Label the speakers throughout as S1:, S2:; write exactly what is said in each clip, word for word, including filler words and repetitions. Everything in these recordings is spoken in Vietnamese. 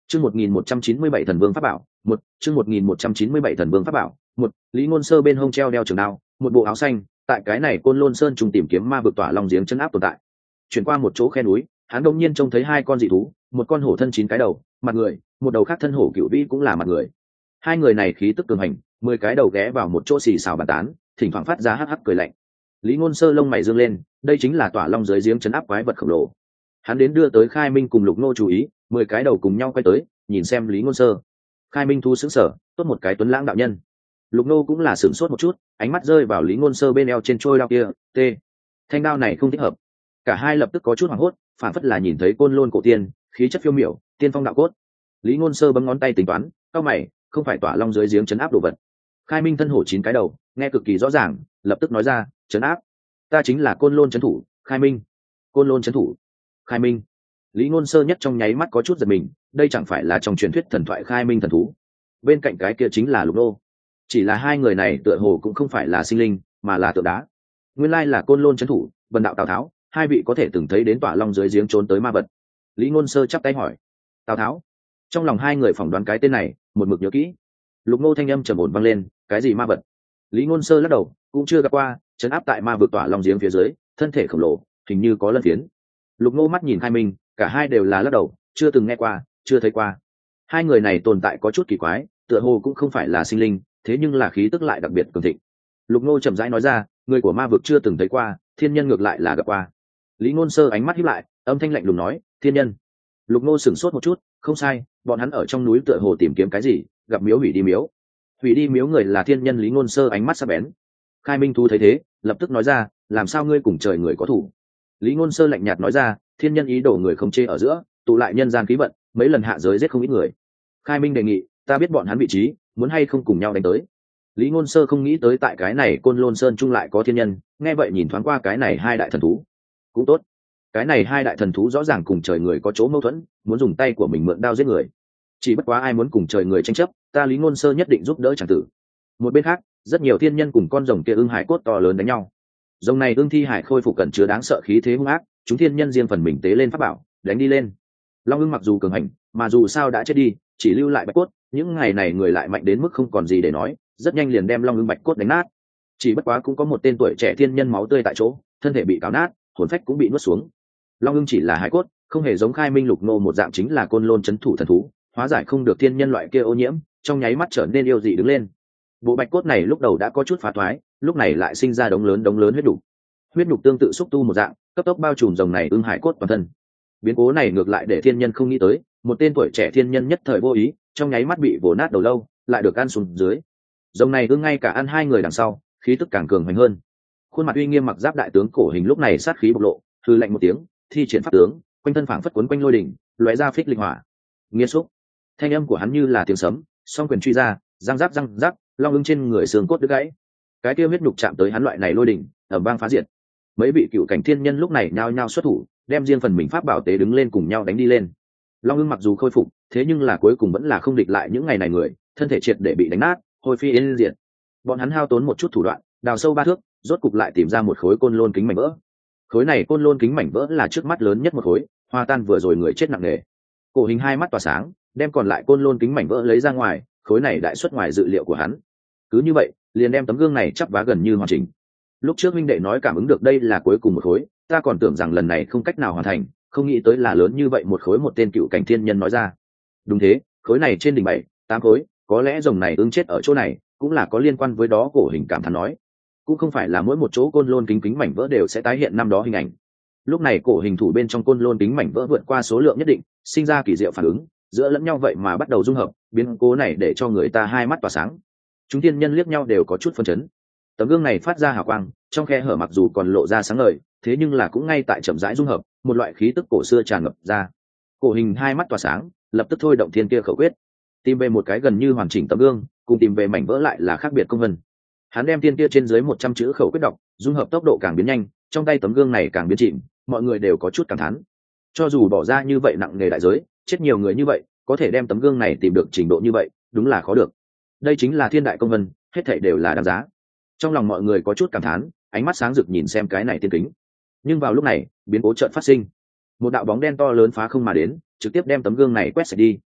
S1: Chương một nghìn một trăm chín mươi bảy Thần Vương pháp bảo, một, chương một nghìn một trăm chín mươi bảy Thần Vương pháp bảo, một, Lý Ngôn Sơ bên hông treo đeo trường đao, một bộ áo xanh, tại cái này Côn Lôn Sơn trùng tìm kiếm ma vực tỏa long giếng chân áp tồn tại. Chuyển qua một chỗ khe núi, hắn đột nhiên trông thấy hai con dị thú, một con hổ thân chín cái đầu, mặt người, một đầu khác thân hổ cựu vĩ cũng là mặt người. Hai người này khí tức cường hành, mười cái đầu ghé vào một chỗ xì xào bàn tán, thỉnh thoảng phát ra hắc hắc cười lạnh. Lý Ngôn Sơ lông mày dương lên, đây chính là tỏa long dưới giếng chân áp quái vật khổng lồ. Hắn đến đưa tới Khai Minh cùng Lục Nô chú ý, mười cái đầu cùng nhau quay tới, nhìn xem Lý Ngôn Sơ. Khai Minh thu sững sở, tốt một cái tuấn lãng đạo nhân. Lục Nô cũng là sửng sốt một chút, ánh mắt rơi vào Lý Ngôn Sơ bên eo trên trôi đao kia, t, thanh đao này không thích hợp. Cả hai lập tức có chút hoảng hốt, phản phất là nhìn thấy Côn Lôn cổ tiên, khí chất phiêu miểu, tiên phong đạo cốt. Lý Ngôn Sơ bấm ngón tay tính toán, cao mày, không phải tỏa long dưới giếng trấn áp đồ vật. Khai Minh thân hổ chín cái đầu, nghe cực kỳ rõ ràng, lập tức nói ra, trấn áp, ta chính là Côn Lôn trấn thủ, Khai Minh. Côn Lôn trấn thủ, Khai Minh. Lý Ngôn Sơ nhất trong nháy mắt có chút giật mình, đây chẳng phải là trong truyền thuyết thần thoại Khai Minh thần thú. Bên cạnh cái kia chính là Lục Nô. Chỉ là hai người này tựa hồ cũng không phải là sinh linh, mà là tượng đá. Nguyên lai là Côn Lôn trấn thủ, Vân đạo Tào Tháo, hai vị có thể từng thấy đến tỏa long dưới giếng trốn tới ma vật. Lý Ngôn Sơ chắp tay hỏi. Tào Tháo. Trong lòng hai người phỏng đoán cái tên này, một mực nhớ kỹ. Lục Nô thanh âm trầm ổn vang lên, cái gì ma vật? Lý Ngôn Sơ lắc đầu, cũng chưa gặp qua, trấn áp tại ma vực tỏa long giếng phía dưới, thân thể khổng lồ, hình như có lân phiến. Lục Nô mắt nhìn Khai Minh, cả hai đều là lắc đầu, chưa từng nghe qua, chưa thấy qua. Hai người này tồn tại có chút kỳ quái, tựa hồ cũng không phải là sinh linh, thế nhưng là khí tức lại đặc biệt cường thịnh. Lục Nô chậm rãi nói ra, người của ma vực chưa từng thấy qua, thiên nhân ngược lại là gặp qua. Lý Ngôn Sơ ánh mắt híp lại, âm thanh lạnh lùng nói, thiên nhân. Lục Nô sửng sốt một chút, không sai, bọn hắn ở trong núi tựa hồ tìm kiếm cái gì, gặp miếu hủy đi miếu. Hủy đi miếu người là thiên nhân. Lý Ngôn Sơ ánh mắt sắc bén. Khai Minh Thú thấy thế, lập tức nói ra, làm sao ngươi cùng trời người có thủ? Lý Ngôn Sơ lạnh nhạt nói ra, thiên nhân ý đồ người không chê ở giữa, tụ lại nhân gian khí vận, mấy lần hạ giới giết không ít người. Khai Minh đề nghị, ta biết bọn hắn vị trí, muốn hay không cùng nhau đánh tới. Lý Ngôn Sơ không nghĩ tới tại cái này Côn Lôn Sơn chung lại có thiên nhân, nghe vậy nhìn thoáng qua cái này hai đại thần thú, cũng tốt. Cái này hai đại thần thú rõ ràng cùng trời người có chỗ mâu thuẫn, muốn dùng tay của mình mượn đao giết người. Chỉ bất quá ai muốn cùng trời người tranh chấp, ta Lý Ngôn Sơ nhất định giúp đỡ chẳng tử. Một bên khác, rất nhiều thiên nhân cùng con rồng kia ưng hải cốt to lớn đánh nhau. Rồng này ưng thi hải khôi phục cẩn chứa đáng sợ khí thế hung ác, chúng thiên nhân riêng phần mình tế lên pháp bảo, đánh đi lên. Long ưng mặc dù cường hành, mà dù sao đã chết đi, chỉ lưu lại bạch cốt, những ngày này người lại mạnh đến mức không còn gì để nói, rất nhanh liền đem long ưng bạch cốt đánh nát. Chỉ bất quá cũng có một tên tuổi trẻ thiên nhân máu tươi tại chỗ, thân thể bị cào nát, hồn phách cũng bị nuốt xuống. Long ưng chỉ là hải cốt, không hề giống Khai Minh Lục Nô một dạng chính là Côn Lôn trấn thủ thần thú, hóa giải không được thiên nhân loại kia ô nhiễm, trong nháy mắt trở nên yêu dị đứng lên. Bộ bạch cốt này lúc đầu đã có chút phá thoái, lúc này lại sinh ra đống lớn đống lớn huyết đủ. Huyết nhục tương tự xúc tu một dạng, cấp tốc bao trùm rồng này ưng hải cốt toàn thân. Biến cố này ngược lại để thiên nhân không nghĩ tới, một tên tuổi trẻ thiên nhân nhất thời vô ý, trong nháy mắt bị vồ nát đầu lâu, lại được ăn xuống dưới. Rồng này ưng ngay cả ăn hai người đằng sau, khí tức càng cường hoành hơn. Khuôn mặt uy nghiêm mặc giáp đại tướng cổ hình lúc này sát khí bộc lộ, hư lạnh một tiếng, thi triển pháp tướng, quanh thân phảng phất quấn quanh lôi đỉnh, lóe ra phích linh hỏa. Nghiệt xúc. Thanh âm của hắn như là tiếng sấm, song quyền truy ra, răng rắc răng rắc, long ưng trên người xương cốt đứt gãy. Cái kia huyết nhục chạm tới hắn loại này lôi đỉnh, ầm vang phá diệt. Mấy vị cựu cảnh thiên nhân lúc này nhao nhao xuất thủ, đem riêng phần mình pháp bảo tế đứng lên cùng nhau đánh đi lên. Long ưng mặc dù khôi phục, thế nhưng là cuối cùng vẫn là không địch lại những ngày này người, thân thể triệt để bị đánh nát, hồi phi yên diệt. Bọn hắn hao tốn một chút thủ đoạn, đào sâu ba thước, rốt cục lại tìm ra một khối côn lôn kính mảnh vỡ. Khối này côn lôn kính mảnh vỡ là trước mắt lớn nhất một khối, hòa tan vừa rồi người chết nặng nề. Cổ hình hai mắt tỏa sáng, đem còn lại côn lôn kính mảnh vỡ lấy ra ngoài, khối này đại xuất ngoài dự liệu của hắn. Cứ như vậy, liền đem tấm gương này chắp vá gần như hoàn chỉnh. Lúc trước huynh đệ nói cảm ứng được đây là cuối cùng một khối, ta còn tưởng rằng lần này không cách nào hoàn thành, không nghĩ tới là lớn như vậy một khối. Một tên cựu cảnh thiên nhân nói ra. Đúng thế, khối này trên đỉnh bảy tám khối, có lẽ rồng này ưng chết ở chỗ này, cũng là có liên quan với đó. Cổ hình cảm thán nói, cũng không phải là mỗi một chỗ côn lôn kính kính mảnh vỡ đều sẽ tái hiện năm đó hình ảnh. Lúc này cổ hình thủ bên trong côn lôn kính mảnh vỡ vượt qua số lượng nhất định, sinh ra kỳ diệu phản ứng giữa lẫn nhau, vậy mà bắt đầu dung hợp, biến cố này để cho người ta hai mắt tỏa sáng. Chúng thiên nhân liếc nhau đều có chút phân chấn. Tấm gương này phát ra hào quang, trong khe hở mặc dù còn lộ ra sáng ngời, thế nhưng là cũng ngay tại chậm rãi dung hợp, một loại khí tức cổ xưa tràn ngập ra. Cổ hình hai mắt tỏa sáng, lập tức thôi động thiên kia khẩu quyết, tìm về một cái gần như hoàn chỉnh tấm gương, cùng tìm về mảnh vỡ lại là khác biệt công vân. Hắn đem thiên kia trên dưới một trăm chữ khẩu quyết đọc, dung hợp tốc độ càng biến nhanh, trong tay tấm gương này càng biến chìm, mọi người đều có chút cảm thán. Cho dù bỏ ra như vậy nặng nề đại giới, chết nhiều người như vậy, có thể đem tấm gương này tìm được trình độ như vậy, đúng là khó được. Đây chính là thiên đại công vân, hết thảy đều là đáng giá. Trong lòng mọi người có chút cảm thán, ánh mắt sáng rực nhìn xem cái này tiên kính. Nhưng vào lúc này, biến cố chợt phát sinh. Một đạo bóng đen to lớn phá không mà đến, trực tiếp đem tấm gương này quét sạch đi.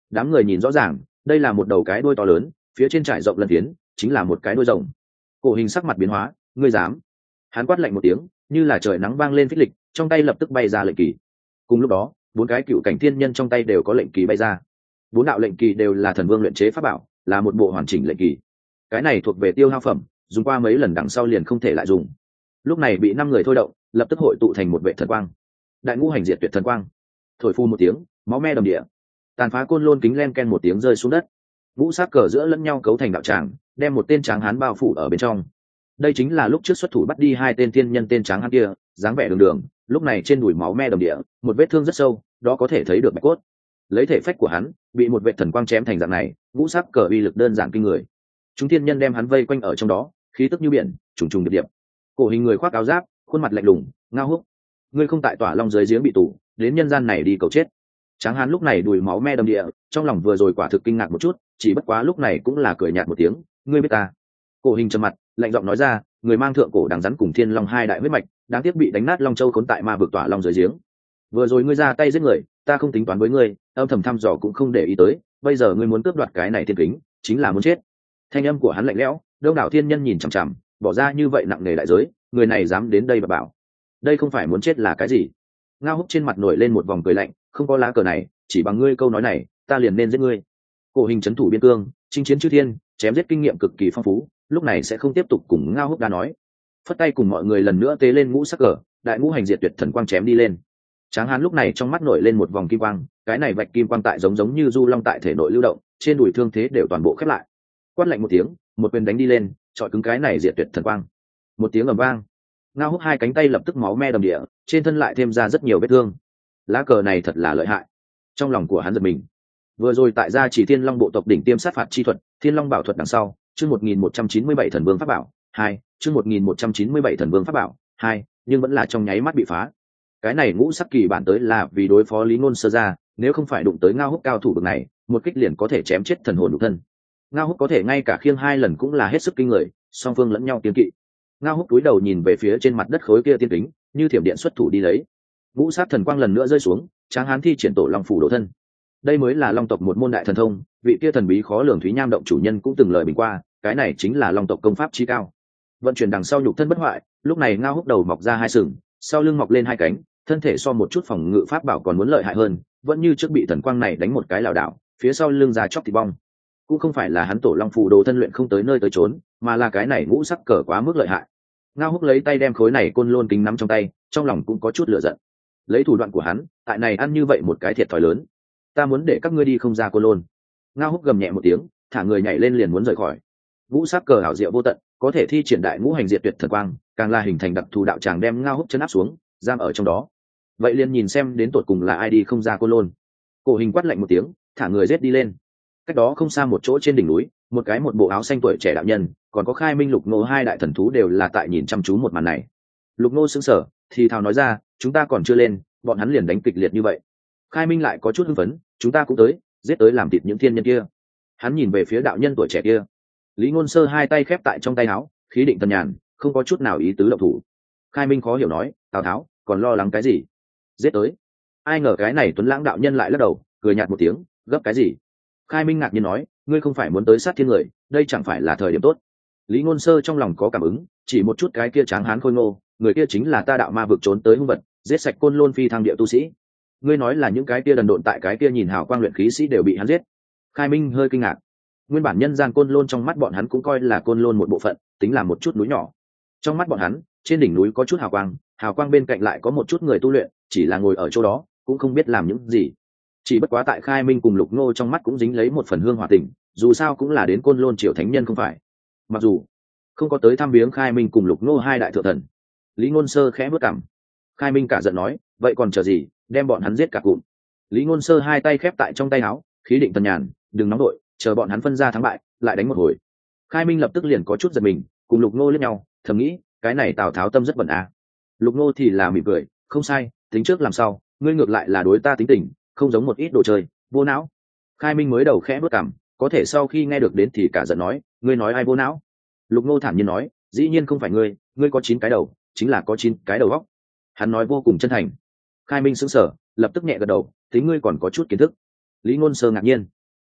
S1: Đám người nhìn rõ ràng, đây là một đầu cái đuôi to lớn, phía trên trải rộng lân phiến chính là một cái đuôi rồng. Cổ Hình sắc mặt biến hóa, ngươi dám? Hắn quát lạnh một tiếng, như là trời nắng vang lên phích lịch, trong tay lập tức bay ra lệnh kỳ. Cùng lúc đó, bốn cái cựu cảnh thiên nhân trong tay đều có lệnh kỳ bay ra. Bốn đạo lệnh kỳ đều là thần vương luyện chế pháp bảo, là một bộ hoàn chỉnh lệnh kỳ. Cái này thuộc về tiêu hao phẩm, dùng qua mấy lần đằng sau liền không thể lại dùng. Lúc này bị năm người thôi động, lập tức hội tụ thành một vệ thần quang. Đại ngũ hành diệt tuyệt thần quang. Thổi phu một tiếng, máu me đầm địa. Tàn phá côn lôn kính len ken một tiếng rơi xuống đất. Ngũ sắc cờ giữa lẫn nhau cấu thành đạo tràng, đem một tên tráng hán bao phủ ở bên trong. Đây chính là lúc trước xuất thủ bắt đi hai tên tiên nhân tên tráng hán kia, dáng vẻ đường đường, lúc này trên đùi máu me đầm địa, một vết thương rất sâu, đó có thể thấy được bạch cốt. Lấy thể phách của hắn, bị một vệ thần quang chém thành dạng này, ngũ sắc cờ uy lực đơn giản kinh người. Chúng tiên nhân đem hắn vây quanh ở trong đó, khí tức như biển, trùng trùng điệp điệp. Cổ Hình người khoác áo giáp, khuôn mặt lạnh lùng, ngao húc, ngươi không tại tỏa long dưới giếng bị tù, đến nhân gian này đi cầu chết. Tráng hán lúc này đùi máu me đầm địa, trong lòng vừa rồi quả thực kinh ngạc một chút, chỉ bất quá lúc này cũng là cười nhạt một tiếng, ngươi biết ta. Cổ Hình trầm mặt, lạnh giọng nói ra, người mang thượng cổ đằng rắn cùng thiên long hai đại huyết mạch, đáng tiếc bị đánh nát long châu khốn tại ma vực tỏa long dưới giếng. Vừa rồi ngươi ra tay giết người, ta không tính toán với ngươi, âm thầm thăm dò cũng không để ý tới, bây giờ ngươi muốn cướp đoạt cái này thiên kính, chính là muốn chết. Thanh âm của hắn lạnh lẽo, đông đảo thiên nhân nhìn chằm chằm, bỏ ra như vậy nặng nề đại giới, người này dám đến đây mà bảo, đây không phải muốn chết là cái gì? Ngao húc trên mặt nổi lên một vòng cười lạnh, không có lá cờ này, chỉ bằng ngươi câu nói này, ta liền nên giết ngươi. Cổ Hình trấn thủ biên cương, chinh chiến chư thiên, chém giết kinh nghiệm cực kỳ phong phú, lúc này sẽ không tiếp tục cùng Ngao húc đã nói. Phất tay cùng mọi người lần nữa tế lên ngũ sắc cờ, đại ngũ hành diệt tuyệt thần quang chém đi lên. Tráng hán lúc này trong mắt nổi lên một vòng kim quang, cái này vạch kim quang tại giống giống như du long tại thể nội lưu động, trên đùi thương thế đều toàn bộ khép lại. Quát lạnh một tiếng, một quyền đánh đi lên, chọi cứng cái này diệt tuyệt thần quang. Một tiếng ầm vang, Ngao húc hai cánh tay lập tức máu me đầm địa, trên thân lại thêm ra rất nhiều vết thương. Lá cờ này thật là lợi hại. Trong lòng của hắn giật mình. Vừa rồi tại gia chỉ Thiên Long bộ tộc đỉnh tiêm sát phạt chi thuật, Thiên Long bảo thuật đằng sau, chương một nghìn một trăm chín mươi bảy thần vương pháp bảo hai, chương một nghìn một trăm chín mươi bảy thần vương pháp bảo hai, nhưng vẫn là trong nháy mắt bị phá. Cái này ngũ sắc kỳ bản tới là vì đối phó Lý Ngôn Sơ ra, nếu không phải đụng tới Ngao húc cao thủ bậc này, một kích liền có thể chém chết thần hồn nhục thân. Ngao húc có thể ngay cả khiêng hai lần cũng là hết sức kinh người, song phương lẫn nhau kiêng kỵ. Ngao húc cúi đầu nhìn về phía trên mặt đất khối kia tiên kính, như thiểm điện xuất thủ đi lấy. Ngũ sát thần quang lần nữa rơi xuống, Tráng hán thi triển tổ long phủ độ thân. Đây mới là long tộc một môn đại thần thông, vị kia thần bí khó lường Thúy Nham động chủ nhân cũng từng lời bình qua, cái này chính là long tộc công pháp chí cao. Vận chuyển đằng sau nhục thân bất hoại, lúc này Ngao húc đầu mọc ra hai sừng, sau lưng mọc lên hai cánh, thân thể so một chút phòng ngự pháp bảo còn muốn lợi hại hơn, vẫn như trước bị thần quang này đánh một cái lảo đảo, phía sau lưng ra chóc thịt bong. Cũng không phải là hắn tổ long phủ đồ thân luyện không tới nơi tới trốn, mà là cái này ngũ sắc cờ quá mức lợi hại. Ngao húc lấy tay đem khối này côn lôn kính nắm trong tay, trong lòng cũng có chút lửa giận. Lấy thủ đoạn của hắn, tại này ăn như vậy một cái thiệt thòi lớn. Ta muốn để các ngươi đi không ra côn lôn. Ngao húc gầm nhẹ một tiếng, thả người nhảy lên liền muốn rời khỏi. Ngũ sắc cờ hảo diệu vô tận, có thể thi triển đại ngũ hành diệt tuyệt thần quang, càng là hình thành đặc thù đạo tràng đem Ngao húc chấn áp xuống, giam ở trong đó. Vậy liền nhìn xem đến tột cùng là ai đi không ra côn lôn. Cổ Hình quát lạnh một tiếng, thả người giết đi lên. Cách đó không xa một chỗ trên đỉnh núi, một cái một bộ áo xanh tuổi trẻ đạo nhân, còn có Khai Minh Lục Ngô hai đại thần thú đều là tại nhìn chăm chú một màn này. Lục Ngô sững sờ, thì thào nói ra, chúng ta còn chưa lên, bọn hắn liền đánh kịch liệt như vậy. Khai Minh lại có chút hưng phấn, chúng ta cũng tới, giết tới làm thịt những thiên nhân kia. Hắn nhìn về phía đạo nhân tuổi trẻ kia. Lý Ngôn Sơ hai tay khép tại trong tay áo, khí định thần nhàn, không có chút nào ý tứ động thủ. Khai Minh khó hiểu nói, Tào Tháo, còn lo lắng cái gì? Giết tới. Ai ngờ cái này Tuấn Lãng đạo nhân lại lắc đầu, cười nhạt một tiếng, gấp cái gì? Khai Minh ngạc nhiên nói, ngươi không phải muốn tới sát thiên người, đây chẳng phải là thời điểm tốt. Lý Ngôn Sơ trong lòng có cảm ứng, chỉ một chút cái kia tráng hán khôi ngô, người kia chính là ta đạo ma vực trốn tới hung vật, giết sạch Côn Lôn phi thăng địa tu sĩ. Ngươi nói là những cái kia đần độn tại cái kia nhìn hào quang luyện khí sĩ đều bị hắn giết. Khai Minh hơi kinh ngạc. Nguyên bản nhân gian Côn Lôn trong mắt bọn hắn cũng coi là Côn Lôn một bộ phận, tính là một chút núi nhỏ. Trong mắt bọn hắn, trên đỉnh núi có chút hào quang, hào quang bên cạnh lại có một chút người tu luyện, chỉ là ngồi ở chỗ đó, cũng không biết làm những gì. Chỉ bất quá tại Khai Minh cùng Lục Ngô trong mắt cũng dính lấy một phần hương hỏa tình, dù sao cũng là đến Côn Lôn triều thánh nhân không phải. Mặc dù không có tới thăm viếng Khai Minh cùng Lục Ngô hai đại thượng thần. Lý Ngôn Sơ khẽ bước cằm. Khai Minh cả giận nói, vậy còn chờ gì, đem bọn hắn giết cả cụm. Lý Ngôn Sơ hai tay khép tại trong tay áo, khí định thần nhàn, đừng nóng đội, chờ bọn hắn phân ra thắng bại, lại đánh một hồi. Khai Minh lập tức liền có chút giật mình, cùng Lục Ngô liếc nhau, thầm nghĩ, cái này Tào Tháo tâm rất bẩn à. Lục Ngô thì là mỉm cười, không sai, tính trước làm sao, ngươi ngược lại là đối ta tính tình, không giống một ít đồ chơi, vô não. Khai Minh mới đầu khẽ bước cằm, có thể sau khi nghe được đến thì cả giận nói, ngươi nói ai vô não? Lục Ngô thản nhiên nói, dĩ nhiên không phải ngươi, ngươi có chín cái đầu, chính là có chín cái đầu óc. Hắn nói vô cùng chân thành. Khai Minh sững sờ, lập tức nhẹ gật đầu, tính ngươi còn có chút kiến thức. Lý Ngôn Sơ ngạc nhiên,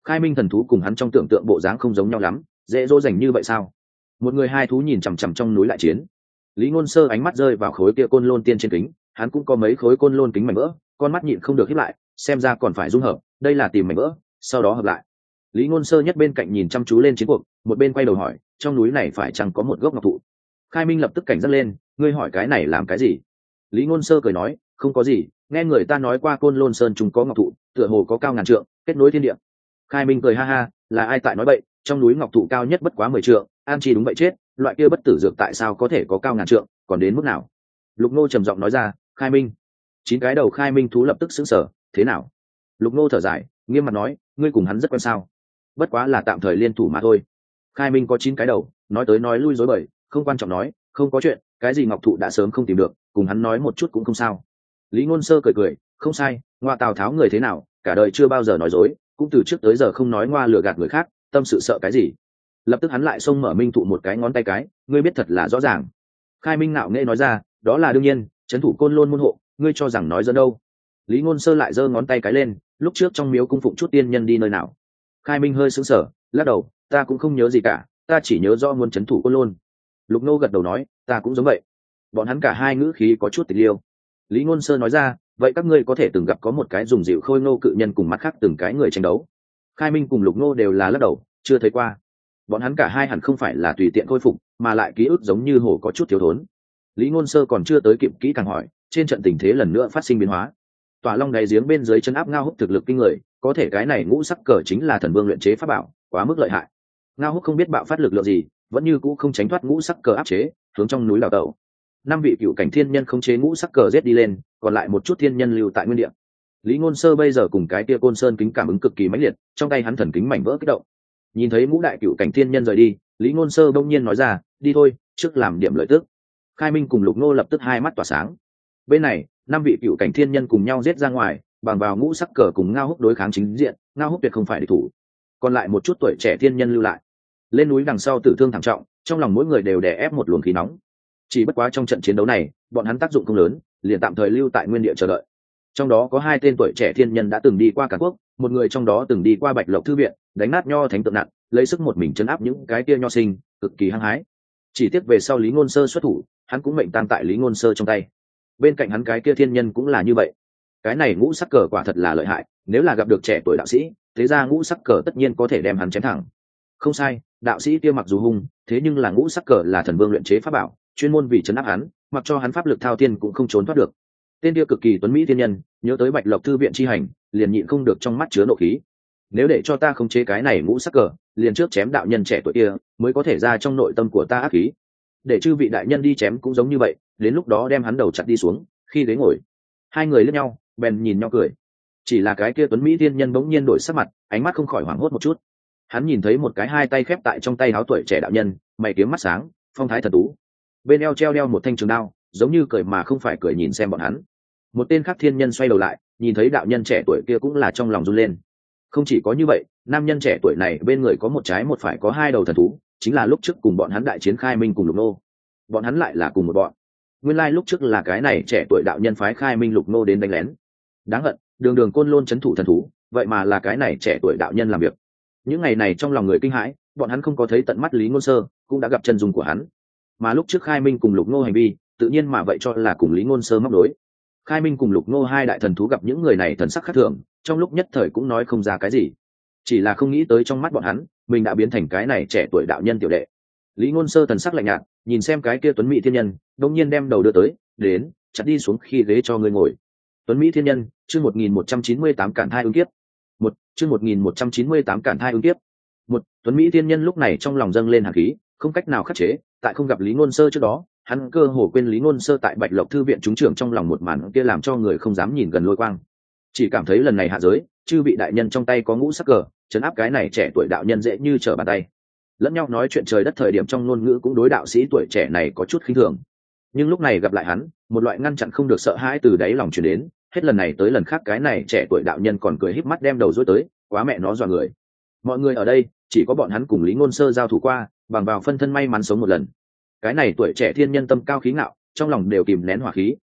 S1: Khai minh thần thú cùng hắn trong tưởng tượng bộ dáng không giống nhau lắm, dễ dỗ dành như vậy sao? Một người hai thú nhìn chằm chằm trong núi lại chiến. Lý Ngôn Sơ ánh mắt rơi vào khối kia côn lôn tiên trên kính, hắn cũng có mấy khối côn lôn kính mảnh vỡ, con mắt nhịn không được híp lại, xem ra còn phải dung hợp, đây là tìm mảnh vỡ, sau đó hợp lại. Lý Ngôn Sơ nhất bên cạnh nhìn chăm chú lên chiến cuộc, một bên quay đầu hỏi, trong núi này phải chăng có một gốc ngọc thụ? Khai Minh lập tức cảnh giác lên, ngươi hỏi cái này làm cái gì? Lý Ngôn Sơ cười nói, không có gì, nghe người ta nói qua côn lôn sơn chúng có ngọc thụ, tựa hồ có cao ngàn trượng, kết nối thiên địa. Khai Minh cười ha ha, là ai tại nói bậy, trong núi ngọc thụ cao nhất bất quá mười trượng, an chi đúng vậy chết, loại kia bất tử dược tại sao có thể có cao ngàn trượng, còn đến mức nào? Lục Nô trầm giọng nói ra, Khai Minh. Chín cái đầu Khai Minh thú lập tức sững sờ, thế nào? Lục Nô thở dài, nghiêm mặt nói, ngươi cùng hắn rất quen sao? Bất quá là tạm thời liên thủ mà thôi. Khai Minh có chín cái đầu, nói tới nói lui dối bời, không quan trọng nói, không có chuyện, cái gì ngọc thụ đã sớm không tìm được, cùng hắn nói một chút cũng không sao. Lý Ngôn Sơ cười cười, không sai, ngoa Tào Tháo người thế nào, cả đời chưa bao giờ nói dối, cũng từ trước tới giờ không nói ngoa lừa gạt người khác, tâm sự sợ cái gì? Lập tức hắn lại xông mở Minh thụ một cái ngón tay cái, ngươi biết thật là rõ ràng. Khai Minh nạo nghễ nói ra, đó là đương nhiên, trấn thủ côn lôn môn hộ, ngươi cho rằng nói dẫn đâu? Lý Ngôn Sơ lại giơ ngón tay cái lên, lúc trước trong miếu cung phụng chút tiên nhân đi nơi nào? Khai Minh hơi sững sờ, lắc đầu, ta cũng không nhớ gì cả, ta chỉ nhớ do muốn trấn thủ côn lôn. Lục Nô gật đầu nói, ta cũng giống vậy. Bọn hắn cả hai ngữ khí có chút tịch liêu. Lý Ngôn Sơ nói ra, vậy các ngươi có thể từng gặp có một cái dùng dịu khôi ngô cự nhân cùng mắt khác từng cái người tranh đấu? Khai Minh cùng Lục Nô đều là lắc đầu, chưa thấy qua. Bọn hắn cả hai hẳn không phải là tùy tiện khôi phục, mà lại ký ức giống như hồ có chút thiếu thốn. Lý Ngôn Sơ còn chưa tới kịp kỹ càng hỏi, trên trận tình thế lần nữa phát sinh biến hóa. Tỏa Long đáy giếng bên dưới chân áp Ngao Húc thực lực kinh người, có thể cái này ngũ sắc cờ chính là thần vương luyện chế pháp bảo, quá mức lợi hại. Ngao Húc không biết bạo phát lực lượng gì, vẫn như cũ không tránh thoát ngũ sắc cờ áp chế, hướng trong núi đào tẩu. Năm vị cựu cảnh thiên nhân không chế ngũ sắc cờ giết đi lên, còn lại một chút thiên nhân lưu tại nguyên địa. Lý Ngôn Sơ bây giờ cùng cái kia côn sơn kính cảm ứng cực kỳ mãnh liệt, trong tay hắn thần kính mảnh vỡ kích động. Nhìn thấy ngũ đại cựu cảnh thiên nhân rời đi, Lý Ngôn Sơ bỗng nhiên nói ra, đi thôi, trước làm điểm lợi tức. Khai Minh cùng Lục Nô lập tức hai mắt tỏa sáng. Bên này, năm vị cựu cảnh thiên nhân cùng nhau giết ra ngoài, bằng vào ngũ sắc cờ cùng Ngao Húc đối kháng chính diện, Ngao Húc tuyệt không phải địch thủ. Còn lại một chút tuổi trẻ thiên nhân lưu lại. Lên núi đằng sau tử thương thảm trọng, trong lòng mỗi người đều đè ép một luồng khí nóng. Chỉ bất quá trong trận chiến đấu này, bọn hắn tác dụng không lớn, liền tạm thời lưu tại nguyên địa chờ đợi. Trong đó có hai tên tuổi trẻ thiên nhân đã từng đi qua cả quốc, một người trong đó từng đi qua Bạch Lộc thư viện, đánh nát nho thánh tượng nặng, lấy sức một mình chấn áp những cái kia nho sinh, cực kỳ hăng hái. Chỉ tiếc về sau Lý Ngôn Sơ xuất thủ, hắn cũng mệnh tang tại Lý Ngôn Sơ trong tay. Bên cạnh hắn cái kia thiên nhân cũng là như vậy. Cái này ngũ sắc cờ quả thật là lợi hại, nếu là gặp được trẻ tuổi đạo sĩ, thế ra ngũ sắc cờ tất nhiên có thể đem hắn chém thẳng. Không sai, đạo sĩ kia mặc dù hung, thế nhưng là ngũ sắc cờ là thần vương luyện chế pháp bảo, chuyên môn vì chấn áp hắn, mặc cho hắn pháp lực thao thiên cũng không trốn thoát được. Tên kia cực kỳ tuấn mỹ thiên nhân, nhớ tới Bạch Lộc thư viện chi hành, liền nhịn không được trong mắt chứa nộ khí. Nếu để cho ta khống chế cái này ngũ sắc cờ, liền trước chém đạo nhân trẻ tuổi kia, mới có thể ra trong nội tâm của ta ác khí. Để chư vị đại nhân đi chém cũng giống như vậy, đến lúc đó đem hắn đầu chặt đi xuống, khi ghế ngồi. Hai người liếc nhau, bèn nhìn nhau cười. Chỉ là cái kia tuấn mỹ thiên nhân bỗng nhiên đổi sắc mặt, ánh mắt không khỏi hoảng hốt một chút. Hắn nhìn thấy một cái hai tay khép tại trong tay áo tuổi trẻ đạo nhân, mày kiếm mắt sáng, phong thái thần tú. Bên eo treo đeo một thanh trường đao, giống như cười mà không phải cười nhìn xem bọn hắn. Một tên khác thiên nhân xoay đầu lại, nhìn thấy đạo nhân trẻ tuổi kia cũng là trong lòng run lên. Không chỉ có như vậy, nam nhân trẻ tuổi này bên người có một trái một phải có hai đầu thần thú, chính là lúc trước cùng bọn hắn đại chiến Khai Minh cùng Lục Nô. Bọn hắn lại là cùng một bọn. Nguyên lai lúc trước là cái này trẻ tuổi đạo nhân phái Khai Minh Lục Nô đến đánh lén. Đáng hận, đường đường côn lôn trấn thủ thần thú, vậy mà là cái này trẻ tuổi đạo nhân làm việc. Những ngày này trong lòng người kinh hãi, bọn hắn không có thấy tận mắt Lý Ngôn Sơ, cũng đã gặp chân dung của hắn. Mà lúc trước Khai Minh cùng Lục Nô hành vi, tự nhiên mà vậy cho là cùng Lý Ngôn Sơ móc đối. Khai Minh cùng Lục Nô hai đại thần thú gặp những người này thần sắc khác thường, trong lúc nhất thời cũng nói không ra cái gì. Chỉ là không nghĩ tới trong mắt bọn hắn, mình đã biến thành cái này trẻ tuổi đạo nhân tiểu đệ. Lý Ngôn Sơ thần sắc lạnh nhạt, nhìn xem cái kia tuấn mỹ thiên nhân, đột nhiên đem đầu đưa tới, đến, chặt đi xuống khi ghế cho ngươi ngồi. Tuấn mỹ thiên nhân, chương một nghìn một trăm chín mươi tám cản thai ứng kiếp. Một, chương một nghìn một trăm chín mươi tám cản thai ứng kiếp. Một, tuấn mỹ thiên nhân lúc này trong lòng dâng lên hàn khí, không cách nào khắc chế, tại không gặp Lý Ngôn Sơ trước đó, hắn cơ hồ quên Lý Ngôn Sơ tại Bạch Lộc thư viện trúng trưởng trong lòng một màn kia làm cho người không dám nhìn gần lôi quang. Chỉ cảm thấy lần này hạ giới, chư vị đại nhân trong tay có ngũ sắc cờ, trấn áp cái này trẻ tuổi đạo nhân dễ như trở bàn tay. Lẫn nhau nói chuyện trời đất thời điểm trong ngôn ngữ cũng đối đạo sĩ tuổi trẻ này có chút khinh thường. Nhưng lúc này gặp lại hắn, một loại ngăn chặn không được sợ hãi từ đáy lòng truyền đến, hết lần này tới lần khác cái này trẻ tuổi đạo nhân còn cười híp mắt đem đầu dối tới, quá mẹ nó dọa người. Mọi người ở đây, chỉ có bọn hắn cùng Lý Ngôn Sơ giao thủ qua, bằng vào phân thân may mắn sống một lần. Cái này tuổi trẻ thiên nhân tâm cao khí ngạo, trong lòng đều kìm nén hỏa khí,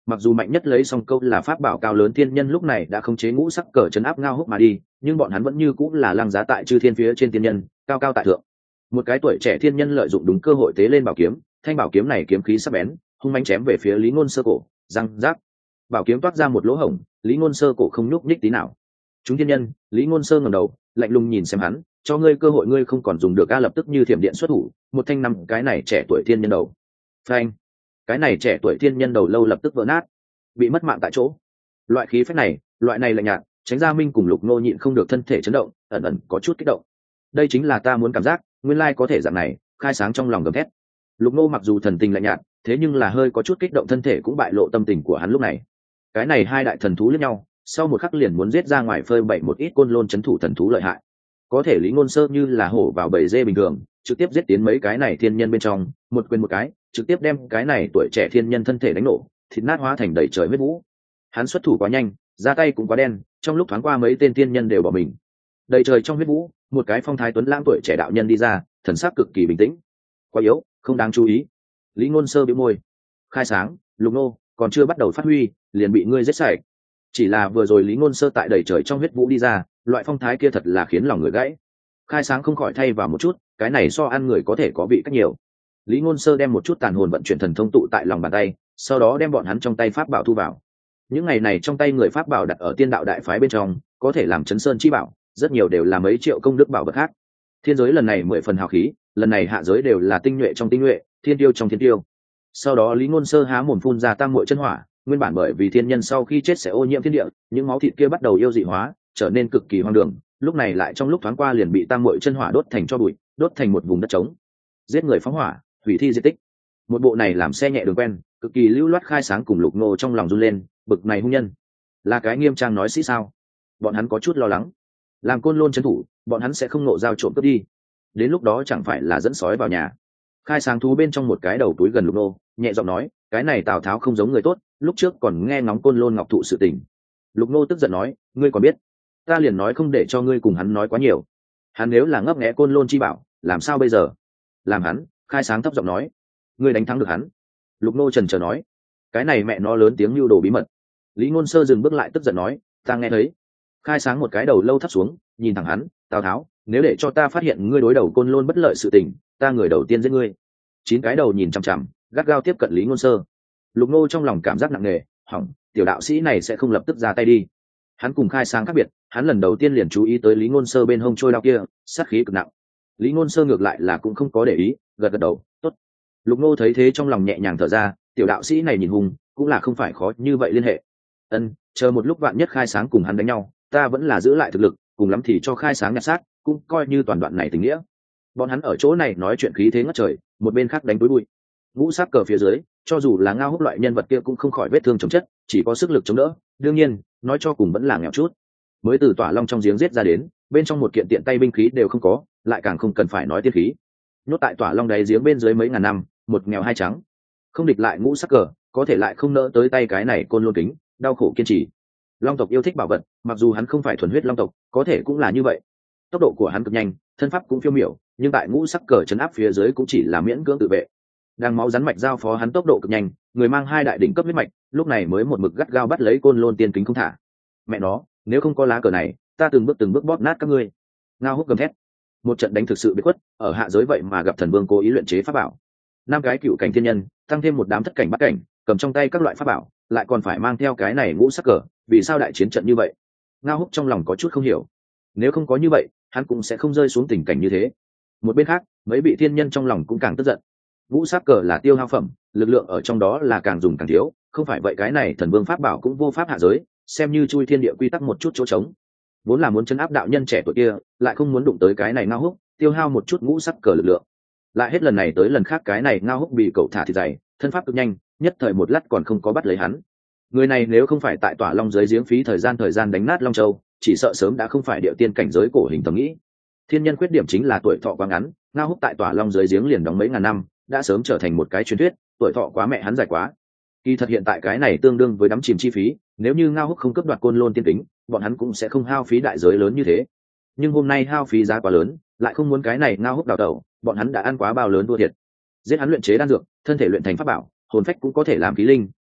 S1: mặc dù mạnh nhất lấy song câu là pháp bảo cao lớn thiên nhân lúc này đã khống chế ngũ sắc cờ chấn áp Ngao Húc mà đi, nhưng bọn hắn vẫn như cũng là lăng giá tại chư thiên phía trên thiên nhân, cao cao tại thượng. Một cái tuổi trẻ thiên nhân lợi dụng đúng cơ hội tế lên bảo kiếm, thanh bảo kiếm này kiếm khí sắc bén, hung mãnh chém về phía Lý Ngôn Sơ cổ, răng rác. Bảo kiếm toát ra một lỗ hổng, Lý Ngôn Sơ cổ không nhúc nhích tí nào. Chúng thiên nhân, Lý Ngôn Sơ ngẩng đầu, lạnh lùng nhìn xem hắn, cho ngươi cơ hội ngươi không còn dùng được, a lập tức như thiểm điện xuất thủ, một thanh năm cái này trẻ tuổi thiên nhân đầu. Phanh! Cái này trẻ tuổi thiên nhân đầu lâu lập tức vỡ nát, bị mất mạng tại chỗ. Loại khí phách này, loại này lạnh nhạt, Tránh Gia Minh cùng Lục Nô nhịn không được thân thể chấn động, ẩn ẩn có chút kích động. Đây chính là ta muốn cảm giác, nguyên lai có thể dạng này, khai sáng trong lòng gầm thét. Lục Nô mặc dù thần tình lạnh nhạt, thế nhưng là hơi có chút kích động, thân thể cũng bại lộ tâm tình của hắn lúc này. Cái này hai đại thần thú liếc nhau, sau một khắc liền muốn giết ra ngoài phơi bày một ít côn lôn chấn thủ thần thú lợi hại. Có thể Lý Ngôn Sơ như là hổ vào bầy dê bình thường, trực tiếp giết tiến mấy cái này thiên nhân bên trong, một quyền một cái, trực tiếp đem cái này tuổi trẻ thiên nhân thân thể đánh nổ, thịt nát hóa thành đầy trời huyết vũ. Hắn xuất thủ quá nhanh, ra tay cũng quá đen, trong lúc thoáng qua mấy tên thiên nhân đều bỏ mình. Đầy trời trong huyết vũ, một cái phong thái tuấn lãng tuổi trẻ đạo nhân đi ra, thần sắc cực kỳ bình tĩnh. Quá yếu, không đáng chú ý. Lý Ngôn Sơ bĩu môi. Khai sáng, Lục Nô, còn chưa bắt đầu phát huy, liền bị ngươi giết sạch. Chỉ là vừa rồi Lý Ngôn Sơ tại đầy trời trong huyết vũ đi ra, loại phong thái kia thật là khiến lòng người gãy. Khai sáng không khỏi thay vào một chút, cái này so ăn người có thể có vị cách nhiều. Lý Ngôn Sơ đem một chút tàn hồn vận chuyển thần thông tụ tại lòng bàn tay, sau đó đem bọn hắn trong tay pháp bảo thu vào. Những ngày này trong tay người pháp bảo đặt ở Tiên Đạo đại phái bên trong, có thể làm chấn sơn chi bảo, rất nhiều đều là mấy triệu công đức bảo vật khác. Thiên giới lần này mười phần hào khí, lần này hạ giới đều là tinh nhuệ trong tinh nhuệ, thiên tiêu trong thiên tiêu. Sau đó Lý Ngôn Sơ há mồm phun ra tam muội chân hỏa, nguyên bản bởi vì thiên nhân sau khi chết sẽ ô nhiễm thiên địa, những máu thịt kia bắt đầu yêu dị hóa, trở nên cực kỳ hoang đường, lúc này lại trong lúc thoáng qua liền bị tam muội chân hỏa đốt thành tro bụi, đốt thành một vùng đất trống. Giết người phóng hỏa, hủy thi diệt tích. Một bộ này làm xe nhẹ đường quen, cực kỳ lưu loát. Khai sáng cùng Lục Nô trong lòng run lên, bực này hung nhân, là cái nghiêm trang nói sĩ sao? Bọn hắn có chút lo lắng. Làm côn lôn trấn thủ, bọn hắn sẽ không nộ dao trộm cướp đi. Đến lúc đó chẳng phải là dẫn sói vào nhà. Khai sáng thú bên trong một cái đầu túi gần Lục Nô, nhẹ giọng nói, cái này Tào Tháo không giống người tốt, lúc trước còn nghe ngóng côn lôn ngọc thụ sự tình. Lục Nô tức giận nói, ngươi còn biết? Ta liền nói không để cho ngươi cùng hắn nói quá nhiều. Hắn nếu là ngấp nghé côn lôn chi bảo, làm sao bây giờ? Làm hắn. Khai sáng thấp giọng nói, ngươi đánh thắng được hắn. Lục Nô trần chờ nói, cái này mẹ nó lớn tiếng lưu đồ bí mật. Lý Ngôn Sơ dừng bước lại tức giận nói, ta nghe thấy. Khai sáng một cái đầu lâu thấp xuống, nhìn thẳng hắn, Tào Tháo, nếu để cho ta phát hiện ngươi đối đầu côn lôn bất lợi sự tình, ta người đầu tiên giết ngươi. Chín cái đầu nhìn chằm chằm, gắt gao tiếp cận Lý Ngôn Sơ. Lục Nô trong lòng cảm giác nặng nề, hỏng, tiểu đạo sĩ này sẽ không lập tức ra tay đi. Hắn cùng Khai sáng khác biệt, hắn lần đầu tiên liền chú ý tới Lý Ngôn Sơ bên hông trôi đao kia, sát khí cực nặng. Lý Ngôn Sơ ngược lại là cũng không có để ý, gật gật đầu, tốt. Lục Nô thấy thế trong lòng nhẹ nhàng thở ra, tiểu đạo sĩ này nhìn hùng, cũng là không phải khó như vậy liên hệ. Ân, chờ một lúc vạn nhất Khai sáng cùng hắn đánh nhau, ta vẫn là giữ lại thực lực, cùng lắm thì cho Khai sáng nhặt xác, cũng coi như toàn đoạn này tình nghĩa. Bọn hắn ở chỗ này nói chuyện khí thế ngất trời, một bên khác đánh túi bụi. Ngũ sắc cờ phía dưới, cho dù là Ngao Húc loại nhân vật kia cũng không khỏi vết thương chống chất, chỉ có sức lực chống đỡ. Đương nhiên, nói cho cùng vẫn là nghèo chút. Mới từ Tỏa Long trong giếng giết ra đến, bên trong một kiện tiện tay binh khí đều không có, lại càng không cần phải nói tiên khí. Nhốt tại Tỏa Long đáy giếng bên dưới mấy ngàn năm, một nghèo hai trắng, không địch lại ngũ sắc cờ, có thể lại không nỡ tới tay cái này côn lôn kính, đau khổ kiên trì. Long tộc yêu thích bảo vật, mặc dù hắn không phải thuần huyết long tộc, có thể cũng là như vậy. Tốc độ của hắn cực nhanh, thân pháp cũng phiêu miểu, nhưng tại ngũ sắc cờ chấn áp phía dưới cũng chỉ là miễn cưỡng tự vệ. Đang máu rắn mạch giao phó hắn tốc độ cực nhanh, người mang hai đại đỉnh cấp huyết mạch, lúc này mới một mực gắt gao bắt lấy côn lôn tiên kính không thả. Mẹ nó, nếu không có lá cờ này, ta từng bước từng bước bóp nát các ngươi. Ngao Húc gầm thét. Một trận đánh thực sự bị khuất, ở hạ giới vậy mà gặp thần vương cố ý luyện chế pháp bảo. Năm cái cựu cảnh thiên nhân, tăng thêm một đám thất cảnh bát cảnh, cầm trong tay các loại pháp bảo, lại còn phải mang theo cái này ngũ sắc cờ, vì sao đại chiến trận như vậy? Ngao Húc trong lòng có chút không hiểu. Nếu không có như vậy, hắn cũng sẽ không rơi xuống tình cảnh như thế. Một bên khác, mấy vị thiên nhân trong lòng cũng càng tức giận. Ngũ sắc cờ là tiêu hao phẩm, lực lượng ở trong đó là càng dùng càng thiếu, không phải vậy cái này thần vương pháp bảo cũng vô pháp hạ giới, xem như chui thiên địa quy tắc một chút chỗ trống. Vốn là muốn chấn áp đạo nhân trẻ tuổi kia, lại không muốn đụng tới cái này Ngao Húc, tiêu hao một chút ngũ sắc cờ lực lượng. Lại hết lần này tới lần khác cái này Ngao Húc bị cậu thả thịt dày, thân pháp cực nhanh, nhất thời một lát còn không có bắt lấy hắn. Người này nếu không phải tại Tỏa Long dưới giếng phí thời gian thời gian đánh nát Long Châu, chỉ sợ sớm đã không phải địa tiên cảnh giới cổ hình tầm nghĩ. Thiên nhân khuyết điểm chính là tuổi thọ quá ngắn, Ngao Húc tại Tỏa Long dưới giếng liền đóng mấy ngàn năm, đã sớm trở thành một cái truyền thuyết, tuổi thọ quá mẹ hắn dài quá. Kỳ thật hiện tại cái này tương đương với đắm chìm chi phí, nếu như Ngao Húc không cướp đoạt côn lôn tiên kính, bọn hắn cũng sẽ không hao phí đại giới lớn như thế. Nhưng hôm nay hao phí giá quá lớn, lại không muốn cái này Ngao Húc đào tẩu, bọn hắn đã ăn quá bao lớn thua thiệt. Giết hắn luyện chế đan dược, thân thể luyện thành pháp bảo, hồn phách cũng có thể làm khí linh,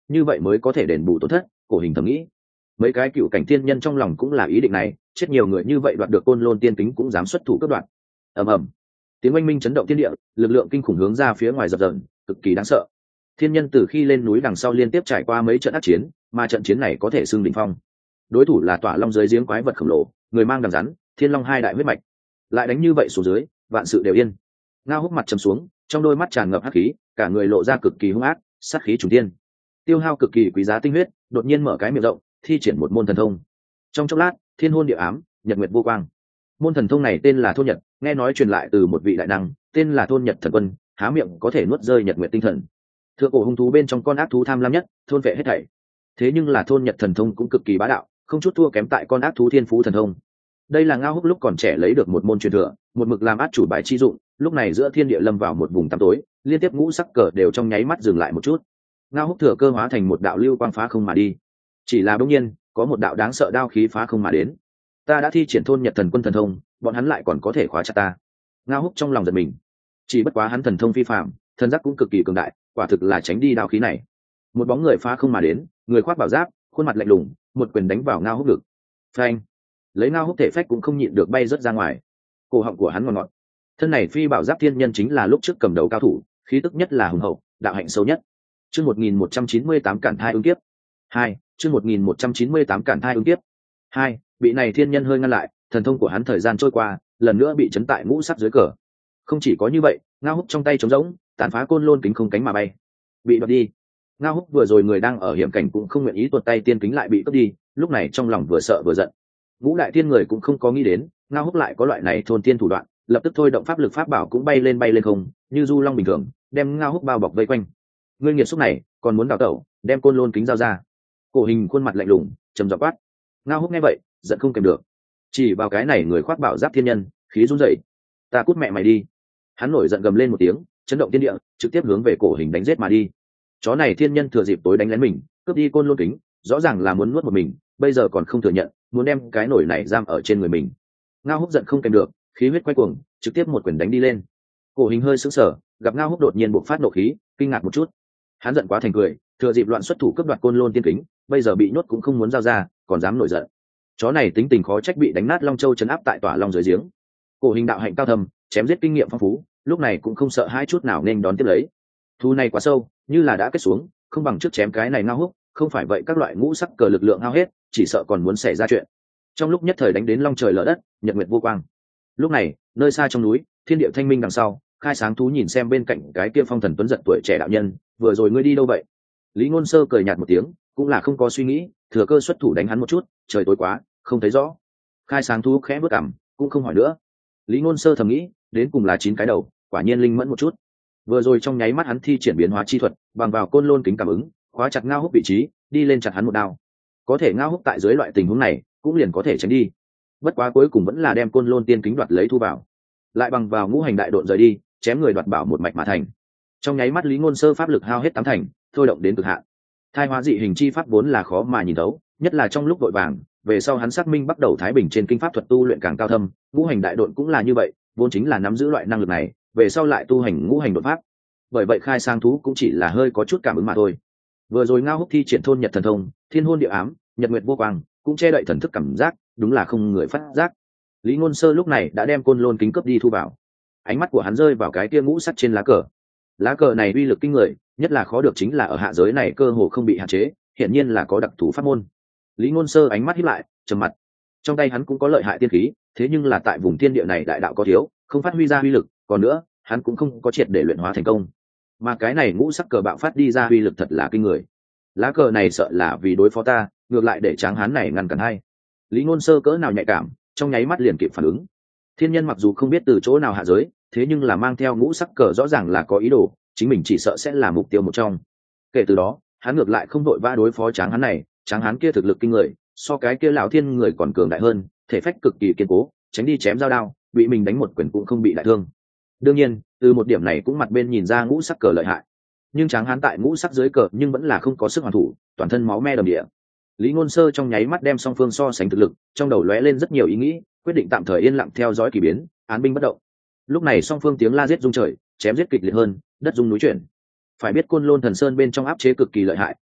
S1: như vậy mới có thể đền bù tổn thất. Cổ Hình thầm nghĩ. Mấy cái cựu cảnh thiên nhân trong lòng cũng là ý định này, chết nhiều người như vậy đoạt được côn lôn tiên kính cũng dám xuất thủ cướp đoạt. Ầm ầm, tiếng oanh minh chấn động thiên địa, lực lượng kinh khủng hướng ra phía ngoài dập dờn, cực kỳ đáng sợ. Thiên nhân từ khi lên núi đằng sau liên tiếp trải qua mấy trận ác chiến, mà trận chiến này có thể xưng đỉnh phong. Đối thủ là tỏa long dưới giếng quái vật khổng lồ, người mang đằng rắn, thiên long hai đại huyết mạch. Lại đánh như vậy xuống dưới, vạn sự đều yên. Ngao Húc mặt trầm xuống, trong đôi mắt tràn ngập hắc khí, cả người lộ ra cực kỳ hung ác, sát khí trùng thiên. Tiêu hao cực kỳ quý giá tinh huyết, đột nhiên mở cái miệng rộng, thi triển một môn thần thông. Trong chốc lát, thiên hôn địa ám, nhật nguyệt vô quang. Môn thần thông này tên là thôn nhật, nghe nói truyền lại từ một vị đại năng, tên là thôn nhật thần quân, há miệng có thể nuốt rơi nhật nguyệt tinh thần. Thượng cổ hung thú bên trong con ác thú tham lam nhất, thôn vệ hết thảy. Thế nhưng là thôn nhật thần thông cũng cực kỳ bá đạo, không chút thua kém tại con ác thú thiên phú thần thông. Đây là Ngao Húc lúc còn trẻ lấy được một môn truyền thừa, một mực làm át chủ bài chi dụng. Lúc này giữa thiên địa lâm vào một vùng tăm tối, liên tiếp ngũ sắc cờ đều trong nháy mắt dừng lại một chút. Ngao Húc thừa cơ hóa thành một đạo lưu quang phá không mà đi. Chỉ là đương nhiên, có một đạo đáng sợ đao khí phá không mà đến. Ta đã thi triển thôn nhật thần quân thần thông, bọn hắn lại còn có thể khóa chặt ta. Ngao Húc trong lòng giật mình. Chỉ bất quá hắn thần thông phi phàm, thần giác cũng cực kỳ cường đại, quả thực là tránh đi đao khí này. Một bóng người phá không mà đến, người khoác bảo giáp, khuôn mặt lạnh lùng, một quyền đánh vào Ngao Húc ngực. Phanh! Lấy Ngao Húc thể phách cũng không nhịn được bay rớt ra ngoài. Cổ họng của hắn ngọt ngọt. Thân này phi bảo giáp thiên nhân chính là lúc trước cầm đầu cao thủ, khí tức nhất là hùng hậu, đạo hạnh sâu nhất. Chương một nghìn một trăm chín mươi tám cản thai ứng kiếp. Hai, chương một nghìn một trăm chín mươi tám cản thai ứng kiếp. Hai, vị này thiên nhân hơi ngăn lại, thần thông của hắn thời gian trôi qua, lần nữa bị chấn tại ngũ sắc dưới cờ. Không chỉ có như vậy, Ngao Húc trong tay trống rỗng, tàn phá côn lôn kính không cánh mà bay. Bị đoạt đi. Ngao Húc vừa rồi người đang ở hiểm cảnh cũng không nguyện ý tuột tay tiên kính lại bị cướp đi, lúc này trong lòng vừa sợ vừa giận. Ngũ đại tiên người cũng không có nghĩ đến, Ngao Húc lại có loại này thôn tiên thủ đoạn, lập tức thôi động pháp lực pháp bảo cũng bay lên bay lên không, như du long bình thường, đem Ngao Húc bao bọc vây quanh. Ngươi nghiệt xúc này, còn muốn đào tẩu, đem côn lôn kính giao ra. Cổ Hình khuôn mặt lạnh lùng, trầm giọng quát. Ngao Húc nghe vậy, giận không kèm được, chỉ vào cái này người khoác bảo giáp thiên nhân, khí run rẩy. Ta cút mẹ mày đi. Hắn nổi giận gầm lên một tiếng, chấn động thiên địa, trực tiếp hướng về Cổ Hình đánh giết mà đi. Chó này thiên nhân thừa dịp tối đánh lén mình, cướp đi côn lôn kính, rõ ràng là muốn nuốt một mình, bây giờ còn không thừa nhận, muốn đem cái nổi này giam ở trên người mình. Ngao Húc giận không kèm được, khí huyết quay cuồng, trực tiếp một quyền đánh đi lên. Cổ Hình hơi sững sờ, gặp Ngao Húc đột nhiên bộc phát nộ khí, kinh ngạc một chút. Hắn giận quá thành cười, thừa dịp loạn xuất thủ cướp đoạt côn lôn tiên kính, bây giờ bị nhốt cũng không muốn giao ra, còn dám nổi giận. Chó này tính tình khó trách bị đánh nát Long Châu trấn áp tại tỏa long dưới giếng. Cổ Hình đạo hạnh cao thâm, chém giết kinh nghiệm phong phú, lúc này cũng không sợ hai chút nào nên đón tiếp lấy. Thu này quá sâu, như là đã kết xuống, không bằng trước chém cái này Ngao Húc, không phải vậy các loại ngũ sắc cờ lực lượng hao hết, chỉ sợ còn muốn xảy ra chuyện. Trong lúc nhất thời đánh đến long trời lở đất, nhật nguyệt vô quang. Lúc này, nơi xa trong núi, thiên địa thanh minh đằng sau, Khai Sáng Thú nhìn xem bên cạnh cái kia phong thần tuấn giật tuổi trẻ đạo nhân, vừa rồi ngươi đi đâu vậy? Lý Ngôn Sơ cười nhạt một tiếng, cũng là không có suy nghĩ, thừa cơ xuất thủ đánh hắn một chút, trời tối quá, không thấy rõ. Khai Sáng Thú khẽ bước cằm, cũng không hỏi nữa. Lý Ngôn Sơ thầm nghĩ, đến cùng là chín cái đầu, quả nhiên linh mẫn một chút. Vừa rồi trong nháy mắt hắn thi triển biến hóa chi thuật, bằng vào côn lôn kính cảm ứng, khóa chặt Ngao Húc vị trí, đi lên chặt hắn một đao. Có thể Ngao Húc tại dưới loại tình huống này, cũng liền có thể tránh đi. Bất quá cuối cùng vẫn là đem côn lôn tiên kính đoạt lấy thu vào, lại bằng vào ngũ hành đại độn rời đi, chém người đoạt bảo một mạch mà thành. Trong nháy mắt Lý Ngôn Sơ pháp lực hao hết tám thành, thôi động đến cực hạn. Thai hóa dị hình chi pháp vốn là khó mà nhìn thấu, nhất là trong lúc vội vàng, về sau hắn xác minh bắt đầu thái bình trên kinh pháp thuật tu luyện càng cao thâm, ngũ hành đại độn cũng là như vậy, vốn chính là nắm giữ loại năng lực này, về sau lại tu hành ngũ hành đột pháp. Bởi vậy Khai Sáng Thú cũng chỉ là hơi có chút cảm ứng mà thôi. Vừa rồi Ngao Húc thi triển thôn nhật thần thông, thiên hôn địa ám, nhật nguyệt vô quang, cũng che đậy thần thức cảm giác, đúng là không người phát giác. Lý Ngôn Sơ lúc này đã đem côn lôn kính cướp đi thu vào. Ánh mắt của hắn rơi vào cái kia ngũ sắc trên lá cờ. Lá cờ này uy lực kinh người, nhất là khó được chính là ở hạ giới này cơ hồ không bị hạn chế, hiển nhiên là có đặc thù pháp môn. Lý Ngôn Sơ ánh mắt híp lại, trầm mặt. Trong tay hắn cũng có lợi hại tiên khí, thế nhưng là tại vùng thiên địa này đại đạo có thiếu, không phát huy ra uy lực, còn nữa, hắn cũng không có triệt để luyện hóa thành công. Mà cái này ngũ sắc cờ bạo phát đi ra uy lực thật là kinh người. Lá cờ này sợ là vì đối phó ta, ngược lại để Tráng Hán này ngăn cản hay. Lý Ngôn Sơ cỡ nào nhạy cảm, trong nháy mắt liền kịp phản ứng. Thiên nhân mặc dù không biết từ chỗ nào hạ giới, thế nhưng là mang theo ngũ sắc cờ rõ ràng là có ý đồ, chính mình chỉ sợ sẽ là mục tiêu một trong. Kể từ đó, hắn ngược lại không đội vã đối phó Tráng Hán này, Tráng Hán kia thực lực kinh người, so cái kia lão thiên người còn cường đại hơn, thể phách cực kỳ kiên cố, tránh đi chém giao đao, bị mình đánh một quyền cũng không bị đại thương. Đương nhiên, từ một điểm này cũng mặt bên nhìn ra ngũ sắc cờ lợi hại. Nhưng Tráng Hán tại ngũ sắc dưới cờ nhưng vẫn là không có sức hoàn thủ, toàn thân máu me đầm địa. Lý Ngôn Sơ trong nháy mắt đem song phương so sánh thực lực, trong đầu lóe lên rất nhiều ý nghĩ, quyết định tạm thời yên lặng theo dõi kỳ biến, án binh bất động. Lúc này song phương tiếng la giết rung trời, chém giết kịch liệt hơn, đất rung núi chuyển. Phải biết Côn Lôn Thần Sơn bên trong áp chế cực kỳ lợi hại,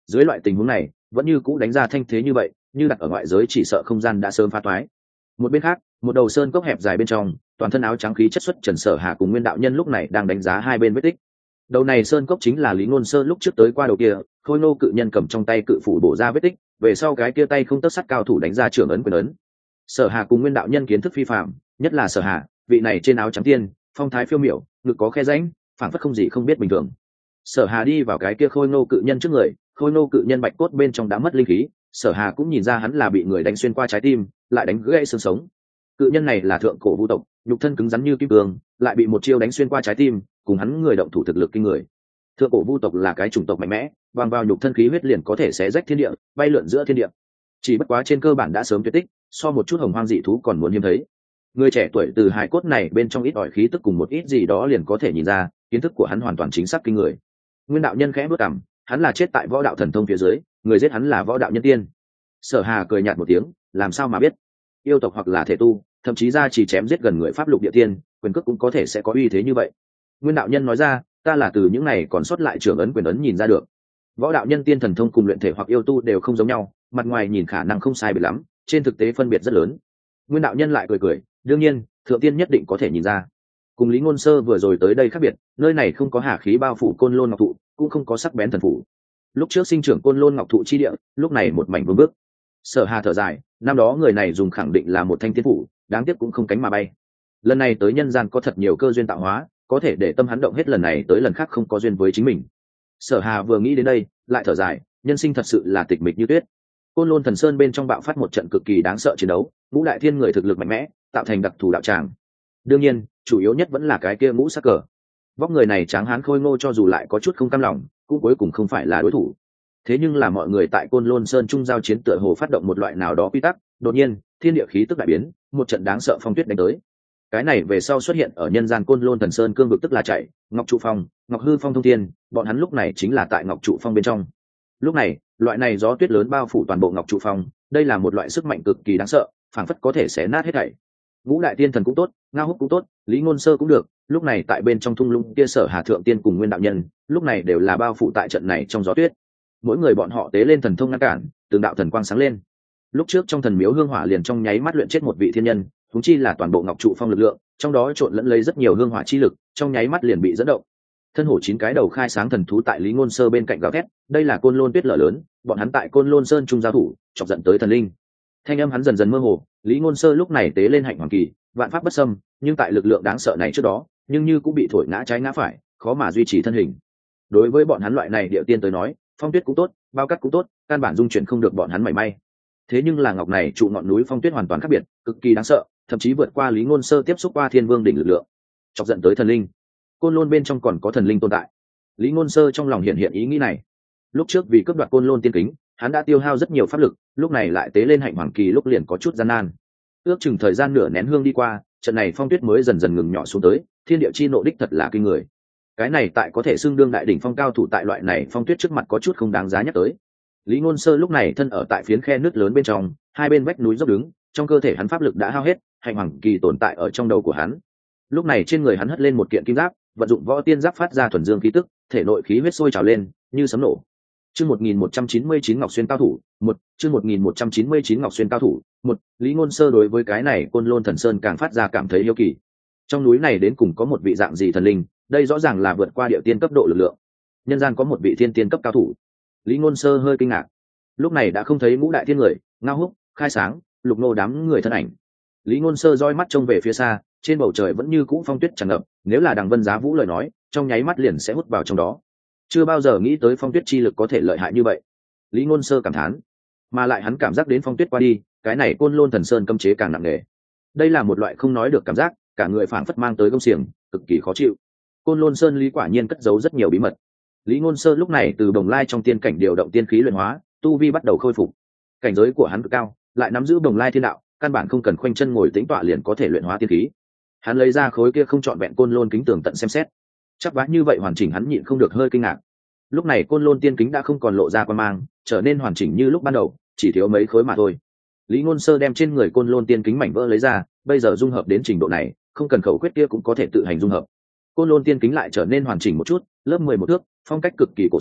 S1: dưới loại tình huống này vẫn như cũ đánh ra thanh thế như vậy, như đặt ở ngoại giới chỉ sợ không gian đã sớm phá toái. Một bên khác, một đầu sơn cốc hẹp dài bên trong, toàn thân áo trắng khí chất xuất Trần Sở Hà cùng Nguyên đạo nhân lúc này đang đánh giá hai bên vết tích. Đầu này sơn cốc chính là Lý Ngôn Sơ lúc trước tới qua đầu kia, khôi nô cự nhân cầm trong tay cự phủ bổ ra vết tích, về sau cái kia tay không tấc sắt cao thủ đánh ra trưởng ấn quyền ấn. Sở Hà cùng Nguyên đạo nhân kiến thức phi phàm, nhất là Sở Hà, vị này trên áo trắng tiên, phong thái phiêu miểu, ngực có khe rãnh, phảng phất không gì không biết bình thường. Sở Hà đi vào cái kia khôi nô cự nhân trước người, khôi nô cự nhân bạch cốt bên trong đã mất linh khí, Sở Hà cũng nhìn ra hắn là bị người đánh xuyên qua trái tim, lại đánh gãy xương sống. Cự nhân này là thượng cổ vu tộc, nhục thân cứng rắn như kim cương, lại bị một chiêu đánh xuyên qua trái tim, cùng hắn người động thủ thực lực kinh người. Thượng cổ vu tộc là cái chủng tộc mạnh mẽ, bằng vào nhục thân khí huyết liền có thể xé rách thiên địa, bay lượn giữa thiên địa. Chỉ bất quá trên cơ bản đã sớm tuyệt tích, so một chút hồng hoang dị thú còn muốn hiếm thấy. Người trẻ tuổi từ hài cốt này bên trong ít ỏi khí tức cùng một ít gì đó liền có thể nhìn ra, kiến thức của hắn hoàn toàn chính xác kinh người. Nguyên đạo nhân khẽ bước cằm, hắn là chết tại võ đạo thần thông phía dưới, người giết hắn là võ đạo nhân tiên. Sở Hà cười nhạt một tiếng, làm sao mà biết? Yêu tộc hoặc là thể tu, thậm chí ra chỉ chém giết gần người pháp lục địa tiên, quyền cước cũng có thể sẽ có uy thế như vậy. Nguyên đạo nhân nói ra, ta là từ những này còn sót lại trưởng ấn quyền ấn nhìn ra được. Võ đạo nhân tiên thần thông cùng luyện thể hoặc yêu tu đều không giống nhau, mặt ngoài nhìn khả năng không sai biệt lắm, trên thực tế phân biệt rất lớn. Nguyên đạo nhân lại cười cười, đương nhiên, thượng tiên nhất định có thể nhìn ra. Cùng Lý Ngôn Sơ vừa rồi tới đây khác biệt, nơi này không có hà khí bao phủ côn lôn ngọc thụ, cũng không có sắc bén thần phủ. Lúc trước sinh trưởng côn lôn ngọc thụ chi địa, lúc này một mảnh vương bước. Sở Hà thở dài, năm đó người này dùng khẳng định là một thanh tiên phủ, đáng tiếc cũng không cánh mà bay. Lần này tới nhân gian có thật nhiều cơ duyên tạo hóa, có thể để tâm hắn động hết lần này tới lần khác không có duyên với chính mình. Sở Hà vừa nghĩ đến đây, lại thở dài, nhân sinh thật sự là tịch mịch như tuyết. Côn Lôn Thần Sơn bên trong bạo phát một trận cực kỳ đáng sợ chiến đấu, ngũ đại thiên người thực lực mạnh mẽ, tạo thành đặc thù đạo tràng. Đương nhiên, chủ yếu nhất vẫn là cái kia ngũ sắc cờ. Vóc người này tráng hán khôi ngô cho dù lại có chút không cam lòng, cũng cuối cùng không phải là đối thủ. Thế nhưng là mọi người tại Côn Lôn Sơn trung giao chiến tựa hồ phát động một loại nào đó quy tắc, đột nhiên, thiên địa khí tức đại biến, một trận đáng sợ phong tuyết đánh tới. Cái này về sau xuất hiện ở nhân gian Côn Lôn Thần Sơn cương vực tức là chạy, Ngọc Trụ Phong, Ngọc Hư Phong thông thiên, bọn hắn lúc này chính là tại Ngọc Trụ Phong bên trong. Lúc này, loại này gió tuyết lớn bao phủ toàn bộ Ngọc Trụ Phong, đây là một loại sức mạnh cực kỳ đáng sợ, phảng phất có thể xé nát hết thảy. Ngũ đại tiên thần cũng tốt, Ngao Húc cũng tốt, Lý Ngôn Sơ cũng được, lúc này tại bên trong thung lũng kia Sở Hà thượng tiên cùng Nguyên đạo nhân, lúc này đều là bao phủ tại trận này trong gió tuyết. Mỗi người bọn họ tế lên thần thông ngăn cản, từng đạo thần quang sáng lên. Lúc trước trong thần miếu hương hỏa liền trong nháy mắt luyện chết một vị thiên nhân, huống chi là toàn bộ Ngọc Trụ Phong lực lượng, trong đó trộn lẫn lấy rất nhiều hương hỏa chi lực, trong nháy mắt liền bị dẫn động. Thân hổ chín cái đầu khai sáng thần thú tại Lý Ngôn Sơ bên cạnh gào thét, đây là Côn Lôn tuyết lở lớn, bọn hắn tại Côn Lôn Sơn trung giao thủ, chọc giận tới thần linh. Thanh âm hắn dần dần mơ hồ, Lý Ngôn Sơ lúc này tế lên hạnh hoàng kỳ, vạn pháp bất xâm, nhưng tại lực lượng đáng sợ này trước đó, nhưng như cũng bị thổi ngã trái ngã phải, khó mà duy trì thân hình. Đối với bọn hắn loại này địa tiên tới nói, phong tuyết cũng tốt, bao cát cũng tốt, căn bản dung chuyển không được bọn hắn mảy may. Thế nhưng là ngọc này trụ ngọn núi phong tuyết hoàn toàn khác biệt, cực kỳ đáng sợ, thậm chí vượt qua Lý Ngôn Sơ tiếp xúc qua Thiên Vương đỉnh lực lượng, chọc giận tới thần linh. Côn Lôn bên trong còn có thần linh tồn tại. Lý Ngôn Sơ trong lòng hiện hiện ý nghĩ này. Lúc trước vì cướp đoạt Côn Lôn tiên kính, hắn đã tiêu hao rất nhiều pháp lực, lúc này lại tế lên hạnh hoàng kỳ lúc liền có chút gian nan. Ước chừng thời gian nửa nén hương đi qua, trận này phong tuyết mới dần dần ngừng nhỏ xuống tới, thiên địa chi nộ đích thật là kinh người. Cái này tại có thể xưng đương đại đỉnh phong cao thủ tại loại này phong tuyết trước mặt có chút không đáng giá nhắc tới. Lý Ngôn Sơ lúc này thân ở tại phiến khe nước lớn bên trong, hai bên vách núi dốc đứng, trong cơ thể hắn pháp lực đã hao hết, hạnh hoàng kỳ tồn tại ở trong đầu của hắn. Lúc này trên người hắn hất lên một kiện kim giáp, vận dụng võ tiên giáp phát ra thuần dương khí tức, thể nội khí huyết sôi trào lên, như sấm nổ. Chương một nghìn một trăm chín mươi chín Ngọc Xuyên cao thủ, một, chương một nghìn một trăm chín mươi chín Ngọc Xuyên cao thủ, một, Lý Ngôn Sơ đối với cái này Côn Lôn Thần Sơn càng phát ra cảm thấy hiếu kỳ. Trong núi này đến cùng có một vị dạng gì thần linh, đây rõ ràng là vượt qua địa tiên cấp độ lực lượng. Nhân gian có một vị thiên tiên cấp cao thủ. Lý Ngôn Sơ hơi kinh ngạc. Lúc này đã không thấy ngũ đại thiên người, Ngao Húc, Khai Sáng, Lục Nô đám người thân ảnh. Lý Ngôn Sơ roi mắt trông về phía xa, trên bầu trời vẫn như cũ phong tuyết tràn ngập, nếu là Đằng Vân Giá Vũ lời nói, trong nháy mắt liền sẽ hút vào trong đó. Chưa bao giờ nghĩ tới phong tuyết chi lực có thể lợi hại như vậy. Lý Ngôn Sơ cảm thán, mà lại hắn cảm giác đến phong tuyết qua đi, cái này Côn Lôn Thần Sơn cấm chế càng nặng nề. Đây là một loại không nói được cảm giác, cả người phảng phất mang tới gông xiềng, cực kỳ khó chịu. Côn Lôn Sơn Lý quả nhiên cất giấu rất nhiều bí mật. Lý Ngôn Sơ lúc này từ Bồng Lai trong tiên cảnh điều động tiên khí luyện hóa, tu vi bắt đầu khôi phục. Cảnh giới của hắn cực cao, lại nắm giữ Bồng Lai thiên đạo, căn bản không cần khoanh chân ngồi tĩnh tọa liền có thể luyện hóa tiên khí. Hắn lấy ra khối kia không chọn vẹn Côn Lôn kính tường tận xem xét. Chắc vá như vậy hoàn chỉnh hắn nhịn không được hơi kinh ngạc. Lúc này Côn Lôn tiên kính đã không còn lộ ra quan mang, trở nên hoàn chỉnh như lúc ban đầu, chỉ thiếu mấy khối mà thôi. Lý Ngôn Sơ đem trên người Côn Lôn tiên kính mảnh vỡ lấy ra, bây giờ dung hợp đến trình độ này, không cần khẩu quyết kia cũng có thể tự hành dung hợp. Côn Lôn tiên kính lại trở nên hoàn chỉnh một chút, lớp mười một thước, phong cách cực kỳ cổ xưa,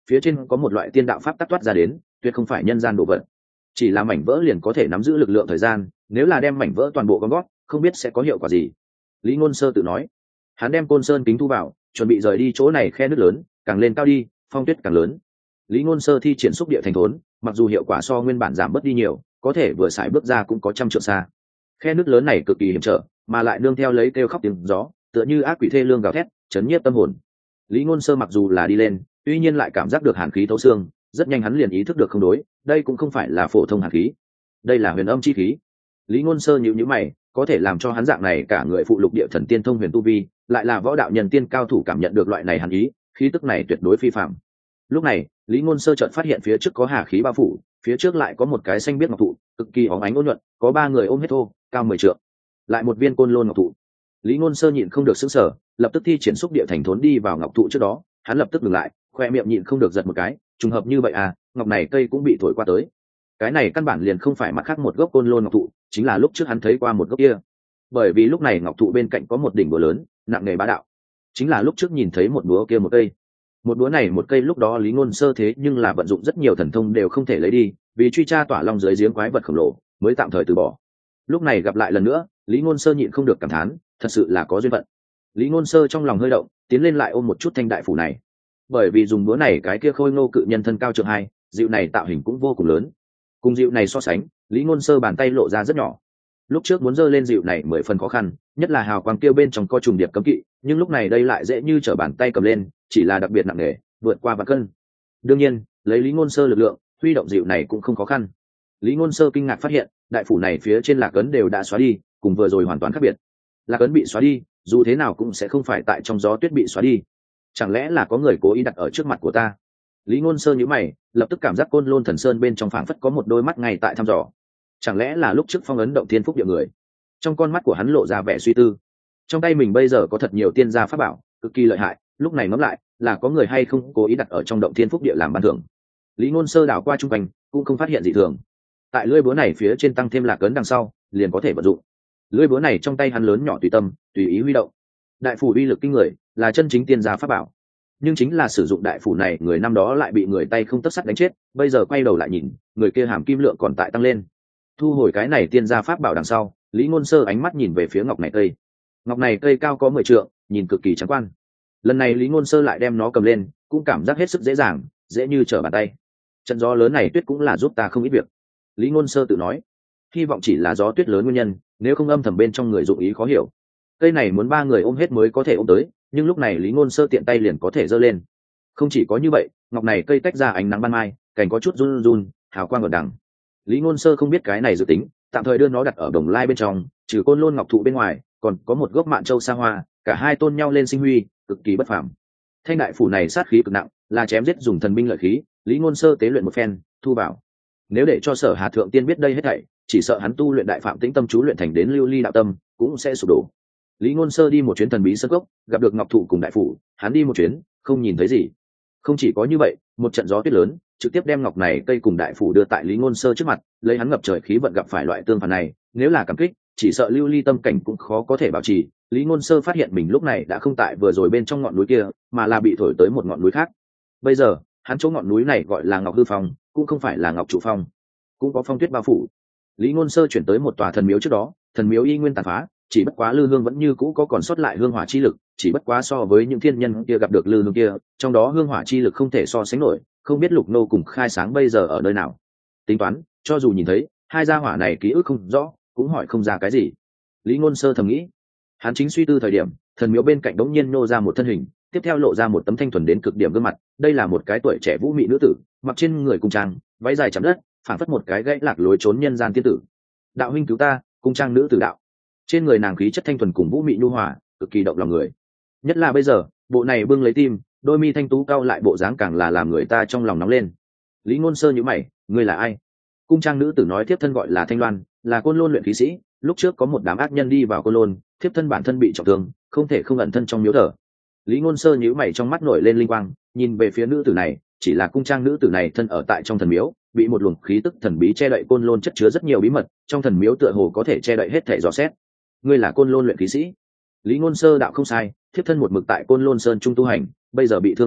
S1: phía trên có một loại tiên đạo pháp tắc toát ra đến, tuyệt không phải nhân gian đồ vật. Chỉ là mảnh vỡ liền có thể nắm giữ lực lượng thời gian, nếu là đem mảnh vỡ toàn bộ gom gót, không biết sẽ có hiệu quả gì. Lý Ngôn Sơ tự nói. Hắn đem côn sơn kính thu vào, chuẩn bị rời đi chỗ này khe nước lớn, càng lên cao đi, phong tuyết càng lớn. Lý Ngôn Sơ thi triển xúc địa thành thốn, mặc dù hiệu quả so nguyên bản giảm bớt đi nhiều, có thể vừa xài bước ra cũng có trăm trượng xa. Khe nước lớn này cực kỳ hiểm trở, mà lại nương theo lấy kêu khóc tiếng gió, tựa như ác quỷ thê lương gào thét, chấn nhiếp tâm hồn. Lý Ngôn Sơ mặc dù là đi lên, tuy nhiên lại cảm giác được hàn khí thấu xương, rất nhanh hắn liền ý thức được không đối, đây cũng không phải là phổ thông hàn khí, đây là huyền âm chi khí. Lý Ngôn Sơ nhíu nhíu mày, có thể làm cho hắn dạng này cả người phụ lục địa thần tiên thông huyền tu vi, lại là võ đạo nhân tiên cao thủ cảm nhận được loại này hàn ý, khí tức này tuyệt đối phi phàm. Lúc này, Lý Ngôn Sơ chợt phát hiện phía trước có hà khí bao phủ, phía trước lại có một cái xanh biếc ngọc thụ, cực kỳ óng ánh ôn nhuận, có ba người ôm hết thô, cao mười trượng. Lại một viên côn lôn ngọc thụ. Lý Ngôn Sơ nhịn không được sửng sở, lập tức thi triển xúc địa thành thốn đi vào ngọc thụ trước đó, hắn lập tức dừng lại, khoe miệng nhịn không được giật một cái, trùng hợp như vậy à, ngọc này cây cũng bị thổi qua tới. Cái này căn bản liền không phải mặt khác một gốc côn lôn ngọc thụ, chính là lúc trước hắn thấy qua một gốc kia. Bởi vì lúc này ngọc thụ bên cạnh có một đỉnh búa lớn, nặng nề bá đạo. Chính là lúc trước nhìn thấy một búa kia một cây. Một búa này một cây lúc đó Lý Ngôn Sơ thế nhưng là vận dụng rất nhiều thần thông đều không thể lấy đi, vì truy tra tỏa long dưới giếng quái vật khổng lồ, mới tạm thời từ bỏ. Lúc này gặp lại lần nữa, Lý Ngôn Sơ nhịn không được cảm thán, thật sự là có duyên phận. Lý Ngôn Sơ trong lòng hơi động, tiến lên lại ôm một chút thanh đại phủ này. Bởi vì dùng búa này cái kia khôi ngô cự nhân thân cao trượng hai, dịu này tạo hình cũng vô cùng lớn. Cùng dịu này so sánh, Lý Ngôn Sơ bàn tay lộ ra rất nhỏ. Lúc trước muốn giơ lên dịu này mười phần khó khăn, nhất là hào quang kia bên trong có trùng điệp cấm kỵ, nhưng lúc này đây lại dễ như trở bàn tay cầm lên, chỉ là đặc biệt nặng nề, vượt qua vạn cân. Đương nhiên, lấy Lý Ngôn Sơ lực lượng, huy động dịu này cũng không khó khăn. Lý Ngôn Sơ kinh ngạc phát hiện, đại phủ này phía trên lạc ấn đều đã xóa đi, cùng vừa rồi hoàn toàn khác biệt. Lạc ấn bị xóa đi, dù thế nào cũng sẽ không phải tại trong gió tuyết bị xóa đi. Chẳng lẽ là có người cố ý đặt ở trước mặt của ta? Lý Ngôn Sơ nhíu mày, lập tức cảm giác Côn Lôn Thần Sơn bên trong phảng phất có một đôi mắt ngay tại thăm dò. Chẳng lẽ là lúc trước phong ấn động thiên phúc địa người? Trong con mắt của hắn lộ ra vẻ suy tư. Trong tay mình bây giờ có thật nhiều tiên gia pháp bảo, cực kỳ lợi hại, lúc này ngẫm lại, là có người hay không cố ý đặt ở trong động thiên phúc địa làm ban thưởng. Lý Ngôn Sơ đảo qua trung quanh, cũng không phát hiện gì thường. Tại lưỡi búa này phía trên tăng thêm lạc ấn đằng sau, liền có thể vận dụng. Lưỡi búa này trong tay hắn lớn nhỏ tùy tâm, tùy ý huy động. Đại phủ uy lực kinh người, là chân chính tiên gia pháp bảo. Nhưng chính là sử dụng đại phủ này, người năm đó lại bị người tay không tấc sắt đánh chết, bây giờ quay đầu lại nhìn, người kia hàm kim lượng còn tại tăng lên. Thu hồi cái này tiên gia pháp bảo đằng sau, Lý Ngôn Sơ ánh mắt nhìn về phía ngọc này cây. Ngọc này cây cao có mười trượng, nhìn cực kỳ trắng quan. Lần này Lý Ngôn Sơ lại đem nó cầm lên, cũng cảm giác hết sức dễ dàng, dễ như trở bàn tay. Trận gió lớn này tuyết cũng là giúp ta không ít việc. Lý Ngôn Sơ tự nói, hy vọng chỉ là gió tuyết lớn nguyên nhân, nếu không âm thầm bên trong người dụng ý khó hiểu. Cây này muốn ba người ôm hết mới có thể ôm tới, nhưng lúc này Lý Ngôn Sơ tiện tay liền có thể giơ lên. Không chỉ có như vậy, ngọc này cây tách ra ánh nắng ban mai, cành có chút run run, hào quang ở đằng. Lý Ngôn Sơ không biết cái này dự tính, tạm thời đưa nó đặt ở đồng lai bên trong, trừ Côn Lôn ngọc thụ bên ngoài, còn có một gốc mạn châu sa hoa, cả hai tôn nhau lên sinh huy, cực kỳ bất phàm. Thanh đại phủ này sát khí cực nặng, là chém giết dùng thần binh lợi khí, Lý Ngôn Sơ tế luyện một phen, thu vào. Nếu để cho Sở Hà thượng tiên biết đây hết thảy, chỉ sợ hắn tu luyện đại phạm tĩnh tâm chú luyện thành đến lưu ly đạo tâm, cũng sẽ sụp đổ. Lý Ngôn Sơ đi một chuyến thần bí sơn cốc, gặp được ngọc thụ cùng đại phủ, hắn đi một chuyến, không nhìn thấy gì. Không chỉ có như vậy, một trận gió tuyết lớn trực tiếp đem ngọc này cây cùng đại phủ đưa tại Lý Ngôn Sơ trước mặt, lấy hắn ngập trời khí vận gặp phải loại tương phản này, nếu là cảm kích, chỉ sợ lưu ly tâm cảnh cũng khó có thể bảo trì. Lý Ngôn Sơ phát hiện mình lúc này đã không tại vừa rồi bên trong ngọn núi kia, mà là bị thổi tới một ngọn núi khác. Bây giờ, hắn chỗ ngọn núi này gọi là Ngọc Hư Phong, cũng không phải là Ngọc Trụ Phong, cũng có phong tuyết bao phủ. Lý Ngôn Sơ chuyển tới một tòa thần miếu trước đó, thần miếu y nguyên tàn phá, chỉ bất quá lư hương vẫn như cũ có còn sót lại hương hỏa chi lực, chỉ bất quá so với những thiên nhân kia gặp được lư hương kia, trong đó hương hỏa chi lực không thể so sánh nổi, không biết Lục Nô cùng Khai Sáng bây giờ ở nơi nào. Tính toán, cho dù nhìn thấy, hai gia hỏa này ký ức không rõ, cũng hỏi không ra cái gì. Lý Ngôn Sơ thầm nghĩ. Hắn chính suy tư thời điểm, thần miếu bên cạnh đống nhiên nô ra một thân hình, tiếp theo lộ ra một tấm thanh thuần đến cực điểm gương mặt, đây là một cái tuổi trẻ vũ mị nữ tử, mặc trên người cung trang, váy dài chạm đất, phảng phất một cái gãy lạc lối trốn nhân gian tiên tử. Đạo huynh cứu ta, cung trang nữ tử đạo. Trên người nàng khí chất thanh thuần cùng vũ mị nhu hòa, cực kỳ động lòng người. Nhất là bây giờ, bộ này bưng lấy tim, đôi mi thanh tú cao lại bộ dáng càng là làm người ta trong lòng nóng lên. Lý Ngôn Sơ nhíu mày, ngươi là ai? Cung trang nữ tử nói tiếp thân gọi là Thanh Loan, là Côn Lôn luyện khí sĩ, lúc trước có một đám ác nhân đi vào Côn Lôn, thiếp thân bản thân bị trọng thương, không thể không ẩn thân trong miếu thờ. Lý Ngôn Sơ nhíu mày trong mắt nổi lên linh quang, nhìn về phía nữ tử này, chỉ là cung trang nữ tử này thân ở tại trong thần miếu, bị một luồng khí tức thần bí che đậy Côn Lôn chất chứa rất nhiều bí mật, trong thần miếu tựa hồ có thể che đậy hết thảy dò xét. Ngươi là Côn Lôn luyện khí sĩ? Lý Ngôn Sơ đạo không sai, thiếp thân một mực tại Côn Lôn Sơn trung tu hành, bây giờ bị thương thật nặng,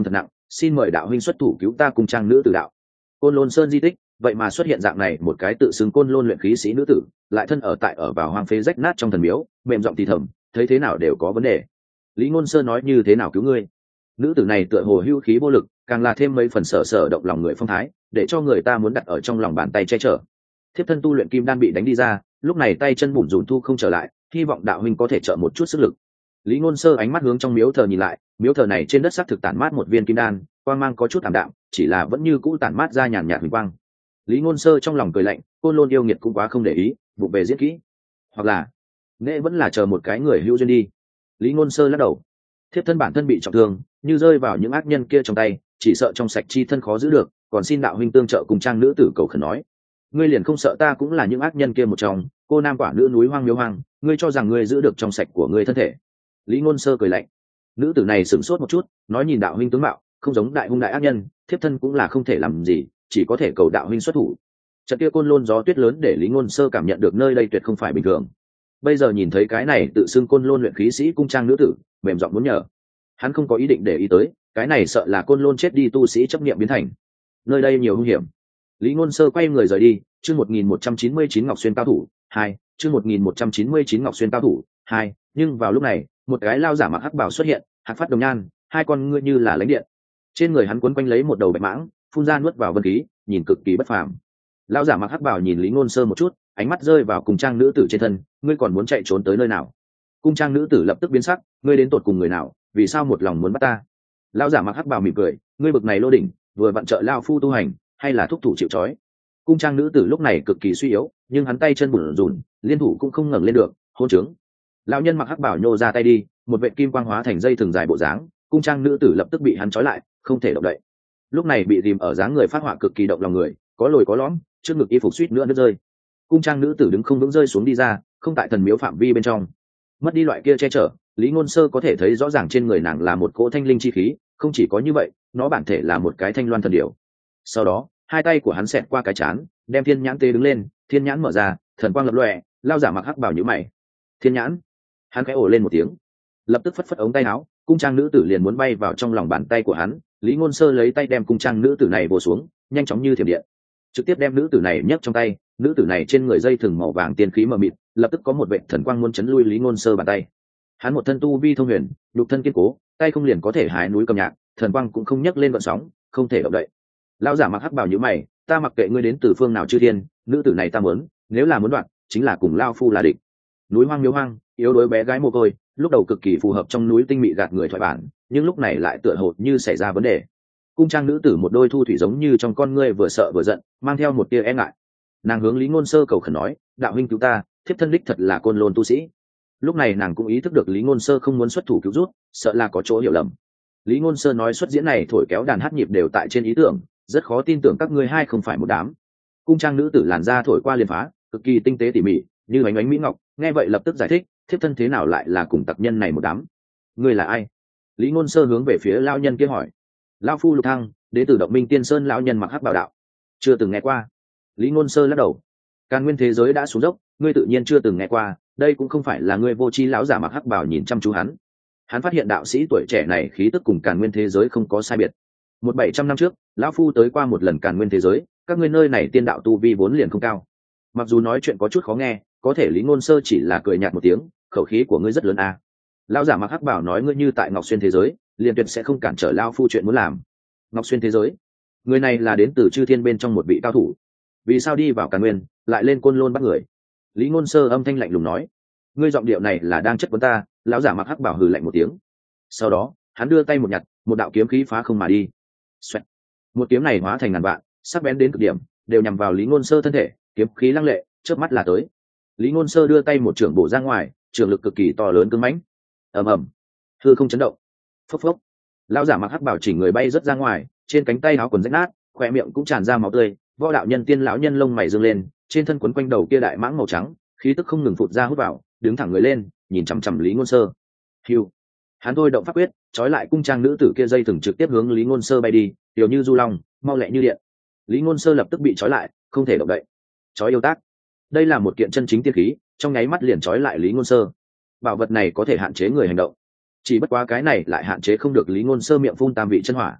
S1: xin mời đạo huynh xuất thủ cứu ta cung trang nữ tử đạo. Côn Lôn Sơn di tích vậy mà xuất hiện dạng này một cái tự xưng côn lôn luyện khí sĩ nữ tử, lại thân ở tại ở vào hoang phế rách nát trong thần miếu, mềm giọng thì thầm, thấy thế nào đều có vấn đề. Lý Ngôn Sơn nói như thế nào cứu ngươi? Nữ tử này tựa hồ hưu khí vô lực, càng là thêm mấy phần sở sở động lòng người phong thái, để cho người ta muốn đặt ở trong lòng bàn tay che chở. Thiếp thân tu luyện kim đan bị đánh đi ra, lúc này tay chân bủn rủn thu không trở lại, hy vọng đạo huynh có thể trợ một chút sức lực. Lý Ngôn Sơ ánh mắt hướng trong miếu thờ nhìn lại, miếu thờ này trên đất xác thực tản mát một viên kim đan, quang mang có chút tạm đạm, chỉ là vẫn như cũ tản mát ra nhàn nhạt huỳnh quang. Lý Ngôn Sơ trong lòng cười lạnh, Côn Lôn yêu nghiệt cũng quá không để ý, vụ về diễn kỹ, hoặc là nghệ vẫn là chờ một cái người hữu duyên đi. Lý Ngôn Sơ lắc đầu, thiếp thân bản thân bị trọng thương, như rơi vào những ác nhân kia trong tay, chỉ sợ trong sạch chi thân khó giữ được, còn xin đạo huynh tương trợ cùng trang nữ tử cầu khẩn nói. Ngươi liền không sợ ta cũng là những ác nhân kia một trong, cô nam quả nữ núi hoang miếu hoang, ngươi cho rằng ngươi giữ được trong sạch của ngươi thân thể? Lý Ngôn Sơ cười lạnh. Nữ tử này sửng sốt một chút, nói nhìn đạo huynh tướng mạo không giống đại hung đại ác nhân, thiếp thân cũng là không thể làm gì, chỉ có thể cầu đạo huynh xuất thủ. Trận kia côn lôn gió tuyết lớn để Lý Ngôn Sơ cảm nhận được nơi đây tuyệt không phải bình thường. Bây giờ nhìn thấy cái này tự xưng côn lôn luyện khí sĩ cung trang nữ tử, mềm giọng muốn nhờ. Hắn không có ý định để ý tới, cái này sợ là côn lôn chết đi tu sĩ chấp niệm biến thành. Nơi đây nhiều hung hiểm. Lý Ngôn Sơ quay người rời đi, chương một nghìn một trăm chín mươi chín Ngọc Xuyên cao thủ hai, chương một nghìn một trăm chín mươi chín Ngọc Xuyên cao thủ hai, nhưng vào lúc này, một cái lao giả mặc hắc bào xuất hiện, hạc phát đồng nhan, hai con ngươi như là lãnh điện. Trên người hắn quấn quanh lấy một đầu bạch mãng, phun ra nuốt vào vân khí, nhìn cực kỳ bất phàm. Lão giả mặc hắc bào nhìn Lý Ngôn Sơ một chút, ánh mắt rơi vào cung trang nữ tử trên thân, ngươi còn muốn chạy trốn tới nơi nào? Cung trang nữ tử lập tức biến sắc, ngươi đến tột cùng người nào, vì sao một lòng muốn bắt ta? Lão giả mặc hắc bào mỉm cười, ngươi bực này lô đỉnh, vừa vặn trợ lao phu tu hành, hay là thúc thủ chịu trói? Cung trang nữ tử lúc này cực kỳ suy yếu, nhưng hắn tay chân bủn rủn, liên thủ cũng không ngẩng lên được, hôn trướng. Lão nhân mặc hắc bào nhô ra tay đi, một vệt kim quang hóa thành dây thừng dài bộ dáng, cung trang nữ tử lập tức bị hắn trói lại, không thể động đậy. Lúc này bị dìm ở dáng người phát họa cực kỳ động lòng người, có lồi có lõm, trước ngực y phục suýt nữa nứt rơi. Cung trang nữ tử đứng không vững rơi xuống đi ra, không tại thần miếu phạm vi bên trong. Mất đi loại kia che chở, Lý Ngôn Sơ có thể thấy rõ ràng trên người nàng là một cỗ thanh linh chi khí, không chỉ có như vậy, nó bản thể là một cái thanh loan thần điểu. Sau đó, hai tay của hắn xẹt qua cái chán, đem thiên nhãn tê đứng lên, thiên nhãn mở ra, thần quang lập lòe, lao giả mặc hắc bào nhíu mày. Thiên nhãn, hắn khẽ ồ lên một tiếng, lập tức phất phất ống tay áo, cung trang nữ tử liền muốn bay vào trong lòng bàn tay của hắn. Lý Ngôn Sơ lấy tay đem cung trang nữ tử này vồ xuống, nhanh chóng như thiểm điện, trực tiếp đem nữ tử này nhấc trong tay. Nữ tử này trên người dây thừng màu vàng tiên khí mờ mịt, lập tức có một vệ thần quang muốn chấn lui Lý Ngôn Sơ bàn tay. Hắn một thân tu vi thông huyền, lục thân kiên cố, tay không liền có thể hái núi cầm nhạc, thần quang cũng không nhấc lên gợn sóng, không thể động đậy. Lão giả mặc hắc bào nhíu mày, ta mặc kệ ngươi đến từ phương nào chư thiên, nữ tử này ta muốn, nếu là muốn đoạn, chính là cùng lao phu là địch. Núi hoang miếu hoang, yếu đuối bé gái mồ côi, lúc đầu cực kỳ phù hợp trong núi tinh mị gạt người thoại bản, nhưng lúc này lại tựa hồ như xảy ra vấn đề. Cung trang nữ tử một đôi thu thủy giống như trong con ngươi vừa sợ vừa giận, mang theo một tia e ngại. Nàng hướng Lý Ngôn Sơ cầu khẩn nói, đạo huynh cứu ta, thiếp thân đích thật là côn lôn tu sĩ. Lúc này nàng cũng ý thức được Lý Ngôn Sơ không muốn xuất thủ cứu rút, sợ là có chỗ hiểu lầm. Lý Ngôn Sơ nói xuất diễn này thổi kéo đàn hát nhịp đều tại trên ý tưởng, rất khó tin tưởng các ngươi hai không phải một đám. Cung trang nữ tử làn da thổi qua liền phá, cực kỳ tinh tế tỉ mỉ, như ánh ánh mỹ ngọc, nghe vậy lập tức giải thích, thiếp thân thế nào lại là cùng tặc nhân này một đám? Ngươi là ai? Lý Ngôn Sơ hướng về phía lão nhân kia hỏi. Lão phu Lục Thăng, đến từ Động Minh Tiên Sơn. Lão nhân mặc hắc bào đạo, chưa từng nghe qua. Lý Ngôn Sơ lắc đầu, Càn Nguyên thế giới đã xuống dốc, ngươi tự nhiên chưa từng nghe qua, đây cũng không phải là ngươi vô tri. Lão giả mặc hắc bào nhìn chăm chú hắn, hắn phát hiện đạo sĩ tuổi trẻ này khí tức cùng Càn Nguyên thế giới không có sai biệt. Một bảy trăm năm trước, lão phu tới qua một lần Càn Nguyên thế giới, các ngươi nơi này tiên đạo tu vi vốn liền không cao. Mặc dù nói chuyện có chút khó nghe, có thể Lý Ngôn Sơ chỉ là cười nhạt một tiếng, khẩu khí của ngươi rất lớn à. Lão giả mặc hắc bảo nói, ngươi như tại Ngọc Xuyên thế giới, liền tuyệt sẽ không cản trở lão phu chuyện muốn làm. Ngọc Xuyên thế giới, người này là đến từ chư thiên bên trong một vị cao thủ, vì sao đi vào Càn Nguyên lại lên Côn Lôn bắt người? Lý Ngôn Sơ âm thanh lạnh lùng nói, ngươi giọng điệu này là đang chất vấn ta. Lão giả mặc hắc bảo hừ lạnh một tiếng, sau đó hắn đưa tay một nhặt, một đạo kiếm khí phá không mà đi. Xoẹt. Một kiếm này hóa thành ngàn vạn, sắc bén đến cực điểm, đều nhằm vào Lý Ngôn Sơ thân thể, kiếm khí lăng lệ, chớp mắt là tới. Lý Ngôn Sơ đưa tay một chưởng bổ ra ngoài, trường lực cực kỳ to lớn cứng mãnh. Ầm ầm, hư không chấn động. Phốc phốc. Lão giả mặc hắc bảo chỉnh người bay rất ra ngoài, trên cánh tay áo quần rách nát, khóe miệng cũng tràn ra máu tươi. Võ đạo nhân tiên lão nhân lông mày dương lên, trên thân quấn quanh đầu kia đại mãng màu trắng, khí tức không ngừng phụt ra hút vào, đứng thẳng người lên, nhìn chằm chằm Lý Ngôn Sơ. Hưu. Hắn thôi động pháp quyết, trói lại cung trang nữ tử kia dây thừng trực tiếp hướng Lý Ngôn Sơ bay đi, tiểu như du long, mau lẹ như điện. Lý Ngôn Sơ lập tức bị trói lại, không thể động đậy. Trói yêu tác, đây là một kiện chân chính tiên khí, trong nháy mắt liền trói lại Lý Ngôn Sơ. Bảo vật này có thể hạn chế người hành động, chỉ bất quá cái này lại hạn chế không được Lý Ngôn Sơ miệng phun tam vị chân hỏa.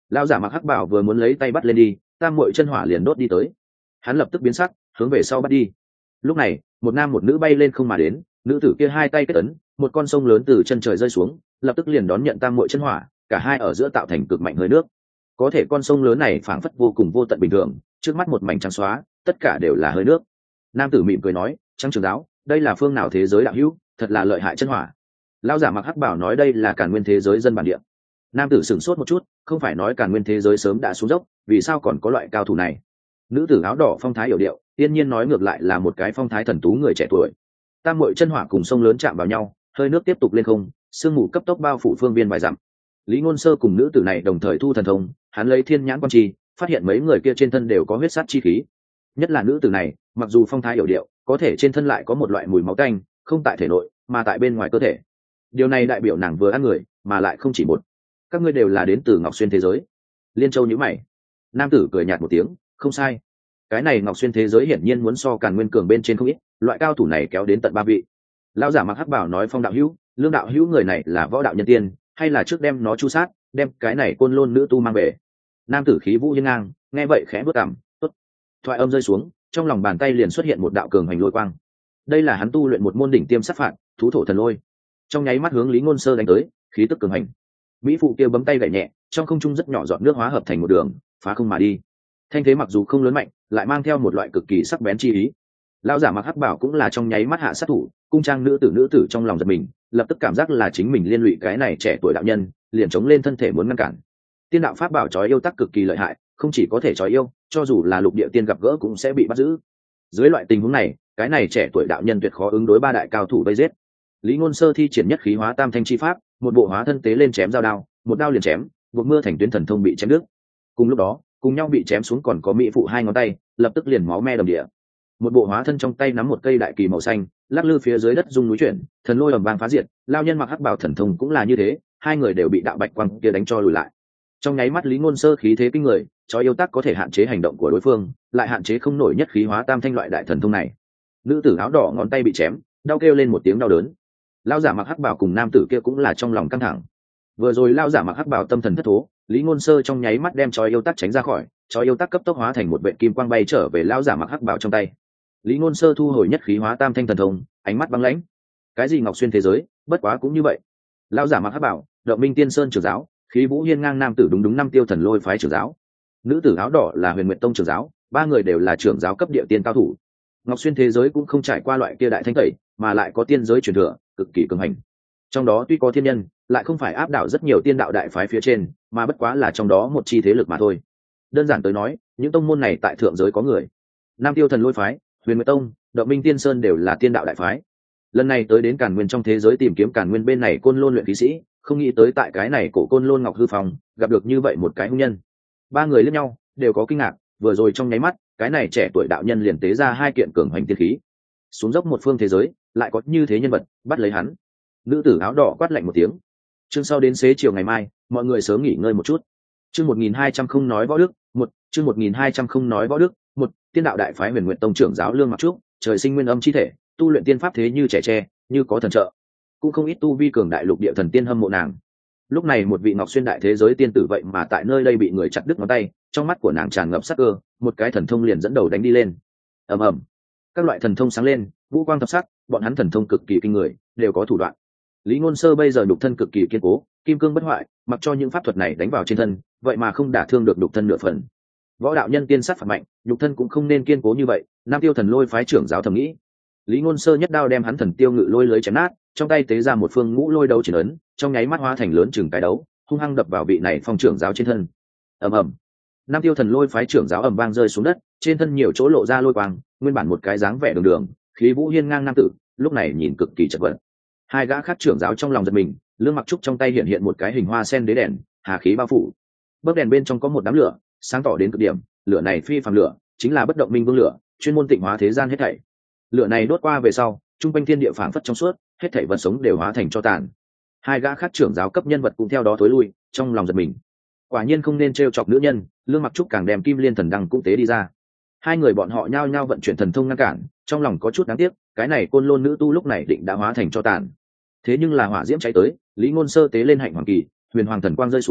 S1: Lão giả mặc hắc bảo vừa muốn lấy tay bắt lên đi, tam muội chân hỏa liền đốt đi tới. Hắn lập tức biến sắc, hướng về sau bắt đi. Lúc này một nam một nữ bay lên không mà đến, nữ tử kia hai tay kết ấn, một con sông lớn từ chân trời rơi xuống, lập tức liền đón nhận tam muội chân hỏa, cả hai ở giữa tạo thành cực mạnh hơi nước. Có thể con sông lớn này phảng phất vô cùng vô tận bình thường, trước mắt một mảnh trắng xóa, tất cả đều là hơi nước. Nam tử mỉm cười nói, Trăng trưởng giáo, đây là phương nào thế giới đạo hữu, thật là lợi hại chân hỏa. Lão giả mặc hắc bảo nói đây là Càn Nguyên thế giới dân bản địa. Nam tử sửng sốt một chút, không phải nói Càn Nguyên thế giới sớm đã xuống dốc, vì sao còn có loại cao thủ này? Nữ tử áo đỏ phong thái hiểu điệu, tiên nhiên nói ngược lại là một cái phong thái thần tú người trẻ tuổi. Tam muội chân hỏa cùng sông lớn chạm vào nhau, hơi nước tiếp tục lên không, sương mù cấp tốc bao phủ phương viên vài dặm. Lý Ngôn Sơ cùng nữ tử này đồng thời thu thần thông, hắn lấy thiên nhãn quan chi, phát hiện mấy người kia trên thân đều có huyết sát chi khí. Nhất là nữ tử này, mặc dù phong thái hiểu điệu, có thể trên thân lại có một loại mùi máu tanh, không tại thể nội, mà tại bên ngoài cơ thể. Điều này đại biểu nàng vừa ăn người, mà lại không chỉ một. Các ngươi đều là đến từ Ngọc Xuyên thế giới. Liên Châu nhíu mày. Nam tử cười nhạt một tiếng, không sai. Cái này Ngọc Xuyên thế giới hiển nhiên muốn so Càn Nguyên cường bên trên không ít, loại cao thủ này kéo đến tận ba vị. Lão giả mặc hắc bảo nói, Phong đạo hữu, Lương đạo hữu người này là võ đạo nhân tiên, hay là trước đem nó chu sát, đem cái này côn lôn nữ tu mang về? Nam tử khí vũ hiên ngang, nghe vậy khẽ bước cằm, tốt. Thoại âm rơi xuống, trong lòng bàn tay liền xuất hiện một đạo cường hành lôi quang. Đây là hắn tu luyện một môn đỉnh tiêm sát phạt, thú thổ thần lôi. Trong nháy mắt hướng Lý Ngôn Sơ đánh tới, khí tức cường hành. Mỹ phụ kia bấm tay gảy nhẹ, trong không trung rất nhỏ giọt nước hóa hợp thành một đường, phá không mà đi. Thanh thế mặc dù không lớn mạnh, lại mang theo một loại cực kỳ sắc bén chi ý. Lão giả mặc hắc bảo cũng là trong nháy mắt hạ sát thủ, cung trang nữ tử nữ tử trong lòng giật mình, lập tức cảm giác là chính mình liên lụy cái này trẻ tuổi đạo nhân, liền chống lên thân thể muốn ngăn cản. Tiên đạo pháp bảo trói yêu tắc cực kỳ lợi hại, không chỉ có thể trói yêu, cho dù là lục địa tiên gặp gỡ cũng sẽ bị bắt giữ. Dưới loại tình huống này, cái này trẻ tuổi đạo nhân tuyệt khó ứng đối ba đại cao thủ vây giết. Lý Ngôn Sơ thi triển nhất khí hóa tam thanh chi pháp, một bộ hóa thân tế lên chém giao đao, một đao liền chém, buộc mưa thành tuyến thần thông bị chém đứt. Cùng lúc đó, cùng nhau bị chém xuống còn có mỹ phụ hai ngón tay, lập tức liền máu me đầm địa. Một bộ hóa thân trong tay nắm một cây đại kỳ màu xanh, lắc lư phía dưới đất rung núi chuyển, thần lôi ầm vang phá diệt, lao nhân mặc hắc bào thần thông cũng là như thế, hai người đều bị đạo bạch quang kia đánh cho lùi lại. Trong nháy mắt Lý Ngôn Sơ khí thế kinh người, cho yêu tác có thể hạn chế hành động của đối phương, lại hạn chế không nổi nhất khí hóa tam thanh loại đại thần thông này. Nữ tử áo đỏ ngón tay bị chém, đau kêu lên một tiếng đau đớn. Lão giả mặc hắc bào cùng nam tử kia cũng là trong lòng căng thẳng. Vừa rồi lão giả mặc hắc bào tâm thần thất thố, Lý Ngôn Sơ trong nháy mắt đem chói yêu tắc tránh ra khỏi, chói yêu tắc cấp tốc hóa thành một vệt kim quang bay trở về lão giả mặc hắc bào trong tay. Lý Ngôn Sơ thu hồi nhất khí hóa tam thanh thần thông, ánh mắt băng lãnh. Cái gì Ngọc Xuyên thế giới, bất quá cũng như vậy. Lão giả mặc hắc bào, Động Minh Tiên Sơn trưởng giáo, khí vũ hiên ngang nam tử đúng đúng năm tiêu thần lôi phái trưởng giáo. Nữ tử áo đỏ là Huyền Nguyệt Tông trưởng giáo, ba người đều là trưởng giáo cấp địa tiên cao thủ. Ngọc Xuyên thế giới cũng không trải qua loại kia đại thanh tẩy, mà lại có tiên giới truyền thừa, cực kỳ cường hành. Trong đó tuy có thiên nhân, lại không phải áp đảo rất nhiều tiên đạo đại phái phía trên, mà bất quá là trong đó một chi thế lực mà thôi. Đơn giản tới nói, những tông môn này tại thượng giới có người. Nam Tiêu Thần Lôi phái, Huyền Nguyệt Tông, Động Minh Tiên Sơn đều là tiên đạo đại phái. Lần này tới đến Càn Nguyên trong thế giới tìm kiếm Càn Nguyên bên này Côn Lôn luyện khí sĩ, không nghĩ tới tại cái này cổ Côn Lôn Ngọc Hư Phòng, gặp được như vậy một cái hung nhân. Ba người liếc nhau, đều có kinh ngạc, vừa rồi trong nháy mắt, cái này trẻ tuổi đạo nhân liền tế ra hai kiện cường hành tiên khí. Xuống dốc một phương thế giới, lại có như thế nhân vật, bắt lấy hắn. Nữ tử áo đỏ quát lạnh một tiếng. Chương sau đến xế chiều ngày mai, mọi người sớm nghỉ ngơi một chút. Chương một nghìn hai trăm không nói võ đức, một, chương một nghìn hai trăm không nói võ đức, một, tiên đạo đại phái Huyền Nguyệt Tông trưởng giáo Lương Mặc Trúc, trời sinh nguyên âm chi thể, tu luyện tiên pháp thế như trẻ tre, như có thần trợ. Cũng không ít tu vi cường đại lục địa thần tiên hâm mộ nàng. Lúc này một vị Ngọc Xuyên đại thế giới tiên tử vậy mà tại nơi đây bị người chặt đứt ngón tay, trong mắt của nàng tràn ngập sắc cơ, một cái thần thông liền dẫn đầu đánh đi lên. Ầm ầm. Các loại thần thông sáng lên, vũ quang thập sắc, bọn hắn thần thông cực kỳ kinh người, đều có thủ đoạn. Lý Ngôn Sơ bây giờ nhục thân cực kỳ kiên cố, kim cương bất hoại, mặc cho những pháp thuật này đánh vào trên thân, vậy mà không đả thương được nhục thân nửa phần. Võ đạo nhân tiên sát phạt mạnh, nhục thân cũng không nên kiên cố như vậy, Nam Tiêu Thần Lôi phái trưởng giáo thầm nghĩ. Lý Ngôn Sơ nhất đao đem hắn thần tiêu ngự lôi lưới chém nát, trong tay tế ra một phương ngũ lôi đấu chỉ ấn, trong nháy mắt hóa thành lớn chừng cái đấu, hung hăng đập vào vị này phong trưởng giáo trên thân. Ầm ầm. Nam Tiêu Thần Lôi phái trưởng giáo ầm vang rơi xuống đất, trên thân nhiều chỗ lộ ra lôi quang, nguyên bản một cái dáng vẻ đường đường, khí vũ hiên ngang nam tử, lúc này nhìn cực kỳ chật vật. Hai gã khác trưởng giáo trong lòng giật mình, Lương Mặc Trúc trong tay hiện hiện một cái hình hoa sen đế đèn, hà khí bao phủ. Bấc đèn bên trong có một đám lửa, sáng tỏ đến cực điểm, lửa này phi phàm lửa, chính là bất động minh vương lửa, chuyên môn tịnh hóa thế gian hết thảy. Lửa này đốt qua về sau, trung quanh thiên địa phảng phất trong suốt, hết thảy vật sống đều hóa thành tro tàn. Hai gã khác trưởng giáo cấp nhân vật cũng theo đó tối lui, trong lòng giật mình. Quả nhiên không nên trêu chọc nữ nhân, Lương Mặc Trúc càng đem Kim Liên Thần Đăng cũng tế đi ra. Hai người bọn họ nhao nhao vận chuyển thần thông ngăn cản, trong lòng có chút đáng tiếc, cái này Côn Lôn nữ tu lúc này định đã hóa thành tro tàn. Thế nhưng là hỏa diễm cháy tới, Lý Ngôn Sơ tế lên hạnh hoàng kỳ, huyền hoàng thần quang rơi xuống,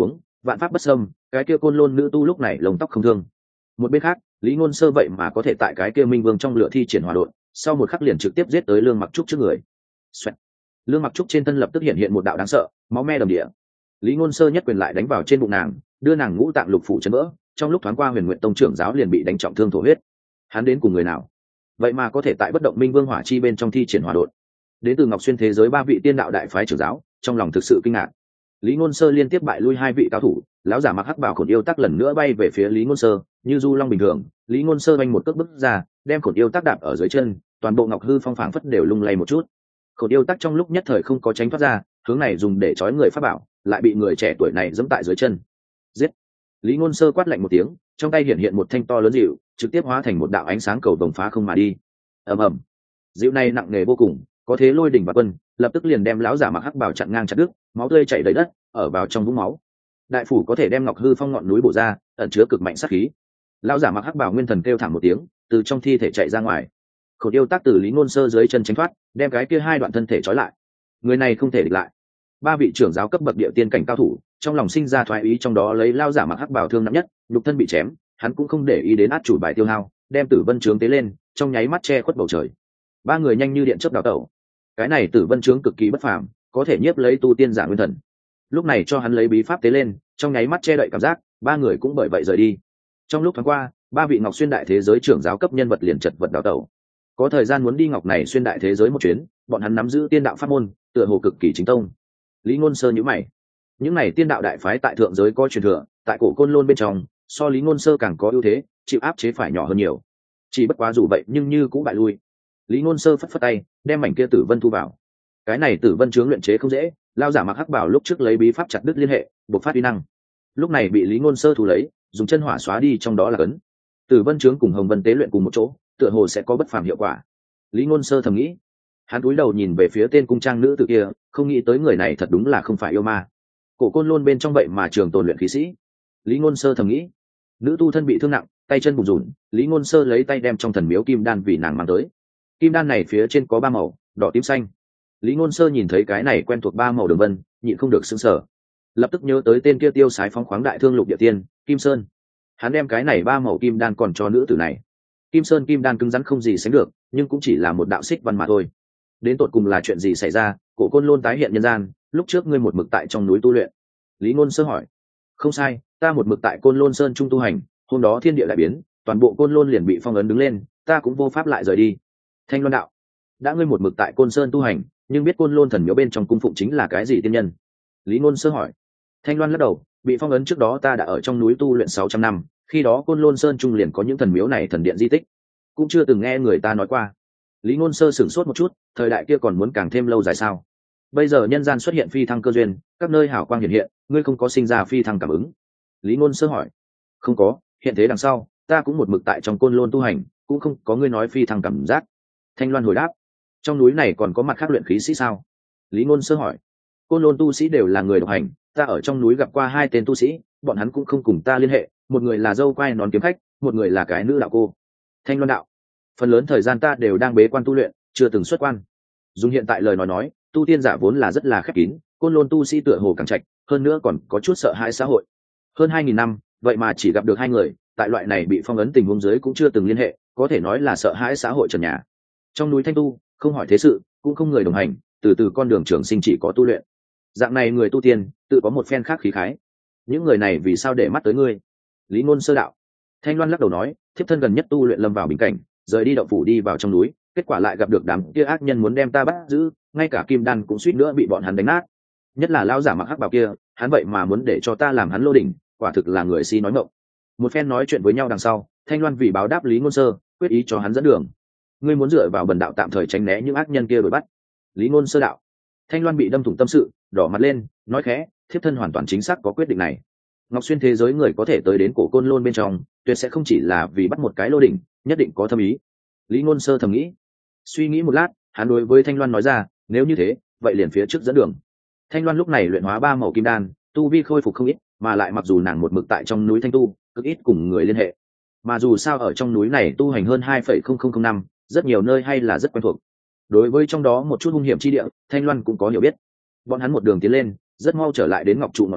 S1: vạn pháp bất xâm, cái kia côn lôn nữ tu lúc này lông tóc không thương. Một bên khác, Lý Ngôn Sơ vậy mà có thể tại cái kia minh vương trong lửa thi triển hỏa độn, sau một khắc liền trực tiếp giết tới Lương Mặc Trúc trước người. Xoẹt. Lương Mặc Trúc trên thân lập tức hiện hiện một đạo đáng sợ máu me đầm địa. Lý Ngôn Sơ nhất quyền lại đánh vào trên bụng nàng, đưa nàng ngũ tạng lục phủ chấn vỡ, trong lúc thoáng qua Huyền Nguyện Tông trưởng giáo liền bị đánh trọng thương thổ huyết. Hắn đến cùng người nào? Vậy mà có thể tại bất động minh vương hỏa chi bên trong thi triển hỏa độn. Đến từ Ngọc Xuyên thế giới ba vị tiên đạo đại phái trưởng giáo, trong lòng thực sự kinh ngạc. Lý Ngôn Sơ liên tiếp bại lui hai vị cao thủ, lão giả mặc hắc bào Khổn Yêu Tắc lần nữa bay về phía Lý Ngôn Sơ, như du long bình thường, Lý Ngôn Sơ vanh một cước bước ra, đem Khổn Yêu Tắc đạp ở dưới chân, toàn bộ Ngọc Hư Phong phảng phất đều lung lay một chút. Khổn Yêu Tắc trong lúc nhất thời không có tránh thoát ra, hướng này dùng để trói người pháp bảo, lại bị người trẻ tuổi này giẫm tại dưới chân. Giết! Lý Ngôn Sơ quát lạnh một tiếng, trong tay hiện hiện một thanh to lớn dịu, trực tiếp hóa thành một đạo ánh sáng cầu vồng phá không mà đi. Ầm ầm. Dịu này nặng nề vô cùng, có thế lôi đỉnh và quân, lập tức liền đem lão giả mặc hắc bào chặn ngang chặt đứt, máu tươi chảy đầy đất, ở vào trong vũng máu. Đại phủ có thể đem Ngọc Hư Phong ngọn núi bổ ra, ẩn chứa cực mạnh sát khí. Lão giả mặc hắc bào nguyên thần kêu thảm một tiếng, từ trong thi thể chạy ra ngoài. Khổn Yêu Tắc từ Lý Ngôn Sơ dưới chân tránh thoát, đem cái kia hai đoạn thân thể trói lại. Người này không thể địch lại. Ba vị trưởng giáo cấp bậc địa tiên cảnh cao thủ, trong lòng sinh ra thoái ý, trong đó lấy lão giả mặc hắc bào thương nặng nhất, nhục thân bị chém, hắn cũng không để ý đến át chủ bài tiêu hao, đem Tử Vân Trướng tế lên, trong nháy mắt che khuất bầu trời. Ba người nhanh như điện chớp đào tẩu. Cái này Tử Vân Trướng cực kỳ bất phàm, có thể nhiếp lấy tu tiên giả nguyên thần. Lúc này cho hắn lấy bí pháp tế lên, trong nháy mắt che đậy cảm giác, ba người cũng bởi vậy rời đi. Trong lúc thoáng qua, ba vị Ngọc Xuyên đại thế giới trưởng giáo cấp nhân vật liền chật vật đào tẩu. Có thời gian muốn đi Ngọc này xuyên đại thế giới một chuyến, bọn hắn nắm giữ tiên đạo pháp môn, tựa hồ cực kỳ chính tông. Lý Ngôn Sơ nhíu mày. Những này tiên đạo đại phái tại thượng giới có truyền thừa, tại cổ Côn Lôn bên trong, so Lý Ngôn Sơ càng có ưu thế, chịu áp chế phải nhỏ hơn nhiều. Chỉ bất quá dù vậy nhưng như cũng bại lui. Lý Ngôn Sơ phất phất tay, đem mảnh kia Tử Vân thu vào. Cái này Tử Vân Trướng luyện chế không dễ, lao giả mặc hắc bảo lúc trước lấy bí pháp chặt đứt liên hệ, bộc phát uy năng. Lúc này bị Lý Ngôn Sơ thu lấy, dùng chân hỏa xóa đi trong đó là cấn. Tử Vân Trướng cùng Hồng Vân tế luyện cùng một chỗ, tựa hồ sẽ có bất phàm hiệu quả. Lý Ngôn Sơ thầm nghĩ. Hắn cúi đầu nhìn về phía tên cung trang nữ tử kia, không nghĩ tới người này thật đúng là không phải yêu ma. Cổ Côn Lôn bên trong vậy mà trường tồn luyện khí sĩ. Lý Ngôn Sơ thầm nghĩ. Nữ tu thân bị thương nặng, tay chân bùn rùn, Lý Ngôn Sơ lấy tay đem trong thần miếu kim đan vì nàng mang tới. Kim đan này phía trên có ba màu, đỏ tím xanh. Lý Ngôn Sơ nhìn thấy cái này quen thuộc ba màu đường vân, nhịn không được sững sờ. Lập tức nhớ tới tên kia tiêu sái phóng khoáng đại thương lục địa tiên, Kim Sơn. Hắn đem cái này ba màu kim đan còn cho nữ tử này. Kim Sơn kim đan cứng rắn không gì sánh được, nhưng cũng chỉ là một đạo xích văn mà thôi. Đến tột cùng là chuyện gì xảy ra, Cổ Côn Lôn tái hiện nhân gian, lúc trước ngươi một mực tại trong núi tu luyện. Lý Ngôn Sơ hỏi. Không sai, ta một mực tại Côn Lôn Sơn trung tu hành, hôm đó thiên địa đại biến, toàn bộ Côn Lôn liền bị phong ấn đứng lên, ta cũng vô pháp lại rời đi. Thanh Loan đạo, đã ngươi một mực tại Côn Sơn tu hành, nhưng biết Côn Lôn thần miếu bên trong cung phụng chính là cái gì tiên nhân? Lý Ngôn Sơ hỏi. Thanh Loan lắc đầu, bị phong ấn trước đó ta đã ở trong núi tu luyện sáu trăm năm, khi đó Côn Lôn Sơn trung liền có những thần miếu này thần điện di tích, cũng chưa từng nghe người ta nói qua. Lý Ngôn Sơ sửng sốt một chút, thời đại kia còn muốn càng thêm lâu dài sao? Bây giờ nhân gian xuất hiện phi thăng cơ duyên, các nơi hào quang hiện hiện, ngươi không có sinh ra phi thăng cảm ứng? Lý Ngôn Sơ hỏi. Không có, hiện thế đằng sau, ta cũng một mực tại trong Côn Lôn tu hành, cũng không có ngươi nói phi thăng cảm giác. Thanh Loan hồi đáp. Trong núi này còn có mặt khác luyện khí sĩ sao? Lý Ngôn Sơ hỏi. Côn Lôn tu sĩ đều là người độc hành, ta ở trong núi gặp qua hai tên tu sĩ, bọn hắn cũng không cùng ta liên hệ, một người là dâu quai nón kiếm khách, một người là cái nữ đạo cô. Thanh Loan đạo. Phần lớn thời gian ta đều đang bế quan tu luyện, chưa từng xuất quan. Dùng hiện tại lời nói nói, tu tiên giả vốn là rất là khép kín, Côn Lôn tu sĩ tựa hồ càng trạch, hơn nữa còn có chút sợ hãi xã hội. Hơn hai nghìn năm, vậy mà chỉ gặp được hai người, tại loại này bị phong ấn tình huống dưới cũng chưa từng liên hệ, có thể nói là sợ hãi xã hội trần nhà. Trong núi thanh tu, không hỏi thế sự, cũng không người đồng hành, từ từ con đường trường sinh chỉ có tu luyện. Dạng này người tu tiên, tự có một phen khác khí khái. Những người này vì sao để mắt tới ngươi? Lý Ngôn Sơ đạo. Thanh Loan lắc đầu nói, thiếp thân gần nhất tu luyện lâm vào bình cảnh, rời đi động phủ đi vào trong núi, kết quả lại gặp được đám kia ác nhân muốn đem ta bắt giữ, ngay cả kim đan cũng suýt nữa bị bọn hắn đánh nát. Nhất là lão giả mặc hắc bào kia, hắn vậy mà muốn để cho ta làm hắn lô đỉnh, quả thực là người si nói ngọng. Một phen nói chuyện với nhau đằng sau, Thanh Loan vì báo đáp Lý Ngôn Sơ, quyết ý cho hắn dẫn đường. Ngươi muốn dựa vào bần đạo tạm thời tránh né những ác nhân kia đuổi bắt. Lý Ngôn Sơ đạo. Thanh Loan bị đâm thủng tâm sự, đỏ mặt lên, nói khẽ, thiếp thân hoàn toàn chính xác có quyết định này. Ngọc Xuyên thế giới người có thể tới đến cổ Côn Lôn bên trong, tuyệt sẽ không chỉ là vì bắt một cái lô đỉnh, nhất định có thâm ý. Lý Ngôn Sơ thầm nghĩ. Suy nghĩ một lát, hắn đối với Thanh Loan nói ra, nếu như thế, vậy liền phía trước dẫn đường. Thanh Loan lúc này luyện hóa ba màu kim đan, tu vi khôi phục không ít, mà lại mặc dù nàng một mực tại trong núi thanh tu, cực ít cùng người liên hệ. Mà dù sao ở trong núi này tu hành hơn hai phẩy không không không năm, rất nhiều nơi hay là rất quen thuộc. Đối với trong đó một chút hung hiểm chi địa, Thanh Loan cũng có hiểu biết. Bọn hắn một đường tiến lên, rất mau trở lại đến Ngọc trụ ngọn núi,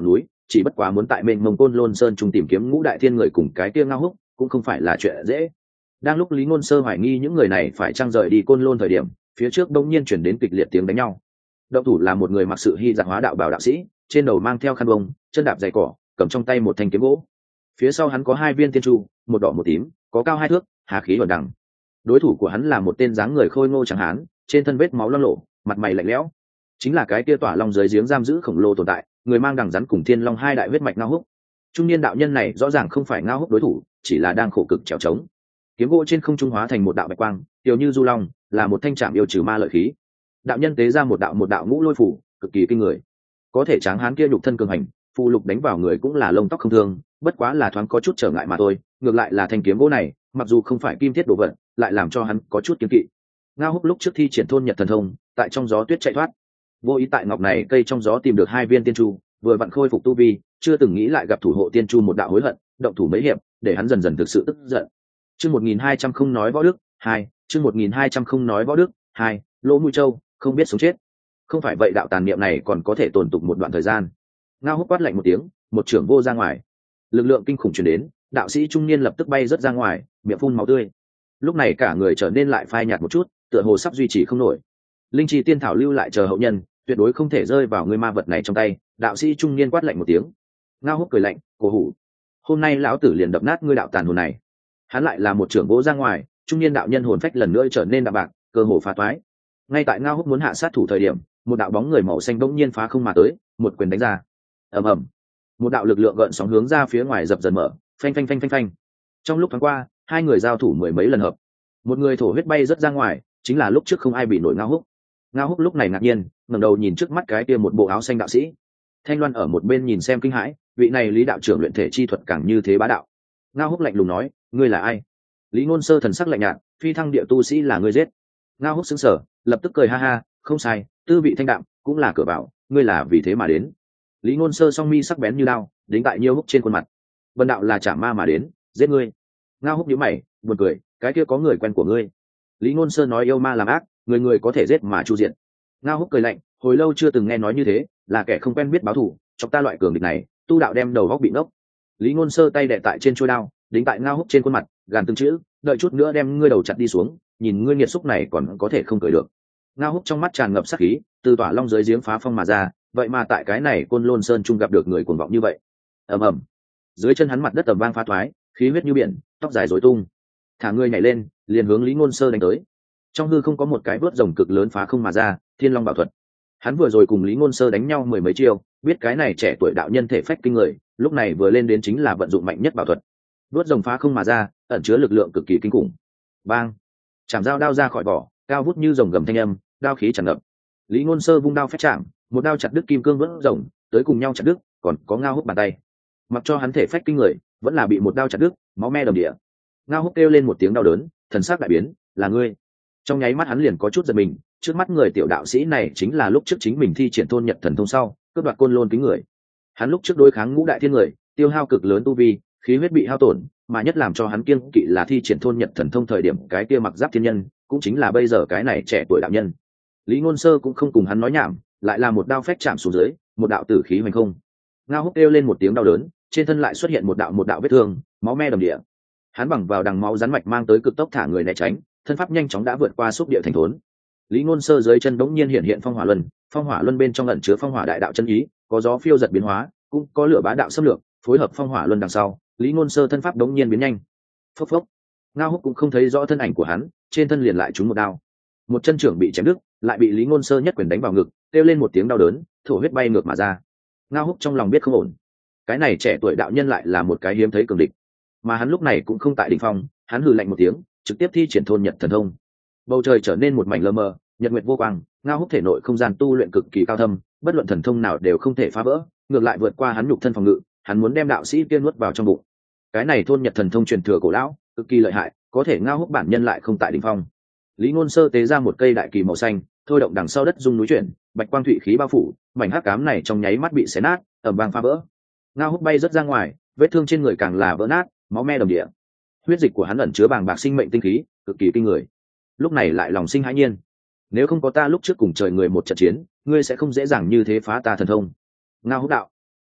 S1: chỉ bất quá muốn tại mênh mông côn lôn sơn trung tìm kiếm ngũ đại thiên người cùng cái kia Ngao Húc cũng không phải là chuyện dễ. Đang lúc Lý Ngôn Sơ hoài nghi những người này phải trang rời đi côn lôn thời điểm, phía trước bỗng nhiên chuyển đến kịch liệt tiếng đánh nhau. Động thủ là một người mặc sự hy dạng hóa đạo bào đạo sĩ, trên đầu mang theo khăn bông, chân đạp giày cỏ, cầm trong tay một thanh kiếm gỗ. Phía sau hắn có hai viên tiên chu, một đỏ một tím, có cao hai thước, hà khí ẩn đằng. Đối thủ của hắn là một tên dáng người khôi ngô trắng hán, trên thân vết máu loang lổ, mặt mày lạnh lẽo, chính là cái kia tỏa long dưới giếng giam giữ khổng lồ tồn tại, người mang đằng rắn cùng thiên long hai đại huyết mạch Ngao Húc. Trung niên đạo nhân này rõ ràng không phải Ngao Húc đối thủ, chỉ là đang khổ cực trèo trống. Kiếm gỗ trên không trung hóa thành một đạo bạch quang, tiểu như du long, là một thanh trảm yêu trừ ma lợi khí. Đạo nhân tế ra một đạo một đạo ngũ lôi phủ, cực kỳ kinh người. Có thể tráng hán kia nhục thân cường hành, phù lục đánh vào người cũng là lông tóc không thương, bất quá là thoáng có chút trở ngại mà thôi. Ngược lại là thanh kiếm gỗ này, mặc dù không phải kim thiết đồ vật, lại làm cho hắn có chút kiêng kỵ. Ngao Húc lúc trước thi triển thôn nhật thần thông, tại trong gió tuyết chạy thoát, vô ý tại ngọc này cây trong gió tìm được hai viên tiên chu, vừa vặn khôi phục tu vi, chưa từng nghĩ lại gặp thủ hộ tiên chu một đạo hối hận, động thủ mấy hiệp, để hắn dần dần thực sự tức giận. Chương một nghìn hai trăm không nói võ đức, hai, chương một nghìn hai trăm không nói võ đức, hai, Lỗ Mũi Châu, không biết sống chết. Không phải vậy đạo tàn niệm này còn có thể tồn tục một đoạn thời gian. Ngao Húc quát lạnh một tiếng, một trưởng vô ra ngoài. Lực lượng kinh khủng truyền đến, đạo sĩ trung niên lập tức bay rất ra ngoài, miệng phun máu tươi. Lúc này cả người trở nên lại phai nhạt một chút, tựa hồ sắp duy trì không nổi. Linh chi tiên thảo lưu lại chờ hậu nhân, tuyệt đối không thể rơi vào người ma vật này trong tay. Đạo sĩ trung niên quát lạnh một tiếng. Ngao Húc cười lạnh, cổ hủ, hôm nay lão tử liền đập nát ngươi đạo tàn hồn này. Hắn lại là một trưởng vỗ ra ngoài, trung niên đạo nhân hồn phách lần nữa trở nên đạm bạc, cơ hồ phá toái. Ngay tại Ngao Húc muốn hạ sát thủ thời điểm, một đạo bóng người màu xanh bỗng nhiên phá không mà tới, một quyền đánh ra. Ầm ầm, một đạo lực lượng gợn sóng hướng ra phía ngoài dập dần mở, phanh phanh phanh phanh phanh. Trong lúc thoáng qua, hai người giao thủ mười mấy lần hợp. Một người thổ huyết bay rất ra ngoài, chính là lúc trước không ai bị nổi Ngao Húc. Ngao Húc lúc này ngạc nhiên, ngẩng đầu nhìn trước mắt cái kia một bộ áo xanh đạo sĩ. Thanh Loan ở một bên nhìn xem kinh hãi, vị này Lý đạo trưởng luyện thể chi thuật càng như thế bá đạo. Ngao Húc lạnh lùng nói, ngươi là ai? Lý Ngôn Sơ thần sắc lạnh nhạt, phi thăng địa tu sĩ là ngươi giết. Ngao Húc sững sờ, lập tức cười ha ha, không sai, tư vị thanh đạm, cũng là cửa bảo, ngươi là vì thế mà đến. Lý Ngôn Sơ song mi sắc bén như đao, đính tại Nhiêu Húc trên khuôn mặt. Vân đạo là trả ma mà đến, giết ngươi. Ngao Húc nhíu mày, buồn cười, cái kia có người quen của ngươi. Lý Ngôn Sơ nói yêu ma làm ác, người người có thể giết mà chu diện. Ngao Húc cười lạnh, hồi lâu chưa từng nghe nói như thế, là kẻ không quen biết báo thù, chọc ta loại cường địch này, tu đạo đem đầu góc bị ngốc. Lý Ngôn Sơ tay đè tại trên chuôi đao, đính tại Ngao Húc trên khuôn mặt, gàn từng chữ, đợi chút nữa đem ngươi đầu chặt đi xuống, nhìn ngươi nghiệt xúc này còn có thể không cười được. Ngao Húc trong mắt tràn ngập sát khí, từ tỏa long dưới giếng phá phong mà ra, vậy mà tại cái này Côn Lôn Sơn trung gặp được người cuồng vọng như vậy. Ầm ầm, dưới chân hắn mặt đất ầm vang phá thoái, khí huyết như biển, tóc dài rối tung. Thả người nhảy lên, liền hướng Lý Ngôn Sơ đánh tới. Trong hư không có một cái vớt rồng cực lớn phá không mà ra, Thiên Long Bảo Thuật. Hắn vừa rồi cùng Lý Ngôn Sơ đánh nhau mười mấy chiêu, biết cái này trẻ tuổi đạo nhân thể phách kinh người, lúc này vừa lên đến chính là vận dụng mạnh nhất bảo thuật. Vớt rồng phá không mà ra, ẩn chứa lực lượng cực kỳ kinh khủng. Bang! Chạm dao đao ra khỏi vỏ, cao vút như rồng gầm thanh âm, đao khí tràn ngập. Lý Ngôn Sơ vung đao phép chạm, một đao chặt đứt kim cương vớt rồng, tới cùng nhau chặt đứt, còn có Ngao Húc bàn tay. Mặc cho hắn thể phách kinh người, vẫn là bị một đao chặt đứt, máu me đầm địa. Ngao Húc kêu lên một tiếng đau đớn, thần sắc đại biến, là ngươi. Trong nháy mắt hắn liền có chút giật mình, trước mắt người tiểu đạo sĩ này chính là lúc trước chính mình thi triển thôn nhật thần thông sau, cướp đoạt Côn Lôn kính người. Hắn lúc trước đối kháng ngũ đại thiên người, tiêu hao cực lớn tu vi, khí huyết bị hao tổn, mà nhất làm cho hắn kiêng kỵ là thi triển thôn nhật thần thông thời điểm cái kia mặc giáp thiên nhân, cũng chính là bây giờ cái này trẻ tuổi đạo nhân. Lý Ngôn Sơ cũng không cùng hắn nói nhảm, lại là một đao phách chạm xuống dưới, một đạo tử khí hoành không. Ngao Húc kêu lên một tiếng đau đớn, trên thân lại xuất hiện một đạo một đạo vết thương, máu me đầm địa. Hắn bằng vào đằng máu rắn mạch mang tới cực tốc thả người né tránh, thân pháp nhanh chóng đã vượt qua xúc địa thành thốn. Lý Ngôn Sơ dưới chân bỗng nhiên hiện hiện phong hỏa luân, phong hỏa luân bên trong ẩn chứa phong hỏa đại đạo chân ý, có gió phiêu giật biến hóa, cũng có lửa bá đạo xâm lược, phối hợp phong hỏa luân đằng sau, Lý Ngôn Sơ thân pháp bỗng nhiên biến nhanh. Phốc phốc. Ngao Húc cũng không thấy rõ thân ảnh của hắn, trên thân liền lại trúng một đao. Một chân trưởng bị chém đứt, lại bị Lý Ngôn Sơ nhất quyền đánh vào ngực, kêu lên một tiếng đau đớn, thổ huyết bay ngược mà ra. Ngao Húc trong lòng biết không ổn. Cái này trẻ tuổi đạo nhân lại là một cái hiếm thấy cường địch, mà hắn lúc này cũng không tại đỉnh phong, hắn hừ lạnh một tiếng, trực tiếp thi triển thôn nhật thần thông. Bầu trời trở nên một mảnh lờ mờ, nhật nguyệt vô quang. Ngao Húc thể nội không gian tu luyện cực kỳ cao thâm, bất luận thần thông nào đều không thể phá vỡ, ngược lại vượt qua hắn nhục thân phòng ngự, hắn muốn đem đạo sĩ kia nuốt vào trong bụng. Cái này thôn nhật thần thông truyền thừa cổ lão, cực kỳ lợi hại, có thể Ngao Húc bản nhân lại không tại đỉnh phong. Lý Ngôn Sơ tế ra một cây đại kỳ màu xanh, thôi động đằng sau đất rung núi chuyển, bạch quang thủy khí bao phủ, mảnh hắc ám này trong nháy mắt bị xé nát, ầm vang phá vỡ. Ngao Húc bay rất ra ngoài, vết thương trên người càng là vỡ nát, máu me đầm địa. Huyết dịch của hắn ẩn chứa bàng bạc sinh mệnh tinh khí, cực kỳ kinh người. Lúc này lại lòng sinh hãi nhiên, nếu không có ta lúc trước cùng trời người một trận chiến, ngươi sẽ không dễ dàng như thế phá ta thần thông. Ngao Húc đạo,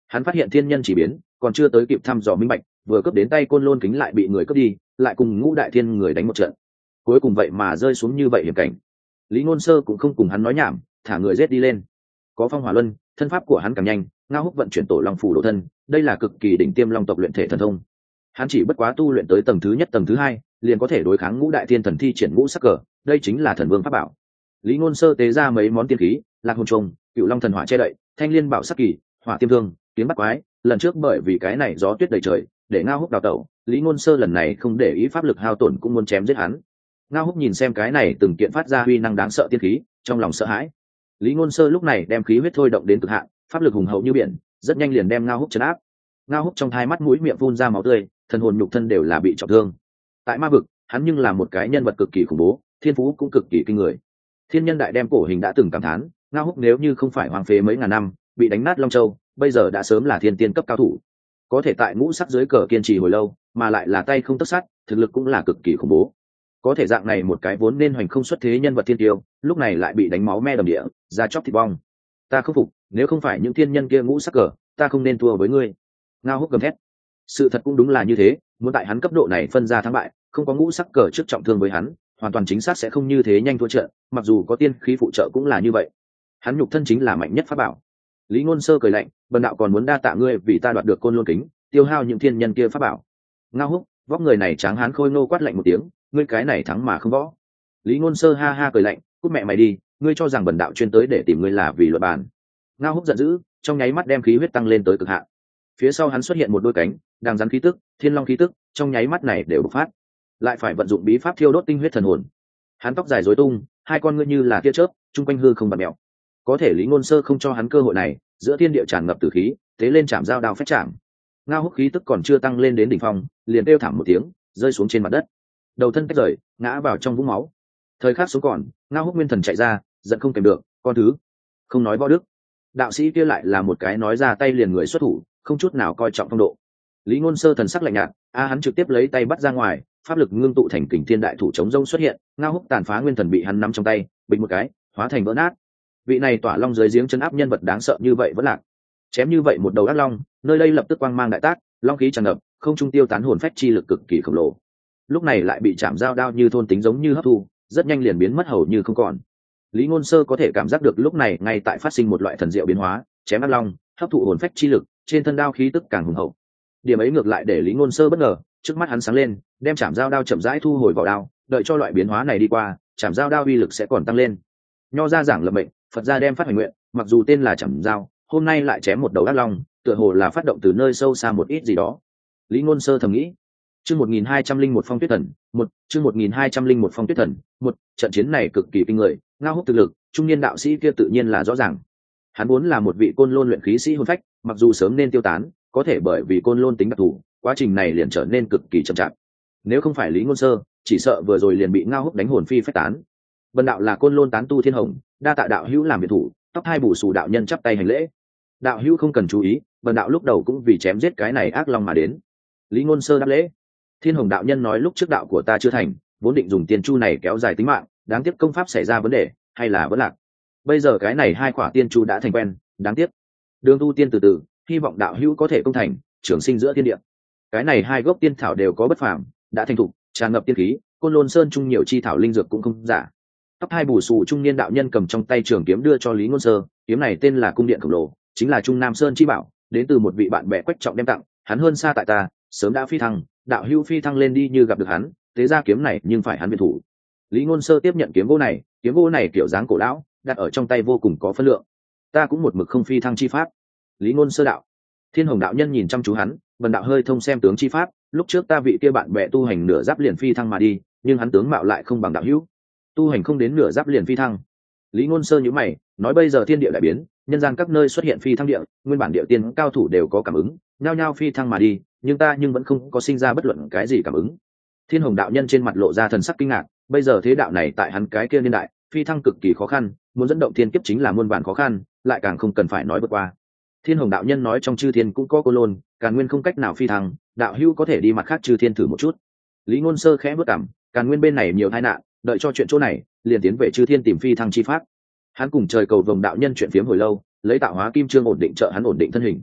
S1: Hắn phát hiện thiên nhân chỉ biến, còn chưa tới kịp thăm dò minh bạch, vừa cướp đến tay côn lôn kính lại bị người cướp đi, lại cùng ngũ đại thiên người đánh một trận, cuối cùng vậy mà rơi xuống như vậy hiểm cảnh. Lý Ngôn Sơ cũng không cùng hắn nói nhảm, thả người giết đi lên. Có phong hỏa luân, thân pháp của hắn càng nhanh, Ngao Húc vận chuyển tổ long phủ độ thân, đây là cực kỳ đỉnh tiêm long tộc luyện thể thần thông. Hắn chỉ bất quá tu luyện tới tầng thứ nhất tầng thứ hai, liền có thể đối kháng ngũ đại thiên thần thi triển ngũ sắc cờ, đây chính là thần vương pháp bảo. Lý Ngôn Sơ tế ra mấy món tiên khí, lạc hồn trùng, cựu long thần hỏa che đậy, thanh liên bảo sắc kỳ, hỏa tiêm thương, kiếm bắt quái. Lần trước bởi vì cái này gió tuyết đầy trời, để Ngao Húc đào tẩu, Lý Ngôn Sơ lần này không để ý pháp lực hao tổn cũng muốn chém giết hắn. Ngao Húc nhìn xem cái này từng kiện phát ra huy năng đáng sợ tiên khí, trong lòng sợ hãi. Lý Ngôn Sơ lúc này đem khí huyết thôi động đến cực hạn, pháp lực hùng hậu như biển, rất nhanh liền đem Ngao Húc trấn áp. Ngao Húc trong hai mắt mũi miệng phun ra máu tươi, thần hồn nhục thân đều là bị trọng thương. Tại ma vực, hắn nhưng là một cái nhân vật cực kỳ khủng bố, thiên phú cũng cực kỳ kinh người. Thiên nhân đại đem cổ hình đã từng cảm thán, Ngao Húc nếu như không phải hoang phế mấy ngàn năm, bị đánh nát Long Châu, bây giờ đã sớm là thiên tiên cấp cao thủ. Có thể tại ngũ sắc dưới cờ kiên trì hồi lâu, mà lại là tay không tất sát, thực lực cũng là cực kỳ khủng bố. Có thể dạng này một cái vốn nên hoành không xuất thế nhân vật thiên tiêu, lúc này lại bị đánh máu me đầm địa, da chóc thịt bong. Ta không phục, nếu không phải những thiên nhân kia ngũ sắc cờ, ta không nên thua với ngươi. Ngao Húc gầm thét. Sự thật cũng đúng là như thế, muốn tại hắn cấp độ này phân ra thắng bại, không có ngũ sắc cờ trước trọng thương với hắn, hoàn toàn chính xác sẽ không như thế nhanh thua trận, mặc dù có tiên khí phụ trợ cũng là như vậy. Hắn nhục thân chính là mạnh nhất pháp bảo. Lý Ngôn Sơ cười lạnh, bần đạo còn muốn đa tạ ngươi vì ta đoạt được côn lôn kính, tiêu hao những thiên nhân kia pháp bảo. Ngao Húc, vóc người này tráng hán khôi ngô quát lạnh một tiếng, ngươi cái này thắng mà không võ. Lý Ngôn Sơ ha ha cười lạnh, cút mẹ mày đi, ngươi cho rằng bần đạo chuyên tới để tìm ngươi là vì luật bàn. Ngao Húc giận dữ, trong nháy mắt đem khí huyết tăng lên tới cực hạn. Phía sau hắn xuất hiện một đôi cánh, đang rắn khí tức, thiên long khí tức, trong nháy mắt này đều bộc phát. Lại phải vận dụng bí pháp thiêu đốt tinh huyết thần hồn. Hắn tóc dài rối tung, hai con ngươi như là tia chớp, trung quanh hư không bạt mèo. Có thể Lý Ngôn Sơ không cho hắn cơ hội này, giữa thiên địa tràn ngập tử khí, tế lên chạm dao đao phách chạm. Ngao Húc khí tức còn chưa tăng lên đến đỉnh phong, liền kêu thảm một tiếng, rơi xuống trên mặt đất. Đầu thân tách rời, ngã vào trong vũng máu. Thời khắc xuống còn, Ngao Húc nguyên thần chạy ra, giận không kèm được, con thứ không nói võ đức. Đạo sĩ kia lại là một cái nói ra tay liền người xuất thủ, không chút nào coi trọng phong độ. Lý Ngôn Sơ thần sắc lạnh nhạt, a hắn trực tiếp lấy tay bắt ra ngoài, pháp lực ngưng tụ thành kình thiên đại thủ chống rông xuất hiện, Ngao Húc tàn phá nguyên thần bị hắn nắm trong tay, bình một cái, hóa thành vỡ nát. Vị này tỏa long dưới giếng chân áp nhân vật đáng sợ như vậy vẫn lạc. Chém như vậy một đầu ác long, nơi đây lập tức quang mang đại tác, long khí tràn ngập, không trung tiêu tán hồn phách chi lực cực kỳ khổng lồ. Lúc này lại bị chạm dao đao như thôn tính giống như hấp thu, rất nhanh liền biến mất hầu như không còn. Lý Ngôn Sơ có thể cảm giác được lúc này ngay tại phát sinh một loại thần diệu biến hóa, chém ác long, hấp thụ hồn phách chi lực, trên thân đao khí tức càng hùng hậu. Điểm ấy ngược lại để Lý Ngôn Sơ bất ngờ, trước mắt hắn sáng lên, đem chạm dao đao chậm rãi thu hồi vào đao, đợi cho loại biến hóa này đi qua, chạm dao đao uy lực sẽ còn tăng lên. Nho ra giảng lập mệnh, Phật gia đem phát hoành nguyện, mặc dù tên là chạm dao, hôm nay lại chém một đầu ác long, tựa hồ là phát động từ nơi sâu xa một ít gì đó. Lý Ngôn Sơ thầm nghĩ. Chương một nghìn hai trăm linh một Phong Tuyết Thần, một, chương một nghìn hai trăm linh một Phong Tuyết Thần, một, trận chiến này cực kỳ kinh người, Ngao Húc thực lực, trung niên đạo sĩ kia tự nhiên là rõ ràng. Hắn vốn là một vị côn lôn luyện khí sĩ hồn phách, mặc dù sớm nên tiêu tán, có thể bởi vì côn lôn tính đặc thù, quá trình này liền trở nên cực kỳ chậm chạp. Nếu không phải Lý Ngôn Sơ, chỉ sợ vừa rồi liền bị Ngao Húc đánh hồn phi phách tán. Bần đạo là côn lôn tán tu Thiên Hồng, đa tạ đạo hữu làm biệt thủ, tóc hai bù xù đạo nhân chắp tay hành lễ. Đạo hữu không cần chú ý, bần đạo lúc đầu cũng vì chém giết cái này ác long mà đến. Lý Ngôn Sơ đáp lễ. Thiên Hồng đạo nhân nói lúc trước đạo của ta chưa thành, vốn định dùng tiên chu này kéo dài tính mạng, đáng tiếc công pháp xảy ra vấn đề, hay là vẫn lạc. Bây giờ cái này hai quả tiên chu đã thành quen, đáng tiếc. Đường tu tiên từ từ, hy vọng đạo hữu có thể công thành, trường sinh giữa thiên địa. Cái này hai gốc tiên thảo đều có bất phàm, đã thành thục, tràn ngập tiên khí, Côn Lôn Sơn trung nhiều chi thảo linh dược cũng không giả. Tóc hai bù xù trung niên đạo nhân cầm trong tay trường kiếm đưa cho Lý Ngôn Sơ, kiếm này tên là Cung Điện Khổng Lồ, chính là Trung Nam Sơn chi bảo, đến từ một vị bạn bè Quách Trọng đem tặng, hắn hơn xa tại ta, sớm đã phi thăng, đạo hữu phi thăng lên đi như gặp được hắn, thế ra kiếm này nhưng phải hắn biệt thủ. Lý Ngôn Sơ tiếp nhận kiếm gỗ này, kiếm gỗ này kiểu dáng cổ lão, đặt ở trong tay vô cùng có phân lượng. Ta cũng một mực không phi thăng chi pháp. Lý Ngôn Sơ đạo. Thiên Hồng đạo nhân nhìn chăm chú hắn, Vân đạo hơi thông xem tướng chi pháp, lúc trước ta vị kia bạn bè tu hành nửa giáp liền phi thăng mà đi, nhưng hắn tướng mạo lại không bằng đạo hữu, tu hành không đến nửa giáp liền phi thăng. Lý Ngôn Sơ nhíu mày, nói bây giờ thiên địa đại biến, nhân gian các nơi xuất hiện phi thăng địa, nguyên bản địa tiên cao thủ đều có cảm ứng, nhao nhao phi thăng mà đi, nhưng ta nhưng vẫn không có sinh ra bất luận cái gì cảm ứng. Thiên Hồng đạo nhân trên mặt lộ ra thần sắc kinh ngạc, bây giờ thế đạo này tại hắn cái kia niên đại, phi thăng cực kỳ khó khăn, muốn dẫn động thiên kiếp chính là muôn vàn khó khăn, lại càng không cần phải nói vượt qua. Thiên Hồng đạo nhân nói trong chư thiên cũng có Côn Lôn, Càn Nguyên không cách nào phi thăng, đạo hữu có thể đi mặt khác chư thiên thử một chút. Lý Ngôn Sơ khẽ bước cằm, Càn Nguyên bên này nhiều tai nạn, đợi cho chuyện chỗ này, liền tiến về chư thiên tìm phi thăng chi pháp. Hắn cùng trời cầu vồng đạo nhân chuyện phiếm hồi lâu, lấy tạo hóa kim chương ổn định trợ hắn ổn định thân hình.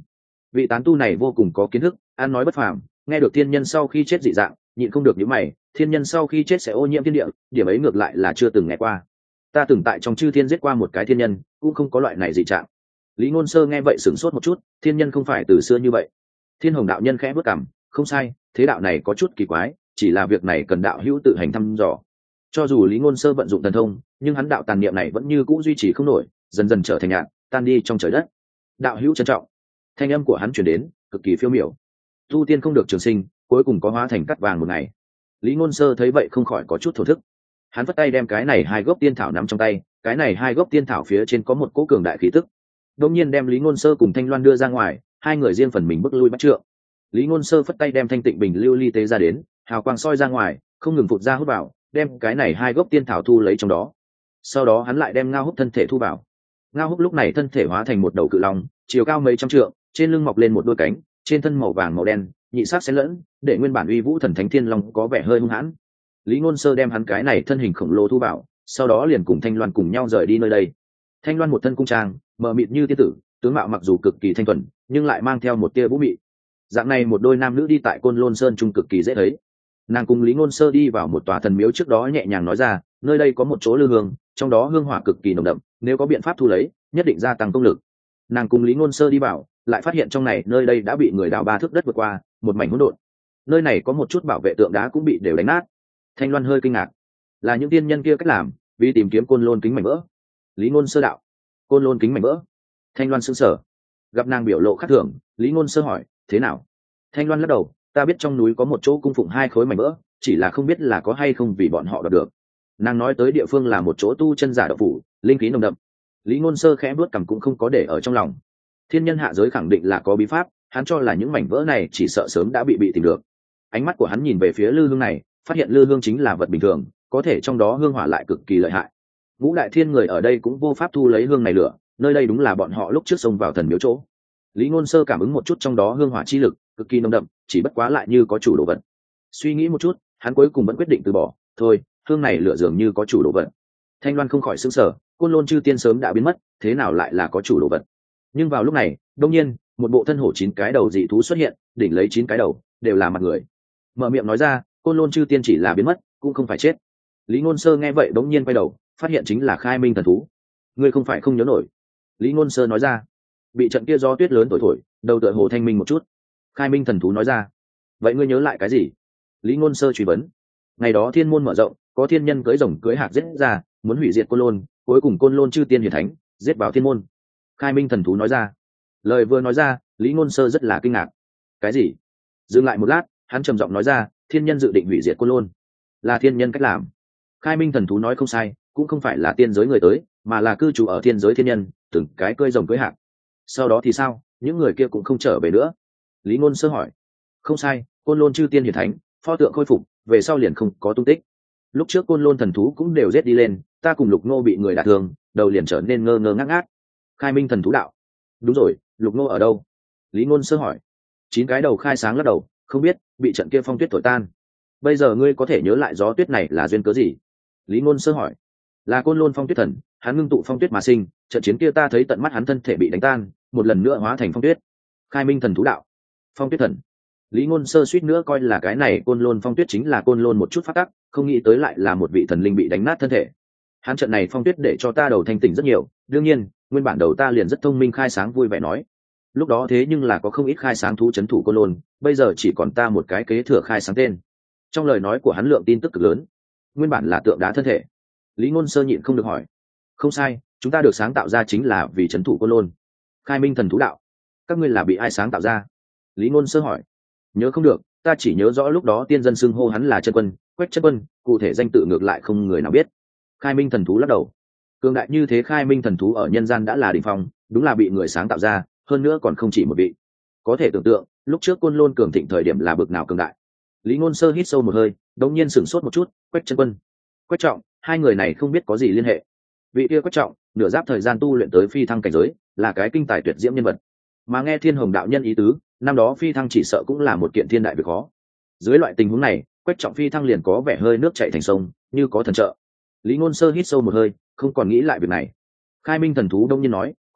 S1: Vị tán tu này vô cùng có kiến thức, ăn nói bất phàm, nghe được thiên nhân sau khi chết dị dạng, nhịn không được những mày, thiên nhân sau khi chết sẽ ô nhiễm thiên địa, điểm ấy ngược lại là chưa từng nghe qua. Ta từng tại trong chư thiên giết qua một cái thiên nhân, cũng không có loại này dị trạng. Lý Ngôn Sơ nghe vậy sửng sốt một chút, thiên nhân không phải từ xưa như vậy. Thiên Hồng đạo nhân khẽ bước cằm, không sai, thế đạo này có chút kỳ quái, chỉ là việc này cần đạo hữu tự hành thăm dò. Cho dù Lý Ngôn Sơ vận dụng thần thông, nhưng hắn đạo tàn niệm này vẫn như cũ duy trì không nổi, dần dần trở thành nhạt, tan đi trong trời đất. Đạo hữu trân trọng. Thanh âm của hắn truyền đến, cực kỳ phiêu miểu. Tu tiên không được trường sinh, cuối cùng có hóa thành cát vàng một ngày. Lý Ngôn Sơ thấy vậy không khỏi có chút thổ thức. Hắn vất tay đem cái này hai gốc tiên thảo nắm trong tay, cái này hai gốc tiên thảo phía trên có một cỗ cường đại khí tức. Đột nhiên đem Lý Ngôn Sơ cùng Thanh Loan đưa ra ngoài, hai người riêng phần mình bước lui bắt trượng. Lý Ngôn Sơ phất tay đem thanh tịnh bình lưu ly tế ra đến, hào quang soi ra ngoài, không ngừng phụt ra hút vào, đem cái này hai gốc tiên thảo thu lấy trong đó. Sau đó hắn lại đem Ngao Húc thân thể thu vào. Ngao Húc lúc này thân thể hóa thành một đầu cự long, chiều cao mấy trăm trượng, trên lưng mọc lên một đôi cánh, trên thân màu vàng màu đen, nhị sắc xen lẫn, để nguyên bản uy vũ thần thánh thiên long có vẻ hơi hung hãn. Lý Ngôn Sơ đem hắn cái này thân hình khổng lồ thu vào, sau đó liền cùng Thanh Loan cùng nhau rời đi nơi đây. Thanh Loan một thân cung trang, mờ mịt như tiên tử, tướng mạo mặc dù cực kỳ thanh thuần, nhưng lại mang theo một tia vũ mị. Dạng này một đôi nam nữ đi tại Côn Lôn Sơn trung cực kỳ dễ thấy. Nàng cùng Lý Ngôn Sơ đi vào một tòa thần miếu trước đó nhẹ nhàng nói ra, nơi đây có một chỗ lư hương, trong đó hương hỏa cực kỳ nồng đậm, nếu có biện pháp thu lấy, nhất định gia tăng công lực. Nàng cùng Lý Ngôn Sơ đi vào, lại phát hiện trong này nơi đây đã bị người đào ba thước đất vượt qua, một mảnh hỗn độn. Nơi này có một chút bảo vệ tượng đá cũng bị đều đánh nát. Thanh Loan hơi kinh ngạc, là những tiên nhân kia cách làm, vì tìm kiếm Côn Lôn kính mảnh vỡ. Lý Ngôn Sơ đạo, Côn Lôn kính mảnh vỡ. Thanh Loan sững sờ, gặp nàng biểu lộ khác thường, Lý Ngôn Sơ hỏi, thế nào? Thanh Loan lắc đầu, ta biết trong núi có một chỗ cung phụng hai khối mảnh vỡ, chỉ là không biết là có hay không vì bọn họ đoạt được. Nàng nói tới địa phương là một chỗ tu chân giả đạo phủ, linh khí nồng đậm. Lý Ngôn Sơ khẽ bước cằm cũng không có để ở trong lòng. Thiên nhân hạ giới khẳng định là có bí pháp, hắn cho là những mảnh vỡ này chỉ sợ sớm đã bị bị tìm được. Ánh mắt của hắn nhìn về phía lư hương này, phát hiện lư hương chính là vật bình thường, có thể trong đó hương hỏa lại cực kỳ lợi hại. Ngũ đại thiên người ở đây cũng vô pháp thu lấy hương này lửa, nơi đây đúng là bọn họ lúc trước xông vào thần miếu chỗ. Lý Ngôn Sơ cảm ứng một chút trong đó hương hỏa chi lực, cực kỳ nồng đậm, chỉ bất quá lại như có chủ đồ vật. Suy nghĩ một chút, hắn cuối cùng vẫn quyết định từ bỏ, thôi, hương này lửa dường như có chủ đồ vật. Thanh Loan không khỏi sững sờ, Côn Lôn chư tiên sớm đã biến mất, thế nào lại là có chủ đồ vật? Nhưng vào lúc này, đột nhiên, một bộ thân hổ chín cái đầu dị thú xuất hiện, đỉnh lấy chín cái đầu, đều là mặt người. Mở miệng nói ra, Côn Lôn chư tiên chỉ là biến mất, cũng không phải chết. Lý Ngôn Sơ nghe vậy đống nhiên quay đầu, phát hiện chính là Khai Minh thần thú. Ngươi không phải không nhớ nổi? Lý Ngôn Sơ nói ra. Bị trận kia gió tuyết lớn thổi thổi, đầu tựa hồ thanh minh một chút. Khai Minh thần thú nói ra. Vậy ngươi nhớ lại cái gì? Lý Ngôn Sơ truy vấn. Ngày đó thiên môn mở rộng, có thiên nhân cưỡi rồng cưỡi hạc giết ra, muốn hủy diệt Côn Lôn, cuối cùng Côn Lôn chư tiên hiển thánh, giết vào thiên môn. Khai Minh thần thú nói ra. Lời vừa nói ra, Lý Ngôn Sơ rất là kinh ngạc. Cái gì? Dừng lại một lát, hắn trầm giọng nói ra, thiên nhân dự định hủy diệt Côn Lôn, là thiên nhân cách làm. Khai Minh thần thú nói không sai, cũng không phải là tiên giới người tới, mà là cư trú ở thiên giới thiên nhân, từng cái cưỡi rồng cưỡi hạc. Sau đó thì sao? Những người kia cũng không trở về nữa. Lý Ngôn Sơ hỏi. Không sai, Côn Lôn chư tiên hiển thánh, pho tượng khôi phục, về sau liền không có tung tích. Lúc trước Côn Lôn thần thú cũng đều giết đi lên, ta cùng Lục Nô bị người đả thương, đầu liền trở nên ngơ ngơ ngác ngác. Khai Minh thần thú đạo. Đúng rồi, Lục Nô ở đâu? Lý Ngôn Sơ hỏi. Chín cái đầu khai sáng lắc đầu, không biết, bị trận kia phong tuyết thổi tan. Bây giờ ngươi có thể nhớ lại gió tuyết này là duyên cớ gì? Lý Ngôn Sơ hỏi. Là Côn Lôn phong tuyết thần, hắn ngưng tụ phong tuyết mà sinh, trận chiến kia ta thấy tận mắt hắn thân thể bị đánh tan, một lần nữa hóa thành phong tuyết. Khai Minh thần thú đạo. Phong tuyết thần. Lý Ngôn Sơ suýt nữa coi là cái này Côn Lôn phong tuyết chính là Côn Lôn một chút phát tác, không nghĩ tới lại là một vị thần linh bị đánh nát thân thể. Hắn trận này phong tuyết để cho ta đầu thanh tỉnh rất nhiều, đương nhiên, nguyên bản đầu ta liền rất thông minh khai sáng vui vẻ nói. Lúc đó thế nhưng là có không ít khai sáng thú trấn thủ Côn Lôn, bây giờ chỉ còn ta một cái kế thừa khai sáng tên. Trong lời nói của hắn lượng tin tức cực lớn. Nguyên bản là tượng đá thân thể. Lý Ngôn Sơ nhịn không được hỏi. Không sai, chúng ta được sáng tạo ra chính là vì trấn thủ Côn Lôn. Khai Minh thần thú đạo. Các ngươi là bị ai sáng tạo ra? Lý Ngôn Sơ hỏi. Nhớ không được, ta chỉ nhớ rõ lúc đó tiên dân xưng hô hắn là chân quân, Quách chân quân, cụ thể danh tự ngược lại không người nào biết. Khai Minh thần thú lắc đầu. Cường đại như thế Khai Minh thần thú ở nhân gian đã là đỉnh phong, đúng là bị người sáng tạo ra, hơn nữa còn không chỉ một vị. Có thể tưởng tượng, lúc trước Côn Lôn cường thịnh thời điểm là bực nào cường đại. Lý Ngôn Sơ hít sâu một hơi, đột nhiên sửng sốt một chút, Quách chân quân, Quách trọng, hai người này không biết có gì liên hệ. Vị kia Quách trọng, nửa giáp thời gian tu luyện tới phi thăng cảnh giới, là cái kinh tài tuyệt diễm nhân vật. Mà nghe Thiên Hồng đạo nhân ý tứ, năm đó phi thăng chỉ sợ cũng là một kiện thiên đại việc khó. Dưới loại tình huống này, Quách trọng phi thăng liền có vẻ hơi nước chảy thành sông, như có thần trợ. Lý Ngôn Sơ hít sâu một hơi, không còn nghĩ lại việc này. Khai Minh thần thú đông nhiên nói,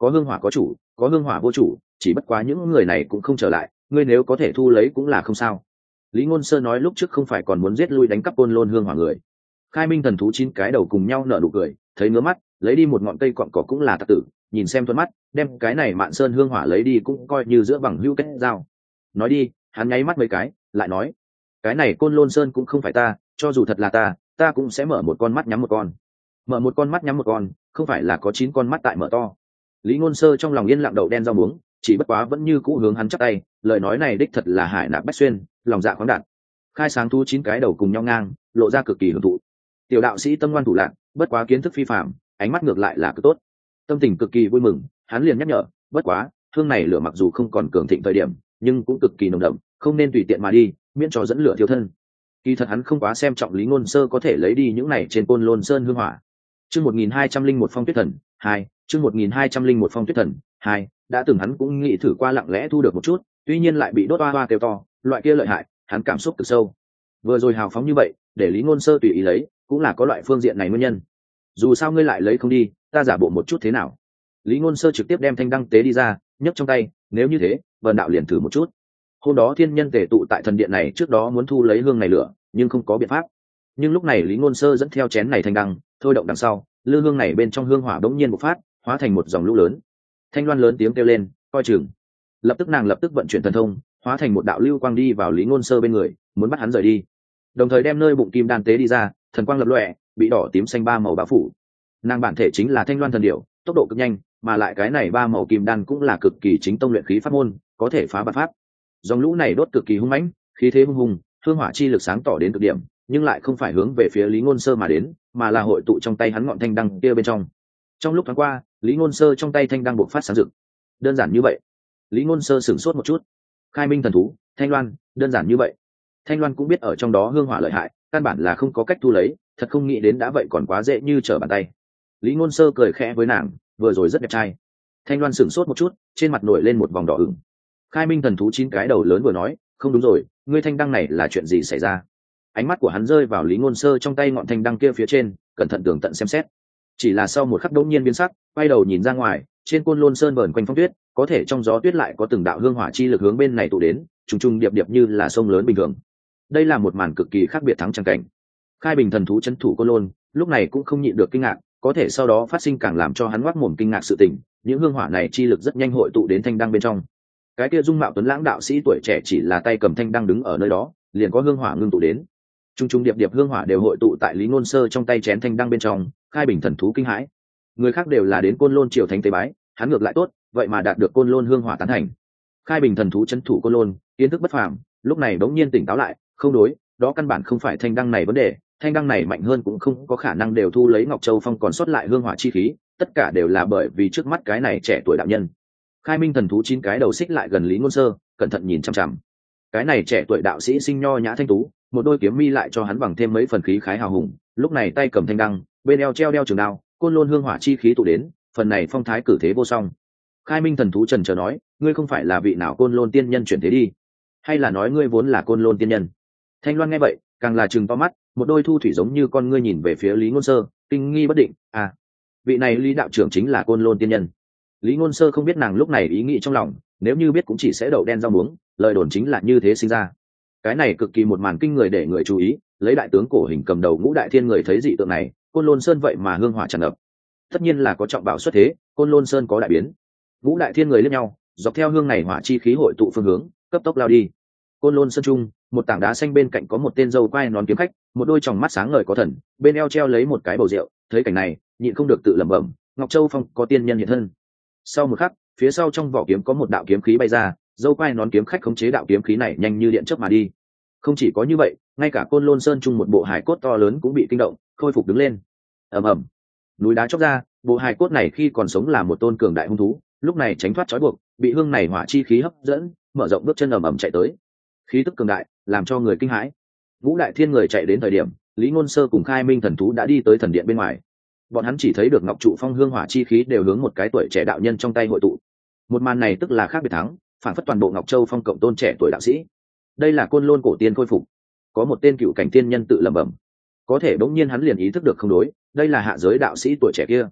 S1: có hương hỏa có chủ, có hương hỏa vô chủ, chỉ bất quá những người này cũng không trở lại, ngươi nếu có thể thu lấy cũng là không sao. Lý Ngôn Sơ nói lúc trước không phải còn muốn giết lui đánh cắp côn lôn hương hỏa người. Khai Minh thần thú chín cái đầu cùng nhau nở nụ cười, thấy ngứa mắt, lấy đi một ngọn cây cọn cỏ cũng là tặc tử, nhìn xem thuận mắt, đem cái này Mạn Sơn hương hỏa lấy đi cũng coi như giữa bằng hữu kết giao. Nói đi, hắn nháy mắt mấy cái, lại nói, cái này côn lôn sơn cũng không phải ta, cho dù thật là ta, ta cũng sẽ mở một con mắt nhắm một con. Mở một con mắt nhắm một con, không phải là có chín con mắt tại mở to. Lý Ngôn Sơ trong lòng yên lặng đậu đen rau muống, chỉ bất quá vẫn như cũ hướng hắn chắp tay, lời nói này đích thật là hải nạp bách xuyên, lòng dạ khoáng đạt. Khai sáng thú chín cái đầu cùng nhau ngang, lộ ra cực kỳ hưởng thụ. Tiểu đạo sĩ tâm ngoan thủ lạn, bất quá kiến thức phi phàm, ánh mắt ngược lại là cực tốt. Tâm tình cực kỳ vui mừng, hắn liền nhắc nhở, bất quá, thương này lửa mặc dù không còn cường thịnh thời điểm, nhưng cũng cực kỳ nồng đậm, không nên tùy tiện mà đi, miễn cho dẫn lửa thiêu thân. Kỳ thật hắn không quá xem trọng Lý Ngôn Sơ có thể lấy đi những này trên côn lôn sơn hương hỏa. Chương một nghìn hai trăm linh một phong tuyết thần hai, chương một nghìn hai trăm linh một phong tuyết thần hai, đã từng hắn cũng nghĩ thử qua lặng lẽ thu được một chút, tuy nhiên lại bị đốt oa oa kêu to, loại kia lợi hại, hắn cảm xúc cực sâu. Vừa rồi hào phóng như vậy, để Lý Ngôn Sơ tùy ý lấy, cũng là có loại phương diện này nguyên nhân. Dù sao ngươi lại lấy không đi, ta giả bộ một chút thế nào? Lý Ngôn Sơ trực tiếp đem thanh đăng tế đi ra, nhấc trong tay, nếu như thế, Vân đạo liền thử một chút. Hôm đó thiên nhân tề tụ tại thần điện này trước đó muốn thu lấy hương này lửa, nhưng không có biện pháp. Nhưng lúc này Lý Ngôn Sơ dẫn theo chén này thanh đăng, thôi động đằng sau, lư hương này bên trong hương hỏa bỗng nhiên bộc phát, hóa thành một dòng lũ lớn. Thanh Loan lớn tiếng kêu lên, coi chừng. Lập tức nàng lập tức vận chuyển thần thông, hóa thành một đạo lưu quang đi vào Lý Ngôn Sơ bên người, muốn bắt hắn rời đi. Đồng thời đem nơi bụng kim đan tế đi ra, thần quang lập lòe, bị đỏ tím xanh ba màu bao phủ. Nàng bản thể chính là Thanh Loan thần điểu, tốc độ cực nhanh, mà lại cái này ba màu kim đan cũng là cực kỳ chính tông luyện khí pháp môn, có thể phá bát pháp. Dòng lũ này đốt cực kỳ hung mãnh, khí thế hung hùng, hương hỏa chi lực sáng tỏ đến cực điểm, nhưng lại không phải hướng về phía Lý Ngôn Sơ mà đến, mà là hội tụ trong tay hắn ngọn thanh đăng kia bên trong. Trong lúc thoáng qua, Lý Ngôn Sơ trong tay thanh đăng bộc phát sáng rực. Đơn giản như vậy? Lý Ngôn Sơ sửng sốt một chút. Khai Minh thần thú, Thanh Loan, đơn giản như vậy? Thanh Loan cũng biết ở trong đó hương hỏa lợi hại, căn bản là không có cách thu lấy, thật không nghĩ đến đã vậy còn quá dễ như trở bàn tay. Lý Ngôn Sơ cười khẽ với nàng, vừa rồi rất đẹp trai. Thanh Loan sửng sốt một chút, trên mặt nổi lên một vòng đỏ ửng. Khai Minh thần thú chín cái đầu lớn vừa nói, không đúng rồi, ngươi thanh đăng này là chuyện gì xảy ra? Ánh mắt của hắn rơi vào Lý Ngôn Sơ trong tay ngọn thanh đăng kia phía trên, cẩn thận tường tận xem xét. Chỉ là sau một khắc đột nhiên biến sắc, quay đầu nhìn ra ngoài, trên côn lôn sơn vờn quanh phong tuyết, có thể trong gió tuyết lại có từng đạo hương hỏa chi lực hướng bên này tụ đến, trùng trùng điệp điệp như là sông lớn bình thường. Đây là một màn cực kỳ khác biệt thắng chẳng cảnh. Khai Bình thần thú trấn thủ côn lôn, lúc này cũng không nhịn được kinh ngạc, có thể sau đó phát sinh càng làm cho hắn ngoác mồm kinh ngạc sự tình, những hương hỏa này chi lực rất nhanh hội tụ đến thanh đăng bên trong. Cái kia dung mạo tuấn lãng đạo sĩ tuổi trẻ chỉ là tay cầm thanh đăng đứng ở nơi đó, liền có hương hỏa ngưng tụ đến. Trung trung điệp điệp hương hỏa đều hội tụ tại Lý Ngôn Sơ trong tay chén thanh đăng bên trong, Khai Bình thần thú kinh hãi. Người khác đều là đến côn lôn triều thánh tế bái, hắn ngược lại tốt, vậy mà đạt được côn lôn hương hỏa tán thành. Khai Bình thần thú trấn thủ côn lôn, kiến thức bất phàm, lúc này đống nhiên tỉnh táo lại, không đối, đó căn bản không phải thanh đăng này vấn đề, thanh đăng này mạnh hơn cũng không có khả năng đều thu lấy Ngọc Châu Phong còn sót lại hương hỏa chi khí, tất cả đều là bởi vì trước mắt cái này trẻ tuổi đạo nhân. Khai Minh thần thú chín cái đầu xích lại gần Lý Ngôn Sơ, cẩn thận nhìn chằm chằm. Cái này trẻ tuổi đạo sĩ sinh nho nhã thanh tú, một đôi kiếm mi lại cho hắn bằng thêm mấy phần khí khái hào hùng, lúc này tay cầm thanh đăng, bên eo treo đeo trường đao, côn lôn hương hỏa chi khí tụ đến, phần này phong thái cử thế vô song. Khai Minh thần thú trần chờ nói, ngươi không phải là vị nào côn lôn tiên nhân chuyển thế đi, hay là nói ngươi vốn là côn lôn tiên nhân? Thanh Loan nghe vậy, càng là trừng to mắt, một đôi thu thủy giống như con ngươi nhìn về phía Lý Ngôn Sơ, kinh nghi bất định, à, vị này Lý đạo trưởng chính là côn lôn tiên nhân. Lý Ngôn Sơ không biết nàng lúc này ý nghĩ trong lòng, nếu như biết cũng chỉ sẽ đậu đen rau muống, lời đồn chính là như thế sinh ra. Cái này cực kỳ một màn kinh người để người chú ý, lấy đại tướng cổ hình cầm đầu Ngũ Đại Thiên người thấy dị tượng này, côn lôn sơn vậy mà hương hỏa tràn ngập. Tất nhiên là có trọng bảo xuất thế, côn lôn sơn có đại biến. Ngũ Đại Thiên người liếc nhau, dọc theo hương này hỏa chi khí hội tụ phương hướng, cấp tốc lao đi. Côn lôn sơn trung, một tảng đá xanh bên cạnh có một tên dâu quai nón kiếm khách, một đôi tròng mắt sáng ngời có thần, bên eo treo lấy một cái bầu rượu, thấy cảnh này, nhịn không được tự lẩm bẩm, Ngọc Châu Phong có tiên nhân hiện thân. Sau một khắc, phía sau trong vỏ kiếm có một đạo kiếm khí bay ra, dâu quai nón kiếm khách khống chế đạo kiếm khí này nhanh như điện chớp mà đi. Không chỉ có như vậy, ngay cả côn lôn sơn trung một bộ hài cốt to lớn cũng bị kinh động, khôi phục đứng lên. Ầm ầm, núi đá chóc ra, bộ hài cốt này khi còn sống là một tôn cường đại hung thú, lúc này tránh thoát trói buộc, bị hương này hỏa chi khí hấp dẫn, mở rộng bước chân ầm ầm chạy tới. Khí tức cường đại, làm cho người kinh hãi. Ngũ Đại Thiên người chạy đến thời điểm, Lý Ngôn Sơ cùng Khai Minh thần thú đã đi tới thần điện bên ngoài. Bọn hắn chỉ thấy được ngọc trụ phong hương hỏa chi khí đều hướng một cái tuổi trẻ đạo nhân trong tay hội tụ. Một màn này tức là khác biệt thắng, phản phất toàn bộ Ngọc Châu Phong cộng tôn trẻ tuổi đạo sĩ. Đây là côn lôn cổ tiên khôi phục. Có một tên cựu cảnh tiên nhân tự lẩm bẩm. Có thể bỗng nhiên hắn liền ý thức được không đối, đây là hạ giới đạo sĩ tuổi trẻ kia.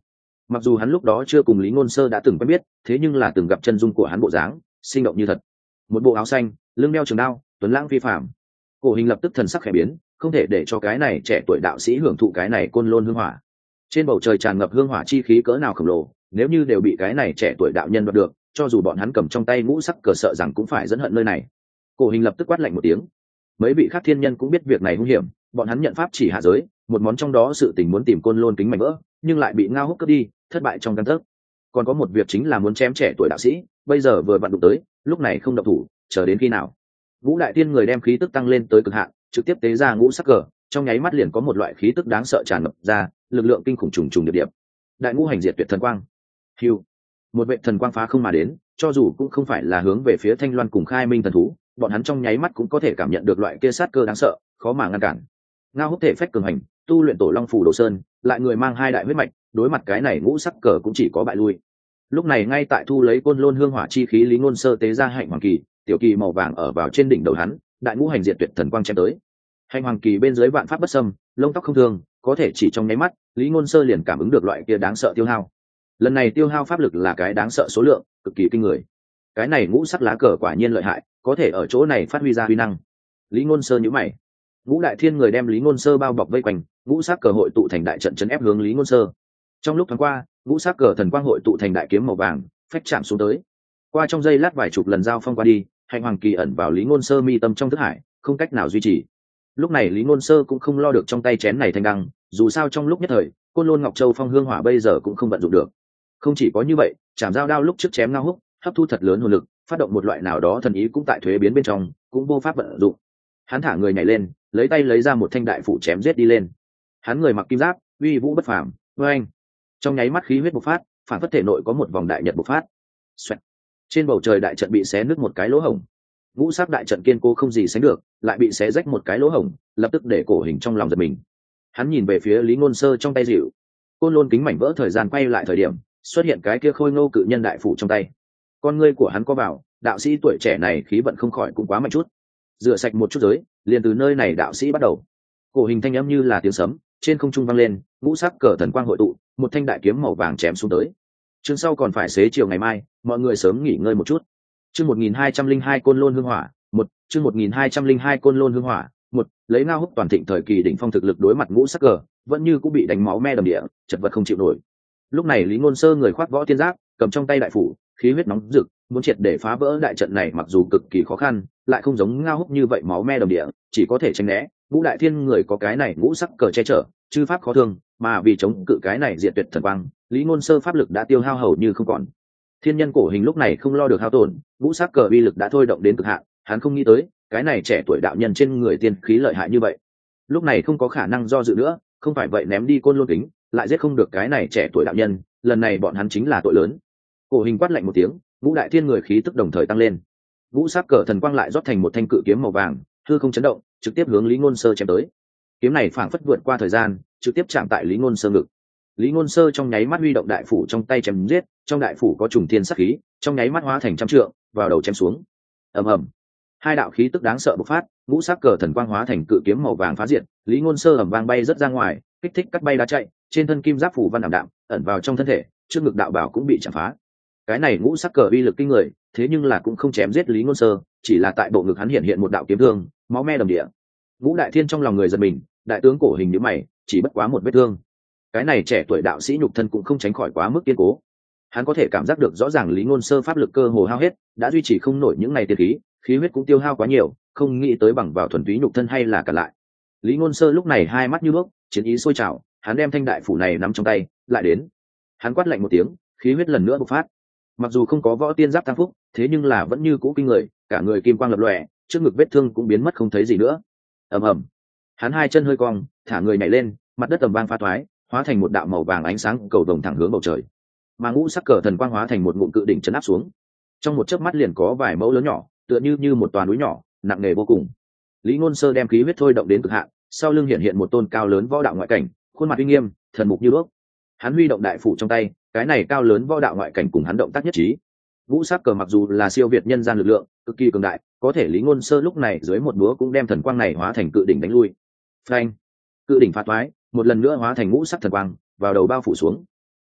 S1: Mặc dù hắn lúc đó chưa cùng Lý Ngôn Sơ đã từng quen biết, thế nhưng là từng gặp chân dung của hắn bộ dáng sinh động như thật. Một bộ áo xanh, lưng đeo trường đao, tuấn lãng phi phàm. Cổ Hình lập tức thần sắc khẽ biến, không thể để cho cái này trẻ tuổi đạo sĩ hưởng thụ cái này côn lôn hương hỏa. Trên bầu trời tràn ngập hương hỏa chi khí cỡ nào khổng lồ, nếu như đều bị cái này trẻ tuổi đạo nhân đoạt được, cho dù bọn hắn cầm trong tay ngũ sắc cờ sợ rằng cũng phải dẫn hận nơi này. Cổ Hình lập tức quát lạnh một tiếng. Mấy vị khác thiên nhân cũng biết việc này hung hiểm, bọn hắn nhận pháp chỉ hạ giới, một món trong đó sự tình muốn tìm côn lôn kính mảnh vỡ, nhưng lại bị Ngao Húc cướp đi, thất bại trong căn tấc. Còn có một việc chính là muốn chém trẻ tuổi đạo sĩ, bây giờ vừa vặn đụng tới, lúc này không động thủ, chờ đến khi nào? Ngũ đại tiên người đem khí tức tăng lên tới cực hạn, trực tiếp tế ra ngũ sắc cờ, trong nháy mắt liền có một loại khí tức đáng sợ tràn ngập ra, lực lượng kinh khủng trùng trùng điệp điệp. Đại ngũ hành diệt tuyệt thần quang. Hưu. Một vệ thần quang phá không mà đến, cho dù cũng không phải là hướng về phía Thanh Loan cùng Khai Minh thần thú, bọn hắn trong nháy mắt cũng có thể cảm nhận được loại kia sát cơ đáng sợ, khó mà ngăn cản. Ngao Húc thể phách cường hành, tu luyện tổ long phủ đồ sơn, lại người mang hai đại huyết mạch, đối mặt cái này ngũ sắc cờ cũng chỉ có bại lui. Lúc này ngay tại thu lấy côn lôn hương hỏa chi khí, Lý Ngôn Sơ tế ra hạnh hoàng kỳ, tiểu kỳ màu vàng ở vào trên đỉnh đầu hắn, đại ngũ hành diệt tuyệt thần quang chém tới. Hạnh hoàng kỳ bên dưới vạn pháp bất xâm, lông tóc không thương, có thể chỉ trong nháy mắt, Lý Ngôn Sơ liền cảm ứng được loại kia đáng sợ tiêu hao. Lần này tiêu hao pháp lực là cái đáng sợ số lượng, cực kỳ kinh người. Cái này ngũ sắc lá cờ quả nhiên lợi hại, có thể ở chỗ này phát huy ra uy năng. Lý Ngôn Sơ nhíu mày. Ngũ đại thiên người đem Lý Ngôn Sơ bao bọc vây quanh, ngũ sắc cờ hội tụ thành đại trận chấn ép hướng Lý Ngôn Sơ. Trong lúc thoáng qua, ngũ sắc cờ thần quang hội tụ thành đại kiếm màu vàng, phách chạm xuống tới. Qua trong giây lát vài chục lần giao phong qua đi, hạnh hoàng kỳ ẩn vào Lý Ngôn Sơ mi tâm trong thức hải, không cách nào duy trì. Lúc này Lý Ngôn Sơ cũng không lo được trong tay chén này thanh đăng, dù sao trong lúc nhất thời, côn lôn ngọc châu phong hương hỏa bây giờ cũng không vận dụng được. Không chỉ có như vậy, chạm dao đao lúc trước chém Ngao Húc, hấp thu thật lớn hồn lực, phát động một loại nào đó thần ý cũng tại thuế biến bên trong, cũng vô pháp vận dụng. Hắn thả người nhảy lên, lấy tay lấy ra một thanh đại phủ chém giết đi lên. Hắn người mặc kim giáp, uy vũ bất phàm, oanh. Trong nháy mắt khí huyết bộc phát, phản phất thể nội có một vòng đại nhật bộc phát. Xoẹt. Trên bầu trời đại trận bị xé nứt một cái lỗ hổng. Ngũ sắc đại trận kiên cố không gì sánh được, lại bị xé rách một cái lỗ hổng, lập tức để Cổ Hình trong lòng giật mình. Hắn nhìn về phía Lý Ngôn Sơ trong tay dịu, côn lôn kính mảnh vỡ thời gian quay lại thời điểm, xuất hiện cái kia khôi ngô cự nhân đại phủ trong tay. Con ngươi của hắn có vào, đạo sĩ tuổi trẻ này khí vận không khỏi cũng quá mạnh chút. Rửa sạch một chút giới, liền từ nơi này đạo sĩ bắt đầu. Cổ Hình thanh âm như là tiếng sấm, trên không trung vang lên, ngũ sắc cờ thần quang hội tụ, một thanh đại kiếm màu vàng chém xuống tới. Chương sau còn phải xế chiều ngày mai, mọi người sớm nghỉ ngơi một chút. Chương một nghìn hai trăm linh hai côn lôn hương hỏa, một, chương một nghìn hai trăm linh hai côn lôn hương hỏa, một, lấy Ngao Húc toàn thịnh thời kỳ đỉnh phong thực lực đối mặt ngũ sắc cờ, vẫn như cũng bị đánh máu me đầm địa, chật vật không chịu nổi. Lúc này Lý Ngôn Sơ người khoác võ tiên giáp, cầm trong tay đại phủ, khí huyết nóng rực, muốn triệt để phá vỡ đại trận này mặc dù cực kỳ khó khăn, lại không giống Ngao Húc như vậy máu me đầm địa, chỉ có thể tránh né. Ngũ đại thiên người có cái này ngũ sắc cờ che chở, chư pháp khó thương, mà vì chống cự cái này diệt tuyệt thần quang, Lý Ngôn Sơ pháp lực đã tiêu hao hầu như không còn. Thiên nhân Cổ Hình lúc này không lo được hao tổn, ngũ sắc cờ uy lực đã thôi động đến cực hạn, hắn không nghĩ tới, cái này trẻ tuổi đạo nhân trên người tiên khí lợi hại như vậy. Lúc này không có khả năng do dự nữa, không phải vậy ném đi côn lôn kính, lại giết không được cái này trẻ tuổi đạo nhân, lần này bọn hắn chính là tội lớn. Cổ Hình quát lạnh một tiếng, ngũ đại thiên người khí tức đồng thời tăng lên. Ngũ sắc cờ thần quang lại rót thành một thanh cự kiếm màu vàng, hư không chấn động, trực tiếp hướng Lý Ngôn Sơ chém tới. Kiếm này phảng phất vượt qua thời gian, trực tiếp chạm tại Lý Ngôn Sơ ngực. Lý Ngôn Sơ trong nháy mắt huy động đại phủ trong tay chém giết, trong đại phủ có trùng thiên sắc khí, trong nháy mắt hóa thành trăm trượng, vào đầu chém xuống. Ầm ầm. Hai đạo khí tức đáng sợ bộc phát, ngũ sắc cờ thần quang hóa thành cự kiếm màu vàng phá diệt, Lý Ngôn Sơ ầm vang bay rất ra ngoài, kích thích cắt bay đá chạy, trên thân kim giáp phủ văn ảm đạm, ẩn vào trong thân thể, trước ngực đạo bảo cũng bị chạm phá. Cái này ngũ sắc cờ uy lực kinh người, thế nhưng là cũng không chém giết Lý Ngôn Sơ, chỉ là tại bộ ngực hắn hiện hiện một đạo kiếm thương, máu me đầm địa. Ngũ đại thiên trong lòng người giật mình, đại tướng Cổ Hình nhíu mày, chỉ bất quá một vết thương. Cái này trẻ tuổi đạo sĩ nhục thân cũng không tránh khỏi quá mức kiên cố. Hắn có thể cảm giác được rõ ràng Lý Ngôn Sơ pháp lực cơ hồ hao hết, đã duy trì không nổi những ngày tiên khí, khí huyết cũng tiêu hao quá nhiều, không nghĩ tới bằng vào thuần túy nhục thân hay là cả lại. Lý Ngôn Sơ lúc này hai mắt như đuốc, chiến ý sôi trào, hắn đem thanh đại phủ này nắm trong tay, lại đến. Hắn quát lạnh một tiếng, khí huyết lần nữa bộc phát. Mặc dù không có võ tiên giáp tăng phúc, thế nhưng là vẫn như cũ kinh người, cả người kim quang lập lòe, trước ngực vết thương cũng biến mất không thấy gì nữa. Ầm ầm. Hắn hai chân hơi cong, thả người nhảy lên, mặt đất ầm vang pha thoái, hóa thành một đạo màu vàng ánh sáng cầu vồng thẳng hướng bầu trời. Mà ngũ sắc cờ thần quang hóa thành một ngụm cự đỉnh chấn áp xuống. Trong một chớp mắt liền có vài mẫu lớn nhỏ, tựa như như một toàn núi nhỏ, nặng nề vô cùng. Lý Ngôn Sơ đem khí huyết thôi động đến cực hạn, sau lưng hiện hiện một tôn cao lớn võ đạo ngoại cảnh, khuôn mặt uy nghiêm, thần mục như đuốc. Hắn huy động đại phủ trong tay, cái này cao lớn võ đạo ngoại cảnh cùng hắn động tác nhất trí. Ngũ sắc cờ mặc dù là siêu việt nhân gian lực lượng, cực kỳ cường đại, có thể Lý Ngôn Sơ lúc này dưới một búa cũng đem thần quang này hóa thành cự đỉnh đánh lui. Phanh! Cự đỉnh phá toái, một lần nữa hóa thành ngũ sắc thần quang, vào đầu bao phủ xuống.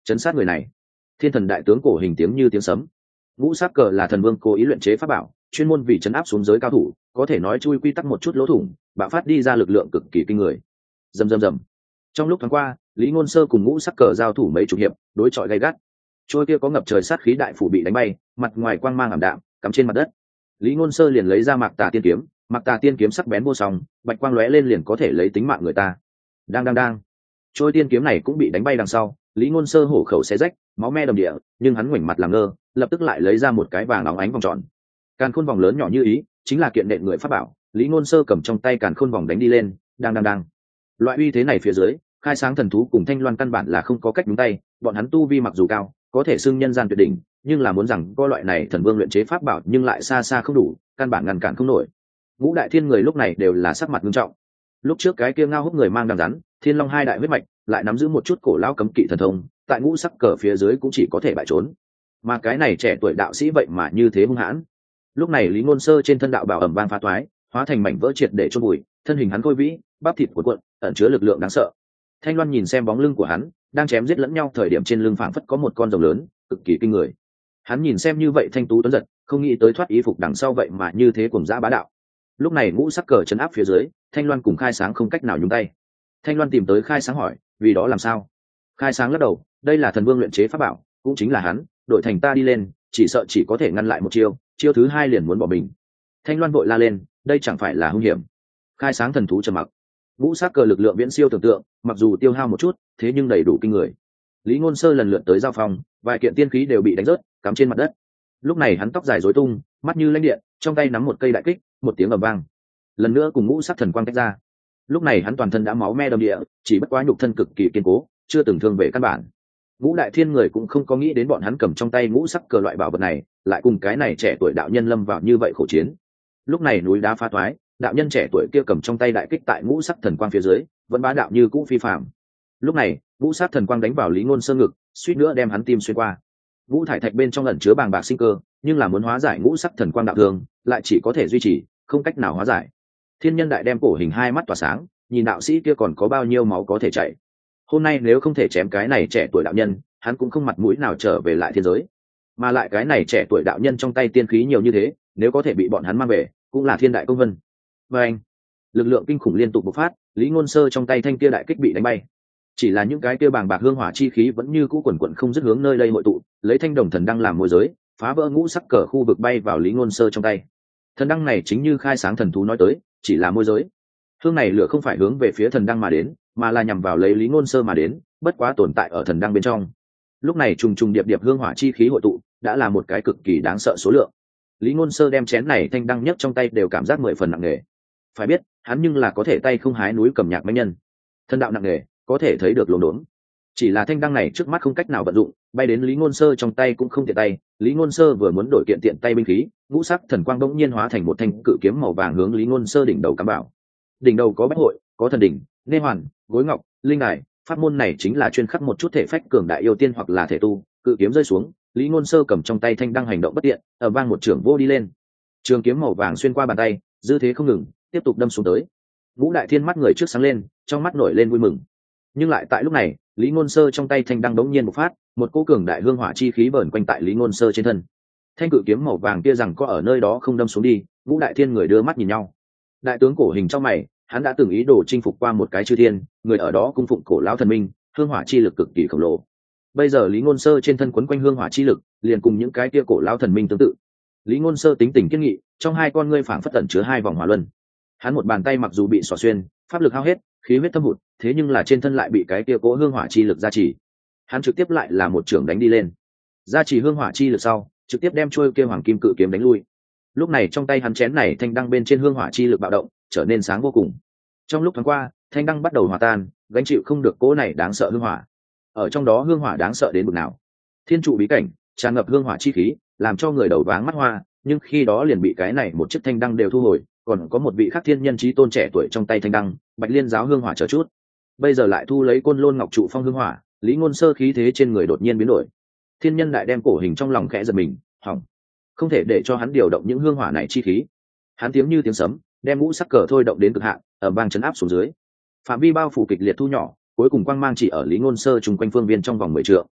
S1: chấn sát người này. Thiên thần đại tướng cổ hình tiếng như tiếng sấm. Ngũ sắc cờ là thần vương cố ý luyện chế pháp bảo, chuyên môn vì chấn áp xuống giới cao thủ, có thể nói chui quy tắc một chút lỗ thủng, bạo phát đi ra lực lượng cực kỳ kinh người. Rầm rầm rầm. Trong lúc thoáng qua, Lý Ngôn Sơ cùng ngũ sắc cờ giao thủ mấy chục hiệp, đối chọi gay gắt. Trôi kia có ngập trời sát khí đại phủ bị đánh bay, mặt ngoài quang mang ảm đạm, cắm trên mặt đất. Lý Ngôn Sơ liền lấy ra Mạc Tà Tiên kiếm, Mạc Tà Tiên kiếm sắc bén vô song, bạch quang lóe lên liền có thể lấy tính mạng người ta. Đang đang đang. Trôi tiên kiếm này cũng bị đánh bay đằng sau, Lý Ngôn Sơ hổ khẩu xé rách, máu me đầm địa, nhưng hắn ngoảnh mặt làm ngơ, lập tức lại lấy ra một cái vàng óng ánh vòng tròn. Càn khôn vòng lớn nhỏ như ý, chính là kiện nện người pháp bảo. Lý Ngôn Sơ cầm trong tay càn khôn vòng đánh đi lên, đang đang đang. Loại uy thế này phía dưới, khai sáng thần thú cùng Thanh Loan căn bản là không có cách nhúng tay, bọn hắn tu vi mặc dù cao, có thể xưng nhân gian tuyệt đỉnh, nhưng là muốn rằng có loại này thần vương luyện chế pháp bảo nhưng lại xa xa không đủ, căn bản ngăn cản không nổi. Ngũ đại thiên người lúc này đều là sắc mặt nghiêm trọng. Lúc trước cái kia ngao húc người mang đằng rắn, Thiên Long hai đại huyết mạch, lại nắm giữ một chút cổ lão cấm kỵ thần thông, tại ngũ sắc cờ phía dưới cũng chỉ có thể bại trốn. Mà cái này trẻ tuổi đạo sĩ vậy mà như thế hung hãn. Lúc này Lý Ngôn Sơ trên thân đạo bảo ẩm vang phá toái, hóa thành mảnh vỡ triệt để chôn bụi, thân hình hắn khôi vĩ, bắp thịt cuộn cuộn, ẩn chứa lực lượng đáng sợ. Thanh Loan nhìn xem bóng lưng của hắn, đang chém giết lẫn nhau thời điểm trên lưng phảng phất có một con rồng lớn, cực kỳ kinh người. Hắn nhìn xem như vậy thanh tú tuấn giật, không nghĩ tới thoát ý phục đằng sau vậy mà như thế cuồng dã bá đạo. Lúc này ngũ sắc cờ chấn áp phía dưới, Thanh Loan cùng Khai Sáng không cách nào nhúng tay. Thanh Loan tìm tới Khai Sáng hỏi, vì đó làm sao? Khai Sáng lắc đầu, đây là thần vương luyện chế pháp bảo, cũng chính là hắn, đổi thành ta đi lên, chỉ sợ chỉ có thể ngăn lại một chiêu, chiêu thứ hai liền muốn bỏ mình. Thanh Loan vội la lên, đây chẳng phải là hung hiểm. Khai Sáng thần thú trầm mặc. Ngũ sắc cờ lực lượng viễn siêu tưởng tượng, mặc dù tiêu hao một chút, thế nhưng đầy đủ kinh người. Lý Ngôn Sơ lần lượt tới giao phòng, vài kiện tiên khí đều bị đánh rớt, cắm trên mặt đất. Lúc này hắn tóc dài rối tung, mắt như lãnh điện, trong tay nắm một cây đại kích, một tiếng ầm vang, lần nữa cùng ngũ sắc thần quang tách ra. Lúc này hắn toàn thân đã máu me đầm địa, chỉ bất quá nhục thân cực kỳ kiên cố, chưa từng thương về căn bản. Ngũ đại thiên người cũng không có nghĩ đến bọn hắn cầm trong tay ngũ sắc cờ loại bảo vật này, lại cùng cái này trẻ tuổi đạo nhân lâm vào như vậy khổ chiến. Lúc này núi đá phá toái, đạo nhân trẻ tuổi kia cầm trong tay đại kích tại ngũ sắc thần quang phía dưới, vẫn bá đạo như cũ phi phàm. Lúc này, ngũ sắc thần quang đánh vào Lý Ngôn Sơ ngực, suýt nữa đem hắn tim xuyên qua. Ngũ thải thạch bên trong ẩn chứa bàng bạc sinh cơ, nhưng là muốn hóa giải ngũ sắc thần quang đạo thương, lại chỉ có thể duy trì, không cách nào hóa giải. Thiên Nhân Đại đem cổ hình hai mắt tỏa sáng, nhìn đạo sĩ kia còn có bao nhiêu máu có thể chảy. Hôm nay nếu không thể chém cái này trẻ tuổi đạo nhân, hắn cũng không mặt mũi nào trở về lại thiên giới. Mà lại cái này trẻ tuổi đạo nhân trong tay tiên khí nhiều như thế, nếu có thể bị bọn hắn mang về, cũng là thiên đại công vân. Và anh, lực lượng kinh khủng liên tục bộc phát, Lý Ngôn Sơ trong tay thanh kia đại kích bị đánh bay. Chỉ là những cái kia bàng bạc hương hỏa chi khí vẫn như cũ quần quần không dứt hướng nơi đây hội tụ, lấy thanh đồng thần đăng làm môi giới, phá vỡ ngũ sắc cờ khu vực bay vào Lý Ngôn Sơ trong tay. Thần đăng này chính như Khai Sáng thần thú nói tới, chỉ là môi giới. Hương này lửa không phải hướng về phía thần đăng mà đến, mà là nhằm vào lấy Lý Ngôn Sơ mà đến, bất quá tồn tại ở thần đăng bên trong. Lúc này trùng trùng điệp điệp hương hỏa chi khí hội tụ, đã là một cái cực kỳ đáng sợ số lượng. Lý Ngôn Sơ đem chén này thanh đăng nhất trong tay đều cảm giác mười phần nặng nề. Phải biết, hắn nhưng là có thể tay không hái núi cầm nhạc mấy nhân. Thân đạo nặng nề, có thể thấy được lồn đốn. Chỉ là thanh đăng này trước mắt không cách nào vận dụng, bay đến Lý Ngôn Sơ trong tay cũng không tiện tay. Lý Ngôn Sơ vừa muốn đổi kiện tiện tay binh khí, ngũ sắc thần quang bỗng nhiên hóa thành một thanh cự kiếm màu vàng hướng Lý Ngôn Sơ đỉnh đầu cắm bảo. Đỉnh đầu có bách hội, có thần đỉnh, nê hoàn, gối ngọc, linh đài, pháp môn này chính là chuyên khắc một chút thể phách cường đại yêu tiên hoặc là thể tu. Cự kiếm rơi xuống, Lý Ngôn Sơ cầm trong tay thanh đăng hành động bất tiện, ở vang một trường vô đi lên. Trường kiếm màu vàng xuyên qua bàn tay, dư thế không ngừng, tiếp tục đâm xuống tới. Ngũ đại thiên mắt người trước sáng lên, trong mắt nổi lên vui mừng. Nhưng lại tại lúc này, Lý Ngôn Sơ trong tay thanh đăng đống nhiên bộc phát, một cỗ cường đại hương hỏa chi khí vờn quanh tại Lý Ngôn Sơ trên thân. Thanh cự kiếm màu vàng kia rằng có ở nơi đó không đâm xuống đi, ngũ đại thiên người đưa mắt nhìn nhau. Đại tướng cổ hình trong mày, hắn đã từng ý đồ chinh phục qua một cái chư thiên, người ở đó cung phụng cổ lão thần minh, hương hỏa chi lực cực kỳ khổng lồ. Bây giờ Lý Ngôn Sơ trên thân quấn quanh hương hỏa chi lực, liền cùng những cái kia cổ lão thần minh tương tự. Lý Ngôn Sơ tính tình kiên nghị, trong hai con ngươi phảng phất tẩn chứa hai vòng hỏa luân. Hắn một bàn tay mặc dù bị xỏ xuyên, pháp lực hao hết, khí huyết thâm hụt, thế nhưng là trên thân lại bị cái kia cỗ hương hỏa chi lực gia trì. Hắn trực tiếp lại là một trường đánh đi lên. Gia trì hương hỏa chi lực sau, trực tiếp đem trôi kia hoàng kim cự kiếm đánh lui. Lúc này trong tay hắn chén này thanh đăng bên trên hương hỏa chi lực bạo động, trở nên sáng vô cùng. Trong lúc thoáng qua, thanh đăng bắt đầu hòa tan, gánh chịu không được cỗ này đáng sợ hương hỏa. Ở trong đó hương hỏa đáng sợ đến mức nào? Thiên trụ bí cảnh, tràn ngập hương hỏa chi khí, làm cho người đầu váng mắt hoa, nhưng khi đó liền bị cái này một chiếc thanh đăng đều thu hồi, còn có một vị khắc thiên nhân chí tôn trẻ tuổi trong tay thanh đăng, Bạch Liên giáo hương hỏa chờ chút. Bây giờ lại thu lấy Côn Lôn Ngọc trụ phong hương hỏa, Lý Ngôn Sơ khí thế trên người đột nhiên biến đổi. Thiên Nhân Đại đem cổ hình trong lòng khẽ giật mình, hỏng, không thể để cho hắn điều động những hương hỏa này chi khí. Hắn tiếng như tiếng sấm, đem ngũ sắc cờ thôi động đến cực hạn, ở bang chấn áp xuống dưới. Phạm vi bao phủ kịch liệt thu nhỏ, cuối cùng quang mang chỉ ở Lý Ngôn Sơ trùng quanh phương viên trong vòng mười trượng.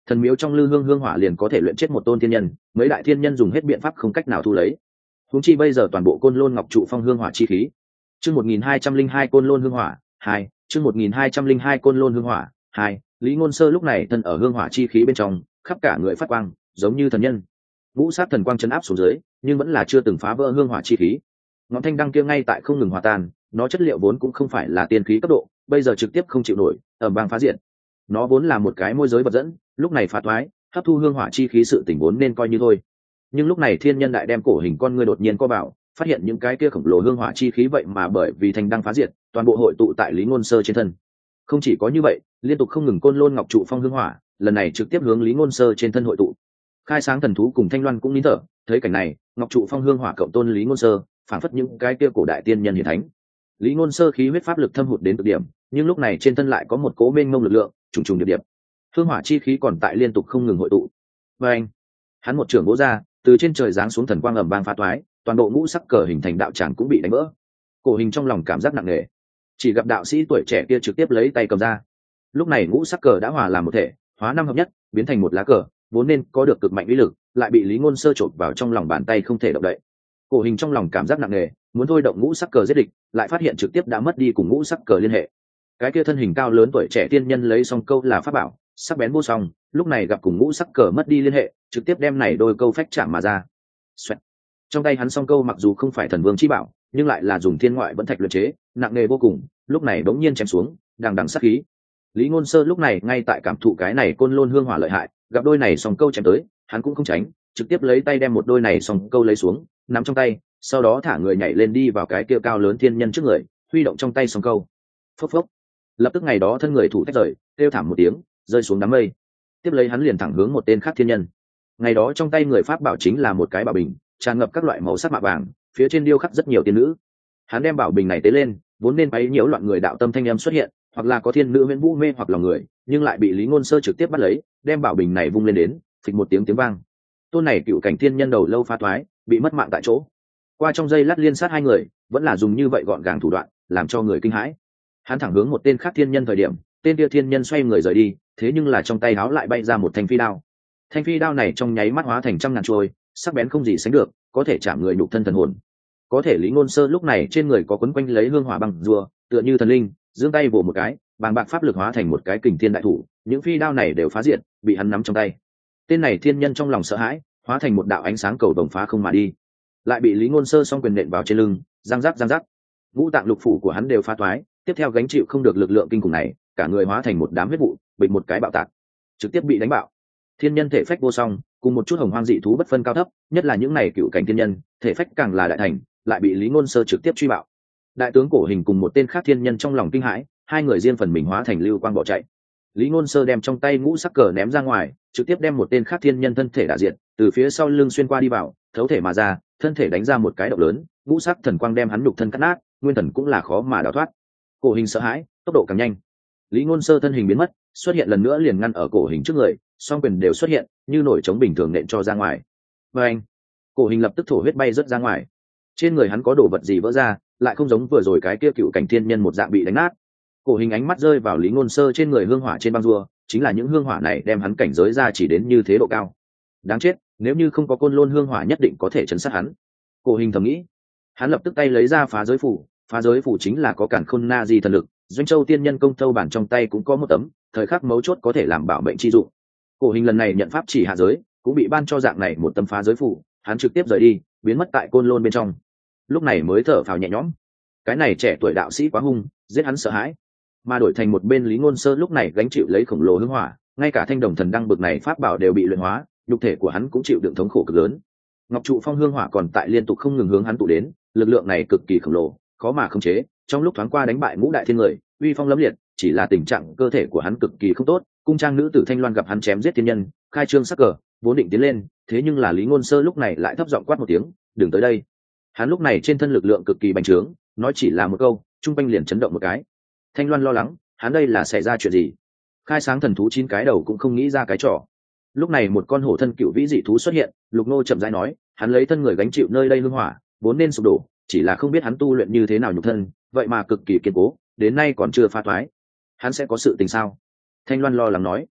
S1: thần miếu trong lư hương hương hỏa liền có thể luyện chết một tôn thiên nhân, mấy đại thiên nhân dùng hết biện pháp không cách nào thu lấy. Huống chi bây giờ toàn bộ côn lôn ngọc trụ phong hương hỏa chi khí. Chương một nghìn hai trăm linh hai côn lôn hương hỏa hai, chương một nghìn hai trăm linh hai côn lôn hương hỏa hai. Lý Ngôn Sơ lúc này thân ở hương hỏa chi khí bên trong, khắp cả người phát quang, giống như thần nhân. Ngũ sát thần quang chấn áp xuống dưới, nhưng vẫn là chưa từng phá vỡ hương hỏa chi khí. Ngọn thanh đăng kia ngay tại không ngừng hòa tan, nó chất liệu vốn cũng không phải là tiên khí cấp độ, bây giờ trực tiếp không chịu nổi, ầm vang phá diện. Nó vốn là một cái môi giới vật dẫn, lúc này phá thoái, hấp thu hương hỏa chi khí sự tình vốn nên coi như thôi. Nhưng lúc này thiên nhân đại đem cổ hình con ngươi đột nhiên co vào, phát hiện những cái kia khổng lồ hương hỏa chi khí vậy mà bởi vì thanh đăng phá diệt, toàn bộ hội tụ tại Lý Ngôn Sơ trên thân. Không chỉ có như vậy, liên tục không ngừng côn lôn ngọc trụ phong hương hỏa, lần này trực tiếp hướng Lý Ngôn Sơ trên thân hội tụ. Khai sáng thần thú cùng Thanh Loan cũng nín thở, thấy cảnh này, ngọc trụ phong hương hỏa cộng tôn Lý Ngôn Sơ, phản phất những cái kia cổ đại tiên nhân hiển thánh. Lý Ngôn Sơ khí huyết pháp lực thâm hụt đến cực điểm, nhưng lúc này trên thân lại có một cỗ mênh mông lực lượng, trùng trùng điệp điệp. Hương hỏa chi khí còn tại liên tục không ngừng hội tụ. Và anh, hắn một trường vỗ ra, từ trên trời giáng xuống thần quang ầm vang phá toái, toàn bộ ngũ sắc cờ hình thành đạo tràng cũng bị đánh vỡ. Cổ hình trong lòng cảm giác nặng nề, chỉ gặp đạo sĩ tuổi trẻ kia trực tiếp lấy tay cầm ra. Lúc này ngũ sắc cờ đã hòa làm một thể, hóa năm hợp nhất, biến thành một lá cờ, vốn nên có được cực mạnh uy lực, lại bị Lý Ngôn Sơ chộp vào trong lòng bàn tay không thể động đậy. Cổ hình trong lòng cảm giác nặng nề, muốn thôi động ngũ sắc cờ giết địch, lại phát hiện trực tiếp đã mất đi cùng ngũ sắc cờ liên hệ. Cái kia thân hình cao lớn tuổi trẻ tiên nhân lấy song câu là pháp bảo, sắc bén vô song, lúc này gặp cùng ngũ sắc cờ mất đi liên hệ, trực tiếp đem này đôi câu phách chạm mà ra. Xoẹt. Trong tay hắn song câu mặc dù không phải thần vương chi bảo, nhưng lại là dùng thiên ngoại vẫn thạch luyện chế, nặng nề vô cùng, lúc này bỗng nhiên chém xuống, đằng đằng sát khí. Lý Ngôn Sơ lúc này ngay tại cảm thụ cái này côn lôn hương hỏa lợi hại, gặp đôi này song câu chém tới, hắn cũng không tránh, trực tiếp lấy tay đem một đôi này song câu lấy xuống, nắm trong tay, sau đó thả người nhảy lên đi vào cái kia cao lớn thiên nhân trước người, huy động trong tay song câu. Phốc phốc. Lập tức ngày đó thân người thủ tách rời, kêu thảm một tiếng, rơi xuống đám mây. Tiếp lấy hắn liền thẳng hướng một tên khác thiên nhân. Ngày đó trong tay người pháp bảo chính là một cái bảo bình, tràn ngập các loại màu sắc mạ vàng, phía trên điêu khắc rất nhiều tiên nữ. Hắn đem bảo bình này tế lên, vốn nên bấy nhiễu loạn người đạo tâm thanh âm xuất hiện, hoặc là có thiên nữ huyễn vũ mê hoặc lòng người, nhưng lại bị Lý Ngôn Sơ trực tiếp bắt lấy, đem bảo bình này vung lên đến, phịch một tiếng tiếng vang. Tôn này cựu cảnh thiên nhân đầu lâu phá thoái, bị mất mạng tại chỗ. Qua trong giây lát liên sát hai người, vẫn là dùng như vậy gọn gàng thủ đoạn, làm cho người kinh hãi. Hắn thẳng hướng một tên khác thiên nhân thời điểm, tên kia thiên nhân xoay người rời đi, thế nhưng là trong tay háo lại bay ra một thanh phi đao. Thanh phi đao này trong nháy mắt hóa thành trăm ngàn chuôi, sắc bén không gì sánh được, có thể chạm người nhục thân thần hồn. Có thể Lý Ngôn Sơ lúc này trên người có quấn quanh lấy hương hỏa băng rùa, tựa như thần linh, giương tay vồ một cái, bàng bạc pháp lực hóa thành một cái kình thiên đại thủ, những phi đao này đều phá diện, bị hắn nắm trong tay. Tên này thiên nhân trong lòng sợ hãi, hóa thành một đạo ánh sáng cầu vồng phá không mà đi, lại bị Lý Ngôn Sơ song quyền nện vào trên lưng, răng rắc răng rắc, ngũ tạng lục phủ của hắn đều phá toái, tiếp theo gánh chịu không được lực lượng kinh khủng này, cả người hóa thành một đám huyết vụ, bị một cái bạo tạc, trực tiếp bị đánh bạo. Thiên nhân thể phách vô song, cùng một chút hồng hoang dị thú bất phân cao thấp, nhất là những này cựu cảnh thiên nhân, thể phách càng là đại thành, lại bị Lý Ngôn Sơ trực tiếp truy bạo. Đại tướng cổ hình cùng một tên khác thiên nhân trong lòng kinh hãi, hai người riêng phần mình hóa thành lưu quang bỏ chạy. Lý Ngôn Sơ đem trong tay ngũ sắc cờ ném ra ngoài, trực tiếp đem một tên khác thiên nhân thân thể đả diệt, từ phía sau lưng xuyên qua đi vào, thấu thể mà ra, thân thể đánh ra một cái động lớn, ngũ sắc thần quang đem hắn nhục thân cắt nát, nguyên thần cũng là khó mà đào thoát. Cổ hình sợ hãi, tốc độ càng nhanh. Lý Ngôn Sơ thân hình biến mất, xuất hiện lần nữa liền ngăn ở cổ hình trước người, song quyền đều xuất hiện, như nổi trống bình thường nện cho ra ngoài. Và anh, cổ hình lập tức thổ huyết bay rớt ra ngoài. Trên người hắn có đồ vật gì vỡ ra, lại không giống vừa rồi cái kia cựu cảnh thiên nhân một dạng bị đánh nát. Cổ hình ánh mắt rơi vào Lý Ngôn Sơ trên người hương hỏa trên băng rùa, chính là những hương hỏa này đem hắn cảnh giới ra chỉ đến như thế độ cao. Đáng chết, nếu như không có côn lôn hương hỏa nhất định có thể chấn sát hắn. Cổ hình thầm nghĩ. Hắn lập tức tay lấy ra phá giới phủ, phá giới phủ chính là có cản khôn na di thần lực, doanh châu tiên nhân công thâu bản trong tay cũng có một tấm, thời khắc mấu chốt có thể làm bảo mệnh chi dụng. Cổ hình lần này nhận pháp chỉ hạ giới, cũng bị ban cho dạng này một tấm phá giới phủ, hắn trực tiếp rời đi, biến mất tại côn lôn bên trong. Lúc này mới thở phào nhẹ nhõm. Cái này trẻ tuổi đạo sĩ quá hung, giết hắn sợ hãi. Mà đổi thành một bên Lý Ngôn Sơ lúc này gánh chịu lấy khổng lồ hương hỏa, ngay cả thanh đồng thần đăng bực này pháp bảo đều bị luyện hóa, nhục thể của hắn cũng chịu đựng thống khổ cực lớn. Ngọc trụ phong hương hỏa còn tại liên tục không ngừng hướng hắn tụ đến, lực lượng này cực kỳ khổng lồ, khó mà khống chế, trong lúc thoáng qua đánh bại ngũ đại thiên người, uy phong lẫm liệt, chỉ là tình trạng cơ thể của hắn cực kỳ không tốt. Cung trang nữ tử Thanh Loan gặp hắn chém giết thiên nhân, khai trương sắc cờ, vốn định tiến lên, thế nhưng là Lý Ngôn Sơ lúc này lại thấp giọng quát một tiếng, "Đừng tới đây." Hắn lúc này trên thân lực lượng cực kỳ bành trướng, nói chỉ là một câu, trung quanh liền chấn động một cái. Thanh Loan lo lắng, hắn đây là xảy ra chuyện gì? Khai sáng thần thú chín cái đầu cũng không nghĩ ra cái trò. Lúc này một con hổ thân cựu vĩ dị thú xuất hiện, Lục Nô chậm rãi nói, hắn lấy thân người gánh chịu nơi đây hương hỏa, vốn nên sụp đổ, chỉ là không biết hắn tu luyện như thế nào nhục thân, vậy mà cực kỳ kiên cố, đến nay còn chưa phá thoái. Hắn sẽ có sự tình sao? Thanh Loan lo lắng nói.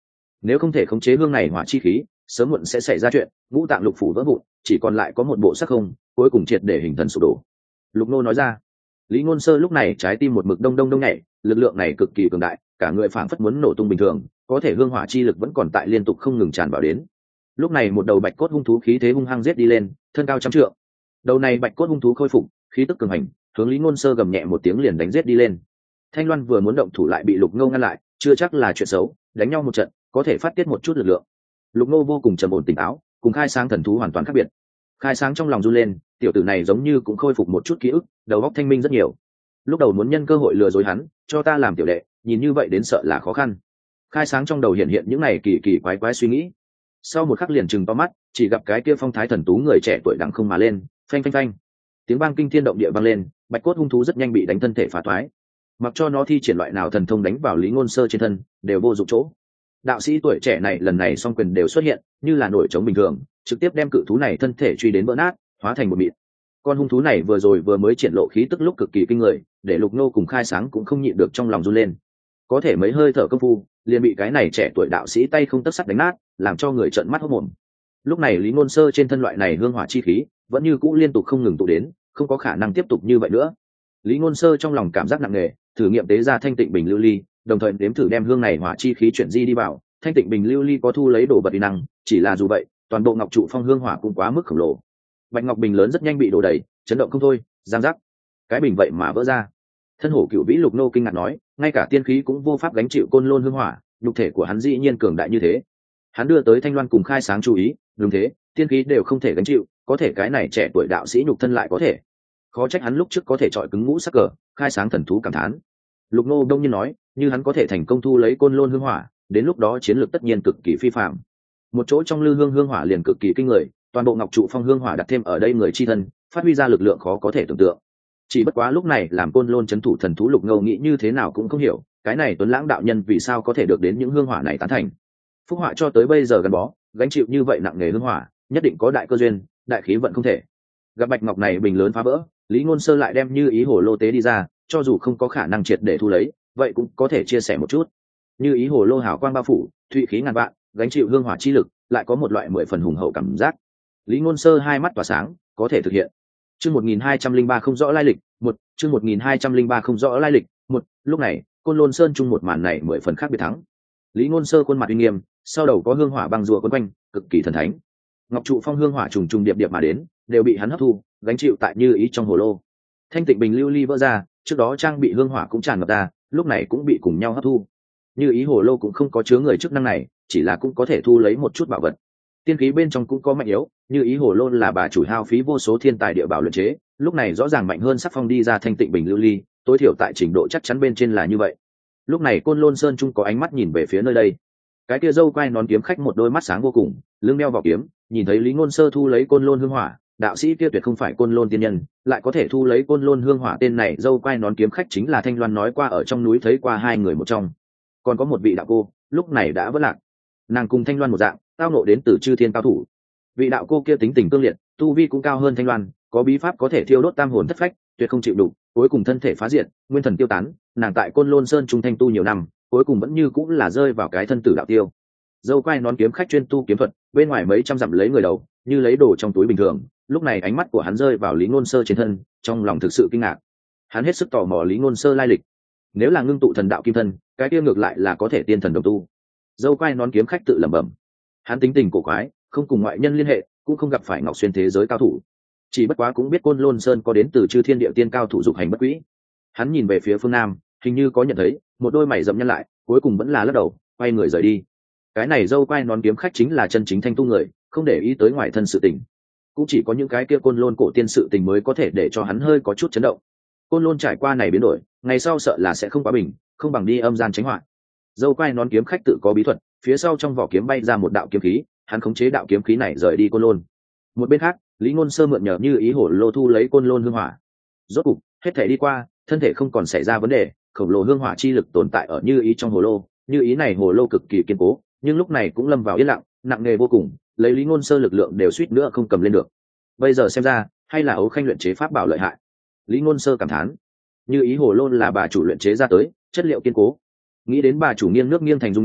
S1: nếu không thể khống chế hương này hỏa chi khí, sớm muộn sẽ xảy ra chuyện, ngũ tạng lục phủ vỡ vụn, chỉ còn lại có một bộ sắc không, cuối cùng triệt để hình thần sụp đổ. Lục Nô nói ra. Lý Ngôn Sơ lúc này trái tim một mực đông đông đông nhảy, lực lượng này cực kỳ cường đại, cả người phảng phất muốn nổ tung bình thường, có thể hương hỏa chi lực vẫn còn tại liên tục không ngừng tràn vào đến. Lúc này một đầu bạch cốt hung thú khí thế hung hăng giết đi lên, thân cao trăm trượng. Đầu này bạch cốt hung thú khôi phục, khí tức cường hành, hướng Lý Ngôn Sơ gầm nhẹ một tiếng liền đánh giết đi lên. Thanh Loan vừa muốn động thủ lại bị Lục Ngô ngăn lại, chưa chắc là chuyện xấu, đánh nhau một trận, có thể phát tiết một chút lực lượng. Lục Ngô vô cùng trầm ổn tỉnh táo, cùng Khai Sáng thần thú hoàn toàn khác biệt. Khai Sáng trong lòng run lên, tiểu tử này giống như cũng khôi phục một chút ký ức, đầu óc thanh minh rất nhiều. Lúc đầu muốn nhân cơ hội lừa dối hắn, cho ta làm tiểu đệ, nhìn như vậy đến sợ là khó khăn. Khai Sáng trong đầu hiện hiện những này kỳ kỳ quái quái suy nghĩ. Sau một khắc liền trừng to mắt, chỉ gặp cái kia phong thái thần tú người trẻ tuổi đằng không mà lên, phanh phanh phanh. Tiếng vang kinh thiên động địa vang lên, bạch cốt hung thú rất nhanh bị đánh thân thể phá toái. Mặc cho nó thi triển loại nào thần thông đánh vào Lý Ngôn Sơ trên thân, đều vô dụng chỗ. Đạo sĩ tuổi trẻ này lần này song quyền đều xuất hiện, như là nổi trống bình thường, trực tiếp đem cự thú này thân thể truy đến vỡ nát, hóa thành một mịn. Con hung thú này vừa rồi vừa mới triển lộ khí tức lúc cực kỳ kinh người, để Lục Nô cùng Khai Sáng cũng không nhịn được trong lòng run lên. Có thể mấy hơi thở công phu, liền bị cái này trẻ tuổi đạo sĩ tay không tấc sắt đánh nát, làm cho người trợn mắt hốt mồm. Lúc này Lý Ngôn Sơ trên thân loại này hương hỏa chi khí, vẫn như cũ liên tục không ngừng tụ đến, không có khả năng tiếp tục như vậy nữa. Lý Ngôn Sơ trong lòng cảm giác nặng nề, thử nghiệm tế ra thanh tịnh bình lưu ly, đồng thời đếm thử đem hương này hỏa chi khí chuyển di đi vào. Thanh tịnh bình lưu ly có thu lấy đồ vật uy năng, chỉ là dù vậy, toàn bộ ngọc trụ phong hương hỏa cũng quá mức khổng lồ. Bạch ngọc bình lớn rất nhanh bị đổ đầy, chấn động không thôi, giang giác. Cái bình vậy mà vỡ ra. Thân hổ cựu vĩ Lục Nô kinh ngạc nói, ngay cả tiên khí cũng vô pháp gánh chịu côn lôn hương hỏa, nhục thể của hắn dĩ nhiên cường đại như thế. Hắn đưa tới Thanh Loan cùng Khai Sáng chú ý, đúng thế, tiên khí đều không thể gánh chịu, có thể cái này trẻ tuổi đạo sĩ nhục thân lại có thể. Khó trách hắn lúc trước có thể chọi cứng ngũ sắc cờ, Khai Sáng thần thú cảm thán. Lục Nô đông nhiên nói, như hắn có thể thành công thu lấy côn lôn hương hỏa, đến lúc đó chiến lược tất nhiên cực kỳ phi phàm. Một chỗ trong lư hương hương hỏa liền cực kỳ kinh người, toàn bộ ngọc trụ phong hương hỏa đặt thêm ở đây người chi thân, phát huy ra lực lượng khó có thể tưởng tượng. Chỉ bất quá lúc này làm côn lôn chấn thủ thần thú Lục Ngô nghĩ như thế nào cũng không hiểu, cái này Tuấn Lãng đạo nhân vì sao có thể được đến những hương hỏa này tán thành. Phúc họa cho tới bây giờ gắn bó, gánh chịu như vậy nặng nề hương hỏa, nhất định có đại cơ duyên, đại khí vận không thể. Gặp bạch ngọc này bình lớn phá vỡ, Lý Ngôn Sơ lại đem Như Ý Hồ Lô tế đi ra, cho dù không có khả năng triệt để thu lấy, vậy cũng có thể chia sẻ một chút. Như Ý Hồ Lô hào quang bao phủ, thụy khí ngàn vạn, gánh chịu hương hỏa chi lực, lại có một loại mười phần hùng hậu cảm giác. Lý Ngôn Sơ hai mắt tỏa sáng, có thể thực hiện. Chương một nghìn hai trăm lẻ ba không rõ lai lịch, một, chương một nghìn hai trăm lẻ ba không rõ lai lịch, một, lúc này, Côn Lôn Sơn chung một màn này mười phần khác biệt thắng. Lý Ngôn Sơ khuôn mặt uy nghiêm, sau đầu có hương hỏa băng rùa quấn quanh, cực kỳ thần thánh. Ngọc trụ phong hương hỏa trùng trùng điệp điệp mà đến, đều bị hắn hấp thu, gánh chịu tại Như Ý trong hồ lô. Thanh tịnh bình lưu ly vỡ ra, trước đó trang bị hương hỏa cũng tràn ngập ra, lúc này cũng bị cùng nhau hấp thu. Như Ý hồ lô cũng không có chứa người chức năng này, chỉ là cũng có thể thu lấy một chút bảo vật. Tiên khí bên trong cũng có mạnh yếu, Như Ý hồ lô là bà chủ hao phí vô số thiên tài địa bảo luyện chế, lúc này rõ ràng mạnh hơn sắc phong đi ra thanh tịnh bình lưu ly, tối thiểu tại trình độ chắc chắn bên trên là như vậy. Lúc này Côn Lôn Sơn trung có ánh mắt nhìn về phía nơi đây. Cái kia dâu quai nón kiếm khách một đôi mắt sáng vô cùng, lưng đeo vào kiếm, nhìn thấy Lý Ngôn Sơ thu lấy côn lôn hương hỏa, đạo sĩ kia tuyệt không phải côn lôn tiên nhân, lại có thể thu lấy côn lôn hương hỏa, tên này dâu quai nón kiếm khách chính là Thanh Loan nói qua ở trong núi thấy qua hai người một trong. Còn có một vị đạo cô, lúc này đã vỡ lạc. Nàng cùng Thanh Loan một dạng, tao nộ đến từ chư thiên cao thủ. Vị đạo cô kia tính tình cương liệt, tu vi cũng cao hơn Thanh Loan, có bí pháp có thể thiêu đốt tam hồn thất phách, tuyệt không chịu đủ, cuối cùng thân thể phá diệt, nguyên thần tiêu tán. Nàng tại Côn Lôn Sơn trung thanh tu nhiều năm, cuối cùng vẫn như cũng là rơi vào cái thân tử đạo tiêu. Dâu quai nón kiếm khách chuyên tu kiếm thuật, bên ngoài mấy trăm dặm lấy người đầu, như lấy đồ trong túi bình thường. Lúc này ánh mắt của hắn rơi vào Lý Ngôn Sơ trên thân, trong lòng thực sự kinh ngạc. Hắn hết sức tò mò Lý Ngôn Sơ lai lịch. Nếu là ngưng tụ thần đạo kim thân, cái kia ngược lại là có thể tiên thần đồng tu. Dâu quai nón kiếm khách tự lẩm bẩm. Hắn tính tình cổ quái, không cùng ngoại nhân liên hệ, cũng không gặp phải Ngọc Xuyên thế giới cao thủ. Chỉ bất quá cũng biết Côn Lôn Sơn có đến từ chư thiên địa tiên cao thủ dục hành bất quỹ. Hắn nhìn về phía phương nam, hình như có nhận thấy, một đôi mày rậm nhăn lại, cuối cùng vẫn là lắc đầu, quay người rời đi. Cái này dâu quai nón kiếm khách chính là chân chính thanh tu người, không để ý tới ngoại thân sự tình. Cũng chỉ có những cái kia Côn Lôn cổ tiên sự tình mới có thể để cho hắn hơi có chút chấn động. Côn Lôn trải qua này biến đổi, ngày sau sợ là sẽ không quá bình, không bằng đi âm gian tránh họa. Dâu quai nón kiếm khách tự có bí thuật, phía sau trong vỏ kiếm bay ra một đạo kiếm khí, hắn khống chế đạo kiếm khí này rời đi Côn Lôn. Một bên khác, Lý Ngôn Sơ mượn nhờ Như Ý Hồ Lô thu lấy Côn Lôn hương hỏa. Rốt cục, hết thể đi qua, thân thể không còn xảy ra vấn đề, khổng lồ hương hỏa chi lực tồn tại ở Như Ý trong hồ lô. Như Ý này hồ lô cực kỳ kiên cố, nhưng lúc này cũng lâm vào yên lặng, nặng nề vô cùng, lấy Lý Ngôn Sơ lực lượng đều suýt nữa không cầm lên được. Bây giờ xem ra, hay là Ấu Khanh luyện chế pháp bảo lợi hại. Lý Ngôn Sơ cảm thán. Như Ý hồ lô là bà chủ luyện chế ra tới, chất liệu kiên cố. Nghĩ đến bà chủ nghiêng nước nghiêng thành dung nhan,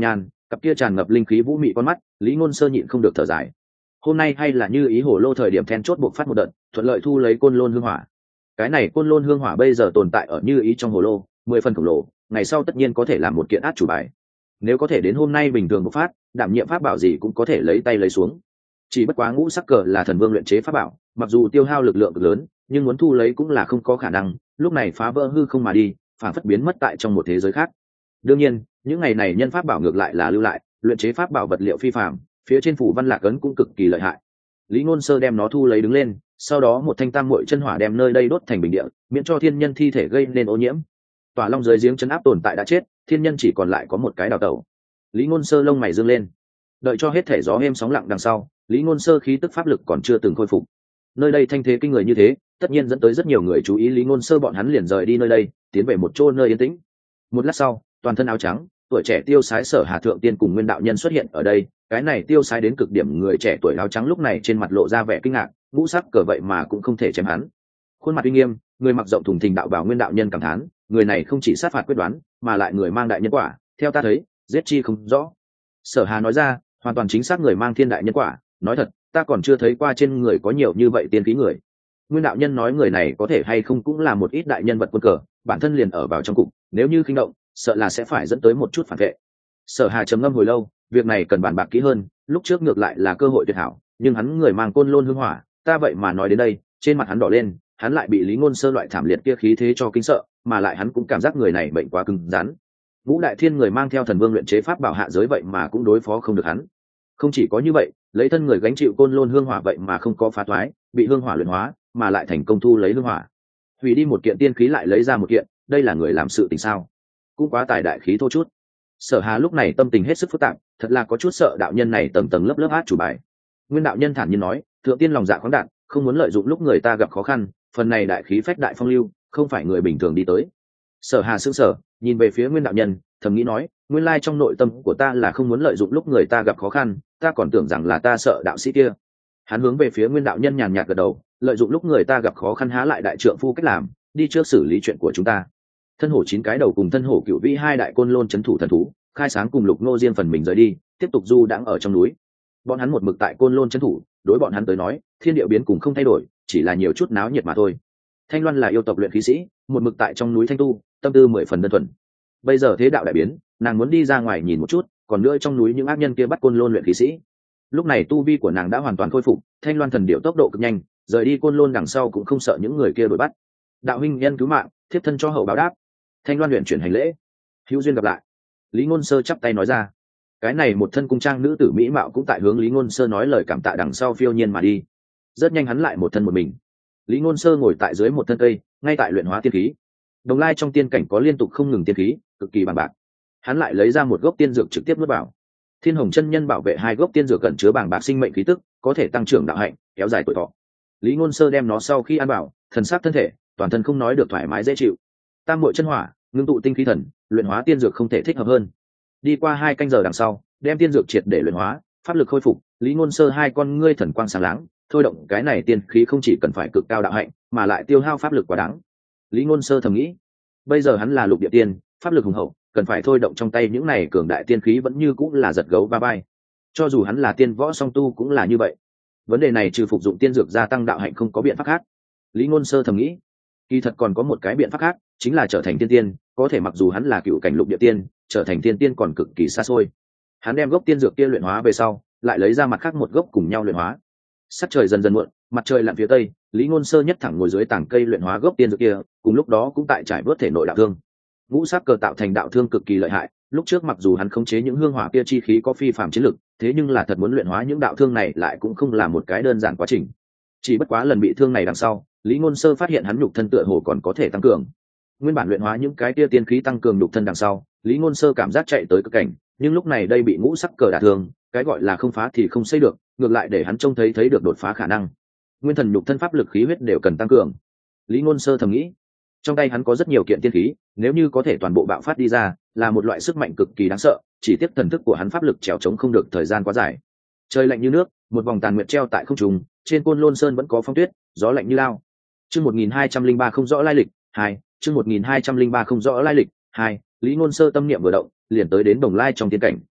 S1: cặp kia tràn ngập linh khí vũ mị con mắt, Lý Ngôn Sơ nhịn không được thở dài. Hôm nay hay là như ý hồ lô thời điểm then chốt buộc phát một đợt, thuận lợi thu lấy côn lôn hương hỏa. Cái này côn lôn hương hỏa bây giờ tồn tại ở như ý trong hồ lô, mười phần khổng lồ, ngày sau tất nhiên có thể làm một kiện át chủ bài. Nếu có thể đến hôm nay bình thường bộc phát, đảm nhiệm pháp bảo gì cũng có thể lấy tay lấy xuống. Chỉ bất quá ngũ sắc cờ là thần vương luyện chế pháp bảo, mặc dù tiêu hao lực lượng cực lớn, nhưng muốn thu lấy cũng là không có khả năng, lúc này phá vỡ hư không mà đi, phản phất biến mất tại trong một thế giới khác. Đương nhiên, những ngày này nhân pháp bảo ngược lại là lưu lại, luyện chế pháp bảo vật liệu phi phàm, phía trên phủ văn lạc ấn cũng cực kỳ lợi hại. Lý Ngôn Sơ đem nó thu lấy đứng lên, sau đó một thanh tam muội chân hỏa đem nơi đây đốt thành bình địa, miễn cho thiên nhân thi thể gây nên ô nhiễm. Tỏa Long dưới giếng chấn áp tồn tại đã chết, thiên nhân chỉ còn lại có một cái đào tẩu. Lý Ngôn Sơ lông mày dương lên, đợi cho hết thể gió êm sóng lặng đằng sau, Lý Ngôn Sơ khí tức pháp lực còn chưa từng khôi phục. Nơi đây thanh thế kinh người như thế, tất nhiên dẫn tới rất nhiều người chú ý. Lý Ngôn Sơ bọn hắn liền rời đi nơi đây, tiến về một chỗ nơi yên tĩnh. Một lát sau, toàn thân áo trắng, tuổi trẻ tiêu sái Sở Hà thượng tiên cùng Nguyên đạo nhân xuất hiện ở đây. Cái này tiêu sái đến cực điểm người trẻ tuổi áo trắng lúc này trên mặt lộ ra vẻ kinh ngạc, ngũ sắc cờ vậy mà cũng không thể chém hắn. Khuôn mặt uy nghiêm, người mặc rộng thùng thình đạo bào Nguyên đạo nhân cảm thán, người này không chỉ sát phạt quyết đoán, mà lại người mang đại nhân quả, theo ta thấy, giết chi không rõ. Sở Hà nói ra, hoàn toàn chính xác người mang thiên đại nhân quả, nói thật, ta còn chưa thấy qua trên người có nhiều như vậy tiên khí người. Nguyên đạo nhân nói người này có thể hay không cũng là một ít đại nhân vật quân cờ, bản thân liền ở vào trong cục, nếu như khinh động, sợ là sẽ phải dẫn tới một chút phản vệ. Sở Hà trầm ngâm hồi lâu, việc này cần bàn bạc kỹ hơn, lúc trước ngược lại là cơ hội tuyệt hảo, nhưng hắn người mang côn lôn hương hỏa, ta vậy mà nói đến đây, trên mặt hắn đỏ lên, hắn lại bị Lý Ngôn Sơ loại thảm liệt kia khí thế cho kinh sợ, mà lại hắn cũng cảm giác người này bệnh quá cứng rắn. Ngũ đại thiên người mang theo thần vương luyện chế pháp bảo hạ giới vậy mà cũng đối phó không được hắn. Không chỉ có như vậy, lấy thân người gánh chịu côn lôn hương hỏa vậy mà không có phá toái, bị hương hỏa luyện hóa, mà lại thành công thu lấy hương hỏa. Hủy đi một kiện tiên khí lại lấy ra một kiện, đây là người làm sự tình sao? Cũng quá tài đại khí thô chút. Sở Hà lúc này tâm tình hết sức phức tạp, thật là có chút sợ đạo nhân này tầng tầng lớp lớp át chủ bài. Nguyên đạo nhân thản nhiên nói, thượng tiên lòng dạ khoáng đạt, không muốn lợi dụng lúc người ta gặp khó khăn, phần này đại khí phách đại phong lưu, không phải người bình thường đi tới. Sở Hà sững sờ, nhìn về phía Nguyên đạo nhân, thầm nghĩ nói, nguyên lai trong nội tâm của ta là không muốn lợi dụng lúc người ta gặp khó khăn, ta còn tưởng rằng là ta sợ đạo sĩ kia. Hắn hướng về phía Nguyên đạo nhân nhàn nhạt gật đầu, lợi dụng lúc người ta gặp khó khăn há lại đại trượng phu cách làm, đi trước xử lý chuyện của chúng ta. Thân hổ chín cái đầu cùng thân hổ cựu vĩ hai đại côn lôn chấn thủ thần thú, khai sáng cùng Lục Nô riêng phần mình rời đi, tiếp tục du đãng ở trong núi. Bọn hắn một mực tại côn lôn chấn thủ, đối bọn hắn tới nói, thiên địa biến cùng không thay đổi, chỉ là nhiều chút náo nhiệt mà thôi. Thanh Loan là yêu tộc luyện khí sĩ, một mực tại trong núi thanh tu, tâm tư mười phần đơn thuần. Bây giờ thế đạo đại biến, nàng muốn đi ra ngoài nhìn một chút, còn nữa trong núi những ác nhân kia bắt côn lôn luyện khí sĩ. Lúc này tu vi của nàng đã hoàn toàn khôi phục, Thanh Loan thần điệu tốc độ cực nhanh, rời đi côn lôn đằng sau cũng không sợ những người kia đuổi bắt. Đạo huynh nhân cứu mạng, thiếp thân cho hậu báo đáp. Thanh Loan luyện chuyển hành lễ. Hữu duyên gặp lại. Lý Ngôn Sơ chắp tay nói ra. Cái này một thân cung trang nữ tử mỹ mạo cũng tại hướng Lý Ngôn Sơ nói lời cảm tạ đằng sau phiêu nhiên mà đi. Rất nhanh hắn lại một thân một mình. Lý Ngôn Sơ ngồi tại dưới một thân cây, ngay tại luyện hóa tiên khí. Đồng lai trong tiên cảnh có liên tục không ngừng tiên khí, cực kỳ bằng bạc. Hắn lại lấy ra một gốc tiên dược trực tiếp nuốt vào. Thiên Hồng chân nhân bảo vệ hai gốc tiên dược cẩn chứa bàng bạc sinh mệnh khí tức, có thể tăng trưởng đạo hạnh, kéo dài tuổi thọ. Lý Ngôn Sơ đem nó sau khi ăn vào, thần sắc thân thể, toàn thân không nói được thoải mái dễ chịu. Tam muội chân hỏa, ngưng tụ tinh khí thần, luyện hóa tiên dược không thể thích hợp hơn. Đi qua hai canh giờ đằng sau, đem tiên dược triệt để luyện hóa, pháp lực khôi phục, Lý Ngôn Sơ hai con ngươi thần quang sáng láng, thôi động cái này tiên khí không chỉ cần phải cực cao đạo hạnh, mà lại tiêu hao pháp lực quá đáng. Lý Ngôn Sơ thầm nghĩ, bây giờ hắn là lục địa tiên, pháp lực hùng hậu, cần phải thôi động trong tay những này cường đại tiên khí vẫn như cũng là giật gấu va vai. Cho dù hắn là tiên võ song tu cũng là như vậy. Vấn đề này trừ phục dụng tiên dược gia tăng đạo hạnh không có biện pháp khác. Lý Ngôn Sơ thầm nghĩ, kỳ thật còn có một cái biện pháp khác, chính là trở thành tiên tiên, có thể mặc dù hắn là cựu cảnh lục địa tiên, trở thành tiên tiên còn cực kỳ xa xôi. Hắn đem gốc tiên dược kia luyện hóa về sau, lại lấy ra mặt khác một gốc cùng nhau luyện hóa. Sắc trời dần dần muộn, mặt trời lặn phía tây, Lý Ngôn Sơ nhất thẳng ngồi dưới tảng cây luyện hóa gốc tiên dược kia, cùng lúc đó cũng tại trải vớt thể nội đạo thương. Ngũ sắc cờ tạo thành đạo thương cực kỳ lợi hại, lúc trước mặc dù hắn khống chế những hương hỏa kia chi khí có phi phàm chiến lực, thế nhưng là thật muốn luyện hóa những đạo thương này lại cũng không là một cái đơn giản quá trình. Chỉ bất quá lần bị thương này đằng sau, Lý Ngôn Sơ phát hiện hắn nhục thân tựa hồ còn có thể tăng cường. Nguyên bản luyện hóa những cái kia tiên khí tăng cường nhục thân đằng sau, Lý Ngôn Sơ cảm giác chạy tới cực cảnh, nhưng lúc này đây bị ngũ sắc cờ đả thương, cái gọi là không phá thì không xây được, ngược lại để hắn trông thấy thấy được đột phá khả năng. Nguyên thần nhục thân pháp lực khí huyết đều cần tăng cường. Lý Ngôn Sơ thầm nghĩ, trong tay hắn có rất nhiều kiện tiên khí, nếu như có thể toàn bộ bạo phát đi ra, là một loại sức mạnh cực kỳ đáng sợ, chỉ tiếc thần thức của hắn pháp lực trèo chống không được thời gian quá dài. Trời lạnh như nước, một vòng tàn nguyệt treo tại không trung, trên Côn Lôn Sơn vẫn có phong tuyết, gió lạnh như lao. Chương một nghìn hai trăm lẻ ba không rõ lai lịch, hai, chương một nghìn hai trăm lẻ ba không rõ lai lịch, hai, Lý Ngôn Sơ tâm niệm vừa động, liền tới đến Đồng Lai trong tiên cảnh.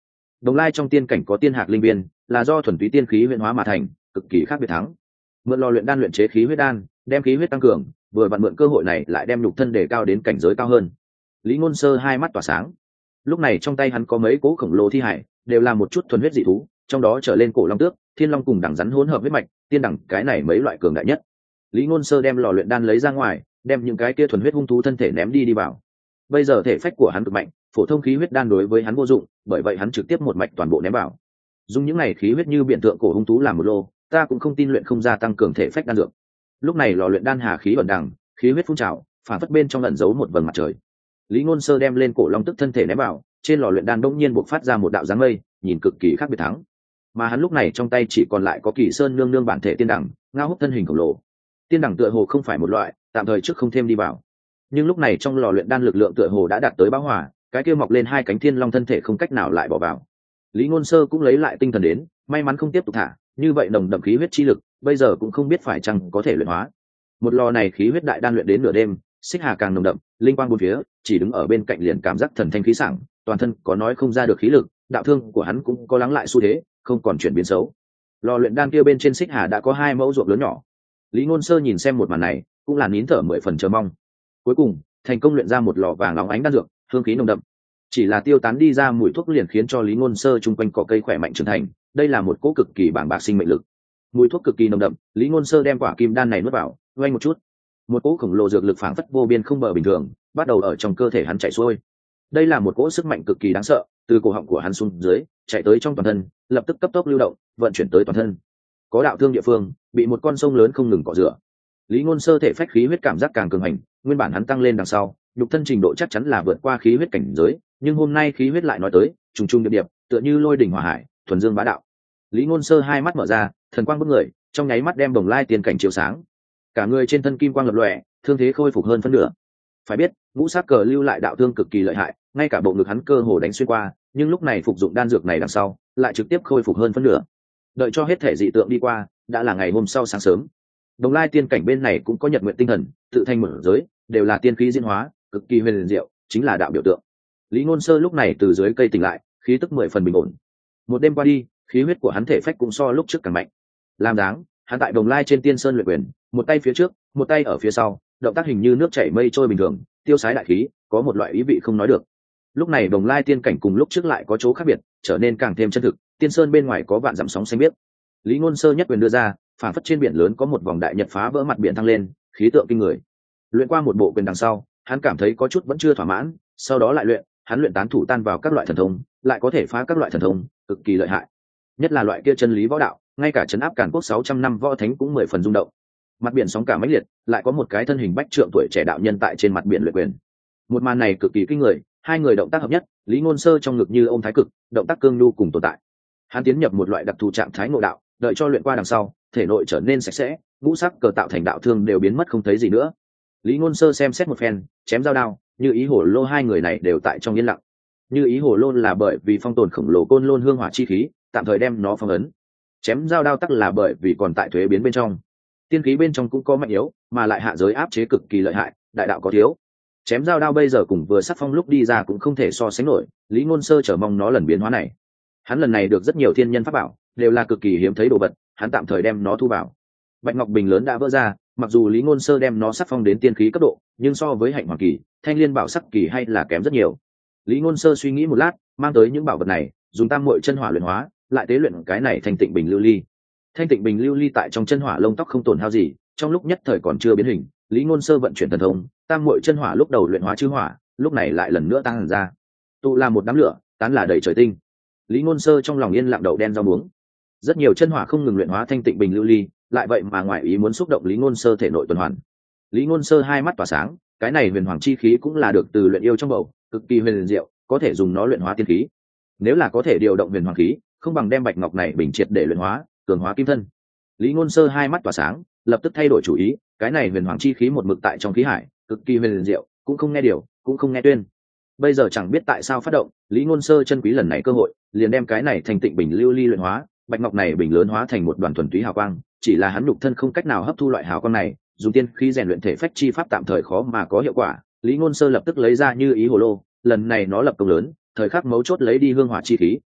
S1: Đồng Lai trong tiên cảnh có tiên hạc linh viên, là do thuần túy tiên khí huyễn hóa mà thành, cực kỳ khác biệt thắng. Mượn lò luyện đan luyện chế khí huyết đan, đem khí huyết tăng cường, vừa vặn mượn cơ hội này lại đem nhục thân đề cao đến cảnh giới cao hơn. Lý Ngôn Sơ hai mắt tỏa sáng. Lúc này trong tay hắn có mấy cỗ khổng lồ thi hải, đều là một chút thuần huyết dị thú, trong đó trở lên cổ long tước, thiên long cùng đẳng rắn hỗn hợp huyết mạch, tiên đẳng cái này mấy loại cường đại nhất. Lý Ngôn Sơ đem lò luyện đan lấy ra ngoài, đem những cái kia thuần huyết hung thú thân thể ném đi đi vào. Bây giờ thể phách của hắn cực mạnh, phổ thông khí huyết đan đối với hắn vô dụng, bởi vậy hắn trực tiếp một mạch toàn bộ ném vào. Dùng những này khí huyết như biển tượng cổ hung thú làm một lô, ta cũng không tin luyện không ra tăng cường thể phách đan dược. Lúc này lò luyện đan hà khí ẩn đằng, khí huyết phun trào, phản phất bên trong ẩn giấu một vầng mặt trời. Lý Ngôn Sơ đem lên cổ long tức thân thể ném vào, trên lò luyện đan đông nhiên bộc phát ra một đạo dáng mây, nhìn cực kỳ khác biệt thắng. Mà hắn lúc này trong tay chỉ còn lại có Kỳ Sơn nương nương bản thể tiên đẳng, ngao húc thân hình khổng lồ. Tiên đẳng tựa hồ không phải một loại, tạm thời trước không thêm đi vào. Nhưng lúc này trong lò luyện đan lực lượng tựa hồ đã đạt tới bão hỏa, cái kia mọc lên hai cánh thiên long thân thể không cách nào lại bỏ vào. Lý Ngôn Sơ cũng lấy lại tinh thần đến, may mắn không tiếp tục thả, như vậy nồng đậm khí huyết chi lực, bây giờ cũng không biết phải chăng có thể luyện hóa. Một lò này khí huyết đại đan luyện đến nửa đêm, xích hà càng nồng đậm, linh quang bốn phía, chỉ đứng ở bên cạnh liền cảm giác thần thanh khí sảng, toàn thân có nói không ra được khí lực, đạo thương của hắn cũng có lắng lại xu thế, không còn chuyển biến xấu. Lò luyện đan kia bên trên xích hà đã có hai mẫu ruộng lớn nhỏ. Lý Ngôn Sơ nhìn xem một màn này, cũng là nín thở mười phần chờ mong. Cuối cùng, thành công luyện ra một lò vàng óng ánh đan dược, hương khí nồng đậm. Chỉ là tiêu tán đi ra mùi thuốc liền khiến cho Lý Ngôn Sơ chung quanh cỏ cây khỏe mạnh trưởng thành, đây là một cỗ cực kỳ bàng bạc sinh mệnh lực. Mùi thuốc cực kỳ nồng đậm, Lý Ngôn Sơ đem quả kim đan này nuốt vào, oanh một chút. Một cỗ khổng lồ dược lực phảng phất vô biên không bờ bình thường, bắt đầu ở trong cơ thể hắn chảy xuôi. Đây là một cỗ sức mạnh cực kỳ đáng sợ, từ cổ họng của hắn xuống dưới, chạy tới trong toàn thân, lập tức cấp tốc lưu động, vận chuyển tới toàn thân. Có đạo thương địa phương, bị một con sông lớn không ngừng cọ rửa. Lý Ngôn Sơ thể phách khí huyết cảm giác càng cường hành, nguyên bản hắn tăng lên đằng sau, nhục thân trình độ chắc chắn là vượt qua khí huyết cảnh giới, nhưng hôm nay khí huyết lại nói tới, trùng trùng điệp điệp, tựa như lôi đỉnh hỏa hải, thuần dương bá đạo. Lý Ngôn Sơ hai mắt mở ra, thần quang bức người, trong nháy mắt đem Đồng Lai tiên cảnh chiếu sáng. Cả người trên thân kim quang lập lòe, thương thế khôi phục hơn phân nửa. Phải biết, ngũ sát cờ lưu lại đạo thương cực kỳ lợi hại, ngay cả bộ ngực hắn cơ hồ đánh xuyên qua, nhưng lúc này phục dụng đan dược này đằng sau, lại trực tiếp khôi phục hơn phân nửa. Đợi cho hết thể dị tượng đi qua, đã là ngày hôm sau sáng sớm. Đồng Lai tiên cảnh bên này cũng có nhật nguyện tinh thần, tự thành mở giới, đều là tiên khí diễn hóa, cực kỳ huyền diệu, chính là đạo biểu tượng. Lý Ngôn Sơ lúc này từ dưới cây tỉnh lại, khí tức mười phần bình ổn. Một đêm qua đi, khí huyết của hắn thể phách cũng so lúc trước càng mạnh. Làm dáng, hắn tại Đồng Lai trên Tiên Sơn luyện quyền, một tay phía trước, một tay ở phía sau, động tác hình như nước chảy mây trôi bình thường, tiêu sái đại khí, có một loại ý vị không nói được. Lúc này Đồng Lai tiên cảnh cùng lúc trước lại có chỗ khác biệt, trở nên càng thêm chân thực, Tiên Sơn bên ngoài có vạn dặm sóng xanh biếc. Lý Ngôn Sơ nhất quyền đưa ra, phản phất trên biển lớn có một vòng đại nhật phá vỡ mặt biển thăng lên, khí tượng kinh người. Luyện qua một bộ quyền đằng sau, hắn cảm thấy có chút vẫn chưa thỏa mãn, sau đó lại luyện, hắn luyện tán thủ tan vào các loại thần thông, lại có thể phá các loại thần thông, cực kỳ lợi hại. Nhất là loại kia chân lý võ đạo, ngay cả trấn áp càn quốc sáu trăm năm võ thánh cũng mười phần rung động. Mặt biển sóng cả mãnh liệt, lại có một cái thân hình bách trượng tuổi trẻ đạo nhân tại trên mặt biển luyện quyền. Một màn này cực kỳ kinh người, hai người động tác hợp nhất, Lý Ngôn Sơ trong ngực như ôm thái cực, động tác cương nhu cùng tồn tại. Hắn tiến nhập một loại đặc thù trạng thái ngộ đạo, đợi cho luyện qua đằng sau, thể nội trở nên sạch sẽ, ngũ sắc cờ tạo thành đạo thương đều biến mất không thấy gì nữa. Lý Ngôn Sơ xem xét một phen, chém dao đao, Như Ý Hổ Lô hai người này đều tại trong yên lặng. Như Ý Hổ Lô là bởi vì phong tồn khổng lồ côn lôn hương hỏa chi khí, tạm thời đem nó phong ấn. Chém dao đao tắc là bởi vì còn tại thuế biến bên trong. Tiên khí bên trong cũng có mạnh yếu, mà lại hạ giới áp chế cực kỳ lợi hại, đại đạo có thiếu. Chém dao đao bây giờ cùng vừa sắc phong lúc đi ra cũng không thể so sánh nổi, Lý Ngôn Sơ chờ mong nó lần biến hóa này. Hắn lần này được rất nhiều thiên nhân pháp bảo, đều là cực kỳ hiếm thấy đồ vật, hắn tạm thời đem nó thu vào. Bạch ngọc bình lớn đã vỡ ra, mặc dù Lý Ngôn Sơ đem nó sắc phong đến tiên khí cấp độ, nhưng so với hạnh hoàng kỳ, thanh liên bảo sắc kỳ hay là kém rất nhiều. Lý Ngôn Sơ suy nghĩ một lát, mang tới những bảo vật này, dùng tam muội chân hỏa luyện hóa, lại tế luyện cái này thành tịnh bình lưu ly. Thanh tịnh bình lưu ly tại trong chân hỏa lông tóc không tổn hao gì, trong lúc nhất thời còn chưa biến hình, Lý Ngôn Sơ vận chuyển thần thông, tam muội chân hỏa lúc đầu luyện hóa chư hỏa, lúc này lại lần nữa tăng ra, tụ làm một đám lửa, tán là đầy trời tinh. Lý Ngôn Sơ trong lòng yên lặng đậu đen rau muống. Rất nhiều chân hỏa không ngừng luyện hóa thanh tịnh bình lưu ly, lại vậy mà ngoại ý muốn xúc động Lý Ngôn Sơ thể nội tuần hoàn. Lý Ngôn Sơ hai mắt tỏa sáng, cái này huyền hoàng chi khí cũng là được từ luyện yêu trong bầu, cực kỳ huyền diệu, có thể dùng nó luyện hóa tiên khí. Nếu là có thể điều động huyền hoàng khí, không bằng đem bạch ngọc này bình triệt để luyện hóa, cường hóa kim thân. Lý Ngôn Sơ hai mắt tỏa sáng, lập tức thay đổi chủ ý, cái này huyền hoàng chi khí một mực tại trong khí hải, cực kỳ huyền diệu, cũng không nghe điều, cũng không nghe tuyên. Bây giờ chẳng biết tại sao phát động, Lý Ngôn Sơ chân quý lần này cơ hội, liền đem cái này thành tịnh bình lưu ly luyện hóa, bạch ngọc này bình lớn hóa thành một đoàn thuần túy hào quang, chỉ là hắn nhục thân không cách nào hấp thu loại hào quang này, dùng tiên khí rèn luyện thể phách chi pháp tạm thời khó mà có hiệu quả. Lý Ngôn Sơ lập tức lấy ra Như Ý Hồ Lô, lần này nó lập công lớn, thời khắc mấu chốt lấy đi hương hỏa chi khí.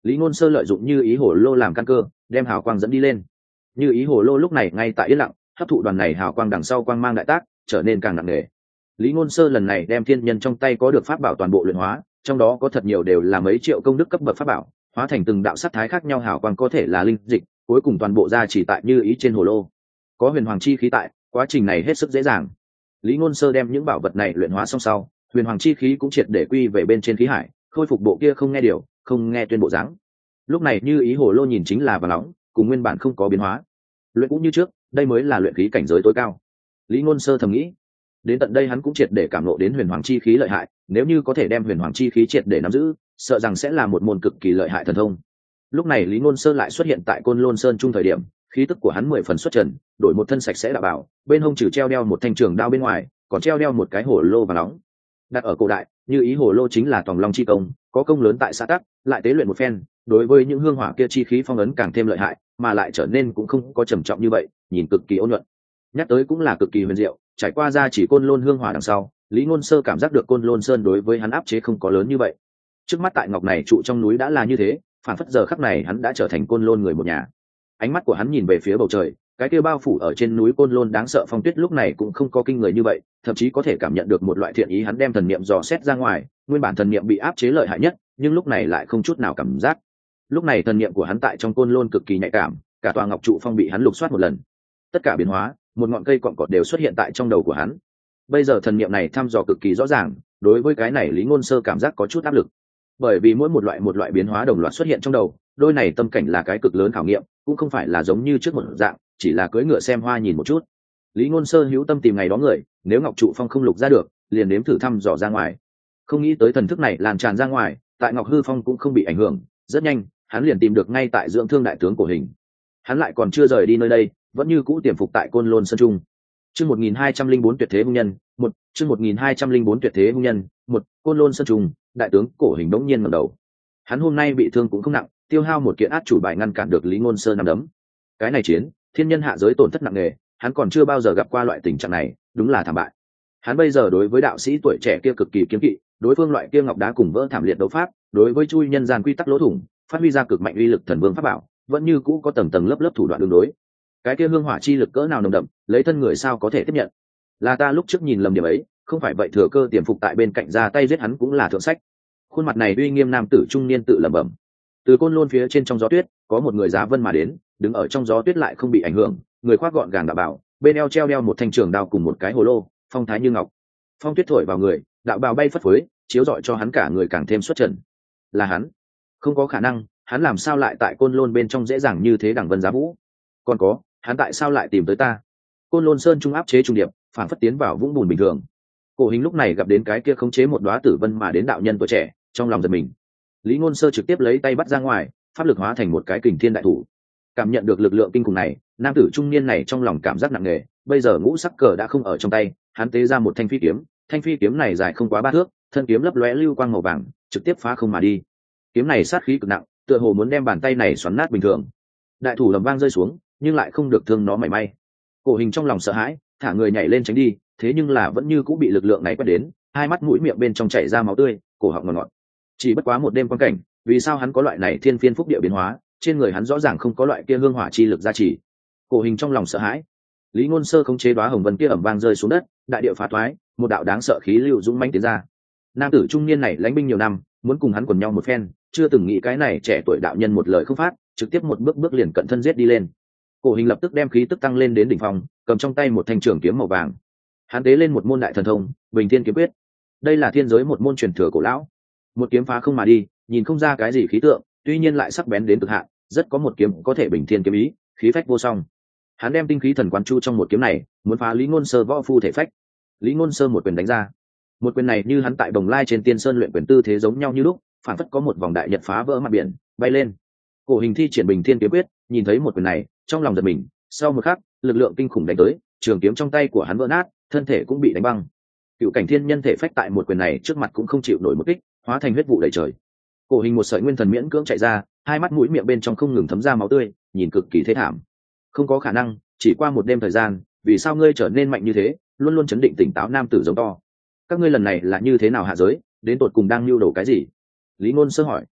S1: Lý Ngôn Sơ lợi dụng như ý hồ lô làm căn cơ, đem hào quang dẫn đi lên. Như ý hồ lô lúc này ngay tại yên lặng, hấp thụ đoàn này hào quang đằng sau quang mang đại tác, trở nên càng nặng nề. Lý Ngôn Sơ lần này đem thiên nhân trong tay có được pháp bảo toàn bộ luyện hóa, trong đó có thật nhiều đều là mấy triệu công đức cấp bậc pháp bảo, hóa thành từng đạo sắc thái khác nhau hào quang có thể là linh dịch, cuối cùng toàn bộ ra chỉ tại như ý trên hồ lô. Có huyền hoàng chi khí tại, quá trình này hết sức dễ dàng. Lý Ngôn Sơ đem những bảo vật này luyện hóa xong sau, huyền hoàng chi khí cũng triệt để quy về bên trên khí hải, khôi phục bộ kia không nghe điều, không nghe tuyên bộ dáng. Lúc này như ý hồ lô nhìn chính là vàng nóng, cùng nguyên bản không có biến hóa. Luyện cũng như trước, đây mới là luyện khí cảnh giới tối cao. Lý Ngôn Sơ thầm nghĩ. Đến tận đây hắn cũng triệt để cảm ngộ đến huyền hoàng chi khí lợi hại, nếu như có thể đem huyền hoàng chi khí triệt để nắm giữ, sợ rằng sẽ là một môn cực kỳ lợi hại thần thông. Lúc này Lý Ngôn Sơ lại xuất hiện tại Côn Lôn Sơn trung thời điểm, khí tức của hắn mười phần xuất trần, đổi một thân sạch sẽ đạo bảo, bên hông trừ treo đeo một thanh trường đao bên ngoài, còn treo đeo một cái hồ lô vàng nóng. Đặt ở cổ đại, như ý hồ lô chính là tòng long chi công, có công lớn tại xã tắc, lại tế luyện một phen, đối với những hương hỏa kia chi khí phong ấn càng thêm lợi hại, mà lại trở nên cũng không có trầm trọng như vậy, nhìn cực kỳ ôn nhuận. Nhắc tới cũng là cực kỳ huyền diệu, trải qua ra chỉ Côn Lôn hương hỏa đằng sau, Lý Ngôn Sơ cảm giác được Côn Lôn Sơn đối với hắn áp chế không có lớn như vậy. Trước mắt tại ngọc này trụ trong núi đã là như thế, phản phất giờ khắc này hắn đã trở thành Côn Lôn người một nhà. Ánh mắt của hắn nhìn về phía bầu trời, cái kia bao phủ ở trên núi Côn Lôn đáng sợ phong tuyết lúc này cũng không có kinh người như vậy, thậm chí có thể cảm nhận được một loại thiện ý. Hắn đem thần niệm dò xét ra ngoài, nguyên bản thần niệm bị áp chế lợi hại nhất, nhưng lúc này lại không chút nào cảm giác. Lúc này thần niệm của hắn tại trong Côn Lôn cực kỳ nhạy cảm, cả tòa ngọc trụ phong bị hắn lục soát một lần, tất cả biến hóa, một ngọn cây cọn cọt đều xuất hiện tại trong đầu của hắn. Bây giờ thần niệm này thăm dò cực kỳ rõ ràng, đối với cái này Lý Ngôn Sơ cảm giác có chút áp lực, bởi vì mỗi một loại một loại biến hóa đồng loạt xuất hiện trong đầu, đôi này tâm cảnh là cái cực lớn khảo nghiệm, cũng không phải là giống như trước một dạng, chỉ là cưỡi ngựa xem hoa nhìn một chút. Lý Ngôn Sơ hữu tâm tìm ngày đó người, nếu ngọc trụ phong không lục ra được, liền nếm thử thăm dò ra ngoài. Không nghĩ tới thần thức này lan tràn ra ngoài, tại Ngọc Hư Phong cũng không bị ảnh hưởng, rất nhanh, hắn liền tìm được ngay tại dưỡng thương đại tướng cổ hình. Hắn lại còn chưa rời đi nơi đây, vẫn như cũ tiềm phục tại Côn Lôn Sơn trung. Chương một nghìn hai trăm linh bốn tuyệt thế hung nhân, một, chương một nghìn hai trăm linh bốn tuyệt thế hung nhân, một, Côn Lôn Sơn trung, đại tướng cổ hình bỗng nhiên ngẩng đầu. Hắn hôm nay bị thương cũng không nặng, tiêu hao một kiện át chủ bài ngăn cản được Lý Ngôn Sơ nắm đấm. Cái này chiến, thiên nhân hạ giới tổn thất nặng nề, hắn còn chưa bao giờ gặp qua loại tình trạng này, đúng là thảm bại. Hắn bây giờ đối với đạo sĩ tuổi trẻ kia cực kỳ kiêng kỵ, đối phương loại kia ngọc đá cùng vỡ thảm liệt đấu pháp, đối với chui nhân gian quy tắc lỗ thủng, phát huy ra cực mạnh uy lực thần vương pháp bảo, vẫn như cũ có tầng tầng lớp lớp thủ đoạn đường đối. Cái kia hương hỏa chi lực cỡ nào nồng đậm, lấy thân người sao có thể tiếp nhận? Là ta lúc trước nhìn lầm điểm ấy, không phải vậy thừa cơ tiềm phục tại bên cạnh ra tay giết hắn cũng là thượng sách. Khuôn mặt này uy nghiêm nam tử trung niên tự lẩm bẩm. Từ Côn Lôn phía trên trong gió tuyết, có một người giá vân mà đến, đứng ở trong gió tuyết lại không bị ảnh hưởng, người khoác gọn gàng đạo bào, bên eo treo đeo một thanh trường đao cùng một cái hồ lô, phong thái như ngọc. Phong tuyết thổi vào người, đạo bào bay phất phới, chiếu rọi cho hắn cả người càng thêm xuất trần. Là hắn? Không có khả năng, hắn làm sao lại tại Côn Lôn bên trong dễ dàng như thế đẳng vân giá vũ? Còn có, hắn tại sao lại tìm tới ta? Côn Lôn Sơn trung áp chế trung điệp, phản phất tiến vào vũng bùn bình thường. Cổ hình lúc này gặp đến cái kia khống chế một đóa tử vân mà đến đạo nhân tuổi trẻ, trong lòng giật mình. Lý Ngôn Sơ trực tiếp lấy tay bắt ra ngoài, pháp lực hóa thành một cái kình thiên đại thủ. Cảm nhận được lực lượng kinh khủng này, nam tử trung niên này trong lòng cảm giác nặng nề, bây giờ ngũ sắc cờ đã không ở trong tay, hắn tế ra một thanh phi kiếm, thanh phi kiếm này dài không quá ba thước, thân kiếm lấp lóe lưu quang màu vàng, trực tiếp phá không mà đi. Kiếm này sát khí cực nặng, tựa hồ muốn đem bàn tay này xoắn nát bình thường. Đại thủ lầm vang rơi xuống, nhưng lại không được thương nó mảy may. Cổ hình trong lòng sợ hãi, thả người nhảy lên tránh đi, thế nhưng là vẫn như cũng bị lực lượng này quét đến, hai mắt mũi miệng bên trong chảy ra máu tươi, cổ họng ngọt ngọt. Chỉ bất quá một đêm quan cảnh, vì sao hắn có loại này thiên phiên phúc địa biến hóa, trên người hắn rõ ràng không có loại kia hương hỏa chi lực gia trì. Cổ hình trong lòng sợ hãi. Lý Ngôn Sơ khống chế đóa hồng vân kia ầm vang rơi xuống đất, đại địa phá toái, một đạo đáng sợ khí lưu dũng mãnh tiến ra. Nam tử trung niên này lãnh binh nhiều năm, muốn cùng hắn quần nhau một phen, chưa từng nghĩ cái này trẻ tuổi đạo nhân một lời không phát, trực tiếp một bước bước liền cận thân giết đi lên. Cổ hình lập tức đem khí tức tăng lên đến đỉnh phong, cầm trong tay một thanh trường kiếm màu vàng. Hắn tế lên một môn đại thần thông, Bình Thiên kiếm quyết. Đây là thiên giới một môn truyền thừa cổ lão. Một kiếm phá không mà đi, nhìn không ra cái gì khí tượng, tuy nhiên lại sắc bén đến cực hạn, rất có một kiếm có thể bình thiên kiếm ý, khí phách vô song. Hắn đem tinh khí thần quán chu trong một kiếm này, muốn phá Lý Ngôn Sơ võ phu thể phách. Lý Ngôn Sơ một quyền đánh ra. Một quyền này như hắn tại Bồng Lai trên Tiên Sơn luyện quyền tư thế giống nhau như lúc, phản phất có một vòng đại nhật phá vỡ mặt biển, bay lên. Cổ hình thi triển Bình Thiên kiếm quyết, nhìn thấy một quyền này, trong lòng giật mình, sau một khắc, lực lượng kinh khủng đánh tới, trường kiếm trong tay của hắn vỡ nát, thân thể cũng bị đánh băng. Cựu cảnh thiên nhân thể phách tại một quyền này trước mặt cũng không chịu nổi một kích, hóa thành huyết vụ đầy trời. Cổ hình một sợi nguyên thần miễn cưỡng chạy ra, hai mắt mũi miệng bên trong không ngừng thấm ra máu tươi, nhìn cực kỳ thê thảm. Không có khả năng, chỉ qua một đêm thời gian, vì sao ngươi trở nên mạnh như thế? Luôn luôn chấn định tỉnh táo nam tử giống to. Các ngươi lần này là như thế nào hạ giới, đến tột cùng đang lưu đồ cái gì? Lý Ngôn Sơ hỏi.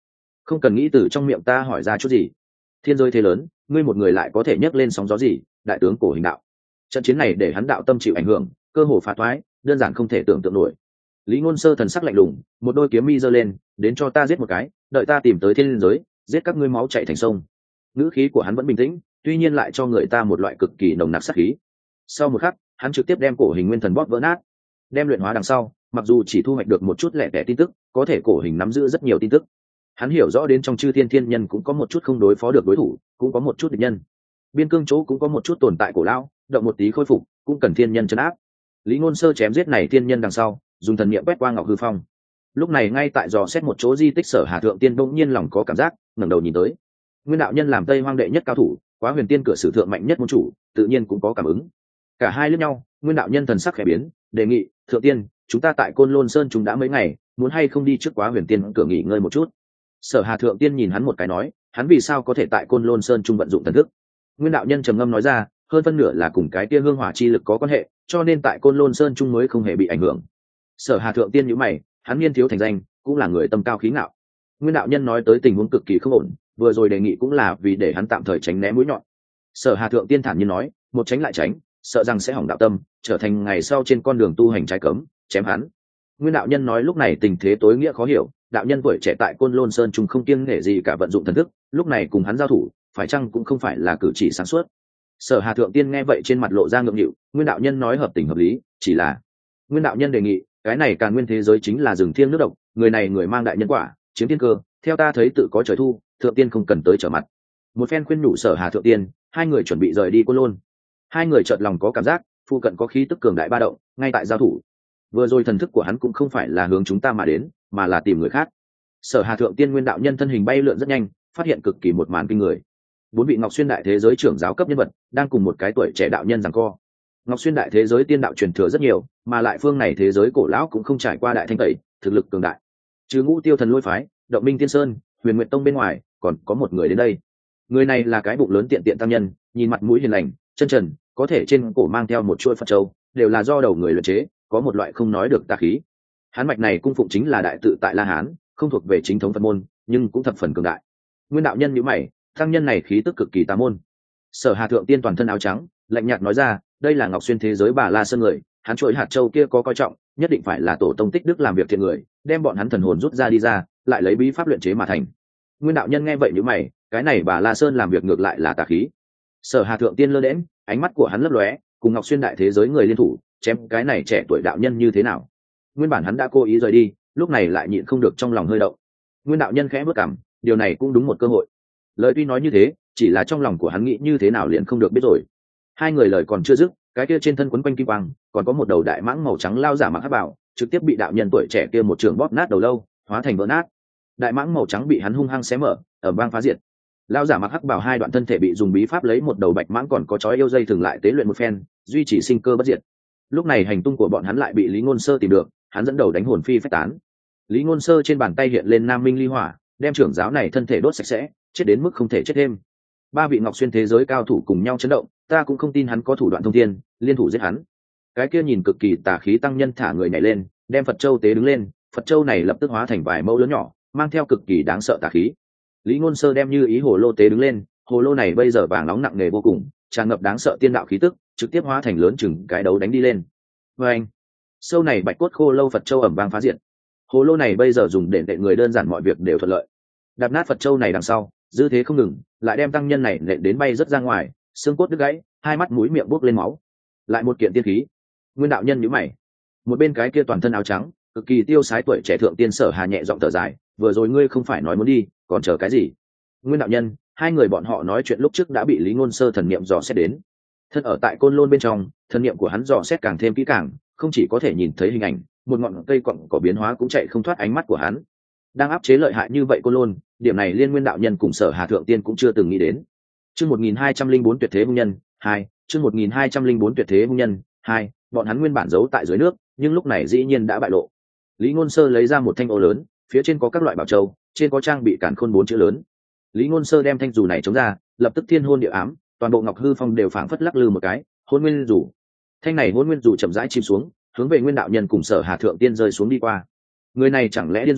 S1: không cần nghĩ từ trong miệng ta hỏi ra chút gì. Thiên giới thế lớn, ngươi một người lại có thể nhấc lên sóng gió gì? Đại tướng Cổ Hình đạo. Trận chiến này để hắn đạo tâm chịu ảnh hưởng, cơ hồ phá toái, đơn giản không thể tưởng tượng nổi. Lý Ngôn Sơ thần sắc lạnh lùng, một đôi kiếm mi giơ lên, đến cho ta giết một cái, đợi ta tìm tới thiên giới, giết các ngươi máu chảy thành sông. Ngữ khí của hắn vẫn bình tĩnh, tuy nhiên lại cho người ta một loại cực kỳ nồng nặc sát khí. Sau một khắc, hắn trực tiếp đem Cổ Hình nguyên thần bóp vỡ nát. Đem luyện hóa đằng sau, mặc dù chỉ thu hoạch được một chút lẻ tẻ tin tức, có thể Cổ Hình nắm giữ rất nhiều tin tức. Hắn hiểu rõ đến trong chư thiên thiên nhân cũng có một chút không đối phó được đối thủ, cũng có một chút địch nhân. Biên cương chỗ cũng có một chút tồn tại cổ lão, động một tí khôi phục, cũng cần thiên nhân trấn áp. Lý Ngôn Sơ chém giết này thiên nhân đằng sau, dùng thần niệm quét qua Ngọc Hư Phong. Lúc này ngay tại dò xét một chỗ di tích Sở Hà thượng tiên bỗng nhiên lòng có cảm giác, ngẩng đầu nhìn tới. Nguyên đạo nhân làm Tây Hoang đệ nhất cao thủ, Quá Huyền Tiên cửa sử thượng mạnh nhất môn chủ, tự nhiên cũng có cảm ứng. Cả hai liếc nhau, Nguyên đạo nhân thần sắc khẽ biến, đề nghị, "Thượng tiên, chúng ta tại Côn Lôn Sơn chúng đã mấy ngày, muốn hay không đi trước Quá Huyền Tiên cửa nghỉ ngơi một chút?" Sở Hà thượng tiên nhìn hắn một cái nói, hắn vì sao có thể tại Côn Lôn Sơn trung vận dụng thần thức? Nguyên đạo nhân trầm ngâm nói ra, hơn phân nửa là cùng cái tia hương hỏa chi lực có quan hệ, cho nên tại Côn Lôn Sơn trung mới không hề bị ảnh hưởng. Sở Hà thượng tiên nhíu mày, hắn niên thiếu thành danh, cũng là người tâm cao khí ngạo. Nguyên đạo nhân nói tới tình huống cực kỳ không ổn, vừa rồi đề nghị cũng là vì để hắn tạm thời tránh né mũi nhọn. Sở Hà thượng tiên thản nhiên nói, một tránh lại tránh, sợ rằng sẽ hỏng đạo tâm, trở thành ngày sau trên con đường tu hành trái cấm, chém hắn. Nguyên đạo nhân nói lúc này tình thế tối nghĩa khó hiểu, đạo nhân tuổi trẻ tại Côn Lôn Sơn trung không kiêng nể gì cả vận dụng thần thức, lúc này cùng hắn giao thủ, phải chăng cũng không phải là cử chỉ sáng suốt. Sở Hà thượng tiên nghe vậy trên mặt lộ ra ngượng nghịu, Nguyên đạo nhân nói hợp tình hợp lý, chỉ là Nguyên đạo nhân đề nghị, cái này Càn Nguyên thế giới chính là rừng thiêng nước độc, người này người mang đại nhân quả, chiếm tiên cơ, theo ta thấy tự có trời thu, thượng tiên không cần tới trở mặt. Một phen khuyên nhủ Sở Hà thượng tiên, hai người chuẩn bị rời đi Côn Lôn. Hai người chợt lòng có cảm giác, phụ cận có khí tức cường đại ba động, ngay tại giao thủ. Vừa rồi thần thức của hắn cũng không phải là hướng chúng ta mà đến, mà là tìm người khác. Sở Hà thượng tiên Nguyên đạo nhân thân hình bay lượn rất nhanh, phát hiện cực kỳ một màn kinh người. Bốn vị Ngọc Xuyên đại thế giới trưởng giáo cấp nhân vật đang cùng một cái tuổi trẻ đạo nhân giằng co. Ngọc Xuyên đại thế giới tiên đạo truyền thừa rất nhiều, mà lại phương này thế giới cổ lão cũng không trải qua đại thanh tẩy, thực lực cường đại. Trừ Ngũ Tiêu thần lôi phái, Động Minh Tiên Sơn, Huyền Nguyệt tông bên ngoài, còn có một người đến đây. Người này là cái bụng lớn tiện tiện tăng nhân, nhìn mặt mũi hiền lành, chân trần, có thể trên cổ mang theo một chuôi Phật châu, đều là do đầu người luyện chế, có một loại không nói được tà khí. Hắn mạch này cung phụng chính là đại tự tại La Hán, không thuộc về chính thống Phật môn, nhưng cũng thập phần cường đại. Nguyên đạo nhân nhíu mày, tăng nhân này khí tức cực kỳ tà môn. Sở Hà thượng tiên toàn thân áo trắng, lạnh nhạt nói ra, đây là Ngọc Xuyên thế giới Bà La Sơn người, hắn trội hạt châu kia có coi trọng, nhất định phải là tổ tông tích đức làm việc thiện người, đem bọn hắn thần hồn rút ra đi ra, lại lấy bí pháp luyện chế mà thành. Nguyên đạo nhân nghe vậy nhíu mày, cái này Bà La Sơn làm việc ngược lại là tà khí. Sở Hà thượng tiên lơ đễnh, ánh mắt của hắn lấp lóe, cùng Ngọc Xuyên đại thế giới người liên thủ, chém cái này trẻ tuổi đạo nhân như thế nào? Nguyên bản hắn đã cố ý rời đi, lúc này lại nhịn không được trong lòng hơi động. Nguyên đạo nhân khẽ bước cằm, điều này cũng đúng một cơ hội. Lời tuy nói như thế, chỉ là trong lòng của hắn nghĩ như thế nào liền không được biết rồi. Hai người lời còn chưa dứt, cái kia trên thân quấn quanh kim quang, còn có một đầu đại mãng màu trắng lao giả mặc hắc bào, trực tiếp bị đạo nhân tuổi trẻ kia một trường bóp nát đầu lâu, hóa thành vỡ nát. Đại mãng màu trắng bị hắn hung hăng xé mở, ở bang phá diệt. Lao giả mặc hắc bào hai đoạn thân thể bị dùng bí pháp lấy một đầu bạch mãng còn có chói yêu dây thường lại tế luyện một phen, duy trì sinh cơ bất diệt. Lúc này hành tung của bọn hắn lại bị Lý Ngôn Sơ tìm được, hắn dẫn đầu đánh hồn phi phách tán. Lý Ngôn Sơ trên bàn tay hiện lên Nam Minh ly hỏa, đem trưởng giáo này thân thể đốt sạch sẽ, chết đến mức không thể chết thêm. Ba vị Ngọc Xuyên thế giới cao thủ cùng nhau chấn động, ta cũng không tin hắn có thủ đoạn thông thiên, liên thủ giết hắn. Cái kia nhìn cực kỳ tà khí tăng nhân thả người nhảy lên, đem Phật châu tế đứng lên, Phật châu này lập tức hóa thành vài mẫu lớn nhỏ, mang theo cực kỳ đáng sợ tà khí. Lý Ngôn Sơ đem như ý hồ lô tế đứng lên, hồ lô này bây giờ vàng nóng nặng nề vô cùng, tràn ngập đáng sợ tiên đạo khí tức, trực tiếp hóa thành lớn chừng cái đấu đánh đi lên. Và anh, sâu này bạch cốt khô lâu Phật châu ẩm vang phá diệt. Hồ lô này bây giờ dùng để đệm người đơn giản mọi việc đều thuận lợi. Đạp nát Phật châu này đằng sau, dư thế không ngừng, lại đem tăng nhân này nện đến bay rất ra ngoài, xương cốt đứt gãy, hai mắt mũi miệng bốc lên máu. Lại một kiện tiên khí. Nguyên đạo nhân nhíu mày. Một bên cái kia toàn thân áo trắng, cực kỳ tiêu sái tuổi trẻ thượng tiên Sở Hà nhẹ giọng thở dài, vừa rồi ngươi không phải nói muốn đi, còn chờ cái gì? Nguyên đạo nhân, hai người bọn họ nói chuyện lúc trước đã bị Lý Ngôn Sơ thần niệm dò xét đến. Thân ở tại Côn Lôn bên trong, thần niệm của hắn dò xét càng thêm kỹ càng, không chỉ có thể nhìn thấy hình ảnh, một ngọn cây cọng cỏ biến hóa cũng chạy không thoát ánh mắt của hắn. Đang áp chế lợi hại như vậy Côn Lôn, điểm này Liên Nguyên đạo nhân cùng Sở Hà thượng tiên cũng chưa từng nghĩ đến. Chương một nghìn hai trăm linh bốn tuyệt thế hung nhân hai, chương một nghìn hai trăm linh bốn tuyệt thế hung nhân hai, bọn hắn nguyên bản giấu tại dưới nước, nhưng lúc này dĩ nhiên đã bại lộ. Lý Ngôn Sơ lấy ra một thanh ô lớn, phía trên có các loại bảo châu, trên có trang bị cản khôn bốn chữ lớn. Lý Ngôn Sơ đem thanh dù này chống ra, lập tức thiên hôn địa ám, toàn bộ Ngọc Hư Phong đều phảng phất lắc lư một cái, hôn nguyên dù. Thanh này hôn nguyên dù chậm rãi chìm xuống, hướng về Nguyên đạo nhân cùng Sở Hà thượng tiên rơi xuống đi qua. Người này chẳng lẽ điên rồi,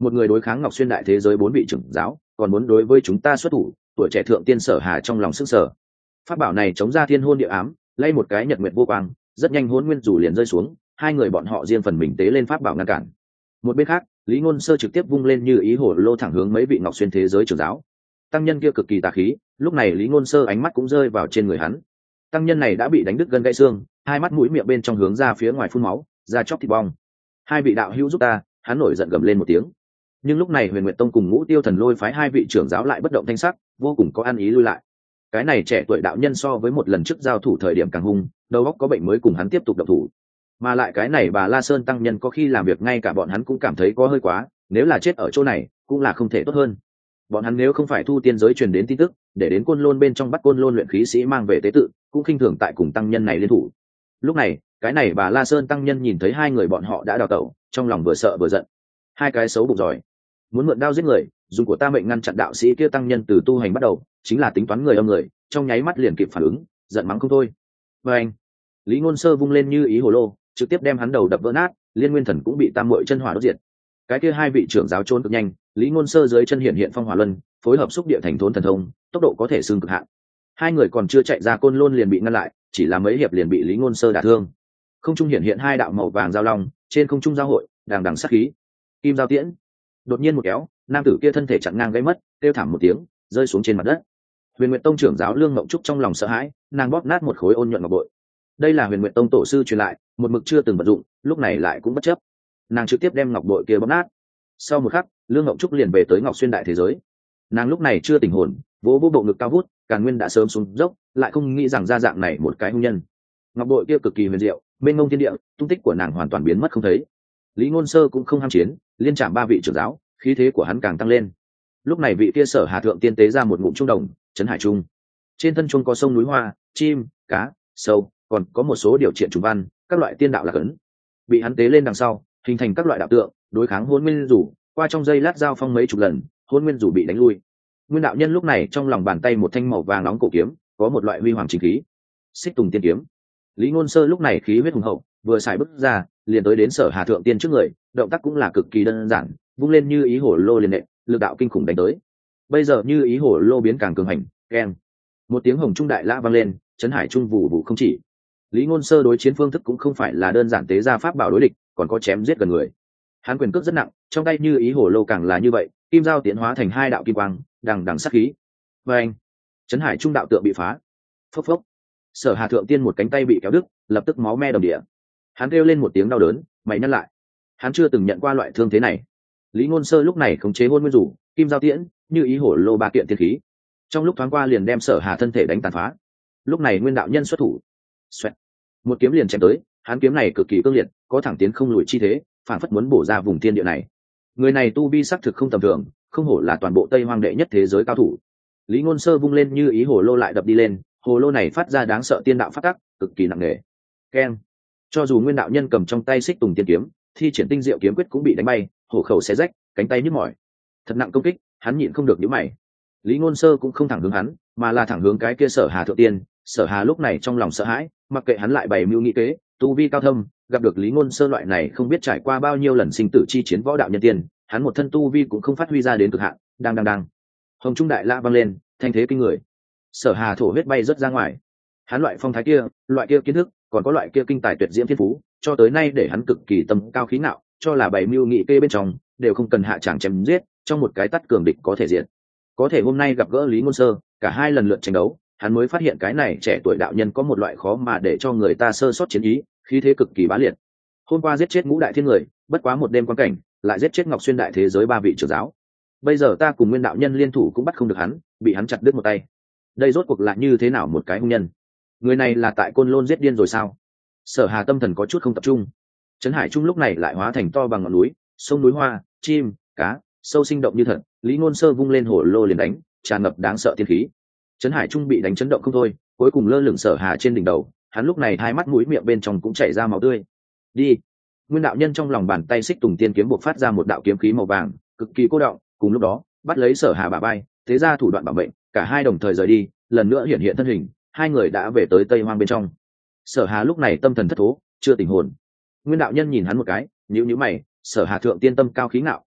S1: một người đối kháng ngọc xuyên đại thế giới bốn vị trưởng giáo, còn muốn đối với chúng ta xuất thủ. Tuổi trẻ thượng tiên Sở Hà trong lòng sức sở. Pháp bảo này chống ra thiên hôn địa ám, lay một cái nhật nguyệt vô quang, rất nhanh hôn nguyên rủ liền rơi xuống, hai người bọn họ riêng phần mình tế lên pháp bảo ngăn cản. Một bên khác, Lý Ngôn Sơ trực tiếp vung lên như ý hổ lô thẳng hướng mấy vị ngọc xuyên thế giới trưởng giáo. Tăng nhân kia cực kỳ tà khí, lúc này Lý Ngôn Sơ ánh mắt cũng rơi vào trên người hắn. Tăng nhân này đã bị đánh đứt gân gãy xương, hai mắt mũi miệng bên trong hướng ra phía ngoài phun máu, da chóc thịt bong. Hai vị đạo hữu giúp ta, hắn nổi giận gầm lên một tiếng. Nhưng lúc này Huyền Nguyệt Tông cùng Ngũ Tiêu Thần Lôi phái hai vị trưởng giáo lại bất động thanh sắc, vô cùng có ăn ý lui lại. Cái này trẻ tuổi đạo nhân so với một lần trước giao thủ thời điểm càng hung, đầu óc có bệnh mới cùng hắn tiếp tục động thủ. Mà lại cái này Bà La Sơn tăng nhân có khi làm việc ngay cả bọn hắn cũng cảm thấy có hơi quá, nếu là chết ở chỗ này cũng là không thể tốt hơn. Bọn hắn nếu không phải thu tiên giới truyền đến tin tức, để đến Côn Lôn bên trong bắt Côn Lôn luyện khí sĩ mang về tế tự, cũng khinh thường tại cùng tăng nhân này liên thủ. Lúc này, cái này Bà La Sơn tăng nhân nhìn thấy hai người bọn họ đã đào tẩu, trong lòng vừa sợ vừa giận. Hai cái xấu bụng giỏi, muốn mượn đao giết người, dùng của ta mệnh ngăn chặn đạo sĩ kia tăng nhân từ tu hành bắt đầu, chính là tính toán người âm người, trong nháy mắt liền kịp phản ứng, giận mắng không thôi. Và anh, Lý Ngôn Sơ vung lên như ý hồ lô, trực tiếp đem hắn đầu đập vỡ nát, Liên Nguyên Thần cũng bị tam muội chân hỏa đốt diệt. Cái kia hai vị trưởng giáo trốn cực nhanh, Lý Ngôn Sơ dưới chân hiện hiện phong hỏa luân, phối hợp xúc địa thành thốn thần thông, tốc độ có thể xương cực hạn. Hai người còn chưa chạy ra Côn Lôn liền bị ngăn lại, chỉ là mấy hiệp liền bị Lý Ngôn Sơ đả thương. Không trung hiện hiện hai đạo màu vàng giao long, trên không trung giao hội, đằng đằng sát khí. Kim giao tiễn. Đột nhiên một kéo, nam tử kia thân thể chặn ngang gãy mất, kêu thảm một tiếng, rơi xuống trên mặt đất. Huyền Nguyệt Tông trưởng giáo Lương Ngộng Trúc trong lòng sợ hãi, nàng bóp nát một khối ôn nhuận ngọc bội. Đây là Huyền Nguyệt Tông tổ sư truyền lại, một mực chưa từng vận dụng, lúc này lại cũng bất chấp. Nàng trực tiếp đem ngọc bội kia bóp nát. Sau một khắc, Lương Ngộng Trúc liền về tới Ngọc Xuyên đại thế giới. Nàng lúc này chưa tỉnh hồn, vỗ vỗ bộ ngực cao vút, Càn Nguyên đã sớm xuống dốc, lại không nghĩ rằng ra dạng này một cái hung nhân. Ngọc bội kia cực kỳ huyền diệu, bên ngông thiên địa, tung tích của nàng hoàn toàn biến mất không thấy. Lý Ngôn Sơ cũng không ham chiến, liên chạm ba vị trưởng giáo, khí thế của hắn càng tăng lên. Lúc này vị kia Sở Hà thượng tiên tế ra một ngụm trung đồng, trấn hải trung. Trên thân trung có sông núi hoa, chim, cá, sâu, còn có một số điều triện trùng văn, các loại tiên đạo lạc ấn. Bị hắn tế lên đằng sau, hình thành các loại đạo tượng, đối kháng Hỗn Nguyên Rủ, qua trong giây lát giao phong mấy chục lần, Hỗn Nguyên Rủ bị đánh lui. Nguyên đạo nhân lúc này trong lòng bàn tay một thanh màu vàng nóng cổ kiếm, có một loại huy hoàng chính khí. Xích Tùng Tiên kiếm. Lý Ngôn Sơ lúc này khí huyết hùng hậu, vừa xài bước ra, liền tới đến Sở Hà thượng tiên trước người, động tác cũng là cực kỳ đơn giản, vung lên như ý hổ lô liền nện, lực đạo kinh khủng đánh tới. Bây giờ như ý hổ lô biến càng cường hành, keng. Một tiếng hồng trung đại lã vang lên, chấn hải trung vụ vụ không chỉ. Lý Ngôn Sơ đối chiến phương thức cũng không phải là đơn giản tế ra pháp bảo đối địch, còn có chém giết gần người. Hắn quyền cước rất nặng, trong tay như ý hổ lô càng là như vậy, kim giao tiến hóa thành hai đạo kim quang, đằng đằng sát khí. Và anh, chấn hải trung đạo tượng bị phá. Phốc phốc. Sở Hà thượng tiên một cánh tay bị kéo đứt, lập tức máu me đầm địa. Hắn kêu lên một tiếng đau đớn, mày nhăn lại. Hắn chưa từng nhận qua loại thương thế này. Lý Ngôn Sơ lúc này khống chế Hôn Nguyên Rủ, kim giao tiễn, như ý hổ lô ba kiện tiên khí. Trong lúc thoáng qua liền đem Sở Hà thân thể đánh tàn phá. Lúc này Nguyên đạo nhân xuất thủ. Xoẹt. Một kiếm liền chém tới, hắn kiếm này cực kỳ cương liệt, có thẳng tiến không lùi chi thế, phản phất muốn bổ ra vùng thiên địa này. Người này tu vi sắc thực không tầm thường, không hổ là toàn bộ Tây Hoang đệ nhất thế giới cao thủ. Lý Ngôn Sơ vung lên như ý hổ lô lại đập đi lên, hồ lô này phát ra đáng sợ tiên đạo phát tắc, cực kỳ nặng nề. Keng. Cho dù Nguyên đạo nhân cầm trong tay Xích Tùng tiên kiếm, thi triển tinh diệu kiếm quyết cũng bị đánh bay, hổ khẩu xé rách, cánh tay nhức mỏi. Thật nặng công kích, hắn nhịn không được nhíu mày. Lý Ngôn Sơ cũng không thẳng hướng hắn, mà là thẳng hướng cái kia Sở Hà thượng tiên. Sở Hà lúc này trong lòng sợ hãi, mặc kệ hắn lại bày mưu nghị kế, tu vi cao thâm, gặp được Lý Ngôn Sơ loại này không biết trải qua bao nhiêu lần sinh tử chi chiến võ đạo nhân tiên, hắn một thân tu vi cũng không phát huy ra đến cực hạn. Đang đang đang. Hồng trung đại la vang lên, thanh thế kinh người. Sở Hà thổ huyết bay rất ra ngoài. Hắn loại phong thái kia, loại kia kiến thức, còn có loại kia kinh tài tuyệt diễm thiên phú, cho tới nay để hắn cực kỳ tâm cao khí ngạo, cho là bày mưu nghị kê bên trong đều không cần hạ tràng chém giết, trong một cái tắt cường địch có thể diệt. Có thể hôm nay gặp gỡ Lý Ngôn Sơ, cả hai lần lượt tranh đấu, hắn mới phát hiện cái này trẻ tuổi đạo nhân có một loại khó mà để cho người ta sơ sót chiến ý, khí thế cực kỳ bá liệt. Hôm qua giết chết ngũ đại thiên người, bất quá một đêm quan cảnh, lại giết chết Ngọc Xuyên đại thế giới ba vị trưởng giáo. Bây giờ ta cùng Nguyên đạo nhân liên thủ cũng bắt không được hắn, bị hắn chặt đứt một tay. Đây rốt cuộc là như thế nào một cái hung nhân? Người này là tại Côn Lôn giết điên rồi sao? Sở Hà tâm thần có chút không tập trung. Trấn Hải Trung lúc này lại hóa thành to bằng ngọn núi, sông núi hoa, chim, cá, sâu sinh động như thật. Lý Ngôn Sơ vung lên hổ lô liền đánh, tràn ngập đáng sợ tiên khí. Trấn Hải Trung bị đánh chấn động không thôi, cuối cùng lơ lửng Sở Hà trên đỉnh đầu, hắn lúc này hai mắt mũi miệng bên trong cũng chảy ra máu tươi. Đi. Nguyên đạo nhân trong lòng bàn tay Xích Tùng tiên kiếm bộc phát ra một đạo kiếm khí màu vàng, cực kỳ cô động, cùng lúc đó, bắt lấy Sở Hà bả vai, thế ra thủ đoạn bảo mệnh, cả hai đồng thời rời đi, lần nữa hiện hiện thân hình, hai người đã về tới Tây Hoang bên trong. Sở Hà lúc này tâm thần thất thố, chưa tỉnh hồn. Nguyên đạo nhân nhìn hắn một cái, nhíu nhíu mày, Sở Hà thượng tiên tâm cao khí ngạo,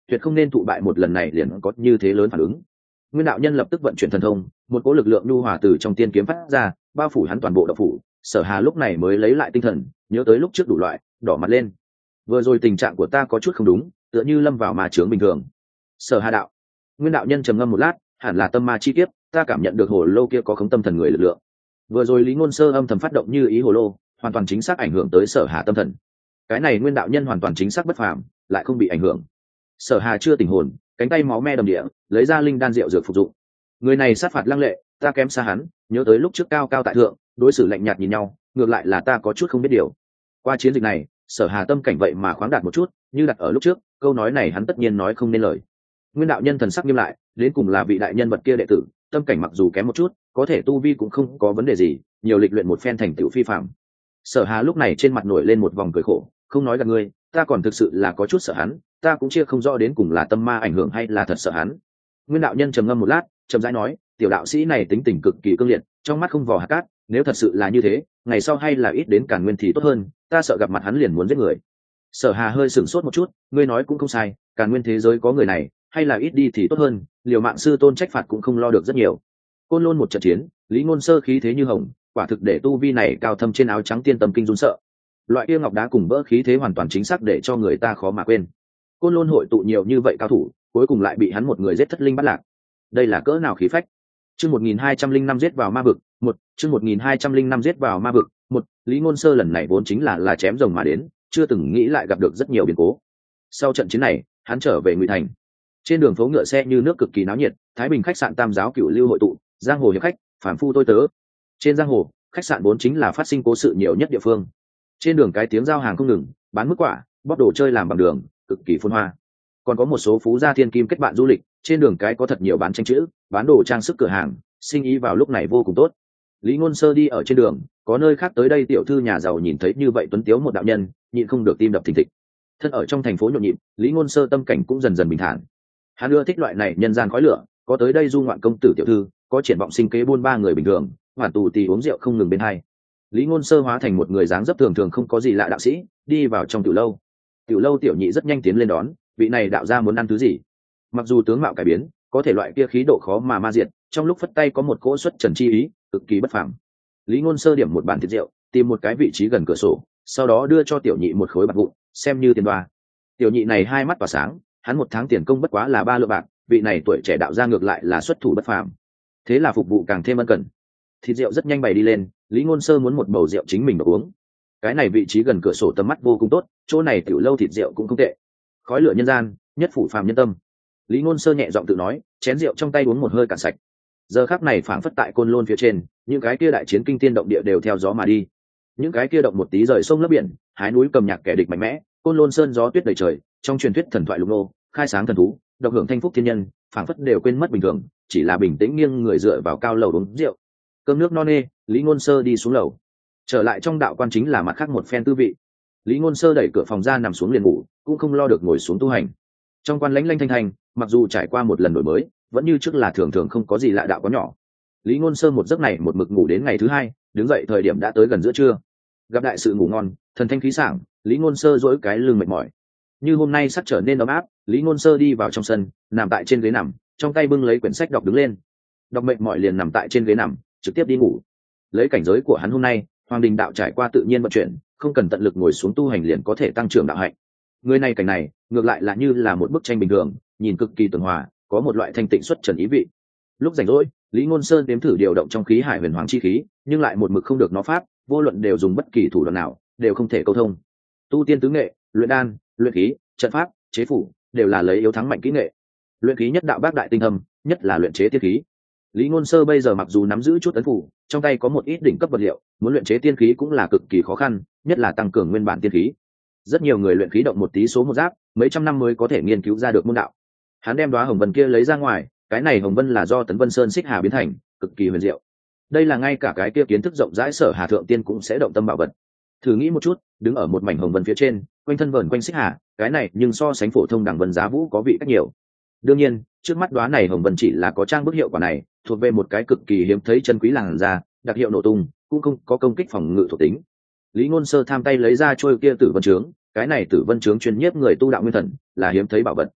S1: tuyệt không nên thụ bại một lần này liền có như thế lớn phản ứng. Nguyên đạo nhân lập tức vận chuyển thần thông, một cỗ lực lượng nhu hòa từ trong tiên kiếm phát ra, bao phủ hắn toàn bộ đạo phủ. Sở Hà lúc này mới lấy lại tinh thần, nhớ tới lúc trước đủ loại, đỏ mặt lên. Vừa rồi tình trạng của ta có chút không đúng, tựa như lâm vào ma chướng bình thường. Sở Hà đạo. Nguyên đạo nhân trầm ngâm một lát, hẳn là tâm ma chi kiếp, ta cảm nhận được hồ lô kia có khống tâm thần người lực lượng. Vừa rồi Lý Ngôn Sơ âm thầm phát động như ý hồ lô, hoàn toàn chính xác ảnh hưởng tới Sở Hà tâm thần. Cái này Nguyên đạo nhân hoàn toàn chính xác bất phàm, lại không bị ảnh hưởng. Sở Hà chưa tỉnh hồn, cánh tay máu me đầm địa, lấy ra linh đan rượu dược phục dụng. Người này sát phạt lăng lệ, ta kém xa hắn, nhớ tới lúc trước cao cao tại thượng, đối xử lạnh nhạt nhìn nhau, ngược lại là ta có chút không biết điều. Qua chiến dịch này, Sở Hà tâm cảnh vậy mà khoáng đạt một chút, như đặt ở lúc trước, câu nói này hắn tất nhiên nói không nên lời. Nguyên đạo nhân thần sắc nghiêm lại, đến cùng là vị đại nhân vật kia đệ tử, tâm cảnh mặc dù kém một chút, có thể tu vi cũng không có vấn đề gì, nhiều lịch luyện một phen thành tựu phi phàm. Sở Hà lúc này trên mặt nổi lên một vòng cười khổ, không nói gạt ngươi, ta còn thực sự là có chút sợ hắn, ta cũng chia không rõ đến cùng là tâm ma ảnh hưởng hay là thật sợ hắn. Nguyên đạo nhân trầm ngâm một lát, chậm rãi nói, tiểu đạo sĩ này tính tình cực kỳ cương liệt, trong mắt không vò hạt cát, nếu thật sự là như thế, ngày sau hay là ít đến Càn Nguyên thì tốt hơn, ta sợ gặp mặt hắn liền muốn giết người. Sở Hà hơi sửng sốt một chút, ngươi nói cũng không sai, Càn Nguyên thế giới có người này, hay là ít đi thì tốt hơn, liều mạng sư tôn trách phạt cũng không lo được rất nhiều. Côn Lôn một trận chiến, Lý Ngôn Sơ khí thế như hồng, quả thực để tu vi này cao thâm trên áo trắng tiên tâm kinh run sợ. Loại kia ngọc đá cùng vỡ khí thế hoàn toàn chính xác để cho người ta khó mà quên. Côn Lôn hội tụ nhiều như vậy cao thủ, cuối cùng lại bị hắn một người giết thất linh bắt lạc. Đây là cỡ nào khí phách. Chương một nghìn hai trăm linh năm giết vào ma vực, một, chương một nghìn hai trăm linh năm giết vào ma vực, một, Lý Ngôn Sơ lần này vốn chính là là chém rồng mà đến, chưa từng nghĩ lại gặp được rất nhiều biến cố. Sau trận chiến này, hắn trở về Ngụy Thành. Trên đường phố ngựa xe như nước cực kỳ náo nhiệt, Thái Bình khách sạn Tam giáo cửu lưu hội tụ, giang hồ hiệp khách, phàm phu tôi tớ. Trên giang hồ, khách sạn vốn chính là phát sinh cố sự nhiều nhất địa phương. Trên đường cái tiếng giao hàng không ngừng, bán mức quả, bóp đồ chơi làm bằng đường, cực kỳ phồn hoa. Còn có một số phú gia thiên kim kết bạn du lịch, trên đường cái có thật nhiều bán tranh chữ, bán đồ trang sức cửa hàng, sinh ý vào lúc này vô cùng tốt. Lý Ngôn Sơ đi ở trên đường, có nơi khác tới đây tiểu thư nhà giàu nhìn thấy như vậy tuấn tiếu một đạo nhân, nhịn không được tim đập thình thịch. Thân ở trong thành phố nhộn nhịp, Lý Ngôn Sơ tâm cảnh cũng dần dần bình thản. Hắn ưa thích loại này nhân gian khói lửa, có tới đây du ngoạn công tử tiểu thư, có triển vọng sinh kế buôn ba người bình thường, hoàn tù tì uống rượu không ngừng bên hai. Lý Ngôn Sơ hóa thành một người dáng dấp thường thường không có gì lạ đạo sĩ, đi vào trong tiểu lâu. Tiểu lâu tiểu nhị rất nhanh tiến lên đón, vị này đạo gia muốn ăn thứ gì? Mặc dù tướng mạo cải biến, có thể loại kia khí độ khó mà ma diệt, trong lúc phất tay có một cỗ xuất trần chi ý, cực kỳ bất phàm. Lý Ngôn Sơ điểm một bàn thịt rượu, tìm một cái vị trí gần cửa sổ, sau đó đưa cho tiểu nhị một khối bạc vụn, xem như tiền đoa. Tiểu nhị này hai mắt tỏa sáng, hắn một tháng tiền công bất quá là ba lượng bạc, vị này tuổi trẻ đạo gia ngược lại là xuất thủ bất phàm. Thế là phục vụ càng thêm ân cần. Thịt rượu rất nhanh bày đi lên, Lý Ngôn Sơ muốn một bầu rượu chính mình mà uống. Cái này vị trí gần cửa sổ tầm mắt vô cùng tốt, chỗ này tiểu lâu thịt rượu cũng không tệ. Khói lửa nhân gian, nhất phủ phàm nhân tâm. Lý Ngôn Sơ nhẹ giọng tự nói, chén rượu trong tay uống một hơi cạn sạch. Giờ khắc này phảng phất tại Côn Lôn phía trên, những cái kia đại chiến kinh thiên động địa đều theo gió mà đi. Những cái kia động một tí rời sông lấp biển, hái núi cầm nhạc kẻ địch mạnh mẽ, Côn Lôn sơn gió tuyết đầy trời, trong truyền thuyết thần thoại lục nô, khai sáng thần thú, độc hưởng thanh phúc thiên nhân, phảng phất đều quên mất bình thường, chỉ là bình tĩnh nghiêng người dựa vào cao lầu uống rượu. Cơm nước no nê, Lý Ngôn Sơ đi xuống lầu. Trở lại trong đạo quan chính là mặt khác một phen tư vị. Lý Ngôn Sơ đẩy cửa phòng ra nằm xuống liền ngủ, cũng không lo được ngồi xuống tu hành. Trong quan lãnh lanh thanh thanh, mặc dù trải qua một lần đổi mới, vẫn như trước là thường thường không có gì lạ đạo có nhỏ. Lý Ngôn Sơ một giấc này một mực ngủ đến ngày thứ hai, đứng dậy thời điểm đã tới gần giữa trưa. Gặp đại sự ngủ ngon, thần thanh khí sảng, Lý Ngôn Sơ duỗi cái lưng mệt mỏi. Như hôm nay sắp trở nên ấm áp, Lý Ngôn Sơ đi vào trong sân, nằm tại trên ghế nằm, trong tay bưng lấy quyển sách đọc đứng lên. Đọc mệt mỏi liền nằm tại trên ghế nằm, trực tiếp đi ngủ. Lấy cảnh giới của hắn hôm nay, Hoàng Đình đạo trải qua tự nhiên vận chuyển, không cần tận lực ngồi xuống tu hành liền có thể tăng trưởng đạo hạnh. Người này cảnh này, ngược lại là như là một bức tranh bình thường, nhìn cực kỳ tường hòa, có một loại thanh tịnh xuất trần ý vị. Lúc rảnh rỗi, Lý Ngôn Sơn đếm thử điều động trong khí hải huyền hoàng chi khí, nhưng lại một mực không được nó pháp, vô luận đều dùng bất kỳ thủ đoạn nào, đều không thể câu thông. Tu tiên tứ nghệ, luyện đan, luyện khí, trận pháp, chế phủ, đều là lấy yếu thắng mạnh kỹ nghệ. Luyện khí nhất đạo bác đại tinh thâm, nhất là luyện chế tiên khí. Lý Ngôn Sơ bây giờ mặc dù nắm giữ chút ấn phủ, trong tay có một ít đỉnh cấp vật liệu, muốn luyện chế tiên khí cũng là cực kỳ khó khăn, nhất là tăng cường nguyên bản tiên khí. Rất nhiều người luyện khí động một tí số một giáp, mấy trăm năm mới có thể nghiên cứu ra được môn đạo. Hắn đem đóa hồng vân kia lấy ra ngoài, cái này hồng vân là do Tấn Vân Sơn xích hà biến thành, cực kỳ huyền diệu. Đây là ngay cả cái kia kiến thức rộng rãi Sở Hà thượng tiên cũng sẽ động tâm bảo vật. Thử nghĩ một chút, đứng ở một mảnh hồng vân phía trên, quanh thân vờn quanh xích hà, cái này nhưng so sánh phổ thông đẳng vân giá vũ có vị cách nhiều. Đương nhiên, trước mắt đóa này hồng vân chỉ là có trang bức hiệu quả này, thuộc về một cái cực kỳ hiếm thấy chân quý làn da, đặc hiệu nổ tung, cũng không có công kích phòng ngự thuộc tính. Lý Ngôn Sơ tham tay lấy ra trôi kia tử vân trướng, cái này tử vân trướng chuyên nhiếp người tu đạo nguyên thần, là hiếm thấy bảo vật.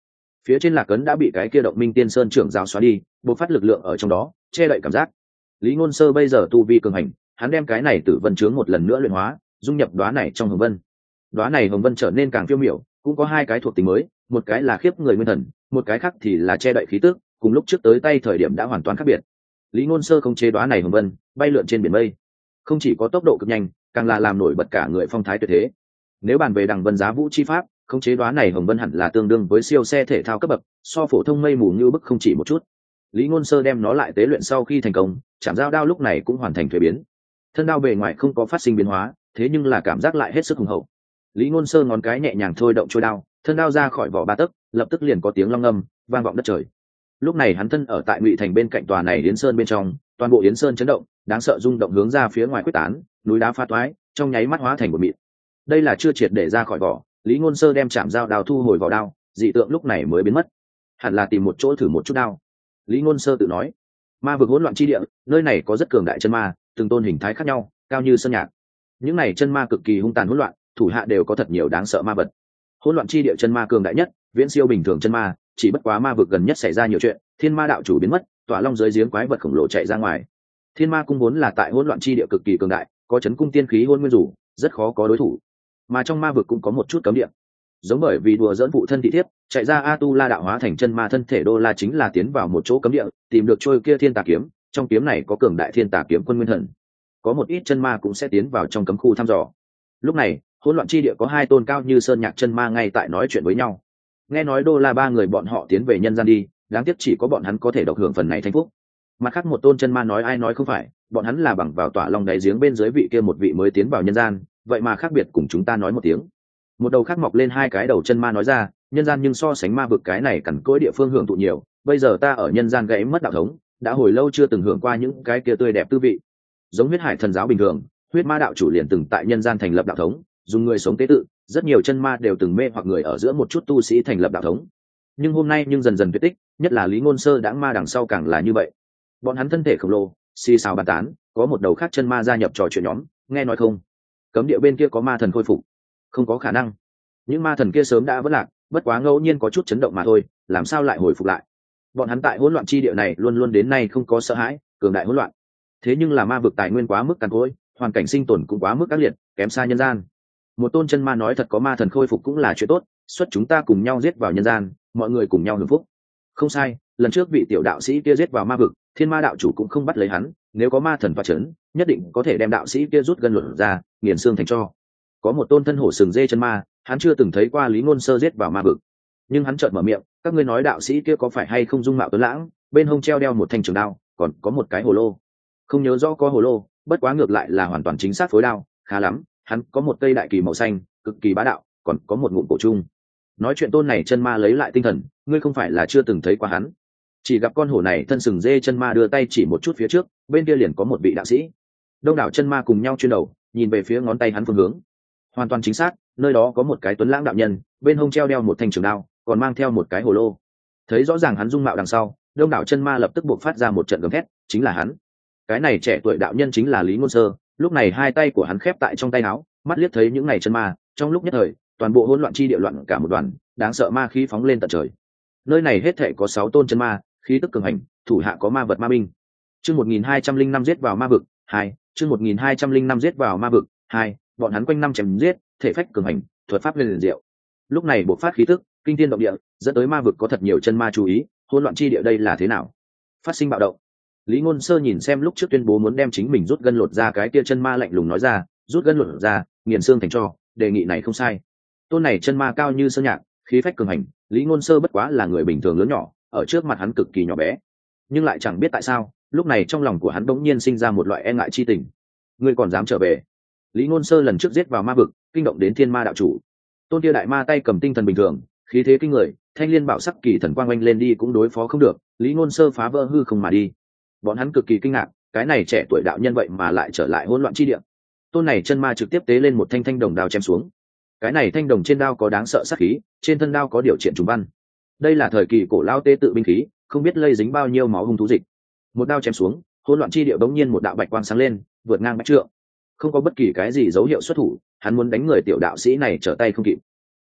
S1: phía trên lạc ấn đã bị cái kia động minh tiên sơn trưởng giáo xóa đi, bộc phát lực lượng ở trong đó che đậy cảm giác. Lý Ngôn Sơ bây giờ tu vi cường hành, hắn đem cái này tử vân chướng một lần nữa luyện hóa, dung nhập đóa này trong hồng vân. Đóa này hồng vân trở nên càng phiêu miểu, cũng có hai cái thuộc tính mới, một cái là khiếp người nguyên thần, một cái khác thì là che đậy khí tức, cùng lúc trước tới tay thời điểm đã hoàn toàn khác biệt. Lý Ngôn Sơ không chế đóa này hồng vân, bay lượn trên biển mây, không chỉ có tốc độ cực nhanh, càng là làm nổi bật cả người phong thái tuyệt thế. Nếu bàn về đằng vân giá vũ chi pháp, không chế đóa này hồng vân hẳn là tương đương với siêu xe thể thao cấp bậc, so phổ thông mây mù như bức không chỉ một chút. Lý Ngôn Sơ đem nó lại tế luyện sau khi thành công, chạm dao đao lúc này cũng hoàn thành thuế biến. Thân đao bề ngoài không có phát sinh biến hóa, thế nhưng là cảm giác lại hết sức hùng hậu. Lý Ngôn Sơ ngón cái nhẹ nhàng thôi động trôi đao, thân đao ra khỏi vỏ ba tấc, lập tức liền có tiếng long ngâm vang vọng đất trời. Lúc này hắn thân ở tại Ngụy Thành bên cạnh tòa này Yến Sơn bên trong, toàn bộ Yến Sơn chấn động, đáng sợ rung động hướng ra phía ngoài quyết tán, núi đá phá toái, trong nháy mắt hóa thành một mịn. Đây là chưa triệt để ra khỏi vỏ, Lý Ngôn Sơ đem chạm dao đao thu hồi vỏ đao, dị tượng lúc này mới biến mất. Hẳn là tìm một chỗ thử một chút đao. Lý Ngôn Sơ tự nói. Ma vực hỗn loạn chi địa, nơi này có rất cường đại chân ma, từng tôn hình thái khác nhau, cao như sơn nhạc. Những này chân ma cực kỳ hung tàn hỗn loạn, thủ hạ đều có thật nhiều đáng sợ ma vật. Hỗn loạn chi địa chân ma cường đại nhất, viễn siêu bình thường chân ma, chỉ bất quá ma vực gần nhất xảy ra nhiều chuyện, thiên ma đạo chủ biến mất, tỏa long dưới giếng quái vật khổng lồ chạy ra ngoài. Thiên ma cung vốn là tại hỗn loạn chi địa cực kỳ cường đại, có chấn cung tiên khí hôn nguyên rủ, rất khó có đối thủ. Mà trong ma vực cũng có một chút cấm địa, giống bởi vì đùa dỡn phụ thân thị thiếp, chạy ra A Tu La đạo hóa thành chân ma thân thể đô la chính là tiến vào một chỗ cấm địa, tìm được trôi kia thiên tà kiếm, trong kiếm này có cường đại thiên tà kiếm quân nguyên thần. Có một ít chân ma cũng sẽ tiến vào trong cấm khu thăm dò. Lúc này, hỗn loạn chi địa có hai tôn cao như sơn nhạc chân ma ngay tại nói chuyện với nhau. Nghe nói đô la ba người bọn họ tiến về nhân gian đi, đáng tiếc chỉ có bọn hắn có thể độc hưởng phần này thanh phúc. Mặt khác một tôn chân ma nói ai nói không phải, bọn hắn là bằng vào tỏa long đáy giếng bên dưới vị kia một vị mới tiến vào nhân gian, vậy mà khác biệt cùng chúng ta nói một tiếng. Một đầu khác mọc lên hai cái đầu chân ma nói ra, nhân gian nhưng so sánh ma vực cái này cằn cỗi địa phương hưởng thụ nhiều, bây giờ ta ở nhân gian gãy mất đạo thống, đã hồi lâu chưa từng hưởng qua những cái kia tươi đẹp tư vị. Giống huyết hải thần giáo bình thường, huyết ma đạo chủ liền từng tại nhân gian thành lập đạo thống, dùng người sống tế tự, rất nhiều chân ma đều từng mê hoặc người ở giữa một chút tu sĩ thành lập đạo thống. Nhưng hôm nay nhưng dần dần tuyệt tích, nhất là Lý Ngôn Sơ đãng ma đằng sau càng là như vậy. Bọn hắn thân thể khổng lồ, xì xào bàn tán, có một đầu khác chân ma gia nhập trò chuyện nhóm, nghe nói không? Cấm địa bên kia có ma thần khôi phục. Không có khả năng. Những ma thần kia sớm đã vỡ lạc, bất quá ngẫu nhiên có chút chấn động mà thôi, làm sao lại hồi phục lại? Bọn hắn tại hỗn loạn chi địa này luôn luôn đến nay không có sợ hãi, cường đại hỗn loạn. Thế nhưng là ma vực tài nguyên quá mức cằn cỗi, hoàn cảnh sinh tồn cũng quá mức ác liệt, kém xa nhân gian. Một tôn chân ma nói thật có ma thần khôi phục cũng là chuyện tốt, xuất chúng ta cùng nhau giết vào nhân gian, mọi người cùng nhau hưởng phúc. Không sai, lần trước vị tiểu đạo sĩ kia giết vào ma vực, thiên ma đạo chủ cũng không bắt lấy hắn, nếu có ma thần toa chấn, nhất định có thể đem đạo sĩ kia rút gân luận ra, nghiền xương thành tro. Có một tôn thân hổ sừng dê chân ma, hắn chưa từng thấy qua Lý Ngôn Sơ giết vào ma vực, nhưng hắn chợt mở miệng, các ngươi nói đạo sĩ kia có phải hay không dung mạo tuấn lãng, bên hông treo đeo một thanh trường đao, còn có một cái hồ lô. Không nhớ rõ có hồ lô, bất quá ngược lại là hoàn toàn chính xác phối đao, khá lắm, hắn có một cây đại kỳ màu xanh, cực kỳ bá đạo, còn có một ngụm cổ trung. Nói chuyện tôn này chân ma lấy lại tinh thần, ngươi không phải là chưa từng thấy qua hắn? Chỉ gặp con hổ này thân sừng dê chân ma đưa tay chỉ một chút phía trước, bên kia liền có một vị đạo sĩ. Đông đảo chân ma cùng nhau chuyên đầu, nhìn về phía ngón tay hắn phương hướng. Hoàn toàn chính xác, nơi đó có một cái tuấn lãng đạo nhân, bên hông treo đeo một thanh trường đao, còn mang theo một cái hồ lô. Thấy rõ ràng hắn dung mạo đằng sau, đông đảo chân ma lập tức buộc phát ra một trận gầm thét, chính là hắn. Cái này trẻ tuổi đạo nhân chính là Lý Ngôn Sơ, lúc này hai tay của hắn khép tại trong tay áo, mắt liếc thấy những này chân ma, trong lúc nhất thời, toàn bộ hỗn loạn chi địa loạn cả một đoàn, đáng sợ ma khí phóng lên tận trời. Nơi này hết thảy có sáu tôn chân ma, khí tức cường hành, thủ hạ có ma vật ma binh. Chương một nghìn hai trăm linh năm giết vào ma vực, hai, chương một nghìn hai trăm linh năm giết vào ma vực, hai, bọn hắn quanh năm chém giết, thể phách cường hành, thuật pháp lên liền diệu. Lúc này bộc phát khí tức, kinh thiên động địa, dẫn tới ma vực có thật nhiều chân ma chú ý, hỗn loạn chi địa đây là thế nào? Phát sinh bạo động. Lý Ngôn Sơ nhìn xem lúc trước tuyên bố muốn đem chính mình rút gân lột ra cái kia chân ma lạnh lùng nói ra, rút gân lột ra, nghiền xương thành tro, đề nghị này không sai. Tôn này chân ma cao như sơn nhạc, khí phách cường hành, Lý Ngôn Sơ bất quá là người bình thường lớn nhỏ, ở trước mặt hắn cực kỳ nhỏ bé, nhưng lại chẳng biết tại sao, lúc này trong lòng của hắn bỗng nhiên sinh ra một loại e ngại chi tình. Ngươi còn dám trở về? Lý Ngôn Sơ lần trước giết vào ma vực, kinh động đến thiên ma đạo chủ. Tôn kia đại ma tay cầm tinh thần bình thường, khí thế kinh người, thanh liên bảo sắc kỳ thần quang oanh lên đi cũng đối phó không được, Lý Ngôn Sơ phá vỡ hư không mà đi. Bọn hắn cực kỳ kinh ngạc, cái này trẻ tuổi đạo nhân vậy mà lại trở lại hỗn loạn chi địa. Tôn này chân ma trực tiếp tế lên một thanh thanh đồng đao chém xuống. Cái này thanh đồng trên đao có đáng sợ sát khí, trên thân đao có điều triện trùng văn. Đây là thời kỳ cổ lao tế tự binh khí, không biết lây dính bao nhiêu máu hung thú dịch. Một đao chém xuống, hỗn loạn chi địa bỗng nhiên một đạo bạch quang sáng lên, vượt ngang bách trượng. Không có bất kỳ cái gì dấu hiệu xuất thủ, hắn muốn đánh người tiểu đạo sĩ này trở tay không kịp.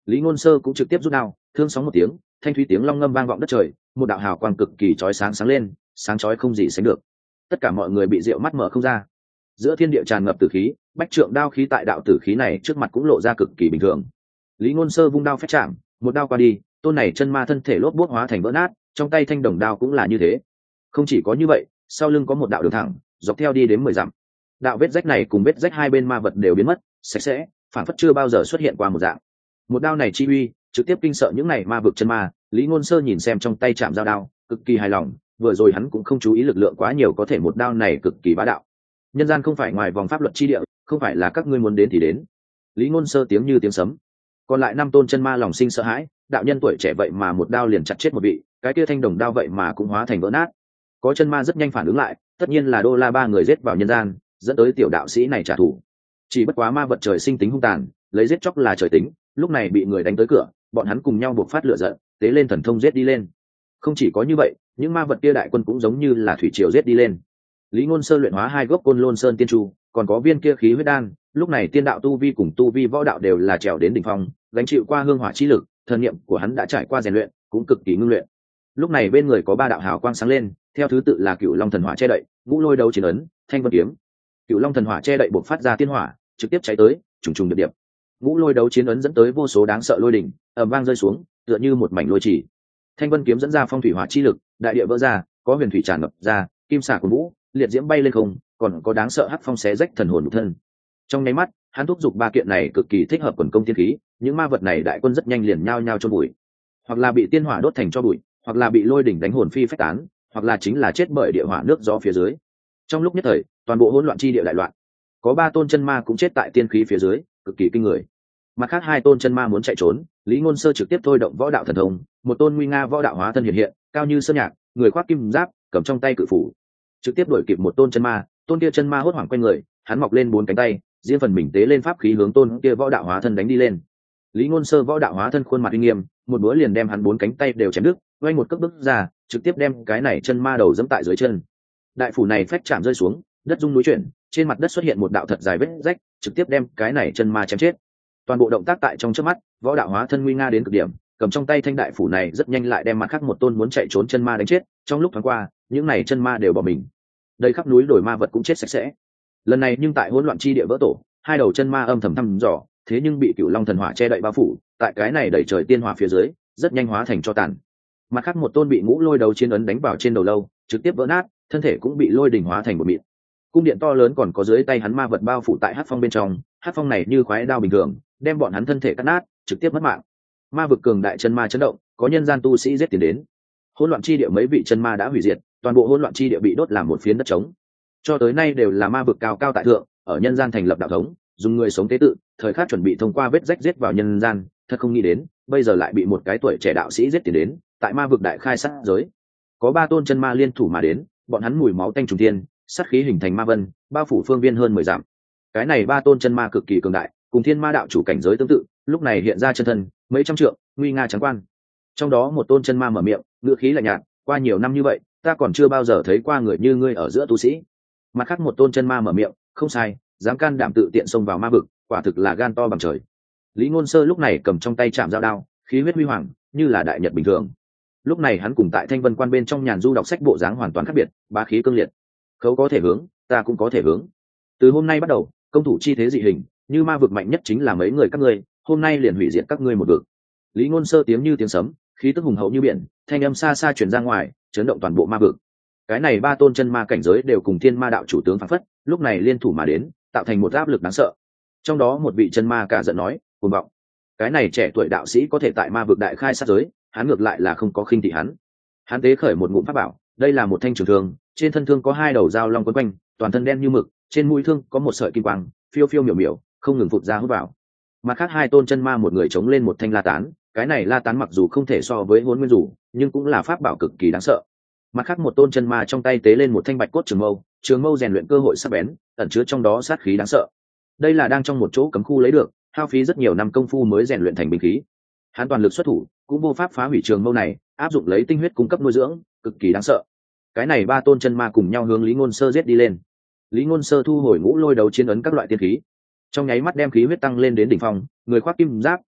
S1: Lý Ngôn Sơ cũng trực tiếp rút đao, thương sóng một tiếng, thanh thúy tiếng long ngâm vang vọng đất trời, một đạo hào quang cực kỳ chói sáng sáng lên, sáng chói không gì sánh được. Tất cả mọi người bị rượu mắt mở không ra. Giữa thiên địa tràn ngập tử khí, bách trượng đao khí tại đạo tử khí này trước mặt cũng lộ ra cực kỳ bình thường. Lý Ngôn Sơ vung đao phách chạm, một đao qua đi, tôn này chân ma thân thể lốp bút hóa thành vỡ nát, trong tay thanh đồng đao cũng là như thế. Không chỉ có như vậy, sau lưng có một đạo đường thẳng, dọc theo đi đến mười dặm. Đạo vết rách này cùng vết rách hai bên ma vật đều biến mất, sạch sẽ, phản phất chưa bao giờ xuất hiện qua một dạng. Một đao này chi uy, trực tiếp kinh sợ những này ma vực chân ma. Lý Ngôn Sơ nhìn xem trong tay chạm dao đao, cực kỳ hài lòng, vừa rồi hắn cũng không chú ý lực lượng quá nhiều, có thể một đao này cực kỳ bá đạo. Nhân gian không phải ngoài vòng pháp luật chi địa, không phải là các ngươi muốn đến thì đến. Lý Ngôn Sơ tiếng như tiếng sấm. Còn lại năm tôn chân ma lòng sinh sợ hãi, đạo nhân tuổi trẻ vậy mà một đao liền chặt chết một vị, cái kia thanh đồng đao vậy mà cũng hóa thành vỡ nát. Có chân ma rất nhanh phản ứng lại, tất nhiên là Đô La ba người giết vào nhân gian, dẫn tới tiểu đạo sĩ này trả thù. Chỉ bất quá ma vật trời sinh tính hung tàn, lấy giết chóc là trời tính, lúc này bị người đánh tới cửa, bọn hắn cùng nhau buộc phát lửa giận, tế lên thần thông giết đi lên. Không chỉ có như vậy, những ma vật kia đại quân cũng giống như là thủy triều giết đi lên. Lý Ngôn Sơ luyện hóa hai gốc Côn Lôn Sơn tiên chu, còn có viên kia khí huyết đan, lúc này tiên đạo tu vi cùng tu vi võ đạo đều là trèo đến đỉnh phong, gánh chịu qua hương hỏa chi lực, thần niệm của hắn đã trải qua rèn luyện, cũng cực kỳ ngưng luyện. Lúc này bên người có ba đạo hào quang sáng lên, theo thứ tự là Cựu Long thần hỏa che đậy, Ngũ Lôi đấu chiến ấn, Thanh Vân kiếm. Cựu Long thần hỏa che đậy bộc phát ra tiên hỏa, trực tiếp cháy tới, trùng trùng điệp điệp. Ngũ Lôi đấu chiến ấn dẫn tới vô số đáng sợ lôi đỉnh, ầm vang rơi xuống, tựa như một mảnh lôi chỉ. Thanh Vân kiếm dẫn ra phong thủy hỏa chi lực, đại địa vỡ ra, có huyền thủy tràn ngập ra, kim xà của vũ, liệt diễm bay lên không, còn có đáng sợ hắc phong xé rách thần hồn nhục thân. Trong nháy mắt, hắn thúc giục ba kiện này cực kỳ thích hợp quần công tiên khí, những ma vật này đại quân rất nhanh liền nhao nhao chôn bụi, hoặc là bị tiên hỏa đốt thành cho bụi, hoặc là bị lôi đỉnh đánh hồn phi phách tán, hoặc là chính là chết bởi địa hỏa nước gió phía dưới. Trong lúc nhất thời, toàn bộ hỗn loạn chi địa đại loạn. Có ba tôn chân ma cũng chết tại tiên khí phía dưới, cực kỳ kinh người. Mặt khác hai tôn chân ma muốn chạy trốn, Lý Ngôn Sơ trực tiếp thôi động võ đạo thần thông, một tôn nguy nga võ đạo hóa thân hiện hiện, cao như sơn nhạc, người khoác kim giáp, cầm trong tay cự phủ, trực tiếp đuổi kịp một tôn chân ma. Tôn kia chân ma hốt hoảng quanh người, hắn mọc lên bốn cánh tay, riêng phần mình tế lên pháp khí hướng tôn kia võ đạo hóa thân đánh đi lên. Lý Ngôn Sơ võ đạo hóa thân khuôn mặt uy nghiêm, một búa liền đem hắn bốn cánh tay đều chém đứt, vây một cước bước ra, trực tiếp đem cái này chân ma đầu giẫm tại dưới chân. Đại phủ này phách chạm rơi xuống, đất rung núi chuyển, trên mặt đất xuất hiện một đạo thật dài vết rách, trực tiếp đem cái này chân ma chém chết. Toàn bộ động tác tại trong chớp mắt, võ đạo hóa thân nguy nga đến cực điểm, cầm trong tay thanh đại phủ này rất nhanh lại đem mặt khác một tôn muốn chạy trốn chân ma đánh chết. Trong lúc thoáng qua, những này chân ma đều bỏ mình, đây khắp núi đồi ma vật cũng chết sạch sẽ. Lần này nhưng tại hỗn loạn chi địa vỡ tổ, hai đầu chân ma âm thầm thăm dò, thế nhưng bị Cựu Long thần hỏa che đậy bao phủ, tại cái này đẩy trời tiên hỏa phía dưới, rất nhanh hóa thành tro tàn. Mặt khác một tôn bị Ngũ Lôi đấu chiến ấn đánh vào trên đầu lâu, trực tiếp vỡ nát, thân thể cũng bị lôi đỉnh hóa thành một mịn. Cung điện to lớn còn có dưới tay hắn ma vật bao phủ tại hắc phong bên trong, hắc phong này như khoái đao bình thường, đem bọn hắn thân thể cắt nát, trực tiếp mất mạng. Ma vực cường đại chân ma chấn động, có nhân gian tu sĩ giết tiền đến. Hỗn loạn chi địa mấy vị chân ma đã hủy diệt, toàn bộ hỗn loạn chi địa bị đốt làm một phiến đất trống. Cho tới nay đều là ma vực cao cao tại thượng, ở nhân gian thành lập đạo thống, dùng người sống tế tự, thời khắc chuẩn bị thông qua vết rách giết vào nhân gian, thật không nghĩ đến, bây giờ lại bị một cái tuổi trẻ đạo sĩ giết tiền đến, tại ma vực đại khai sát giới. Có ba tôn chân ma liên thủ mà đến, bọn hắn mùi máu tanh trùng thiên, sát khí hình thành ma vân, bao phủ phương viên hơn mười dặm. Cái này ba tôn chân ma cực kỳ cường đại, cùng thiên ma đạo chủ cảnh giới tương tự, lúc này hiện ra chân thân, mấy trăm trượng, nguy nga trắng quan. Trong đó một tôn chân ma mở miệng, ngữ khí lạnh nhạt, qua nhiều năm như vậy, ta còn chưa bao giờ thấy qua người như ngươi ở giữa tu sĩ. Mặt khác một tôn chân ma mở miệng, không sai, dám can đảm tự tiện xông vào ma vực, quả thực là gan to bằng trời. Lý Ngôn Sơ lúc này cầm trong tay chạm dao đao, khí huyết huy hoàng, như là đại nhật bình thường. Lúc này hắn cùng tại Thanh Vân Quan bên trong nhàn du đọc sách bộ dáng hoàn toàn khác biệt, bá khí cương liệt. Khấu có thể hướng, ta cũng có thể hướng. Từ hôm nay bắt đầu, công thủ chi thế dị hình, như ma vực mạnh nhất chính là mấy người các ngươi, hôm nay liền hủy diệt các ngươi một vực. Lý Ngôn Sơ tiếng như tiếng sấm, khí tức hùng hậu như biển, thanh âm xa xa truyền ra ngoài, chấn động toàn bộ ma vực. Cái này ba tôn chân ma cảnh giới đều cùng thiên ma đạo chủ tướng phản phất, lúc này liên thủ mà đến, tạo thành một áp lực đáng sợ. Trong đó một vị chân ma cả giận nói, cuồng vọng. Cái này trẻ tuổi đạo sĩ có thể tại ma vực đại khai sát giới, hắn ngược lại là không có khinh thị hắn. Hắn tế khởi một ngụm pháp bảo, đây là một thanh trường thương, trên thân thương có hai đầu dao long quấn quanh, toàn thân đen như mực, trên mũi thương có một sợi kim quang, phiêu phiêu miểu miểu, không ngừng phụt ra hút vào. Mặt khác hai tôn chân ma một người chống lên một thanh la tán, cái này la tán mặc dù không thể so với hôn nguyên rủ, nhưng cũng là pháp bảo cực kỳ đáng sợ. Mặt khác một tôn chân ma trong tay tế lên một thanh bạch cốt trường mâu, trường mâu rèn luyện cơ hội sắc bén, ẩn chứa trong đó sát khí đáng sợ. Đây là đang trong một chỗ cấm khu lấy được, hao phí rất nhiều năm công phu mới rèn luyện thành binh khí. Hắn toàn lực xuất thủ, cũng vô pháp phá hủy trường mâu này, áp dụng lấy tinh huyết cung cấp nuôi dưỡng, cực kỳ đáng sợ. Cái này ba tôn chân ma cùng nhau hướng Lý Ngôn Sơ giết đi lên. Lý Ngôn Sơ thu hồi Ngũ Lôi đấu chiến ấn các loại tiên khí, trong nháy mắt đem khí huyết tăng lên đến đỉnh phong, người khoác kim giáp,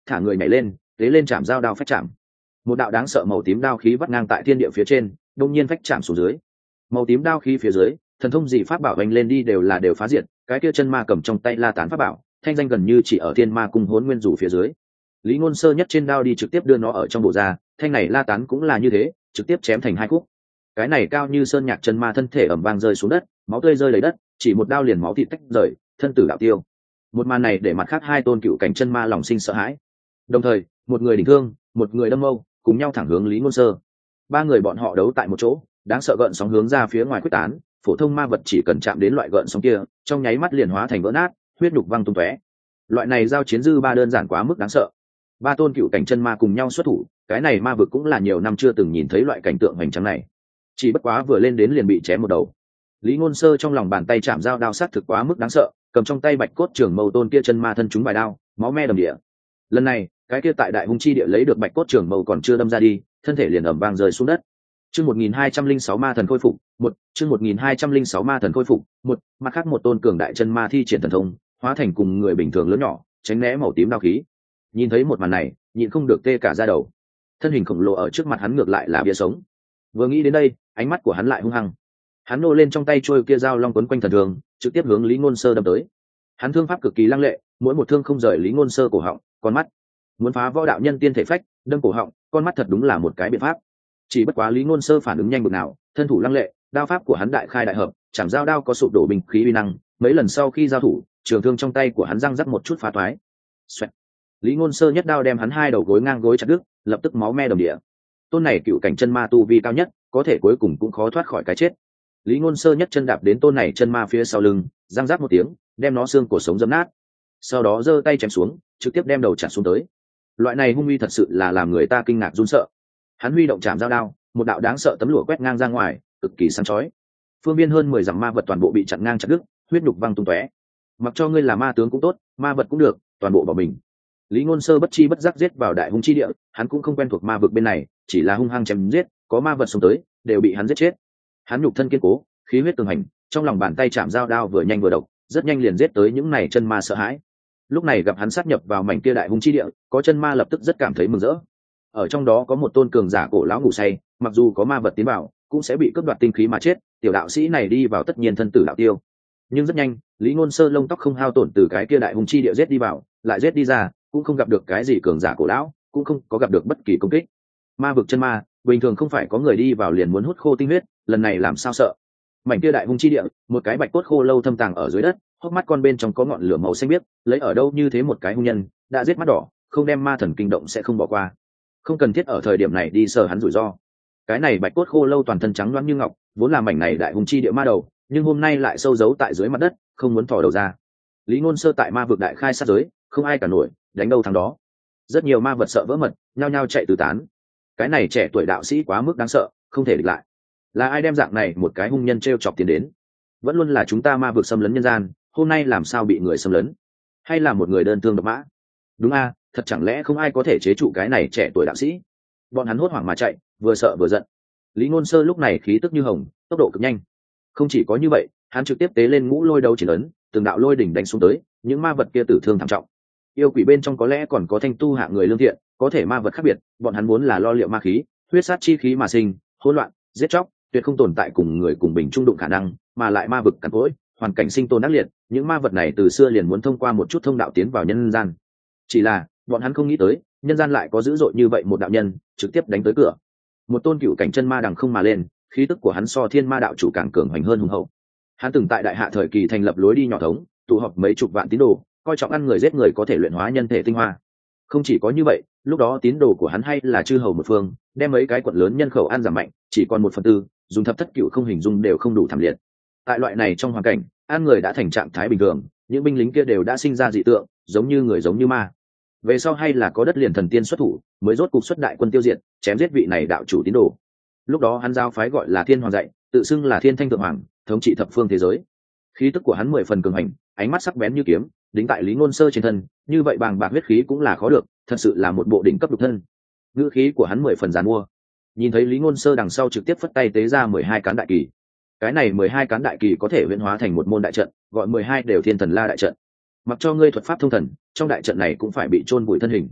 S1: thả người nhảy lên tế lên chạm dao đao phách chạm. Một đạo đáng sợ màu tím đao khí vắt ngang tại thiên địa phía trên, đông nhiên phách chạm xuống dưới. Màu tím đao khí phía dưới, thần thông gì pháp bảo vành lên đi đều là đều phá diệt. Cái kia chân ma cầm trong tay la tán pháp bảo, thanh danh gần như chỉ ở thiên ma cung hỗn nguyên rủ phía dưới. Lý Ngôn Sơ nhất trên đao đi trực tiếp đưa nó ở trong bộ ra, thanh này la tán cũng là như thế, trực tiếp chém thành hai khúc. Cái này cao như sơn nhạc chân ma thân thể ầm vang rơi xuống đất, máu tươi rơi đầy đất, chỉ một đao liền máu thịt tách rời, thân tử đạo tiêu. Một màn này để mặt khác hai tôn cựu cảnh chân ma lòng sinh sợ hãi. Đồng thời, một người đỉnh thương, một người đâm mâu, cùng nhau thẳng hướng Lý Ngôn Sơ. Ba người bọn họ đấu tại một chỗ, đáng sợ gợn sóng hướng ra phía ngoài quyết tán, phổ thông ma vật chỉ cần chạm đến loại gợn sóng kia, trong nháy mắt liền hóa thành vỡ nát, huyết nhục văng tung tóe. Loại này giao chiến dư ba đơn giản quá mức đáng sợ. Ba tôn cựu cảnh chân ma cùng nhau xuất thủ, cái này ma vực cũng là nhiều năm chưa từng nhìn thấy loại cảnh tượng hoành tráng này. Chỉ bất quá vừa lên đến liền bị chém một đầu. Lý Ngôn Sơ trong lòng bàn tay chạm dao đao sát thực quá mức đáng sợ, cầm trong tay bạch cốt trường mâu tôn kia chân ma thân chúng bài đao, máu me đầm địa. Lần này, cái kia tại đại hung chi địa lấy được bạch cốt trường mâu còn chưa đâm ra đi, thân thể liền ầm vang rơi xuống đất. Chương một nghìn hai trăm lẻ sáu ma thần khôi phục, một, chương một nghìn hai trăm lẻ sáu ma thần khôi phục, một, mặt khác một tôn cường đại chân ma thi triển thần thông, hóa thành cùng người bình thường lớn nhỏ, tránh né màu tím đao khí. Nhìn thấy một màn này, nhịn không được tê cả da đầu. Thân hình khổng lồ ở trước mặt hắn ngược lại là bia sống. Vừa nghĩ đến đây, ánh mắt của hắn lại hung hăng. Hắn nô lên trong tay trôi kia dao long quấn quanh thần thường, trực tiếp hướng Lý Ngôn Sơ đâm tới. Hắn thương pháp cực kỳ lăng lệ, mỗi một thương không rời Lý Ngôn Sơ cổ họng, con mắt. Muốn phá võ đạo nhân tiên thể phách, đâm cổ họng, con mắt thật đúng là một cái biện pháp. Chỉ bất quá Lý Ngôn Sơ phản ứng nhanh bực nào, thân thủ lăng lệ, đao pháp của hắn đại khai đại hợp, chẳng giao đao có sụp đổ bình khí uy năng, mấy lần sau khi giao thủ, trường thương trong tay của hắn răng rắc một chút phá toái. Xoẹt. Lý Ngôn Sơ nhất đao đem hắn hai đầu gối ngang gối chặt đứt, lập tức máu me đầm địa. Tôn này cựu cảnh chân ma tu vi cao nhất, có thể cuối cùng cũng khó thoát khỏi cái chết. Lý Ngôn Sơ nhất chân đạp đến tôn này chân ma phía sau lưng, răng rắc một tiếng, đem nó xương cổ sống dẫm nát. Sau đó giơ tay chém xuống, trực tiếp đem đầu chặt xuống tới. Loại này hung uy thật sự là làm người ta kinh ngạc run sợ. Hắn huy động chạm dao đao, một đạo đáng sợ tấm lụa quét ngang ra ngoài, cực kỳ sáng chói. Phương viên hơn mười dặm ma vật toàn bộ bị chặn ngang chặt đứt, huyết nhục văng tung tóe. Mặc cho ngươi là ma tướng cũng tốt, ma vật cũng được, toàn bộ bỏ mình. Lý Ngôn Sơ bất chi bất giác giết vào đại hung chi địa, hắn cũng không quen thuộc ma vực bên này, chỉ là hung hăng chém giết, có ma vật xông tới, đều bị hắn giết chết. Hắn nhục thân kiên cố, khí huyết tường hành, trong lòng bàn tay chạm dao đao vừa nhanh vừa độc, rất nhanh liền giết tới những này chân ma sợ hãi. Lúc này gặp hắn sát nhập vào mảnh kia đại hung chi địa, có chân ma lập tức rất cảm thấy mừng rỡ. Ở trong đó có một tôn cường giả cổ lão ngủ say, mặc dù có ma vật tiến vào, cũng sẽ bị cướp đoạt tinh khí mà chết, tiểu đạo sĩ này đi vào tất nhiên thân tử đạo tiêu. Nhưng rất nhanh, Lý Ngôn Sơ lông tóc không hao tổn từ cái kia đại hung chi địa giết đi vào, lại giết đi ra, cũng không gặp được cái gì cường giả cổ lão, cũng không có gặp được bất kỳ công kích. Ma vực chân ma, bình thường không phải có người đi vào liền muốn hút khô tinh huyết, lần này làm sao sợ. Mảnh kia đại hung chi địa, một cái bạch cốt khô lâu thâm tàng ở dưới đất, hốc mắt con bên trong có ngọn lửa màu xanh biếc, lấy ở đâu như thế một cái hung nhân, đã giết mắt đỏ, không đem ma thần kinh động sẽ không bỏ qua. Không cần thiết ở thời điểm này đi sờ hắn rủi ro. Cái này bạch cốt khô lâu toàn thân trắng loáng như ngọc, vốn là mảnh này đại hung chi địa ma đầu, nhưng hôm nay lại sâu giấu tại dưới mặt đất, không muốn thò đầu ra. Lý Ngôn Sơ tại ma vực đại khai sát giới, không ai cả nổi, đánh đâu thắng đó. Rất nhiều ma vật sợ vỡ mật, nhao nhao chạy tứ tán. Cái này trẻ tuổi đạo sĩ quá mức đáng sợ, không thể địch lại. Là ai đem dạng này một cái hung nhân trêu chọc tiền đến? Vẫn luôn là chúng ta ma vực xâm lấn nhân gian, hôm nay làm sao bị người xâm lấn? Hay là một người đơn thương độc mã? Đúng a, thật chẳng lẽ không ai có thể chế trụ cái này trẻ tuổi đạo sĩ? Bọn hắn hốt hoảng mà chạy, vừa sợ vừa giận. Lý Ngôn Sơ lúc này khí tức như hồng, tốc độ cực nhanh. Không chỉ có như vậy, hắn trực tiếp tế lên ngũ lôi đấu chỉ lớn, từng đạo lôi đỉnh đánh xuống tới, những ma vật kia tử thương thảm trọng. Yêu quỷ bên trong có lẽ còn có thanh tu hạ người lương thiện, có thể ma vật khác biệt, bọn hắn muốn là lo liệu ma khí, huyết sát chi khí mà sinh, hỗn loạn, giết chóc, tuyệt không tồn tại cùng người cùng bình trung đụng khả năng, mà lại ma vực cằn cỗi, hoàn cảnh sinh tồn ác liệt, những ma vật này từ xưa liền muốn thông qua một chút thông đạo tiến vào nhân gian. Chỉ là, bọn hắn không nghĩ tới, nhân gian lại có dữ dội như vậy một đạo nhân, trực tiếp đánh tới cửa. Một tôn cựu cảnh chân ma đằng không mà lên, khí tức của hắn so thiên ma đạo chủ càng cường hoành hơn hùng hậu. Hắn từng tại đại hạ thời kỳ thành lập lối đi nhỏ thống, tụ họp mấy chục vạn tín đồ, coi trọng ăn người giết người có thể luyện hóa nhân thể tinh hoa. Không chỉ có như vậy, lúc đó tín đồ của hắn hay là chư hầu một phương, đem mấy cái quận lớn nhân khẩu ăn giảm mạnh, chỉ còn một phần tư, dùng thập thất cựu không hình dung đều không đủ thảm liệt. Tại loại này trong hoàn cảnh, ăn người đã thành trạng thái bình thường, những binh lính kia đều đã sinh ra dị tượng, giống như người giống như ma. Về sau hay là có đất liền thần tiên xuất thủ, mới rốt cục xuất đại quân tiêu diệt, chém giết vị này đạo chủ tín đồ. Lúc đó hắn giao phái gọi là Thiên Hoàng dạy, tự xưng là Thiên Thanh Thượng Hoàng, thống trị thập phương thế giới. Khí tức của hắn mười phần cường hành, ánh mắt sắc bén như kiếm, đính tại Lý Ngôn Sơ trên thân, như vậy bàng bạc huyết khí cũng là khó được, thật sự là một bộ đỉnh cấp độc thân. Ngữ khí của hắn mười phần giàn mua. Nhìn thấy Lý Ngôn Sơ đằng sau trực tiếp phất tay tế ra mười hai cán đại kỳ. Cái này mười hai cán đại kỳ có thể huyễn hóa thành một môn đại trận, gọi mười hai đều Thiên Thần La đại trận. Mặc cho ngươi thuật pháp thông thần, trong đại trận này cũng phải bị chôn vùi thân hình.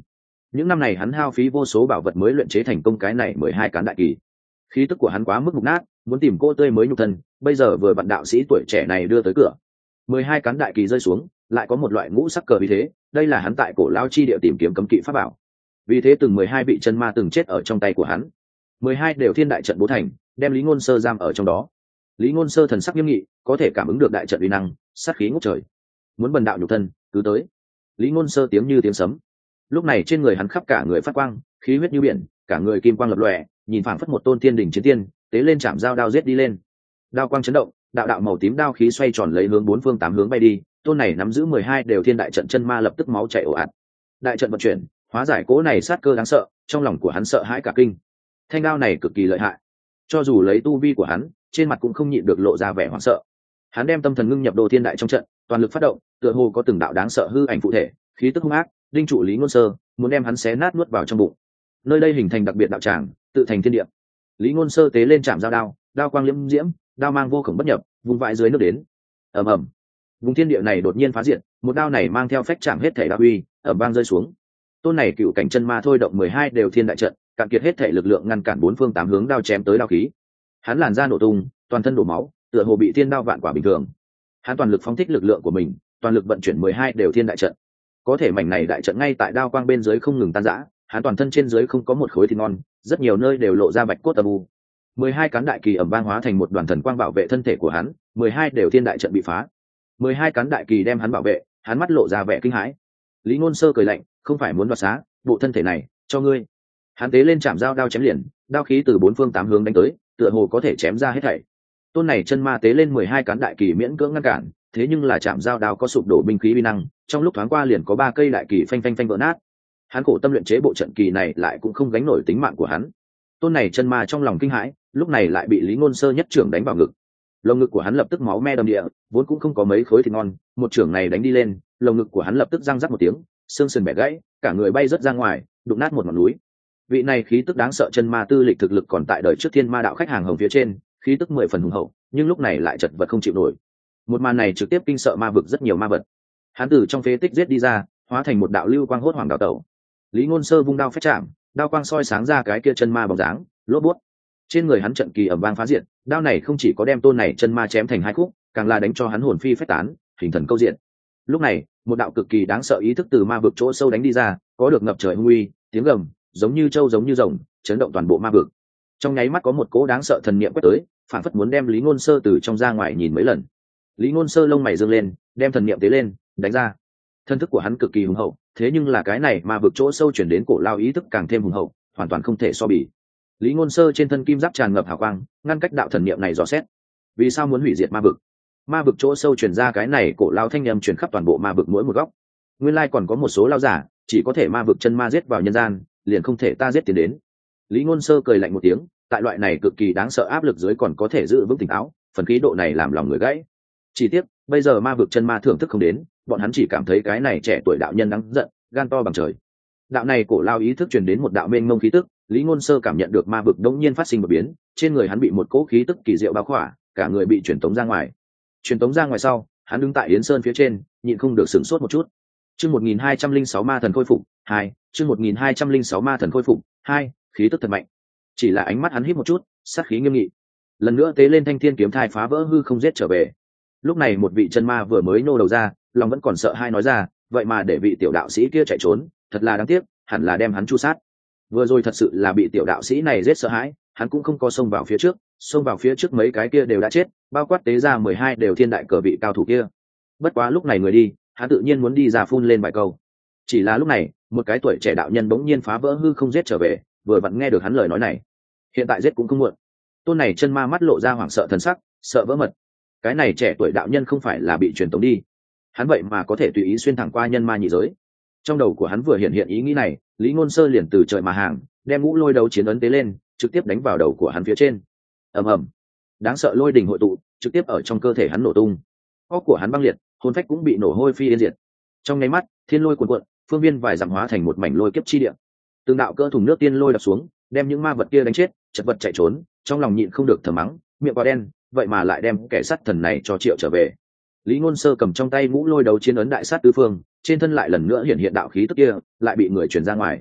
S1: những năm này hắn hao phí vô số bảo vật mới luyện chế thành công cái này mười hai cán đại kỳ. Khí tức của hắn quá mức mục nát, muốn tìm cô tươi mới nhục thân, bây giờ vừa vặn đạo sĩ tuổi trẻ này đưa tới cửa. Mười hai cán đại kỳ rơi xuống, lại có một loại ngũ sắc cờ vì thế, đây là hắn tại cổ lao chi địa tìm kiếm cấm kỵ pháp bảo. Vì thế từng mười hai vị chân ma từng chết ở trong tay của hắn. Mười hai đều thiên đại trận bố thành, đem Lý Ngôn Sơ giam ở trong đó. Lý Ngôn Sơ thần sắc nghiêm nghị, có thể cảm ứng được đại trận uy năng, sát khí ngút trời. Muốn bần đạo nhục thân, cứ tới. Lý Ngôn Sơ tiếng như tiếng sấm. Lúc này trên người hắn khắp cả người phát quang, khí huyết như biển, cả người kim quang lập lòe, nhìn phảng phất một tôn tiên đỉnh chiến tiên, tế lên chạm dao đao giết đi lên. Đao quang chấn động, đạo đạo màu tím đao khí xoay tròn lấy hướng bốn phương tám hướng bay đi, tôn này nắm giữ mười hai đều thiên đại trận chân ma lập tức máu chảy ồ ạt. Đại trận vận chuyển, hóa giải cố này sát cơ đáng sợ, trong lòng của hắn sợ hãi cả kinh. Thanh đao này cực kỳ lợi hại, cho dù lấy tu vi của hắn, trên mặt cũng không nhịn được lộ ra vẻ hoảng sợ. Hắn đem tâm thần ngưng nhập đồ thiên đại trong trận, toàn lực phát động, tựa hồ có từng đạo đáng sợ hư ảnh phụ thể, khí tức hung ác, đinh trụ Lý Ngôn Sơ, muốn đem hắn xé nát nuốt vào trong bụng. Nơi đây hình thành đặc biệt đạo tràng, tự thành thiên địa. Lý Ngôn Sơ tế lên chạm dao đao, đao quang liễm diễm, đao mang vô cùng bất nhập, vùng vãi dưới nước đến. Ầm ầm. Vùng thiên địa này đột nhiên phá diệt, một đao này mang theo phách chạm hết thể đao uy, ầm vang rơi xuống. Tôn này cựu cảnh chân ma thôi động mười hai đều thiên đại trận, cạn kiệt hết thể lực lượng ngăn cản bốn phương tám hướng đao chém tới đao khí. Hắn làn da nổ tung, toàn thân đổ máu, tựa hồ bị thiên đao vạn quả bình thường. Hắn toàn lực phóng thích lực lượng của mình, toàn lực vận chuyển mười hai đều thiên đại trận. Có thể mảnh này đại trận ngay tại đao quang bên dưới không ngừng tan rã, hắn toàn thân trên dưới không có một khối thịt ngon, rất nhiều nơi đều lộ ra bạch cốt âm u. mười hai cán đại kỳ ầm vang hóa thành một đoàn thần quang bảo vệ thân thể của hắn, mười hai đều thiên đại trận bị phá. mười hai cán đại kỳ đem hắn bảo vệ, hắn mắt lộ ra vẻ kinh hãi. Lý Ngôn Sơ cười lạnh, không phải muốn đoạt xá, bộ thân thể này cho ngươi. Hắn tế lên chạm dao đao chém liền, đao khí từ bốn phương tám hướng đánh tới, tựa hồ có thể chém ra hết thảy. Tôn này chân ma tế lên mười hai cán đại kỳ miễn cưỡng ngăn cản, thế nhưng là chạm dao đao có sụp đổ binh khí uy năng, trong lúc thoáng qua liền có ba cây đại kỳ phanh phanh phanh vỡ nát. Hắn khổ tâm luyện chế bộ trận kỳ này lại cũng không gánh nổi tính mạng của hắn. Tôn này chân ma trong lòng kinh hãi, lúc này lại bị Lý Ngôn Sơ nhất trưởng đánh vào ngực. Lồng ngực của hắn lập tức máu me đầm địa, vốn cũng không có mấy khối thịt ngon, một trưởng này đánh đi lên, lồng ngực của hắn lập tức răng rắc một tiếng, xương sườn bẻ gãy, cả người bay rớt ra ngoài, đụng nát một ngọn núi. Vị này khí tức đáng sợ chân ma tư lịch thực lực còn tại đời trước thiên ma đạo khách hàng hồng phía trên, khí tức mười phần hùng hậu, nhưng lúc này lại chật vật không chịu nổi. Một màn này trực tiếp kinh sợ ma vực rất nhiều ma vật. Hắn từ trong phế tích giết đi ra, hóa thành một đạo lưu quang hốt hoảng đảo tẩu. Lý Ngôn Sơ vung đao phách chạm, đao quang soi sáng ra cái kia chân ma bóng dáng, lốp bút. Trên người hắn trận kỳ ầm vang phá diệt, đao này không chỉ có đem tôn này chân ma chém thành hai khúc, càng là đánh cho hắn hồn phi phách tán, hình thần câu diện. Lúc này, một đạo cực kỳ đáng sợ ý thức từ ma vực chỗ sâu đánh đi ra, có được ngập trời hung uy, tiếng gầm giống như trâu giống như rồng, chấn động toàn bộ ma vực. Trong nháy mắt có một cỗ đáng sợ thần niệm quét tới, phản phất muốn đem Lý Ngôn Sơ từ trong ra ngoài nhìn mấy lần. Lý Ngôn Sơ lông mày dương lên, đem thần niệm tế lên, đánh ra. Thân thức của hắn cực kỳ hùng hậu, thế nhưng là cái này ma vực chỗ sâu chuyển đến cổ lao ý thức càng thêm hùng hậu, hoàn toàn không thể so bì. Lý Ngôn Sơ trên thân kim giáp tràn ngập hào quang, ngăn cách đạo thần niệm này dò xét. Vì sao muốn hủy diệt ma vực? Ma vực chỗ sâu truyền ra cái này cổ lao thanh âm truyền khắp toàn bộ ma vực mỗi một góc. Nguyên lai còn có một số lao giả, chỉ có thể ma vực chân ma giết vào nhân gian, liền không thể ta giết tiến đến. Lý Ngôn Sơ cười lạnh một tiếng, tại loại này cực kỳ đáng sợ áp lực dưới còn có thể giữ vững tỉnh táo, phần khí độ này làm lòng người gãy. Chỉ tiếc, bây giờ ma vực chân ma thưởng thức không đến, bọn hắn chỉ cảm thấy cái này trẻ tuổi đạo nhân đáng giận, gan to bằng trời. Đạo này cổ lao ý thức truyền đến một đạo mênh mông khí tức, Lý Ngôn Sơ cảm nhận được ma vực đống nhiên phát sinh một biến, trên người hắn bị một cỗ khí tức kỳ diệu bao khỏa, cả người bị truyền tống ra ngoài. Truyền tống ra ngoài sau, hắn đứng tại Yến Sơn phía trên, nhịn không được sửng sốt một chút. Chương một nghìn hai trăm lẻ sáu ma thần khôi phục, hai, chương một nghìn hai trăm lẻ sáu ma thần khôi phục, hai, khí tức thật mạnh. Chỉ là ánh mắt hắn híp một chút, sát khí nghiêm nghị. Lần nữa tế lên thanh thiên kiếm thai phá vỡ hư không giết trở về. Lúc này một vị chân ma vừa mới nô đầu ra, lòng vẫn còn sợ hai nói ra, vậy mà để vị tiểu đạo sĩ kia chạy trốn, thật là đáng tiếc, hẳn là đem hắn chu sát. Vừa rồi thật sự là bị tiểu đạo sĩ này giết sợ hãi, hắn cũng không có xông vào phía trước, xông vào phía trước mấy cái kia đều đã chết, bao quát tế ra mười hai đều thiên đại cờ vị cao thủ kia. Bất quá lúc này người đi, hắn tự nhiên muốn đi ra phun lên vài câu. Chỉ là lúc này, một cái tuổi trẻ đạo nhân bỗng nhiên phá vỡ hư không giết trở về, vừa vặn nghe được hắn lời nói này. Hiện tại giết cũng không muộn. Tôn này chân ma mắt lộ ra hoảng sợ thần sắc, sợ vỡ mật. Cái này trẻ tuổi đạo nhân không phải là bị truyền tống đi, hắn vậy mà có thể tùy ý xuyên thẳng qua nhân ma nhị giới. Trong đầu của hắn vừa hiện hiện ý nghĩ này, Lý Ngôn Sơ liền từ trời mà hàng, đem ngũ lôi đấu chiến ấn tế lên, trực tiếp đánh vào đầu của hắn phía trên. Ầm ầm, đáng sợ lôi đình hội tụ, trực tiếp ở trong cơ thể hắn nổ tung. Óc của hắn băng liệt, hồn phách cũng bị nổ hôi phi yên diệt. Trong nháy mắt, thiên lôi cuồn cuộn, phương viên vài dặm hóa thành một mảnh lôi kiếp chi địa. Từng đạo cỡ thùng nước tiên lôi đập xuống, đem những ma vật kia đánh chết, chật vật chạy trốn, trong lòng nhịn không được thở mắng, miệng quá đen, vậy mà lại đem kẻ sát thần này cho triệu trở về. Lý Ngôn Sơ cầm trong tay ngũ lôi đấu chiến ấn đại sát tứ phương, trên thân lại lần nữa hiện hiện đạo khí tức kia, lại bị người truyền ra ngoài.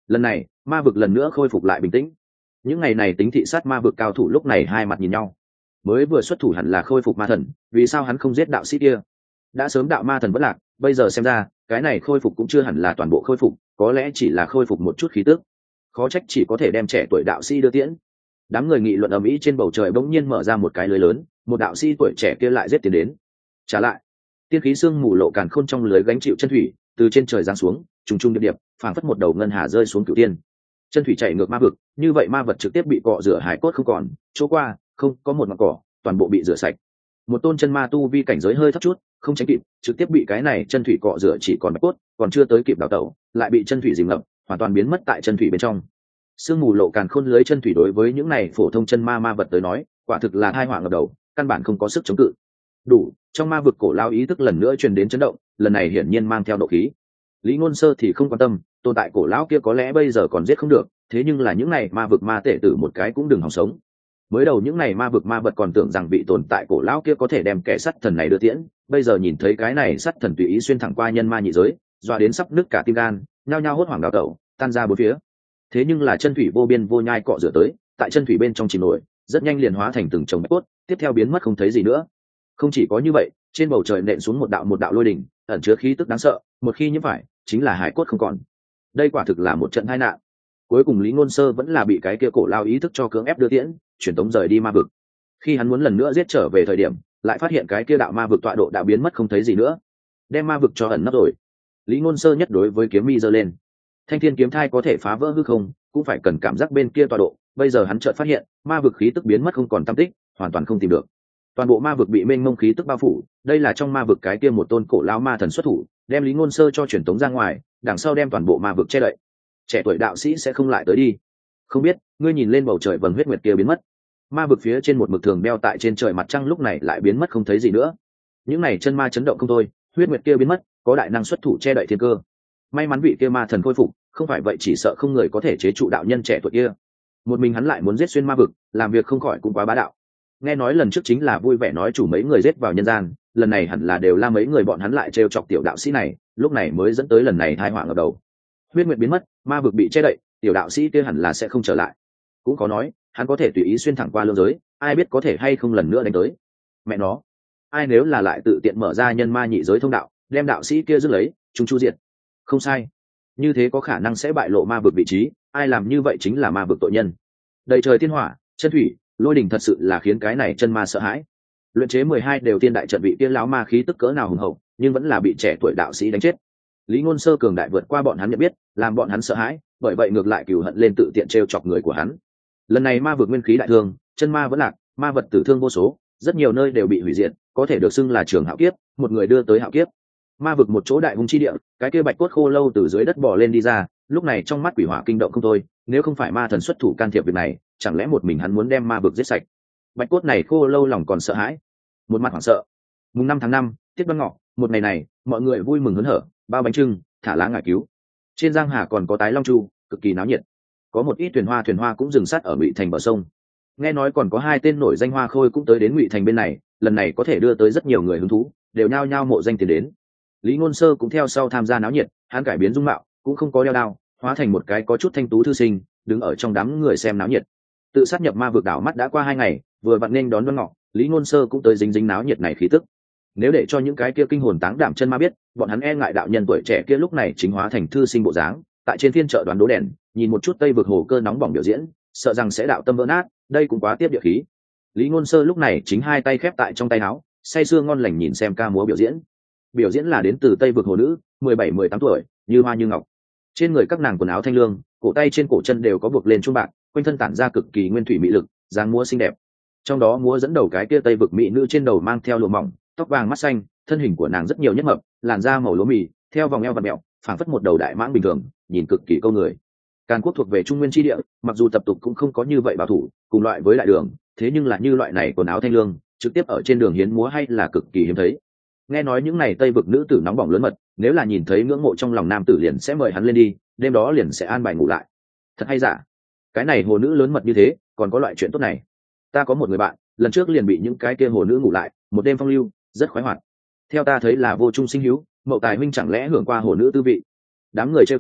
S1: Lần này ma vực lần nữa khôi phục lại bình tĩnh. Những ngày này tính thị sát ma vực cao thủ lúc này hai mặt nhìn nhau. Mới vừa xuất thủ hẳn là khôi phục ma thần, vì sao hắn không giết đạo sĩ kia? Đã sớm đạo ma thần vẫn lạc, bây giờ xem ra cái này khôi phục cũng chưa hẳn là toàn bộ khôi phục, có lẽ chỉ là khôi phục một chút khí tức. Khó trách chỉ có thể đem trẻ tuổi đạo sĩ đưa tiễn. Đám người nghị luận ầm ĩ trên bầu trời bỗng nhiên mở ra một cái lưới lớn, một đạo sĩ tuổi trẻ kia lại giết tiến đến. Trả lại, tiên khí xương mù lộ càn khôn trong lưới gánh chịu chân thủy từ trên trời giáng xuống, trùng trùng điệp điệp, phảng phất một đầu ngân hà rơi xuống cửu tiên. Chân thủy chảy ngược ma vực, như vậy ma vật trực tiếp bị cọ rửa hải cốt không còn, chỗ qua không có một ngọn cỏ, toàn bộ bị rửa sạch. Một tôn chân ma tu vi cảnh giới hơi thấp chút, không tránh kịp, trực tiếp bị cái này chân thủy cọ rửa chỉ còn bạch cốt, còn chưa tới kịp đào tẩu, lại bị chân thủy dìm ngập, hoàn toàn biến mất tại chân thủy bên trong. Sương mù lộ càn khôn lưới chân thủy đối với những này phổ thông chân ma ma vật tới nói, quả thực là tai họa ngập đầu, căn bản không có sức chống cự. Đủ, trong ma vực cổ lao ý thức lần nữa truyền đến chấn động, lần này hiển nhiên mang theo độ khí. Lý Ngôn Sơ thì không quan tâm, tồn tại cổ lão kia có lẽ bây giờ còn giết không được, thế nhưng là những này ma vực ma tể tử một cái cũng đừng hòng sống. Mới đầu những này ma vực ma vật còn tưởng rằng vị tồn tại cổ lão kia có thể đem kẻ sắt thần này đưa tiễn, bây giờ nhìn thấy cái này sắt thần tùy ý xuyên thẳng qua nhân ma nhị giới, doa đến sắp nứt cả tim gan, nhao nhao hốt hoảng đào tẩu, tan ra bốn phía. Thế nhưng là chân thủy vô biên vô nhai cọ rửa tới, tại chân thủy bên trong chìm nổi, rất nhanh liền hóa thành từng chồng bạch cốt, tiếp theo biến mất không thấy gì nữa. Không chỉ có như vậy, trên bầu trời nện xuống một đạo một đạo lôi đỉnh, ẩn chứa khí tức đáng sợ, một khi nhiễm phải, chính là hải cốt không còn. Đây quả thực là một trận tai nạn. Cuối cùng Lý Ngôn Sơ vẫn là bị cái kia cổ lao ý thức cho cưỡng ép đưa tiễn, chuyển tống rời đi ma vực. Khi hắn muốn lần nữa giết trở về thời điểm, lại phát hiện cái kia đạo ma vực tọa độ đã biến mất không thấy gì nữa, đem ma vực cho ẩn nấp rồi. Lý Ngôn Sơ nhất đối với kiếm mi giơ lên. Thanh thiên kiếm thai có thể phá vỡ hư không, cũng phải cần cảm giác bên kia tọa độ, bây giờ hắn chợt phát hiện, ma vực khí tức biến mất không còn tăm tích, hoàn toàn không tìm được. Toàn bộ ma vực bị mênh mông khí tức bao phủ, đây là trong ma vực cái kia một tôn cổ lão ma thần xuất thủ, đem Lý Ngôn Sơ cho truyền tống ra ngoài, đằng sau đem toàn bộ ma vực che đậy. Trẻ tuổi đạo sĩ sẽ không lại tới đi. Không biết, ngươi nhìn lên bầu trời vầng huyết nguyệt kia biến mất. Ma vực phía trên một mực thường đeo tại trên trời mặt trăng lúc này lại biến mất không thấy gì nữa. Những này chân ma chấn động không thôi, huyết nguyệt kia biến mất, có đại năng xuất thủ che đậy thiên cơ. May mắn vị kia ma thần khôi phục, không phải vậy chỉ sợ không người có thể chế trụ đạo nhân trẻ tuổi kia. Một mình hắn lại muốn giết xuyên ma vực, làm việc không khỏi cũng quá bá đạo. Nghe nói lần trước chính là vui vẻ nói chủ mấy người giết vào nhân gian, lần này hẳn là đều la mấy người bọn hắn lại trêu chọc tiểu đạo sĩ này, lúc này mới dẫn tới lần này tai họa ngập đầu. Huyết nguyệt biến mất, ma vực bị che đậy, tiểu đạo sĩ kia hẳn là sẽ không trở lại. Cũng có nói, hắn có thể tùy ý xuyên thẳng qua lương giới, ai biết có thể hay không lần nữa đánh tới. Mẹ nó, ai nếu là lại tự tiện mở ra nhân ma nhị giới thông đạo, đem đạo sĩ kia giữ lấy, chúng chu diệt. Không sai, như thế có khả năng sẽ bại lộ ma vực vị trí, ai làm như vậy chính là ma vực tội nhân. Đầy trời thiên hỏa, chân thủy, lôi đỉnh thật sự là khiến cái này chân ma sợ hãi. Luyện chế mười hai đều tiên đại trận vị tiên lão ma khí tức cỡ nào hùng hậu, nhưng vẫn là bị trẻ tuổi đạo sĩ đánh chết. Lý Ngôn Sơ cường đại vượt qua bọn hắn nhận biết, làm bọn hắn sợ hãi, bởi vậy ngược lại cừu hận lên tự tiện trêu chọc người của hắn. Lần này ma vực nguyên khí đại thương, chân ma vẫn lạc, ma vật tử thương vô số, rất nhiều nơi đều bị hủy diệt, có thể được xưng là trường hạo kiếp, một người đưa tới hạo kiếp. Ma vực một chỗ đại hung chi địa, cái kia bạch cốt khô lâu từ dưới đất bò lên đi ra, lúc này trong mắt quỷ hỏa kinh động không thôi, nếu không phải ma thần xuất thủ can thiệp việc này, chẳng lẽ một mình hắn muốn đem ma vực giết sạch? Bạch cốt này khô lâu lòng còn sợ hãi, một mặt hoảng sợ. Mùng năm tháng năm, tiết đoan ngọ, một ngày này, mọi người vui mừng hớn hở, bao bánh trưng, thả lá ngải cứu. Trên giang hà còn có tái long chu, cực kỳ náo nhiệt. Có một ít thuyền hoa thuyền hoa cũng dừng sát ở Ngụy Thành bờ sông. Nghe nói còn có hai tên nổi danh hoa khôi cũng tới đến Ngụy Thành bên này, lần này có thể đưa tới rất nhiều người hứng thú, đều nhao nhao mộ danh tiền đến. Lý Ngôn Sơ cũng theo sau tham gia náo nhiệt, hắn cải biến dung mạo, cũng không có đeo đao, hóa thành một cái có chút thanh tú thư sinh, đứng ở trong đám người xem náo nhiệt. Tự sát nhập ma vực đảo mắt đã qua hai ngày, vừa vặn nên đón đoan ngọ, Lý Ngôn Sơ cũng tới dính dính náo nhiệt này khí tức. Nếu để cho những cái kia kinh hồn táng đảm chân ma biết, bọn hắn e ngại đạo nhân tuổi trẻ kia lúc này chính hóa thành thư sinh bộ dáng, tại trên phiên chợ đoán đố đèn, nhìn một chút tây vực hồ cơ nóng bỏng biểu diễn, sợ rằng sẽ đạo tâm vỡ nát, đây cũng quá tiếp địa khí. Lý Ngôn Sơ lúc này chính hai tay khép tại trong tay áo, say sưa ngon lành nhìn xem ca múa biểu diễn. Biểu diễn là đến từ tây vực hồ nữ, mười bảy mười tám tuổi, như hoa như ngọc. Trên người các nàng quần áo thanh lương, cổ tay trên cổ chân đều có buộc lên chuông bạc, quanh thân tản ra cực kỳ nguyên thủy mỹ lực, dáng múa xinh đẹp. Trong đó múa dẫn đầu cái kia tây vực mỹ nữ trên đầu mang theo lụa mỏng, tóc vàng mắt xanh, thân hình của nàng rất nhiều nhất mập, làn da màu lúa mì, theo vòng eo vặn mèo, phảng phất một đầu đại mãng bình thường, nhìn cực kỳ câu người. Càn Quốc thuộc về Trung Nguyên chi địa, mặc dù tập tục cũng không có như vậy bảo thủ, cùng loại với đại đường, thế nhưng là như loại này quần áo thanh lương, trực tiếp ở trên đường hiến múa hay là cực kỳ hiếm thấy. Nghe nói những này tây vực nữ tử nóng bỏng lớn mật, nếu là nhìn thấy ngưỡng mộ trong lòng nam tử liền sẽ mời hắn lên đi, đêm đó liền sẽ an bài ngủ lại. Thật hay giả? Cái này hồ nữ lớn mật như thế, còn có loại chuyện tốt này. Ta có một người bạn, lần trước liền bị những cái kia hồ nữ ngủ lại, một đêm phong lưu, rất khoái hoạt. Theo ta thấy là vô trung sinh hữu, Mậu Tài huynh chẳng lẽ hưởng qua hồ nữ tư vị? Đám người trêu chọc,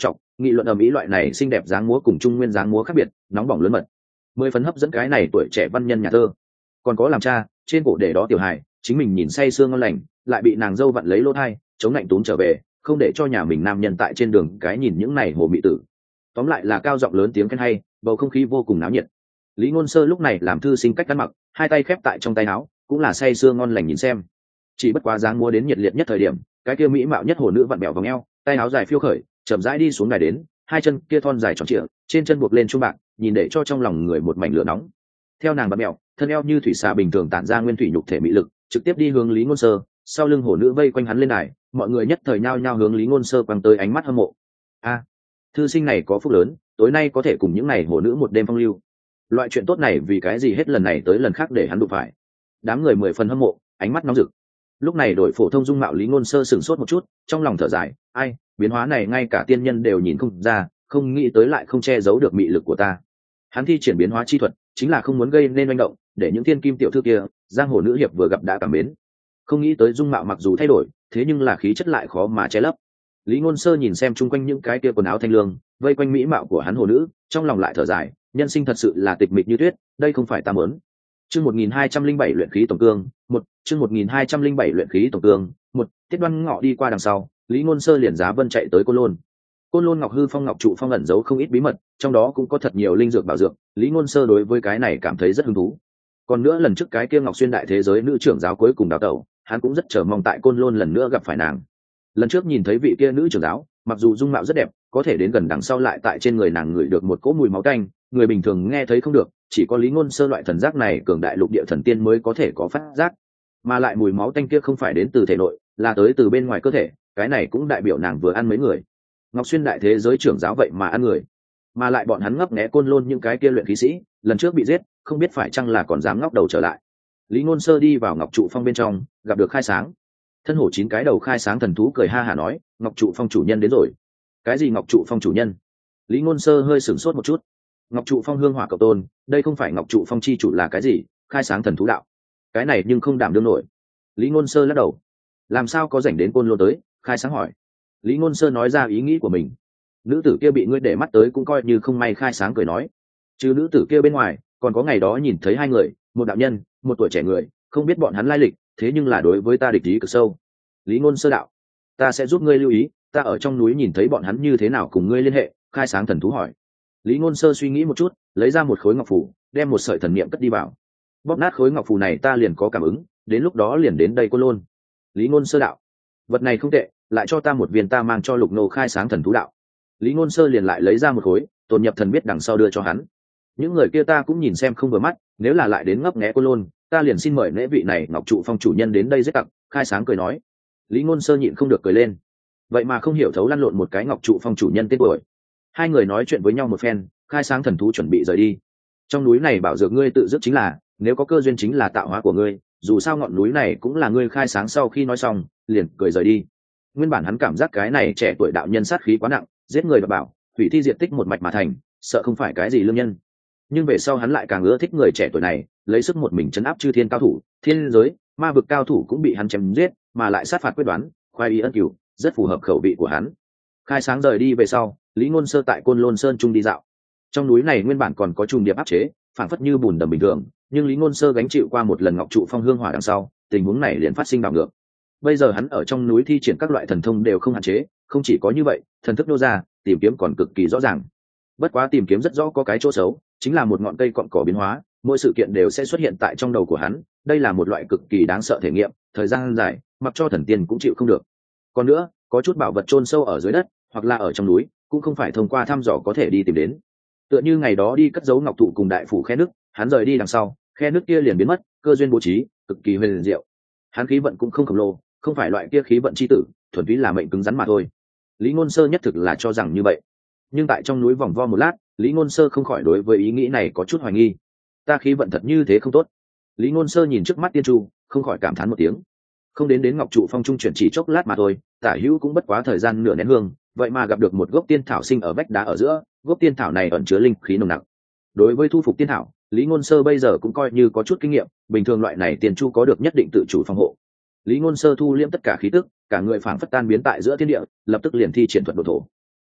S1: nghị luận ầm ĩ loại này xinh đẹp dáng múa cùng trung nguyên dáng múa khác biệt, nóng bỏng lớn mật, mười phần hấp dẫn cái này tuổi trẻ văn nhân nhà thơ. Còn có làm cha, trên cổ để đó tiểu hài, chính mình nhìn say sương ngon lành, lại bị nàng dâu vặn lấy lỗ thai, chống lạnh túm trở về, không để cho nhà mình nam nhân tại trên đường cái nhìn những này hồ mị tử. Tóm lại là cao giọng lớn tiếng khen hay, bầu không khí vô cùng náo nhiệt. Lý Ngôn Sơ lúc này làm thư sinh cách ăn mặc, hai tay khép tại trong tay áo, cũng là say sưa ngon lành nhìn xem. Chỉ bất quá dáng múa đến nhiệt liệt nhất thời điểm, cái kia mỹ mạo nhất hồ nữ vặn bẹo vòng eo, tay áo dài phiêu khởi, chậm rãi đi xuống đài đến, hai chân kia thon dài tròn trịa, trên chân buộc lên chuông bạc, nhìn để cho trong lòng người một mảnh lửa nóng. Theo nàng vặn bẹo, thân eo như thủy xà bình thường tản ra nguyên thủy nhục thể mỹ lực, trực tiếp đi hướng Lý Ngôn Sơ, sau lưng hồ nữ vây quanh hắn lên đài, mọi người nhất thời nhao nhao hướng Lý Ngôn Sơ quăng tới ánh mắt hâm mộ. A, thư sinh này có phúc lớn, tối nay có thể cùng những này hồ nữ một đêm phong lưu. Loại chuyện tốt này vì cái gì hết lần này tới lần khác để hắn đụng phải. Đám người mười phần hâm mộ, ánh mắt nóng rực. Lúc này đổi phổ thông dung mạo Lý Ngôn Sơ sửng sốt một chút, trong lòng thở dài, ai, biến hóa này ngay cả tiên nhân đều nhìn không ra, không nghĩ tới lại không che giấu được mị lực của ta. Hắn thi triển biến hóa chi thuật, chính là không muốn gây nên manh động, để những thiên kim tiểu thư kia, giang hồ nữ hiệp vừa gặp đã cảm mến. Không nghĩ tới dung mạo mặc dù thay đổi, thế nhưng là khí chất lại khó mà che lấp. Lý Ngôn Sơ nhìn xem chung quanh những cái kia quần áo thanh lương, vây quanh mỹ mạo của hắn hồ nữ, trong lòng lại thở dài, nhân sinh thật sự là tịch mịch như tuyết, đây không phải ta muốn. Chương một nghìn hai trăm linh bảy luyện khí tổng cương, một, chương một nghìn hai trăm linh bảy luyện khí tổng cương, một, Tiết Đoan Ngọ đi qua đằng sau, Lý Ngôn Sơ liền giá vân chạy tới Côn Lôn. Côn Lôn Ngọc Hư Phong Ngọc Trụ Phong ẩn giấu không ít bí mật, trong đó cũng có thật nhiều linh dược bảo dược, Lý Ngôn Sơ đối với cái này cảm thấy rất hứng thú. Còn nữa lần trước cái kia Ngọc Xuyên đại thế giới nữ trưởng giáo cuối cùng đào tẩu, hắn cũng rất chờ mong tại Côn Lôn lần nữa gặp phải nàng. Lần trước nhìn thấy vị kia nữ trưởng giáo, mặc dù dung mạo rất đẹp, có thể đến gần đằng sau lại tại trên người nàng ngửi được một cỗ mùi máu tanh, người bình thường nghe thấy không được, chỉ có Lý Ngôn Sơ loại thần giác này cường đại lục địa thần tiên mới có thể có phát giác. Mà lại mùi máu tanh kia không phải đến từ thể nội, là tới từ bên ngoài cơ thể, cái này cũng đại biểu nàng vừa ăn mấy người. Ngọc Xuyên đại thế giới trưởng giáo vậy mà ăn người, mà lại bọn hắn ngấp nghé Côn Lôn những cái kia luyện khí sĩ, lần trước bị giết, không biết phải chăng là còn dám ngóc đầu trở lại. Lý Ngôn Sơ đi vào Ngọc Trụ Phong bên trong, gặp được Khai Sáng. Thân hổ chín cái đầu Khai Sáng thần thú cười ha hả nói, Ngọc Trụ Phong chủ nhân đến rồi. Cái gì Ngọc Trụ Phong chủ nhân? Lý Ngôn Sơ hơi sửng sốt một chút. Ngọc Trụ Phong hương hỏa cậu tôn, đây không phải Ngọc Trụ Phong chi chủ là cái gì? Khai Sáng thần thú đạo. Cái này nhưng không đảm đương nổi. Lý Ngôn Sơ lắc đầu. Làm sao có rảnh đến Côn Lôn tới? Khai Sáng hỏi. Lý Ngôn Sơ nói ra ý nghĩ của mình. Nữ tử kia bị ngươi để mắt tới cũng coi như không may. Khai Sáng cười nói. Chứ nữ tử kia bên ngoài, còn có ngày đó nhìn thấy hai người, một đạo nhân, một tuổi trẻ người, không biết bọn hắn lai lịch, thế nhưng là đối với ta địch ý cực sâu. Lý Ngôn Sơ đạo. Ta sẽ giúp ngươi lưu ý, ta ở trong núi nhìn thấy bọn hắn như thế nào cùng ngươi liên hệ. Khai Sáng thần thú hỏi. Lý Ngôn Sơ suy nghĩ một chút, lấy ra một khối ngọc phù, đem một sợi thần niệm cất đi vào. Bóp nát khối ngọc phù này ta liền có cảm ứng, đến lúc đó liền đến đây Côn Lôn. Lý Ngôn Sơ đạo. Vật này không tệ, lại cho ta một viên, ta mang cho Lục Nô Khai Sáng thần thú đạo. Lý Ngôn Sơ liền lại lấy ra một khối, tồn nhập thần biết đằng sau đưa cho hắn. Những người kia ta cũng nhìn xem không vừa mắt, nếu là lại đến ngấp nghé Côn Lôn, ta liền xin mời lễ vị này Ngọc Trụ Phong chủ nhân đến đây giết tặc. Khai Sáng cười nói. Lý Ngôn Sơ nhịn không được cười lên. Vậy mà không hiểu thấu lăn lộn một cái Ngọc Trụ Phong chủ nhân tên tuổi. Hai người nói chuyện với nhau một phen, Khai Sáng thần thú chuẩn bị rời đi. Trong núi này bảo dược ngươi tự dứt chính là, nếu có cơ duyên chính là tạo hóa của ngươi, dù sao ngọn núi này cũng là ngươi khai sáng. Sau khi nói xong, liền cười rời đi. Nguyên bản hắn cảm giác cái này trẻ tuổi đạo nhân sát khí quá nặng, giết người và bảo, hủy thi diệt tích một mạch mà thành, sợ không phải cái gì lương nhân. Nhưng về sau hắn lại càng ưa thích người trẻ tuổi này, lấy sức một mình chấn áp chư thiên cao thủ, thiên giới, ma vực cao thủ cũng bị hắn chém giết, mà lại sát phạt quyết đoán, khoai y ân cửu, rất phù hợp khẩu vị của hắn. Khai Sáng rời đi về sau, Lý Ngôn Sơ tại Côn Lôn Sơn trung đi dạo. Trong núi này nguyên bản còn có trùng điệp áp chế, phản phất như bùn đầm bình thường, nhưng Lý Ngôn Sơ gánh chịu qua một lần Ngọc Trụ Phong hương hỏa đằng sau, tình huống này liền phát sinh đảo ngược. Bây giờ hắn ở trong núi thi triển các loại thần thông đều không hạn chế, không chỉ có như vậy, thần thức nô ra, tìm kiếm còn cực kỳ rõ ràng. Bất quá tìm kiếm rất rõ có cái chỗ xấu, chính là một ngọn cây cọn cỏ biến hóa, mỗi sự kiện đều sẽ xuất hiện tại trong đầu của hắn, đây là một loại cực kỳ đáng sợ thể nghiệm, thời gian dài, mặc cho thần tiên cũng chịu không được. Còn nữa, có chút bảo vật chôn sâu ở dưới đất, hoặc là ở trong núi, cũng không phải thông qua thăm dò có thể đi tìm đến. Tựa như ngày đó đi cất giấu ngọc thụ cùng đại phủ khe nước, hắn rời đi đằng sau, khe nước kia liền biến mất, cơ duyên bố trí, cực kỳ huyền diệu. Hắn khí vận cũng không khổng lồ, không phải loại kia khí vận chi tử, thuần túy là mệnh cứng rắn mà thôi. Lý Ngôn Sơ nhất thực là cho rằng như vậy. Nhưng tại trong núi vòng vo một lát, Lý Ngôn Sơ không khỏi đối với ý nghĩ này có chút hoài nghi. Ta khí vận thật như thế không tốt. Lý Ngôn Sơ nhìn trước mắt tiên chu, không khỏi cảm thán một tiếng. Không đến đến Ngọc Trụ Phong trung chuyển chỉ chốc lát mà thôi, tả hữu cũng bất quá thời gian nửa nén hương, vậy mà gặp được một gốc tiên thảo sinh ở vách đá ở giữa, gốc tiên thảo này ẩn chứa linh khí nồng nặc. Đối với thu phục tiên thảo, Lý Ngôn Sơ bây giờ cũng coi như có chút kinh nghiệm, bình thường loại này tiên chu có được nhất định tự chủ phòng hộ. Lý Ngôn Sơ thu liễm tất cả khí tức, cả người phảng phất tan biến tại giữa thiên địa, lập tức liền thi triển thuật độ thổ.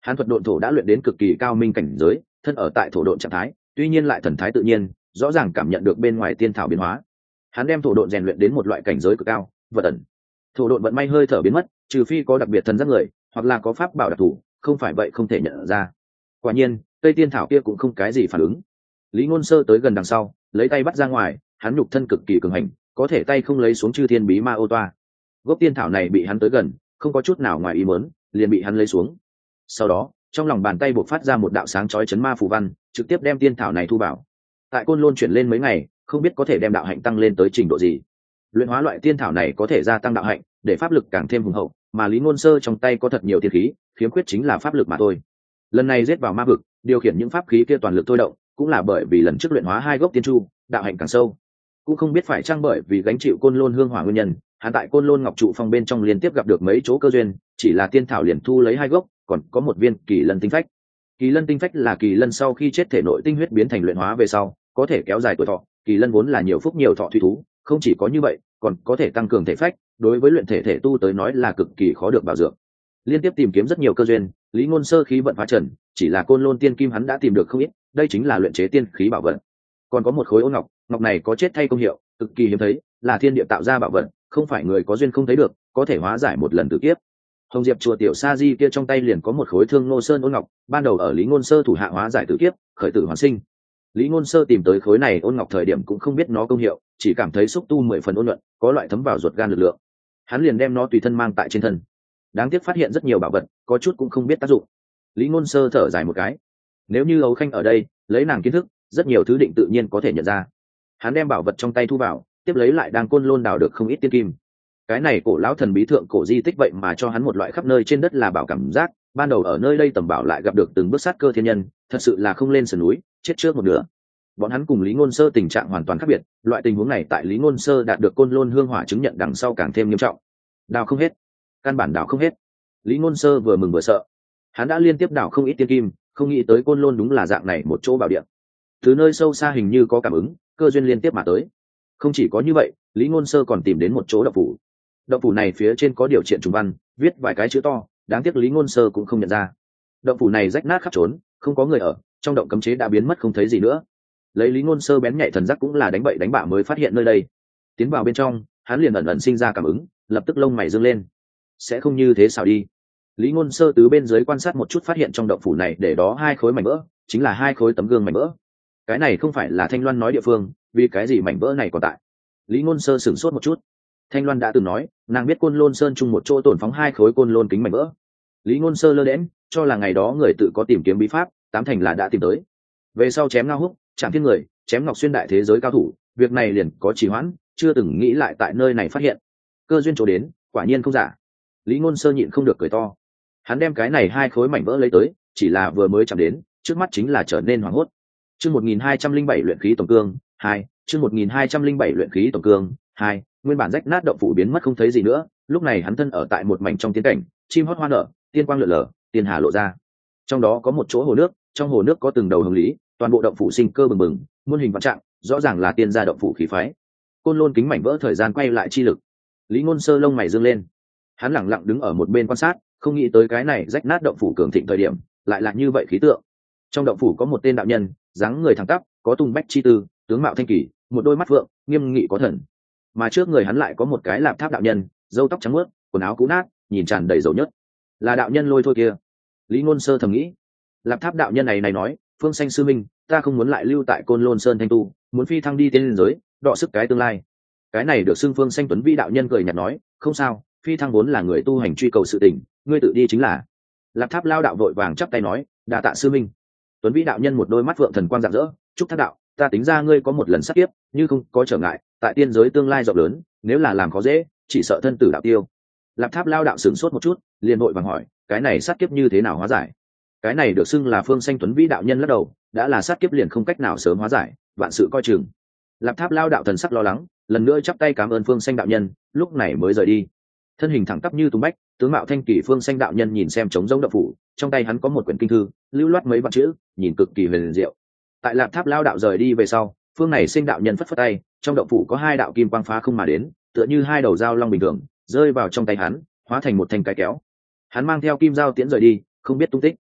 S1: Hắn thuật độn thổ đã luyện đến cực kỳ cao minh cảnh giới, thân ở tại thổ độn trạng thái, tuy nhiên lại thần thái tự nhiên, rõ ràng cảm nhận được bên ngoài tiên thảo biến hóa. Hắn đem thổ độn rèn luyện đến một loại cảnh giới cực cao, vật ẩn. Thổ độn vận may hơi thở biến mất, trừ phi có đặc biệt thần giác người, hoặc là có pháp bảo đặc thù, không phải vậy không thể nhận ra. Quả nhiên, cây tiên thảo kia cũng không cái gì phản ứng. Lý Ngôn Sơ tới gần đằng sau, lấy tay bắt ra ngoài, hắn nhục thân cực kỳ cường hành, có thể tay không lấy xuống chư thiên bí ma ô toa. Gốc tiên thảo này bị hắn tới gần, không có chút nào ngoài ý muốn, liền bị hắn lấy xuống. Sau đó, trong lòng bàn tay bộc phát ra một đạo sáng chói chấn ma phù văn, trực tiếp đem tiên thảo này thu vào. Tại Côn Lôn chuyển lên mấy ngày, không biết có thể đem đạo hạnh tăng lên tới trình độ gì. Luyện hóa loại tiên thảo này có thể gia tăng đạo hạnh, để pháp lực càng thêm hùng hậu, mà Lý Ngôn Sơ trong tay có thật nhiều tiên khí, khiếm khuyết chính là pháp lực mà thôi. Lần này giết vào ma vực, điều khiển những pháp khí kia toàn lực thôi động, cũng là bởi vì lần trước luyện hóa hai gốc tiên chu, đạo hạnh càng sâu. Cũng không biết phải chăng bởi vì gánh chịu Côn Lôn hương hỏa nguyên nhân, hắn tại Côn Lôn Ngọc trụ phong bên trong liên tiếp gặp được mấy chỗ cơ duyên, chỉ là tiên thảo liền thu lấy hai gốc, còn có một viên kỳ lân tinh phách. Kỳ lân tinh phách là kỳ lân sau khi chết thể nội tinh huyết biến thành luyện hóa về sau, có thể kéo dài tuổi thọ. Kỳ lân vốn là nhiều phúc nhiều thọ thủy thú, không chỉ có như vậy, còn có thể tăng cường thể phách, đối với luyện thể thể tu tới nói là cực kỳ khó được bảo dưỡng. Liên tiếp tìm kiếm rất nhiều cơ duyên, Lý Ngôn Sơ khí vận phá trần, chỉ là Côn Lôn tiên kim hắn đã tìm được không ít, đây chính là luyện chế tiên khí bảo vật. Còn có một khối ôn ngọc, ngọc này có chết thay công hiệu, cực kỳ hiếm thấy, là thiên địa tạo ra bảo vật, không phải người có duyên không thấy được, có thể hóa giải một lần tử kiếp. Hồng Diệp chùa tiểu sa di kia trong tay liền có một khối Thương Nô Sơn ôn ngọc, ban đầu ở Lý Ngôn Sơ thủ hạ hóa giải tử kiếp, khởi tử hoàn sinh. Lý Ngôn Sơ tìm tới khối này ôn ngọc thời điểm cũng không biết nó công hiệu, chỉ cảm thấy xúc tu mười phần ôn nhuận, có loại thấm vào ruột gan lực lượng. Hắn liền đem nó tùy thân mang tại trên thân. Đáng tiếc phát hiện rất nhiều bảo vật, có chút cũng không biết tác dụng. Lý Ngôn Sơ thở dài một cái. Nếu như Âu Khanh ở đây, lấy nàng kiến thức, rất nhiều thứ định tự nhiên có thể nhận ra. Hắn đem bảo vật trong tay thu vào, tiếp lấy lại đang Côn Lôn đào được không ít tiên kim. Cái này cổ lão thần bí thượng cổ di tích vậy mà cho hắn một loại khắp nơi trên đất là bảo cảm giác, ban đầu ở nơi đây tầm bảo lại gặp được từng bước sát cơ thiên nhân, thật sự là không lên sườn núi, chết trước một nửa. Bọn hắn cùng Lý Ngôn Sơ tình trạng hoàn toàn khác biệt, loại tình huống này tại Lý Ngôn Sơ đạt được Côn Lôn hương hỏa chứng nhận đằng sau càng thêm nghiêm trọng. Đào không hết, căn bản đào không hết. Lý Ngôn Sơ vừa mừng vừa sợ. Hắn đã liên tiếp đào không ít tiên kim, không nghĩ tới Côn Lôn đúng là dạng này một chỗ bảo địa. Từ nơi sâu xa hình như có cảm ứng, cơ duyên liên tiếp mà tới. Không chỉ có như vậy, Lý Ngôn Sơ còn tìm đến một chỗ động phủ. Động phủ này phía trên có điều triện trùng văn, viết vài cái chữ to, đáng tiếc Lý Ngôn Sơ cũng không nhận ra. Động phủ này rách nát khắp trốn, không có người ở, trong động cấm chế đã biến mất không thấy gì nữa. Lấy Lý Ngôn Sơ bén nhạy thần giác cũng là đánh bậy đánh bạ mới phát hiện nơi đây. Tiến vào bên trong, hắn liền ẩn ẩn sinh ra cảm ứng, lập tức lông mày dương lên. Sẽ không như thế sao đi? Lý Ngôn Sơ từ bên dưới quan sát một chút, phát hiện trong động phủ này để đó hai khối mảnh vỡ, chính là hai khối tấm gương mảnh vỡ. Cái này không phải là Thanh Loan nói địa phương, vì cái gì mảnh vỡ này còn tại? Lý Ngôn Sơ sửng sốt một chút. Thanh Loan đã từng nói, nàng biết Côn Lôn Sơn chung một chỗ tổn phóng hai khối côn lôn kính mảnh vỡ. Lý Ngôn Sơ lơ đễnh, cho là ngày đó người tự có tìm kiếm bí pháp, tám thành là đã tìm tới. Về sau chém Ngao Húc, chạm thiên người, chém Ngọc Xuyên đại thế giới cao thủ, việc này liền có trì hoãn, chưa từng nghĩ lại tại nơi này phát hiện. Cơ duyên chỗ đến, quả nhiên không giả. Lý Ngôn Sơ nhịn không được cười to. Hắn đem cái này hai khối mảnh vỡ lấy tới, chỉ là vừa mới chạm đến, trước mắt chính là trở nên hoảng hốt. Chương một nghìn hai trăm linh bảy luyện khí tổng cương hai, chương một nghìn hai trăm linh bảy luyện khí tổng cương hai, nguyên bản rách nát động phủ biến mất không thấy gì nữa, lúc này hắn thân ở tại một mảnh trong tiên cảnh, chim hót hoa nở, tiên quang lượn lờ, tiên hà lộ ra. Trong đó có một chỗ hồ nước, trong hồ nước có từng đầu hồng lý, toàn bộ động phủ sinh cơ bừng bừng, muôn hình vạn trạng, rõ ràng là tiên gia động phủ khí phái. Côn lôn kính mảnh vỡ thời gian quay lại chi lực. Lý Ngôn Sơ lông mày dương lên. Hắn lẳng lặng đứng ở một bên quan sát, không nghĩ tới cái này rách nát động phủ cường thịnh thời điểm, lại là như vậy khí tượng. Trong động phủ có một tên đạo nhân, dáng người thẳng tắp, có tung bách chi tư, tướng mạo thanh kỳ, một đôi mắt vượng, nghiêm nghị có thần. Mà trước người hắn lại có một cái lạp tháp đạo nhân, râu tóc trắng muốt, quần áo cũ nát, nhìn tràn đầy dầu nhớt. Là đạo nhân Lôi Thôi kia. Lý Ngôn Sơ thầm nghĩ. Lạp tháp đạo nhân này này nói, Phương Xanh sư minh, ta không muốn lại lưu tại Côn Lôn Sơn thanh tu, muốn phi thăng đi tiên giới, đọ sức cái tương lai. Cái này được xưng Phương Xanh Tuấn Vĩ đạo nhân cười nhạt nói, không sao, phi thăng vốn là người tu hành truy cầu sự tình, ngươi tự đi chính là. Lạp tháp lao đạo vội vàng chắp tay nói, đa tạ sư minh. Tuấn Vĩ đạo nhân một đôi mắt vượng thần quang rạng rỡ, chúc thác đạo, ta tính ra ngươi có một lần sát kiếp, như không có trở ngại, tại tiên giới tương lai rộng lớn, nếu là làm khó dễ, chỉ sợ thân tử đạo tiêu. Lạp tháp lao đạo sửng sốt một chút, liền vội vàng hỏi, cái này sát kiếp như thế nào hóa giải? Cái này được xưng là Phương Xanh Tuấn Vĩ đạo nhân lắc đầu, đã là sát kiếp liền không cách nào sớm hóa giải, vạn sự coi chừng. Lạp tháp lao đạo thần sắc lo lắng, lần nữa chắp tay cảm ơn Phương Xanh đạo nhân, lúc này mới rời đi. Thân hình thẳng tắp như tung bách, tướng mạo thanh kỳ Phương Xanh đạo nhân nhìn xem trống rỗng động phủ, trong tay hắn có một quyển kinh thư, lưu loát mấy vạn chữ, nhìn cực kỳ huyền diệu. Tại Lạp tháp lao đạo rời đi về sau, Phương này Sinh đạo nhân phất phất tay, trong động phủ có hai đạo kim quang phá không mà đến, tựa như hai đầu dao long bình thường, rơi vào trong tay hắn, hóa thành một thanh cái kéo. Hắn mang theo kim dao tiễn rời đi, không biết tung tích.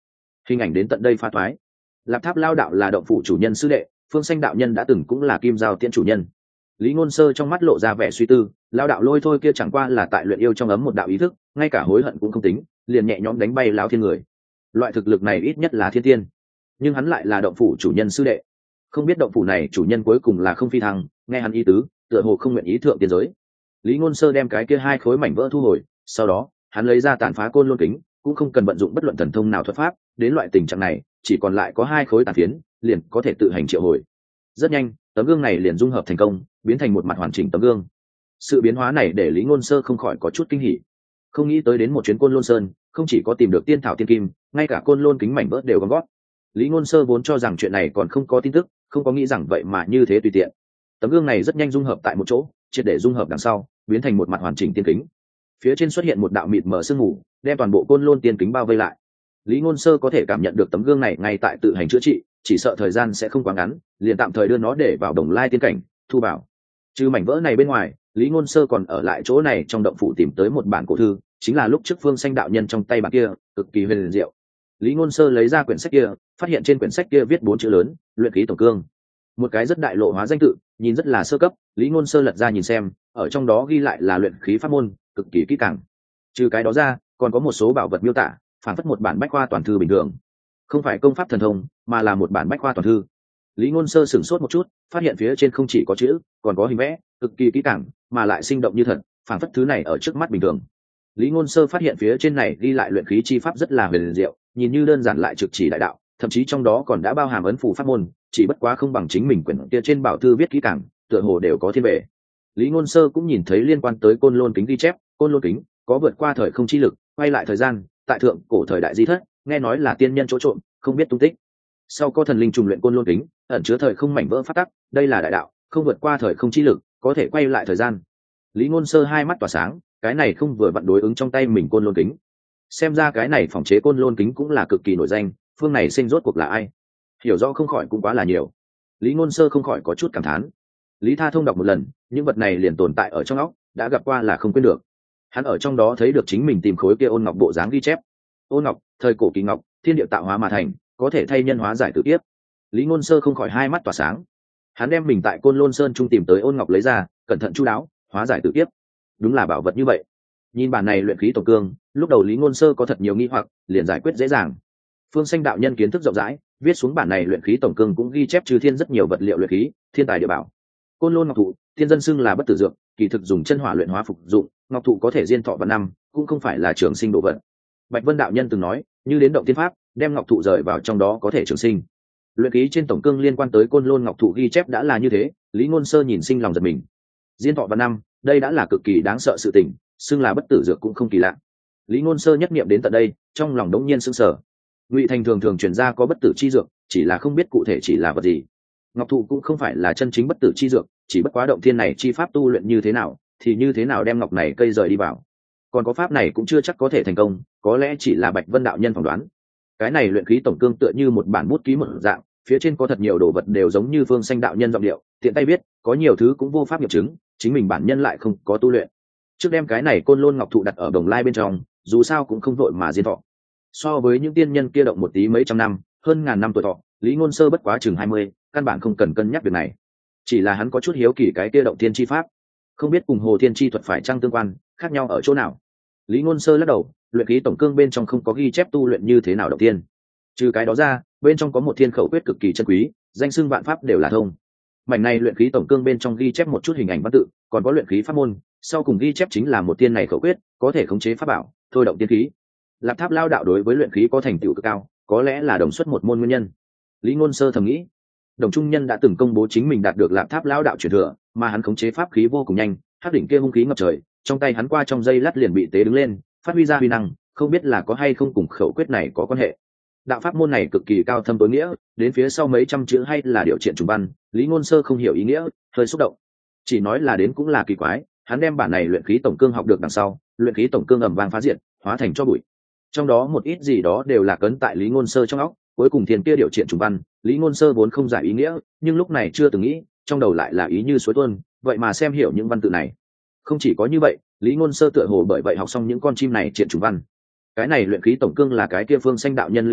S1: Hình ảnh đến tận đây pha thoái. Lạp Tháp Lao đạo là động phủ chủ nhân sư đệ, Phương Xanh đạo nhân đã từng cũng là Kim Giao Tiễn chủ nhân. Lý Ngôn Sơ trong mắt lộ ra vẻ suy tư, Lao đạo lôi thôi kia chẳng qua là tại luyện yêu trong ấm một đạo ý thức, ngay cả hối hận cũng không tính, liền nhẹ nhõm đánh bay lão thiên người. Loại thực lực này ít nhất là thiên tiên, nhưng hắn lại là động phủ chủ nhân sư đệ, không biết động phủ này chủ nhân cuối cùng là không phi thăng, nghe hắn ý tứ, tựa hồ không nguyện ý thượng tiên giới. Lý Ngôn Sơ đem cái kia hai khối mảnh vỡ thu hồi, sau đó hắn lấy ra tàn phá côn lôn kính, cũng không cần vận dụng bất luận thần thông nào thuật pháp, đến loại tình trạng này chỉ còn lại có hai khối tàn phiến, liền có thể tự hành triệu hồi. Rất nhanh, tấm gương này liền dung hợp thành công, biến thành một mặt hoàn chỉnh tấm gương. Sự biến hóa này để Lý Ngôn Sơ không khỏi có chút kinh hỉ. Không nghĩ tới đến một chuyến Côn Lôn Sơn, không chỉ có tìm được tiên thảo tiên kim, ngay cả côn lôn kính mảnh vỡ đều gom gót. Lý Ngôn Sơ vốn cho rằng chuyện này còn không có tin tức, không có nghĩ rằng vậy mà như thế tùy tiện. Tấm gương này rất nhanh dung hợp tại một chỗ, triệt để dung hợp đằng sau, biến thành một mặt hoàn chỉnh tiên kính. Phía trên xuất hiện một đạo mịt mờ sương mù, đem toàn bộ côn lôn tiên kính bao vây lại. Lý Ngôn Sơ có thể cảm nhận được tấm gương này ngay tại tự hành chữa trị, chỉ sợ thời gian sẽ không quá ngắn, liền tạm thời đưa nó để vào Đồng Lai tiên cảnh, thu bảo. Trừ mảnh vỡ này bên ngoài, Lý Ngôn Sơ còn ở lại chỗ này trong động phủ tìm tới một bản cổ thư, chính là lúc trước Phương Xanh đạo nhân trong tay bản kia, cực kỳ huyền diệu. Lý Ngôn Sơ lấy ra quyển sách kia, phát hiện trên quyển sách kia viết bốn chữ lớn, luyện khí tổng cương. Một cái rất đại lộ hóa danh tự, nhìn rất là sơ cấp, Lý Ngôn Sơ lật ra nhìn xem, ở trong đó ghi lại là luyện khí pháp môn, cực kỳ kỹ càng. Trừ cái đó ra, còn có một số bảo vật miêu tả, phản phất một bản bách khoa toàn thư bình thường. Không phải công pháp thần thông, mà là một bản bách khoa toàn thư. Lý Ngôn Sơ sửng sốt một chút, phát hiện phía trên không chỉ có chữ, còn có hình vẽ, cực kỳ kỹ càng, mà lại sinh động như thật, phản phất thứ này ở trước mắt bình thường. Lý Ngôn Sơ phát hiện phía trên này ghi lại luyện khí chi pháp rất là huyền diệu, nhìn như đơn giản lại trực chỉ đại đạo, thậm chí trong đó còn đã bao hàm ấn phù pháp môn, chỉ bất quá không bằng chính mình quyển kia trên bảo thư viết kỹ càng, tựa hồ đều có thiên về. Lý Ngôn Sơ cũng nhìn thấy liên quan tới côn lôn kính ghi chép, côn lôn kính có vượt qua thời không chi lực, quay lại thời gian, tại thượng cổ thời đại di thất, nghe nói là tiên nhân chỗ trộm, không biết tung tích. Sau có thần linh trùng luyện côn lôn kính, ẩn chứa thời không mảnh vỡ phát tắc, đây là đại đạo, không vượt qua thời không chi lực, có thể quay lại thời gian. Lý Ngôn Sơ hai mắt tỏa sáng, cái này không vừa vặn đối ứng trong tay mình côn lôn kính. Xem ra cái này phòng chế côn lôn kính cũng là cực kỳ nổi danh, phương này sinh rốt cuộc là ai? Hiểu rõ không khỏi cũng quá là nhiều. Lý Ngôn Sơ không khỏi có chút cảm thán. Lý Tha Thông đọc một lần, những vật này liền tồn tại ở trong óc, đã gặp qua là không quên được. Hắn ở trong đó thấy được chính mình tìm khối kia ôn ngọc bộ dáng ghi chép. Ôn ngọc, thời cổ kỳ ngọc, thiên địa tạo hóa mà thành, có thể thay nhân hóa giải tử kiếp. Lý Ngôn Sơ không khỏi hai mắt tỏa sáng. Hắn đem mình tại Côn Lôn Sơn trung tìm tới ôn ngọc lấy ra, cẩn thận chu đáo, hóa giải tử kiếp. Đúng là bảo vật như vậy. Nhìn bản này luyện khí tổng cương, lúc đầu Lý Ngôn Sơ có thật nhiều nghi hoặc, liền giải quyết dễ dàng. Phương Xanh đạo nhân kiến thức rộng rãi, viết xuống bản này luyện khí tổng cương cũng ghi chép trừ thiên rất nhiều vật liệu luyện khí, thiên tài địa bảo. Côn Lôn ngọc thụ, thiên dân xưng là bất tử dược, kỳ thực dùng chân hỏa luyện hóa phục dụng, ngọc thụ có thể diên thọ vạn năm, cũng không phải là trường sinh độ vận. Bạch Vân đạo nhân từng nói, như đến động tiên pháp, đem ngọc thụ rời vào trong đó có thể trường sinh. Luyện khí trên tổng cương liên quan tới Côn Lôn ngọc thụ ghi chép đã là như thế, Lý Ngôn Sơ nhìn sinh lòng giật mình. Diên thọ vạn năm, đây đã là cực kỳ đáng sợ sự tình, xưng là bất tử dược cũng không kỳ lạ. Lý Ngôn Sơ nhất niệm đến tận đây, trong lòng đống nhiên sững sờ. Ngụy Thành thường thường truyền ra có bất tử chi dược, chỉ là không biết cụ thể chỉ là vật gì. Ngọc thụ cũng không phải là chân chính bất tử chi dược, chỉ bất quá động thiên này chi pháp tu luyện như thế nào, thì như thế nào đem ngọc này cây rời đi vào. Còn có pháp này cũng chưa chắc có thể thành công, có lẽ chỉ là Bạch Vân đạo nhân phỏng đoán. Cái này luyện khí tổng cương tựa như một bản bút ký một dạng, phía trên có thật nhiều đồ vật đều giống như Phương Xanh đạo nhân giọng điệu, tiện tay biết, có nhiều thứ cũng vô pháp nghiệm chứng, chính mình bản nhân lại không có tu luyện. Trước đem cái này côn lôn ngọc thụ đặt ở Đồng Lai bên trong, dù sao cũng không vội mà diên thọ. So với những tiên nhân kia động một tí mấy trăm năm, hơn ngàn năm tuổi thọ, Lý Ngôn Sơ bất quá chừng hai mươi, căn bản không cần cân nhắc việc này. Chỉ là hắn có chút hiếu kỳ cái kia động thiên chi pháp, không biết cùng Hồ Thiên chi thuật phải chăng tương quan, khác nhau ở chỗ nào. Lý Ngôn Sơ lắc đầu, luyện khí tổng cương bên trong không có ghi chép tu luyện như thế nào động thiên. Trừ cái đó ra, bên trong có một thiên khẩu quyết cực kỳ chân quý, danh xưng vạn pháp đều là thông. Mảnh này luyện khí tổng cương bên trong ghi chép một chút hình ảnh văn tự, còn có luyện khí pháp môn, sau cùng ghi chép chính là một thiên này khẩu quyết, có thể khống chế pháp bảo, thôi động tiên khí. Lạp Tháp Lao đạo đối với luyện khí có thành tựu cực cao, có lẽ là đồng xuất một môn nguyên nhân. Lý Ngôn Sơ thầm nghĩ, Đồng Trung Nhân đã từng công bố chính mình đạt được Lạp Tháp Lao đạo truyền thừa, mà hắn khống chế pháp khí vô cùng nhanh, hắc đỉnh kia hung khí ngập trời, trong tay hắn qua trong giây lát liền bị tế đứng lên, phát huy ra uy năng, không biết là có hay không cùng khẩu quyết này có quan hệ. Đạo pháp môn này cực kỳ cao thâm tối nghĩa, đến phía sau mấy trăm chữ hay là điều triện trùng văn, Lý Ngôn Sơ không hiểu ý nghĩa, hơi xúc động. Chỉ nói là đến cũng là kỳ quái, hắn đem bản này luyện khí tổng cương học được đằng sau, luyện khí tổng cương ầm vang phá diệt, hóa thành cho bụi. Trong đó một ít gì đó đều là cấn tại Lý Ngôn Sơ trong óc, cuối cùng thiên kia điều triện trùng văn, Lý Ngôn Sơ vốn không giải ý nghĩa, nhưng lúc này chưa từng nghĩ, trong đầu lại là ý như suối tuôn, vậy mà xem hiểu những văn tự này. Không chỉ có như vậy, Lý Ngôn Sơ tựa hồ bởi vậy học xong những con chim này triện trùng văn. Cái này luyện khí tổng cương là cái kia Phương Xanh đạo nhân lưu lại,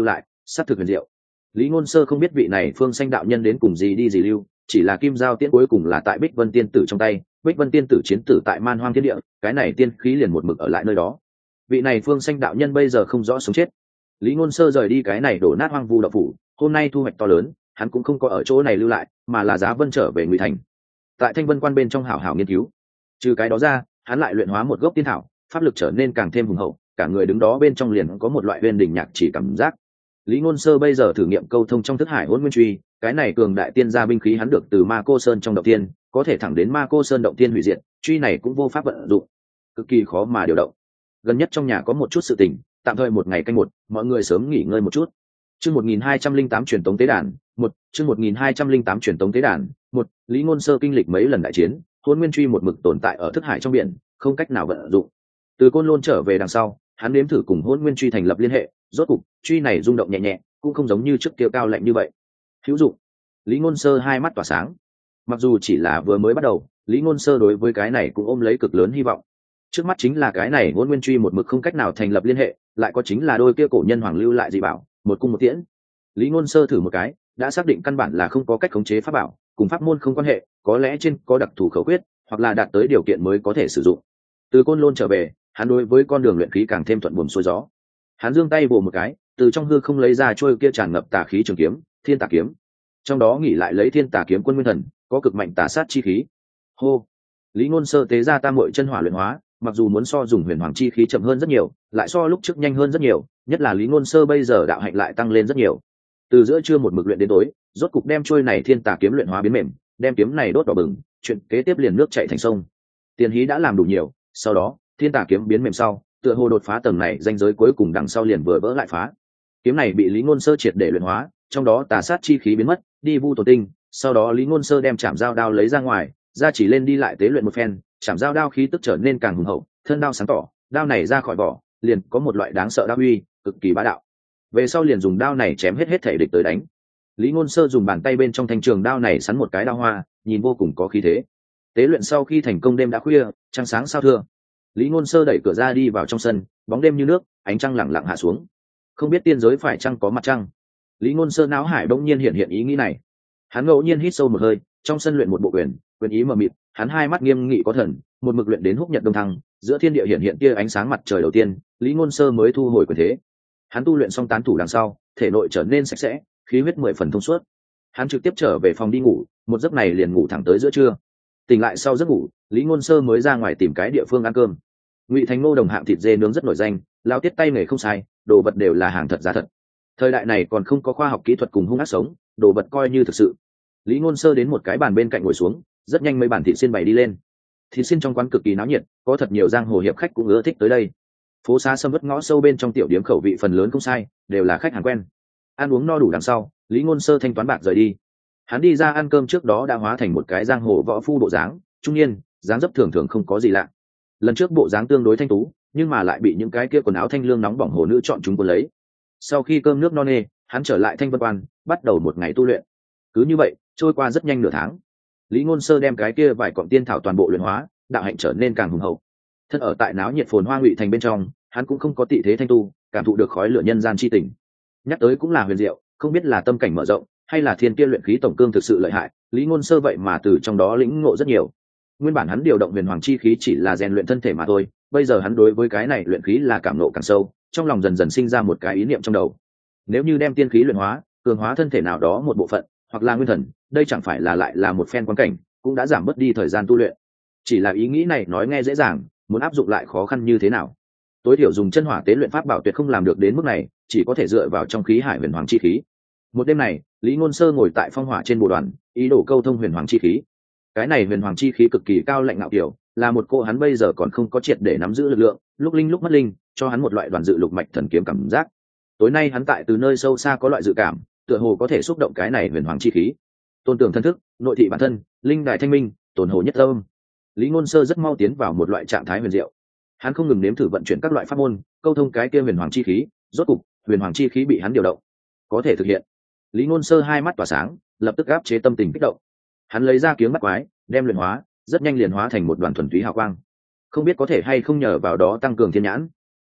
S1: s thực huyền diệu. Lý Ngôn Sơ không biết vị này Phương Xanh đạo nhân đến cùng gì đi gì lưu, chỉ là kim giao tiễn cuối cùng là tại Bích Vân tiên tử trong tay, Bích Vân tiên tử chiến tử tại Man Hoang thiên địa, cái này tiên khí liền một mực ở lại nơi đó. Vị này Phương Xanh đạo nhân bây giờ không rõ sống chết. Lý Ngôn Sơ rời đi cái này đổ nát hoang vu đạo phủ, hôm nay thu hoạch to lớn, hắn cũng không có ở chỗ này lưu lại, mà là giá vân trở về Ngụy Thành. Tại Thanh Vân Quan bên trong hảo hảo nghiên cứu. Trừ cái đó ra, hắn lại luyện hóa một gốc tiên thảo, pháp lực trở nên càng thêm hùng hậu, cả người đứng đó bên trong liền có một loại huyền đỉnh nhạc chỉ cảm giác. Lý Ngôn Sơ bây giờ thử nghiệm câu thông trong thức hải Hỗn Nguyên Truy, cái này cường đại tiên gia binh khí hắn được từ Ma Cô Sơn trong động tiên, có thể thẳng đến Ma Cô Sơn động tiên hủy diệt, truy này cũng vô pháp vận dụng, cực kỳ khó mà điều động. Gần nhất trong nhà có một chút sự tình, tạm thời một ngày canh một, mọi người sớm nghỉ ngơi một chút. Chương một nghìn hai trăm linh tám truyền tống tế đàn, một, chương một nghìn hai trăm linh tám truyền tống tế đàn, một, Lý Ngôn Sơ kinh lịch mấy lần đại chiến, Hỗn Nguyên Truy một mực tồn tại ở thức hải trong biển, không cách nào vận dụng. Từ Côn Lôn trở về đằng sau, hắn nếm thử cùng Hỗn Nguyên Truy thành lập liên hệ, rốt cục, truy này rung động nhẹ nhẹ, cũng không giống như trước kia cao lạnh như vậy. Hữu dụng. Lý Ngôn Sơ hai mắt tỏa sáng. Mặc dù chỉ là vừa mới bắt đầu, Lý Ngôn Sơ đối với cái này cũng ôm lấy cực lớn hy vọng. Trước mắt chính là cái này Hỗn Nguyên Truy một mực không cách nào thành lập liên hệ, lại có chính là đôi kia cổ nhân hoàng lưu lại dị bảo, một cung một tiễn. Lý Ngôn Sơ thử một cái, đã xác định căn bản là không có cách khống chế pháp bảo, cùng pháp môn không quan hệ, có lẽ trên có đặc thù khẩu quyết, hoặc là đạt tới điều kiện mới có thể sử dụng. Từ Côn Lôn trở về, hắn đối với con đường luyện khí càng thêm thuận buồm xuôi gió. Hắn giương tay vồ một cái, từ trong hư không lấy ra trôi kia tràn ngập tà khí trường kiếm, Thiên Tà kiếm. Trong đó nghỉ lại lấy Thiên Tà kiếm quân nguyên thần, có cực mạnh tà sát chi khí. Hô. Lý Ngôn Sơ tế ra tam muội chân hỏa luyện hóa, mặc dù muốn so dùng huyền hoàng chi khí chậm hơn rất nhiều, lại so lúc trước nhanh hơn rất nhiều, nhất là Lý Ngôn Sơ bây giờ đạo hạnh lại tăng lên rất nhiều. Từ giữa trưa một mực luyện đến tối, rốt cục đem trôi này Thiên Tà kiếm luyện hóa biến mềm, đem kiếm này đốt đỏ bừng, chuyện kế tiếp liền nước chảy thành sông. Tiền hí đã làm đủ nhiều, sau đó, Thiên Tà kiếm biến mềm sau, tựa hồ đột phá tầng này danh giới cuối cùng đằng sau liền vừa vỡ lại phá. Kiếm này bị Lý Ngôn Sơ triệt để luyện hóa, trong đó tà sát chi khí biến mất, đi vu tổ tinh, sau đó Lý Ngôn Sơ đem chạm dao đao lấy ra ngoài, ra chỉ lên đi lại tế luyện một phen, chạm dao đao khí tức trở nên càng hùng hậu, thân đao sáng tỏ, đao này ra khỏi vỏ, liền có một loại đáng sợ đao uy, cực kỳ bá đạo. Về sau liền dùng đao này chém hết hết thể địch tới đánh. Lý Ngôn Sơ dùng bàn tay bên trong thanh trường đao này sắn một cái đao hoa, nhìn vô cùng có khí thế. Tế luyện sau khi thành công đêm đã khuya, trăng sáng sao thưa. Lý Ngôn Sơ đẩy cửa ra đi vào trong sân, bóng đêm như nước, ánh trăng lặng lặng hạ xuống. Không biết tiên giới phải chăng có mặt trăng. Lý Ngôn Sơ não hải bỗng nhiên hiện hiện ý nghĩ này. Hắn ngẫu nhiên hít sâu một hơi, trong sân luyện một bộ quyền, quyền ý mờ mịt, hắn hai mắt nghiêm nghị có thần, một mực luyện đến húc nhật đông thăng, giữa thiên địa hiện hiện tia ánh sáng mặt trời đầu tiên, Lý Ngôn Sơ mới thu hồi quyền thế. Hắn tu luyện xong tán thủ đằng sau, thể nội trở nên sạch sẽ, khí huyết mười phần thông suốt. Hắn trực tiếp trở về phòng đi ngủ, một giấc này liền ngủ thẳng tới giữa trưa. Tỉnh lại sau giấc ngủ, Lý Ngôn Sơ mới ra ngoài tìm cái địa phương ăn cơm. Ngụy Thành Ngô Đồng hạng thịt dê nướng rất nổi danh, lao tiết tay nghề không sai, đồ vật đều là hàng thật giá thật. Thời đại này còn không có khoa học kỹ thuật cùng hung ác sống, đồ vật coi như thực sự. Lý Ngôn Sơ đến một cái bàn bên cạnh ngồi xuống, rất nhanh mấy bàn thịt xiên bày đi lên. Thịt xiên trong quán cực kỳ náo nhiệt, có thật nhiều giang hồ hiệp khách cũng ưa thích tới đây. Phố xá sầm uất ngõ sâu bên trong tiểu điếm khẩu vị phần lớn không sai, đều là khách hàng quen. Ăn uống no đủ đằng sau, Lý Ngôn Sơ thanh toán bạc rời đi. Hắn đi ra ăn cơm trước đó đã hóa thành một cái giang hồ võ phu bộ dáng, trung niên, dáng dấp thường thường không có gì lạ. Lần trước bộ dáng tương đối thanh tú, nhưng mà lại bị những cái kia quần áo thanh lương nóng bỏng hồ nữ chọn chúng cuốn lấy. Sau khi cơm nước no nê, hắn trở lại Thanh Vân Quan, bắt đầu một ngày tu luyện. Cứ như vậy, trôi qua rất nhanh nửa tháng. Lý Ngôn Sơ đem cái kia vài cọng tiên thảo toàn bộ luyện hóa, đạo hạnh trở nên càng hùng hậu. Thân ở tại náo nhiệt phồn hoa Ngụy Thành bên trong, hắn cũng không có tị thế thanh tu, cảm thụ được khói lửa nhân gian chi tình. Nhắc tới cũng là huyền diệu, không biết là tâm cảnh mở rộng, hay là thiên kia luyện khí tổng cương thực sự lợi hại, Lý Ngôn Sơ vậy mà từ trong đó lĩnh ngộ rất nhiều. Nguyên bản hắn điều động huyền hoàng chi khí chỉ là rèn luyện thân thể mà thôi, bây giờ hắn đối với cái này luyện khí là cảm ngộ càng sâu, trong lòng dần dần sinh ra một cái ý niệm trong đầu. Nếu như đem tiên khí luyện hóa, cường hóa thân thể nào đó một bộ phận, hoặc là nguyên thần, đây chẳng phải là lại là một phen quan cảnh, cũng đã giảm bớt đi thời gian tu luyện. Chỉ là ý nghĩ này nói nghe dễ dàng, muốn áp dụng lại khó khăn như thế nào? Tối thiểu dùng chân hỏa tế luyện pháp bảo tuyệt không làm được đến mức này, chỉ có thể dựa vào trong khí hải huyền hoàng chi khí. Một đêm này, Lý Ngôn Sơ ngồi tại phong hỏa trên bồ đoàn, ý đồ câu thông huyền hoàng chi khí. Cái này huyền hoàng chi khí cực kỳ cao lạnh ngạo kiểu, là một cô hắn bây giờ còn không có triệt để nắm giữ lực lượng, lúc linh lúc mất linh, cho hắn một loại đoàn dự lục mạch thần kiếm cảm giác. Tối nay hắn tại từ nơi sâu xa có loại dự cảm, tựa hồ có thể xúc động cái này huyền hoàng chi khí. Tôn tưởng thân thức, nội thị bản thân, linh đại thanh minh, tổn hồ nhất tâm. Lý Ngôn Sơ rất mau tiến vào một loại trạng thái huyền diệu. Hắn không ngừng nếm thử vận chuyển các loại pháp môn, câu thông cái kia huyền hoàng chi khí, rốt cục, huyền hoàng chi khí bị hắn điều động, có thể thực hiện. Lý Ngôn Sơ hai mắt tỏa sáng, lập tức áp chế tâm tình kích động. Hắn lấy ra kiếm bắt quái, đem luyện hóa, rất nhanh liền hóa thành một đoàn thuần túy hào quang. Không biết có thể hay không nhờ vào đó tăng cường thiên nhãn.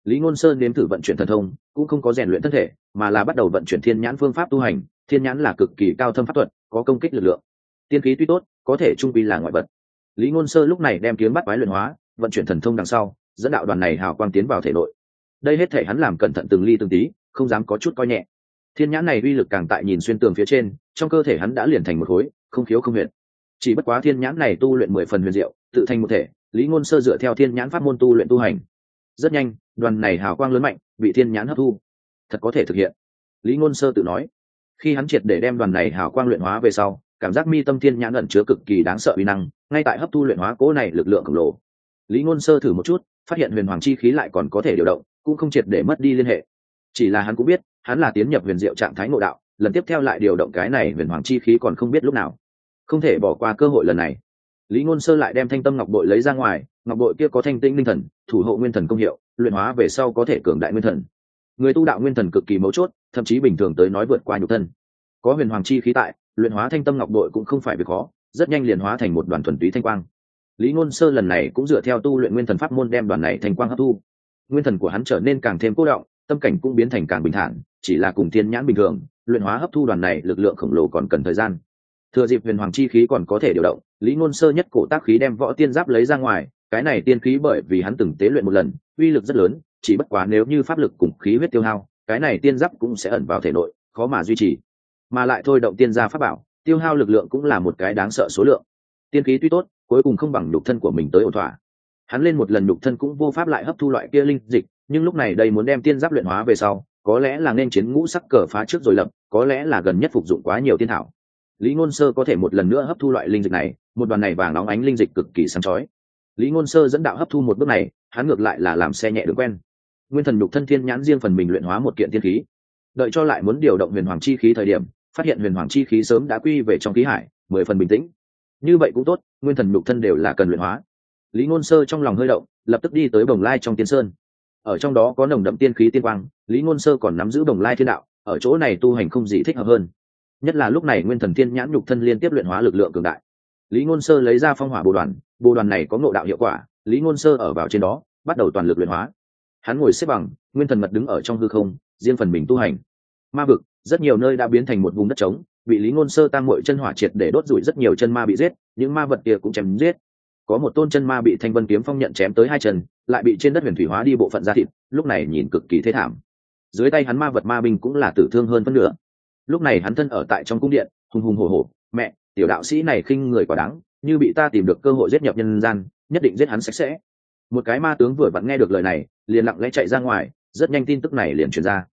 S1: Lý Ngôn Sơn nếm thử vận chuyển thần thông, cũng không có rèn luyện thân thể, mà là bắt đầu vận chuyển thiên nhãn phương pháp tu hành. Thiên nhãn là cực kỳ cao thâm pháp thuật, có công kích lực lượng. Tiên khí tuy tốt, có thể trung quy là ngoại vật. Lý Ngôn Sơ lúc này đem kiếm bắt quái luyện hóa, vận chuyển thần thông đằng sau, dẫn đạo đoàn này hào quang tiến vào thể nội. Đây hết thể hắn làm cẩn thận từng ly từng tí, không dám có chút coi nhẹ. Thiên nhãn này uy lực càng tại nhìn xuyên tường phía trên, trong cơ thể hắn đã liền thành một khối, không khiếu không huyền. Chỉ bất quá thiên nhãn này tu luyện mười phần huyền diệu, tự thành một thể. Lý Ngôn Sơ dựa theo thiên nhãn pháp môn tu luyện tu hành. Rất nhanh, đoàn này hào quang lớn mạnh, bị thiên nhãn hấp thu. Thật có thể thực hiện. Lý Ngôn Sơ tự nói. Khi hắn triệt để đem đoàn này hào quang luyện hóa về sau, cảm giác mi tâm thiên nhãn ẩn chứa cực kỳ đáng sợ uy năng, ngay tại hấp thu luyện hóa cố này lực lượng khổng lồ. Lý Ngôn Sơ thử một chút, phát hiện huyền hoàng chi khí lại còn có thể điều động, cũng không triệt để mất đi liên hệ. Chỉ là hắn cũng biết, hắn là tiến nhập huyền diệu trạng thái ngộ đạo, lần tiếp theo lại điều động cái này huyền hoàng chi khí còn không biết lúc nào. Không thể bỏ qua cơ hội lần này. Lý Ngôn Sơ lại đem thanh tâm ngọc bội lấy ra ngoài, ngọc bội kia có thanh tinh linh thần, thủ hộ nguyên thần công hiệu, luyện hóa về sau có thể cường đại nguyên thần. Người tu đạo nguyên thần cực kỳ mấu chốt, thậm chí bình thường tới nói vượt qua nhục thân. Có huyền hoàng chi khí tại, luyện hóa thanh tâm ngọc bội cũng không phải việc khó, rất nhanh liền hóa thành một đoàn thuần túy thanh quang. Lý Ngôn Sơ lần này cũng dựa theo tu luyện nguyên thần pháp môn đem đoàn này thanh quang hấp thu. Nguyên thần của hắn trở nên càng thêm cố động, tâm cảnh cũng biến thành càng bình thản, chỉ là cùng thiên nhãn bình thường, luyện hóa hấp thu đoàn này lực lượng khổng lồ còn cần thời gian. Thừa dịp huyền hoàng chi khí còn có thể điều động, Lý Ngôn Sơ nhất cổ tác khí đem võ tiên giáp lấy ra ngoài, cái này tiên khí bởi vì hắn từng tế luyện một lần, uy lực rất lớn, chỉ bất quá nếu như pháp lực cùng khí huyết tiêu hao, cái này tiên giáp cũng sẽ ẩn vào thể nội, khó mà duy trì. Mà lại thôi động tiên gia pháp bảo, tiêu hao lực lượng cũng là một cái đáng sợ số lượng. Tiên khí tuy tốt, cuối cùng không bằng nhục thân của mình tới ổn thỏa. Hắn lên một lần nhục thân cũng vô pháp lại hấp thu loại kia linh dịch, nhưng lúc này đây muốn đem tiên giáp luyện hóa về sau, có lẽ là nên chiến ngũ sắc cờ phá trước rồi lập, có lẽ là gần nhất phục dụng quá nhiều tiên thảo. Lý Ngôn Sơ có thể một lần nữa hấp thu loại linh dịch này, một đoàn này vàng óng ánh linh dịch cực kỳ sáng chói. Lý Ngôn Sơ dẫn đạo hấp thu một bước này, hắn ngược lại là làm xe nhẹ đường quen. Nguyên thần nhục thân thiên nhãn riêng phần mình luyện hóa một kiện tiên khí. Đợi cho lại muốn điều động huyền hoàng chi khí thời điểm, phát hiện huyền hoàng chi khí sớm đã quy về trong khí hải, mười phần bình tĩnh. Như vậy cũng tốt, nguyên thần nhục thân đều là cần luyện hóa. Lý Ngôn Sơ trong lòng hơi động, lập tức đi tới Bồng Lai trong Tiên Sơn. Ở trong đó có nồng đậm tiên khí tiên quang, Lý Ngôn Sơ còn nắm giữ Bồng Lai thiên đạo, ở chỗ này tu hành không gì thích hợp hơn. Nhất là lúc này nguyên thần thiên nhãn nhục thân liên tiếp luyện hóa lực lượng cường đại. Lý Ngôn Sơ lấy ra phong hỏa bồ đoàn, bồ đoàn này có ngộ đạo hiệu quả, Lý Ngôn Sơ ở vào trên đó, bắt đầu toàn lực luyện hóa. Hắn ngồi xếp bằng, nguyên thần mật đứng ở trong hư không, riêng phần mình tu hành. Ma vực, rất nhiều nơi đã biến thành một vùng đất trống, bị Lý Ngôn Sơ tam muội chân hỏa triệt để đốt rủi, rất nhiều chân ma bị giết, những ma vật kia cũng chém giết. Có một tôn chân ma bị Thanh Vân kiếm phong nhận chém tới hai chân, lại bị trên đất huyền thủy hóa đi bộ phận da thịt, lúc này nhìn cực kỳ thê thảm. Dưới tay hắn ma vật ma binh cũng là tử thương hơn phân nửa. Lúc này hắn thân ở tại trong cung điện, hùng hùng hổ hổ, mẹ, tiểu đạo sĩ này khinh người quá đáng, như bị ta tìm được cơ hội giết nhập nhân gian, nhất định giết hắn sạch sẽ. Một cái ma tướng vừa vặn nghe được lời này, liền lặng lẽ chạy ra ngoài, rất nhanh tin tức này liền truyền ra.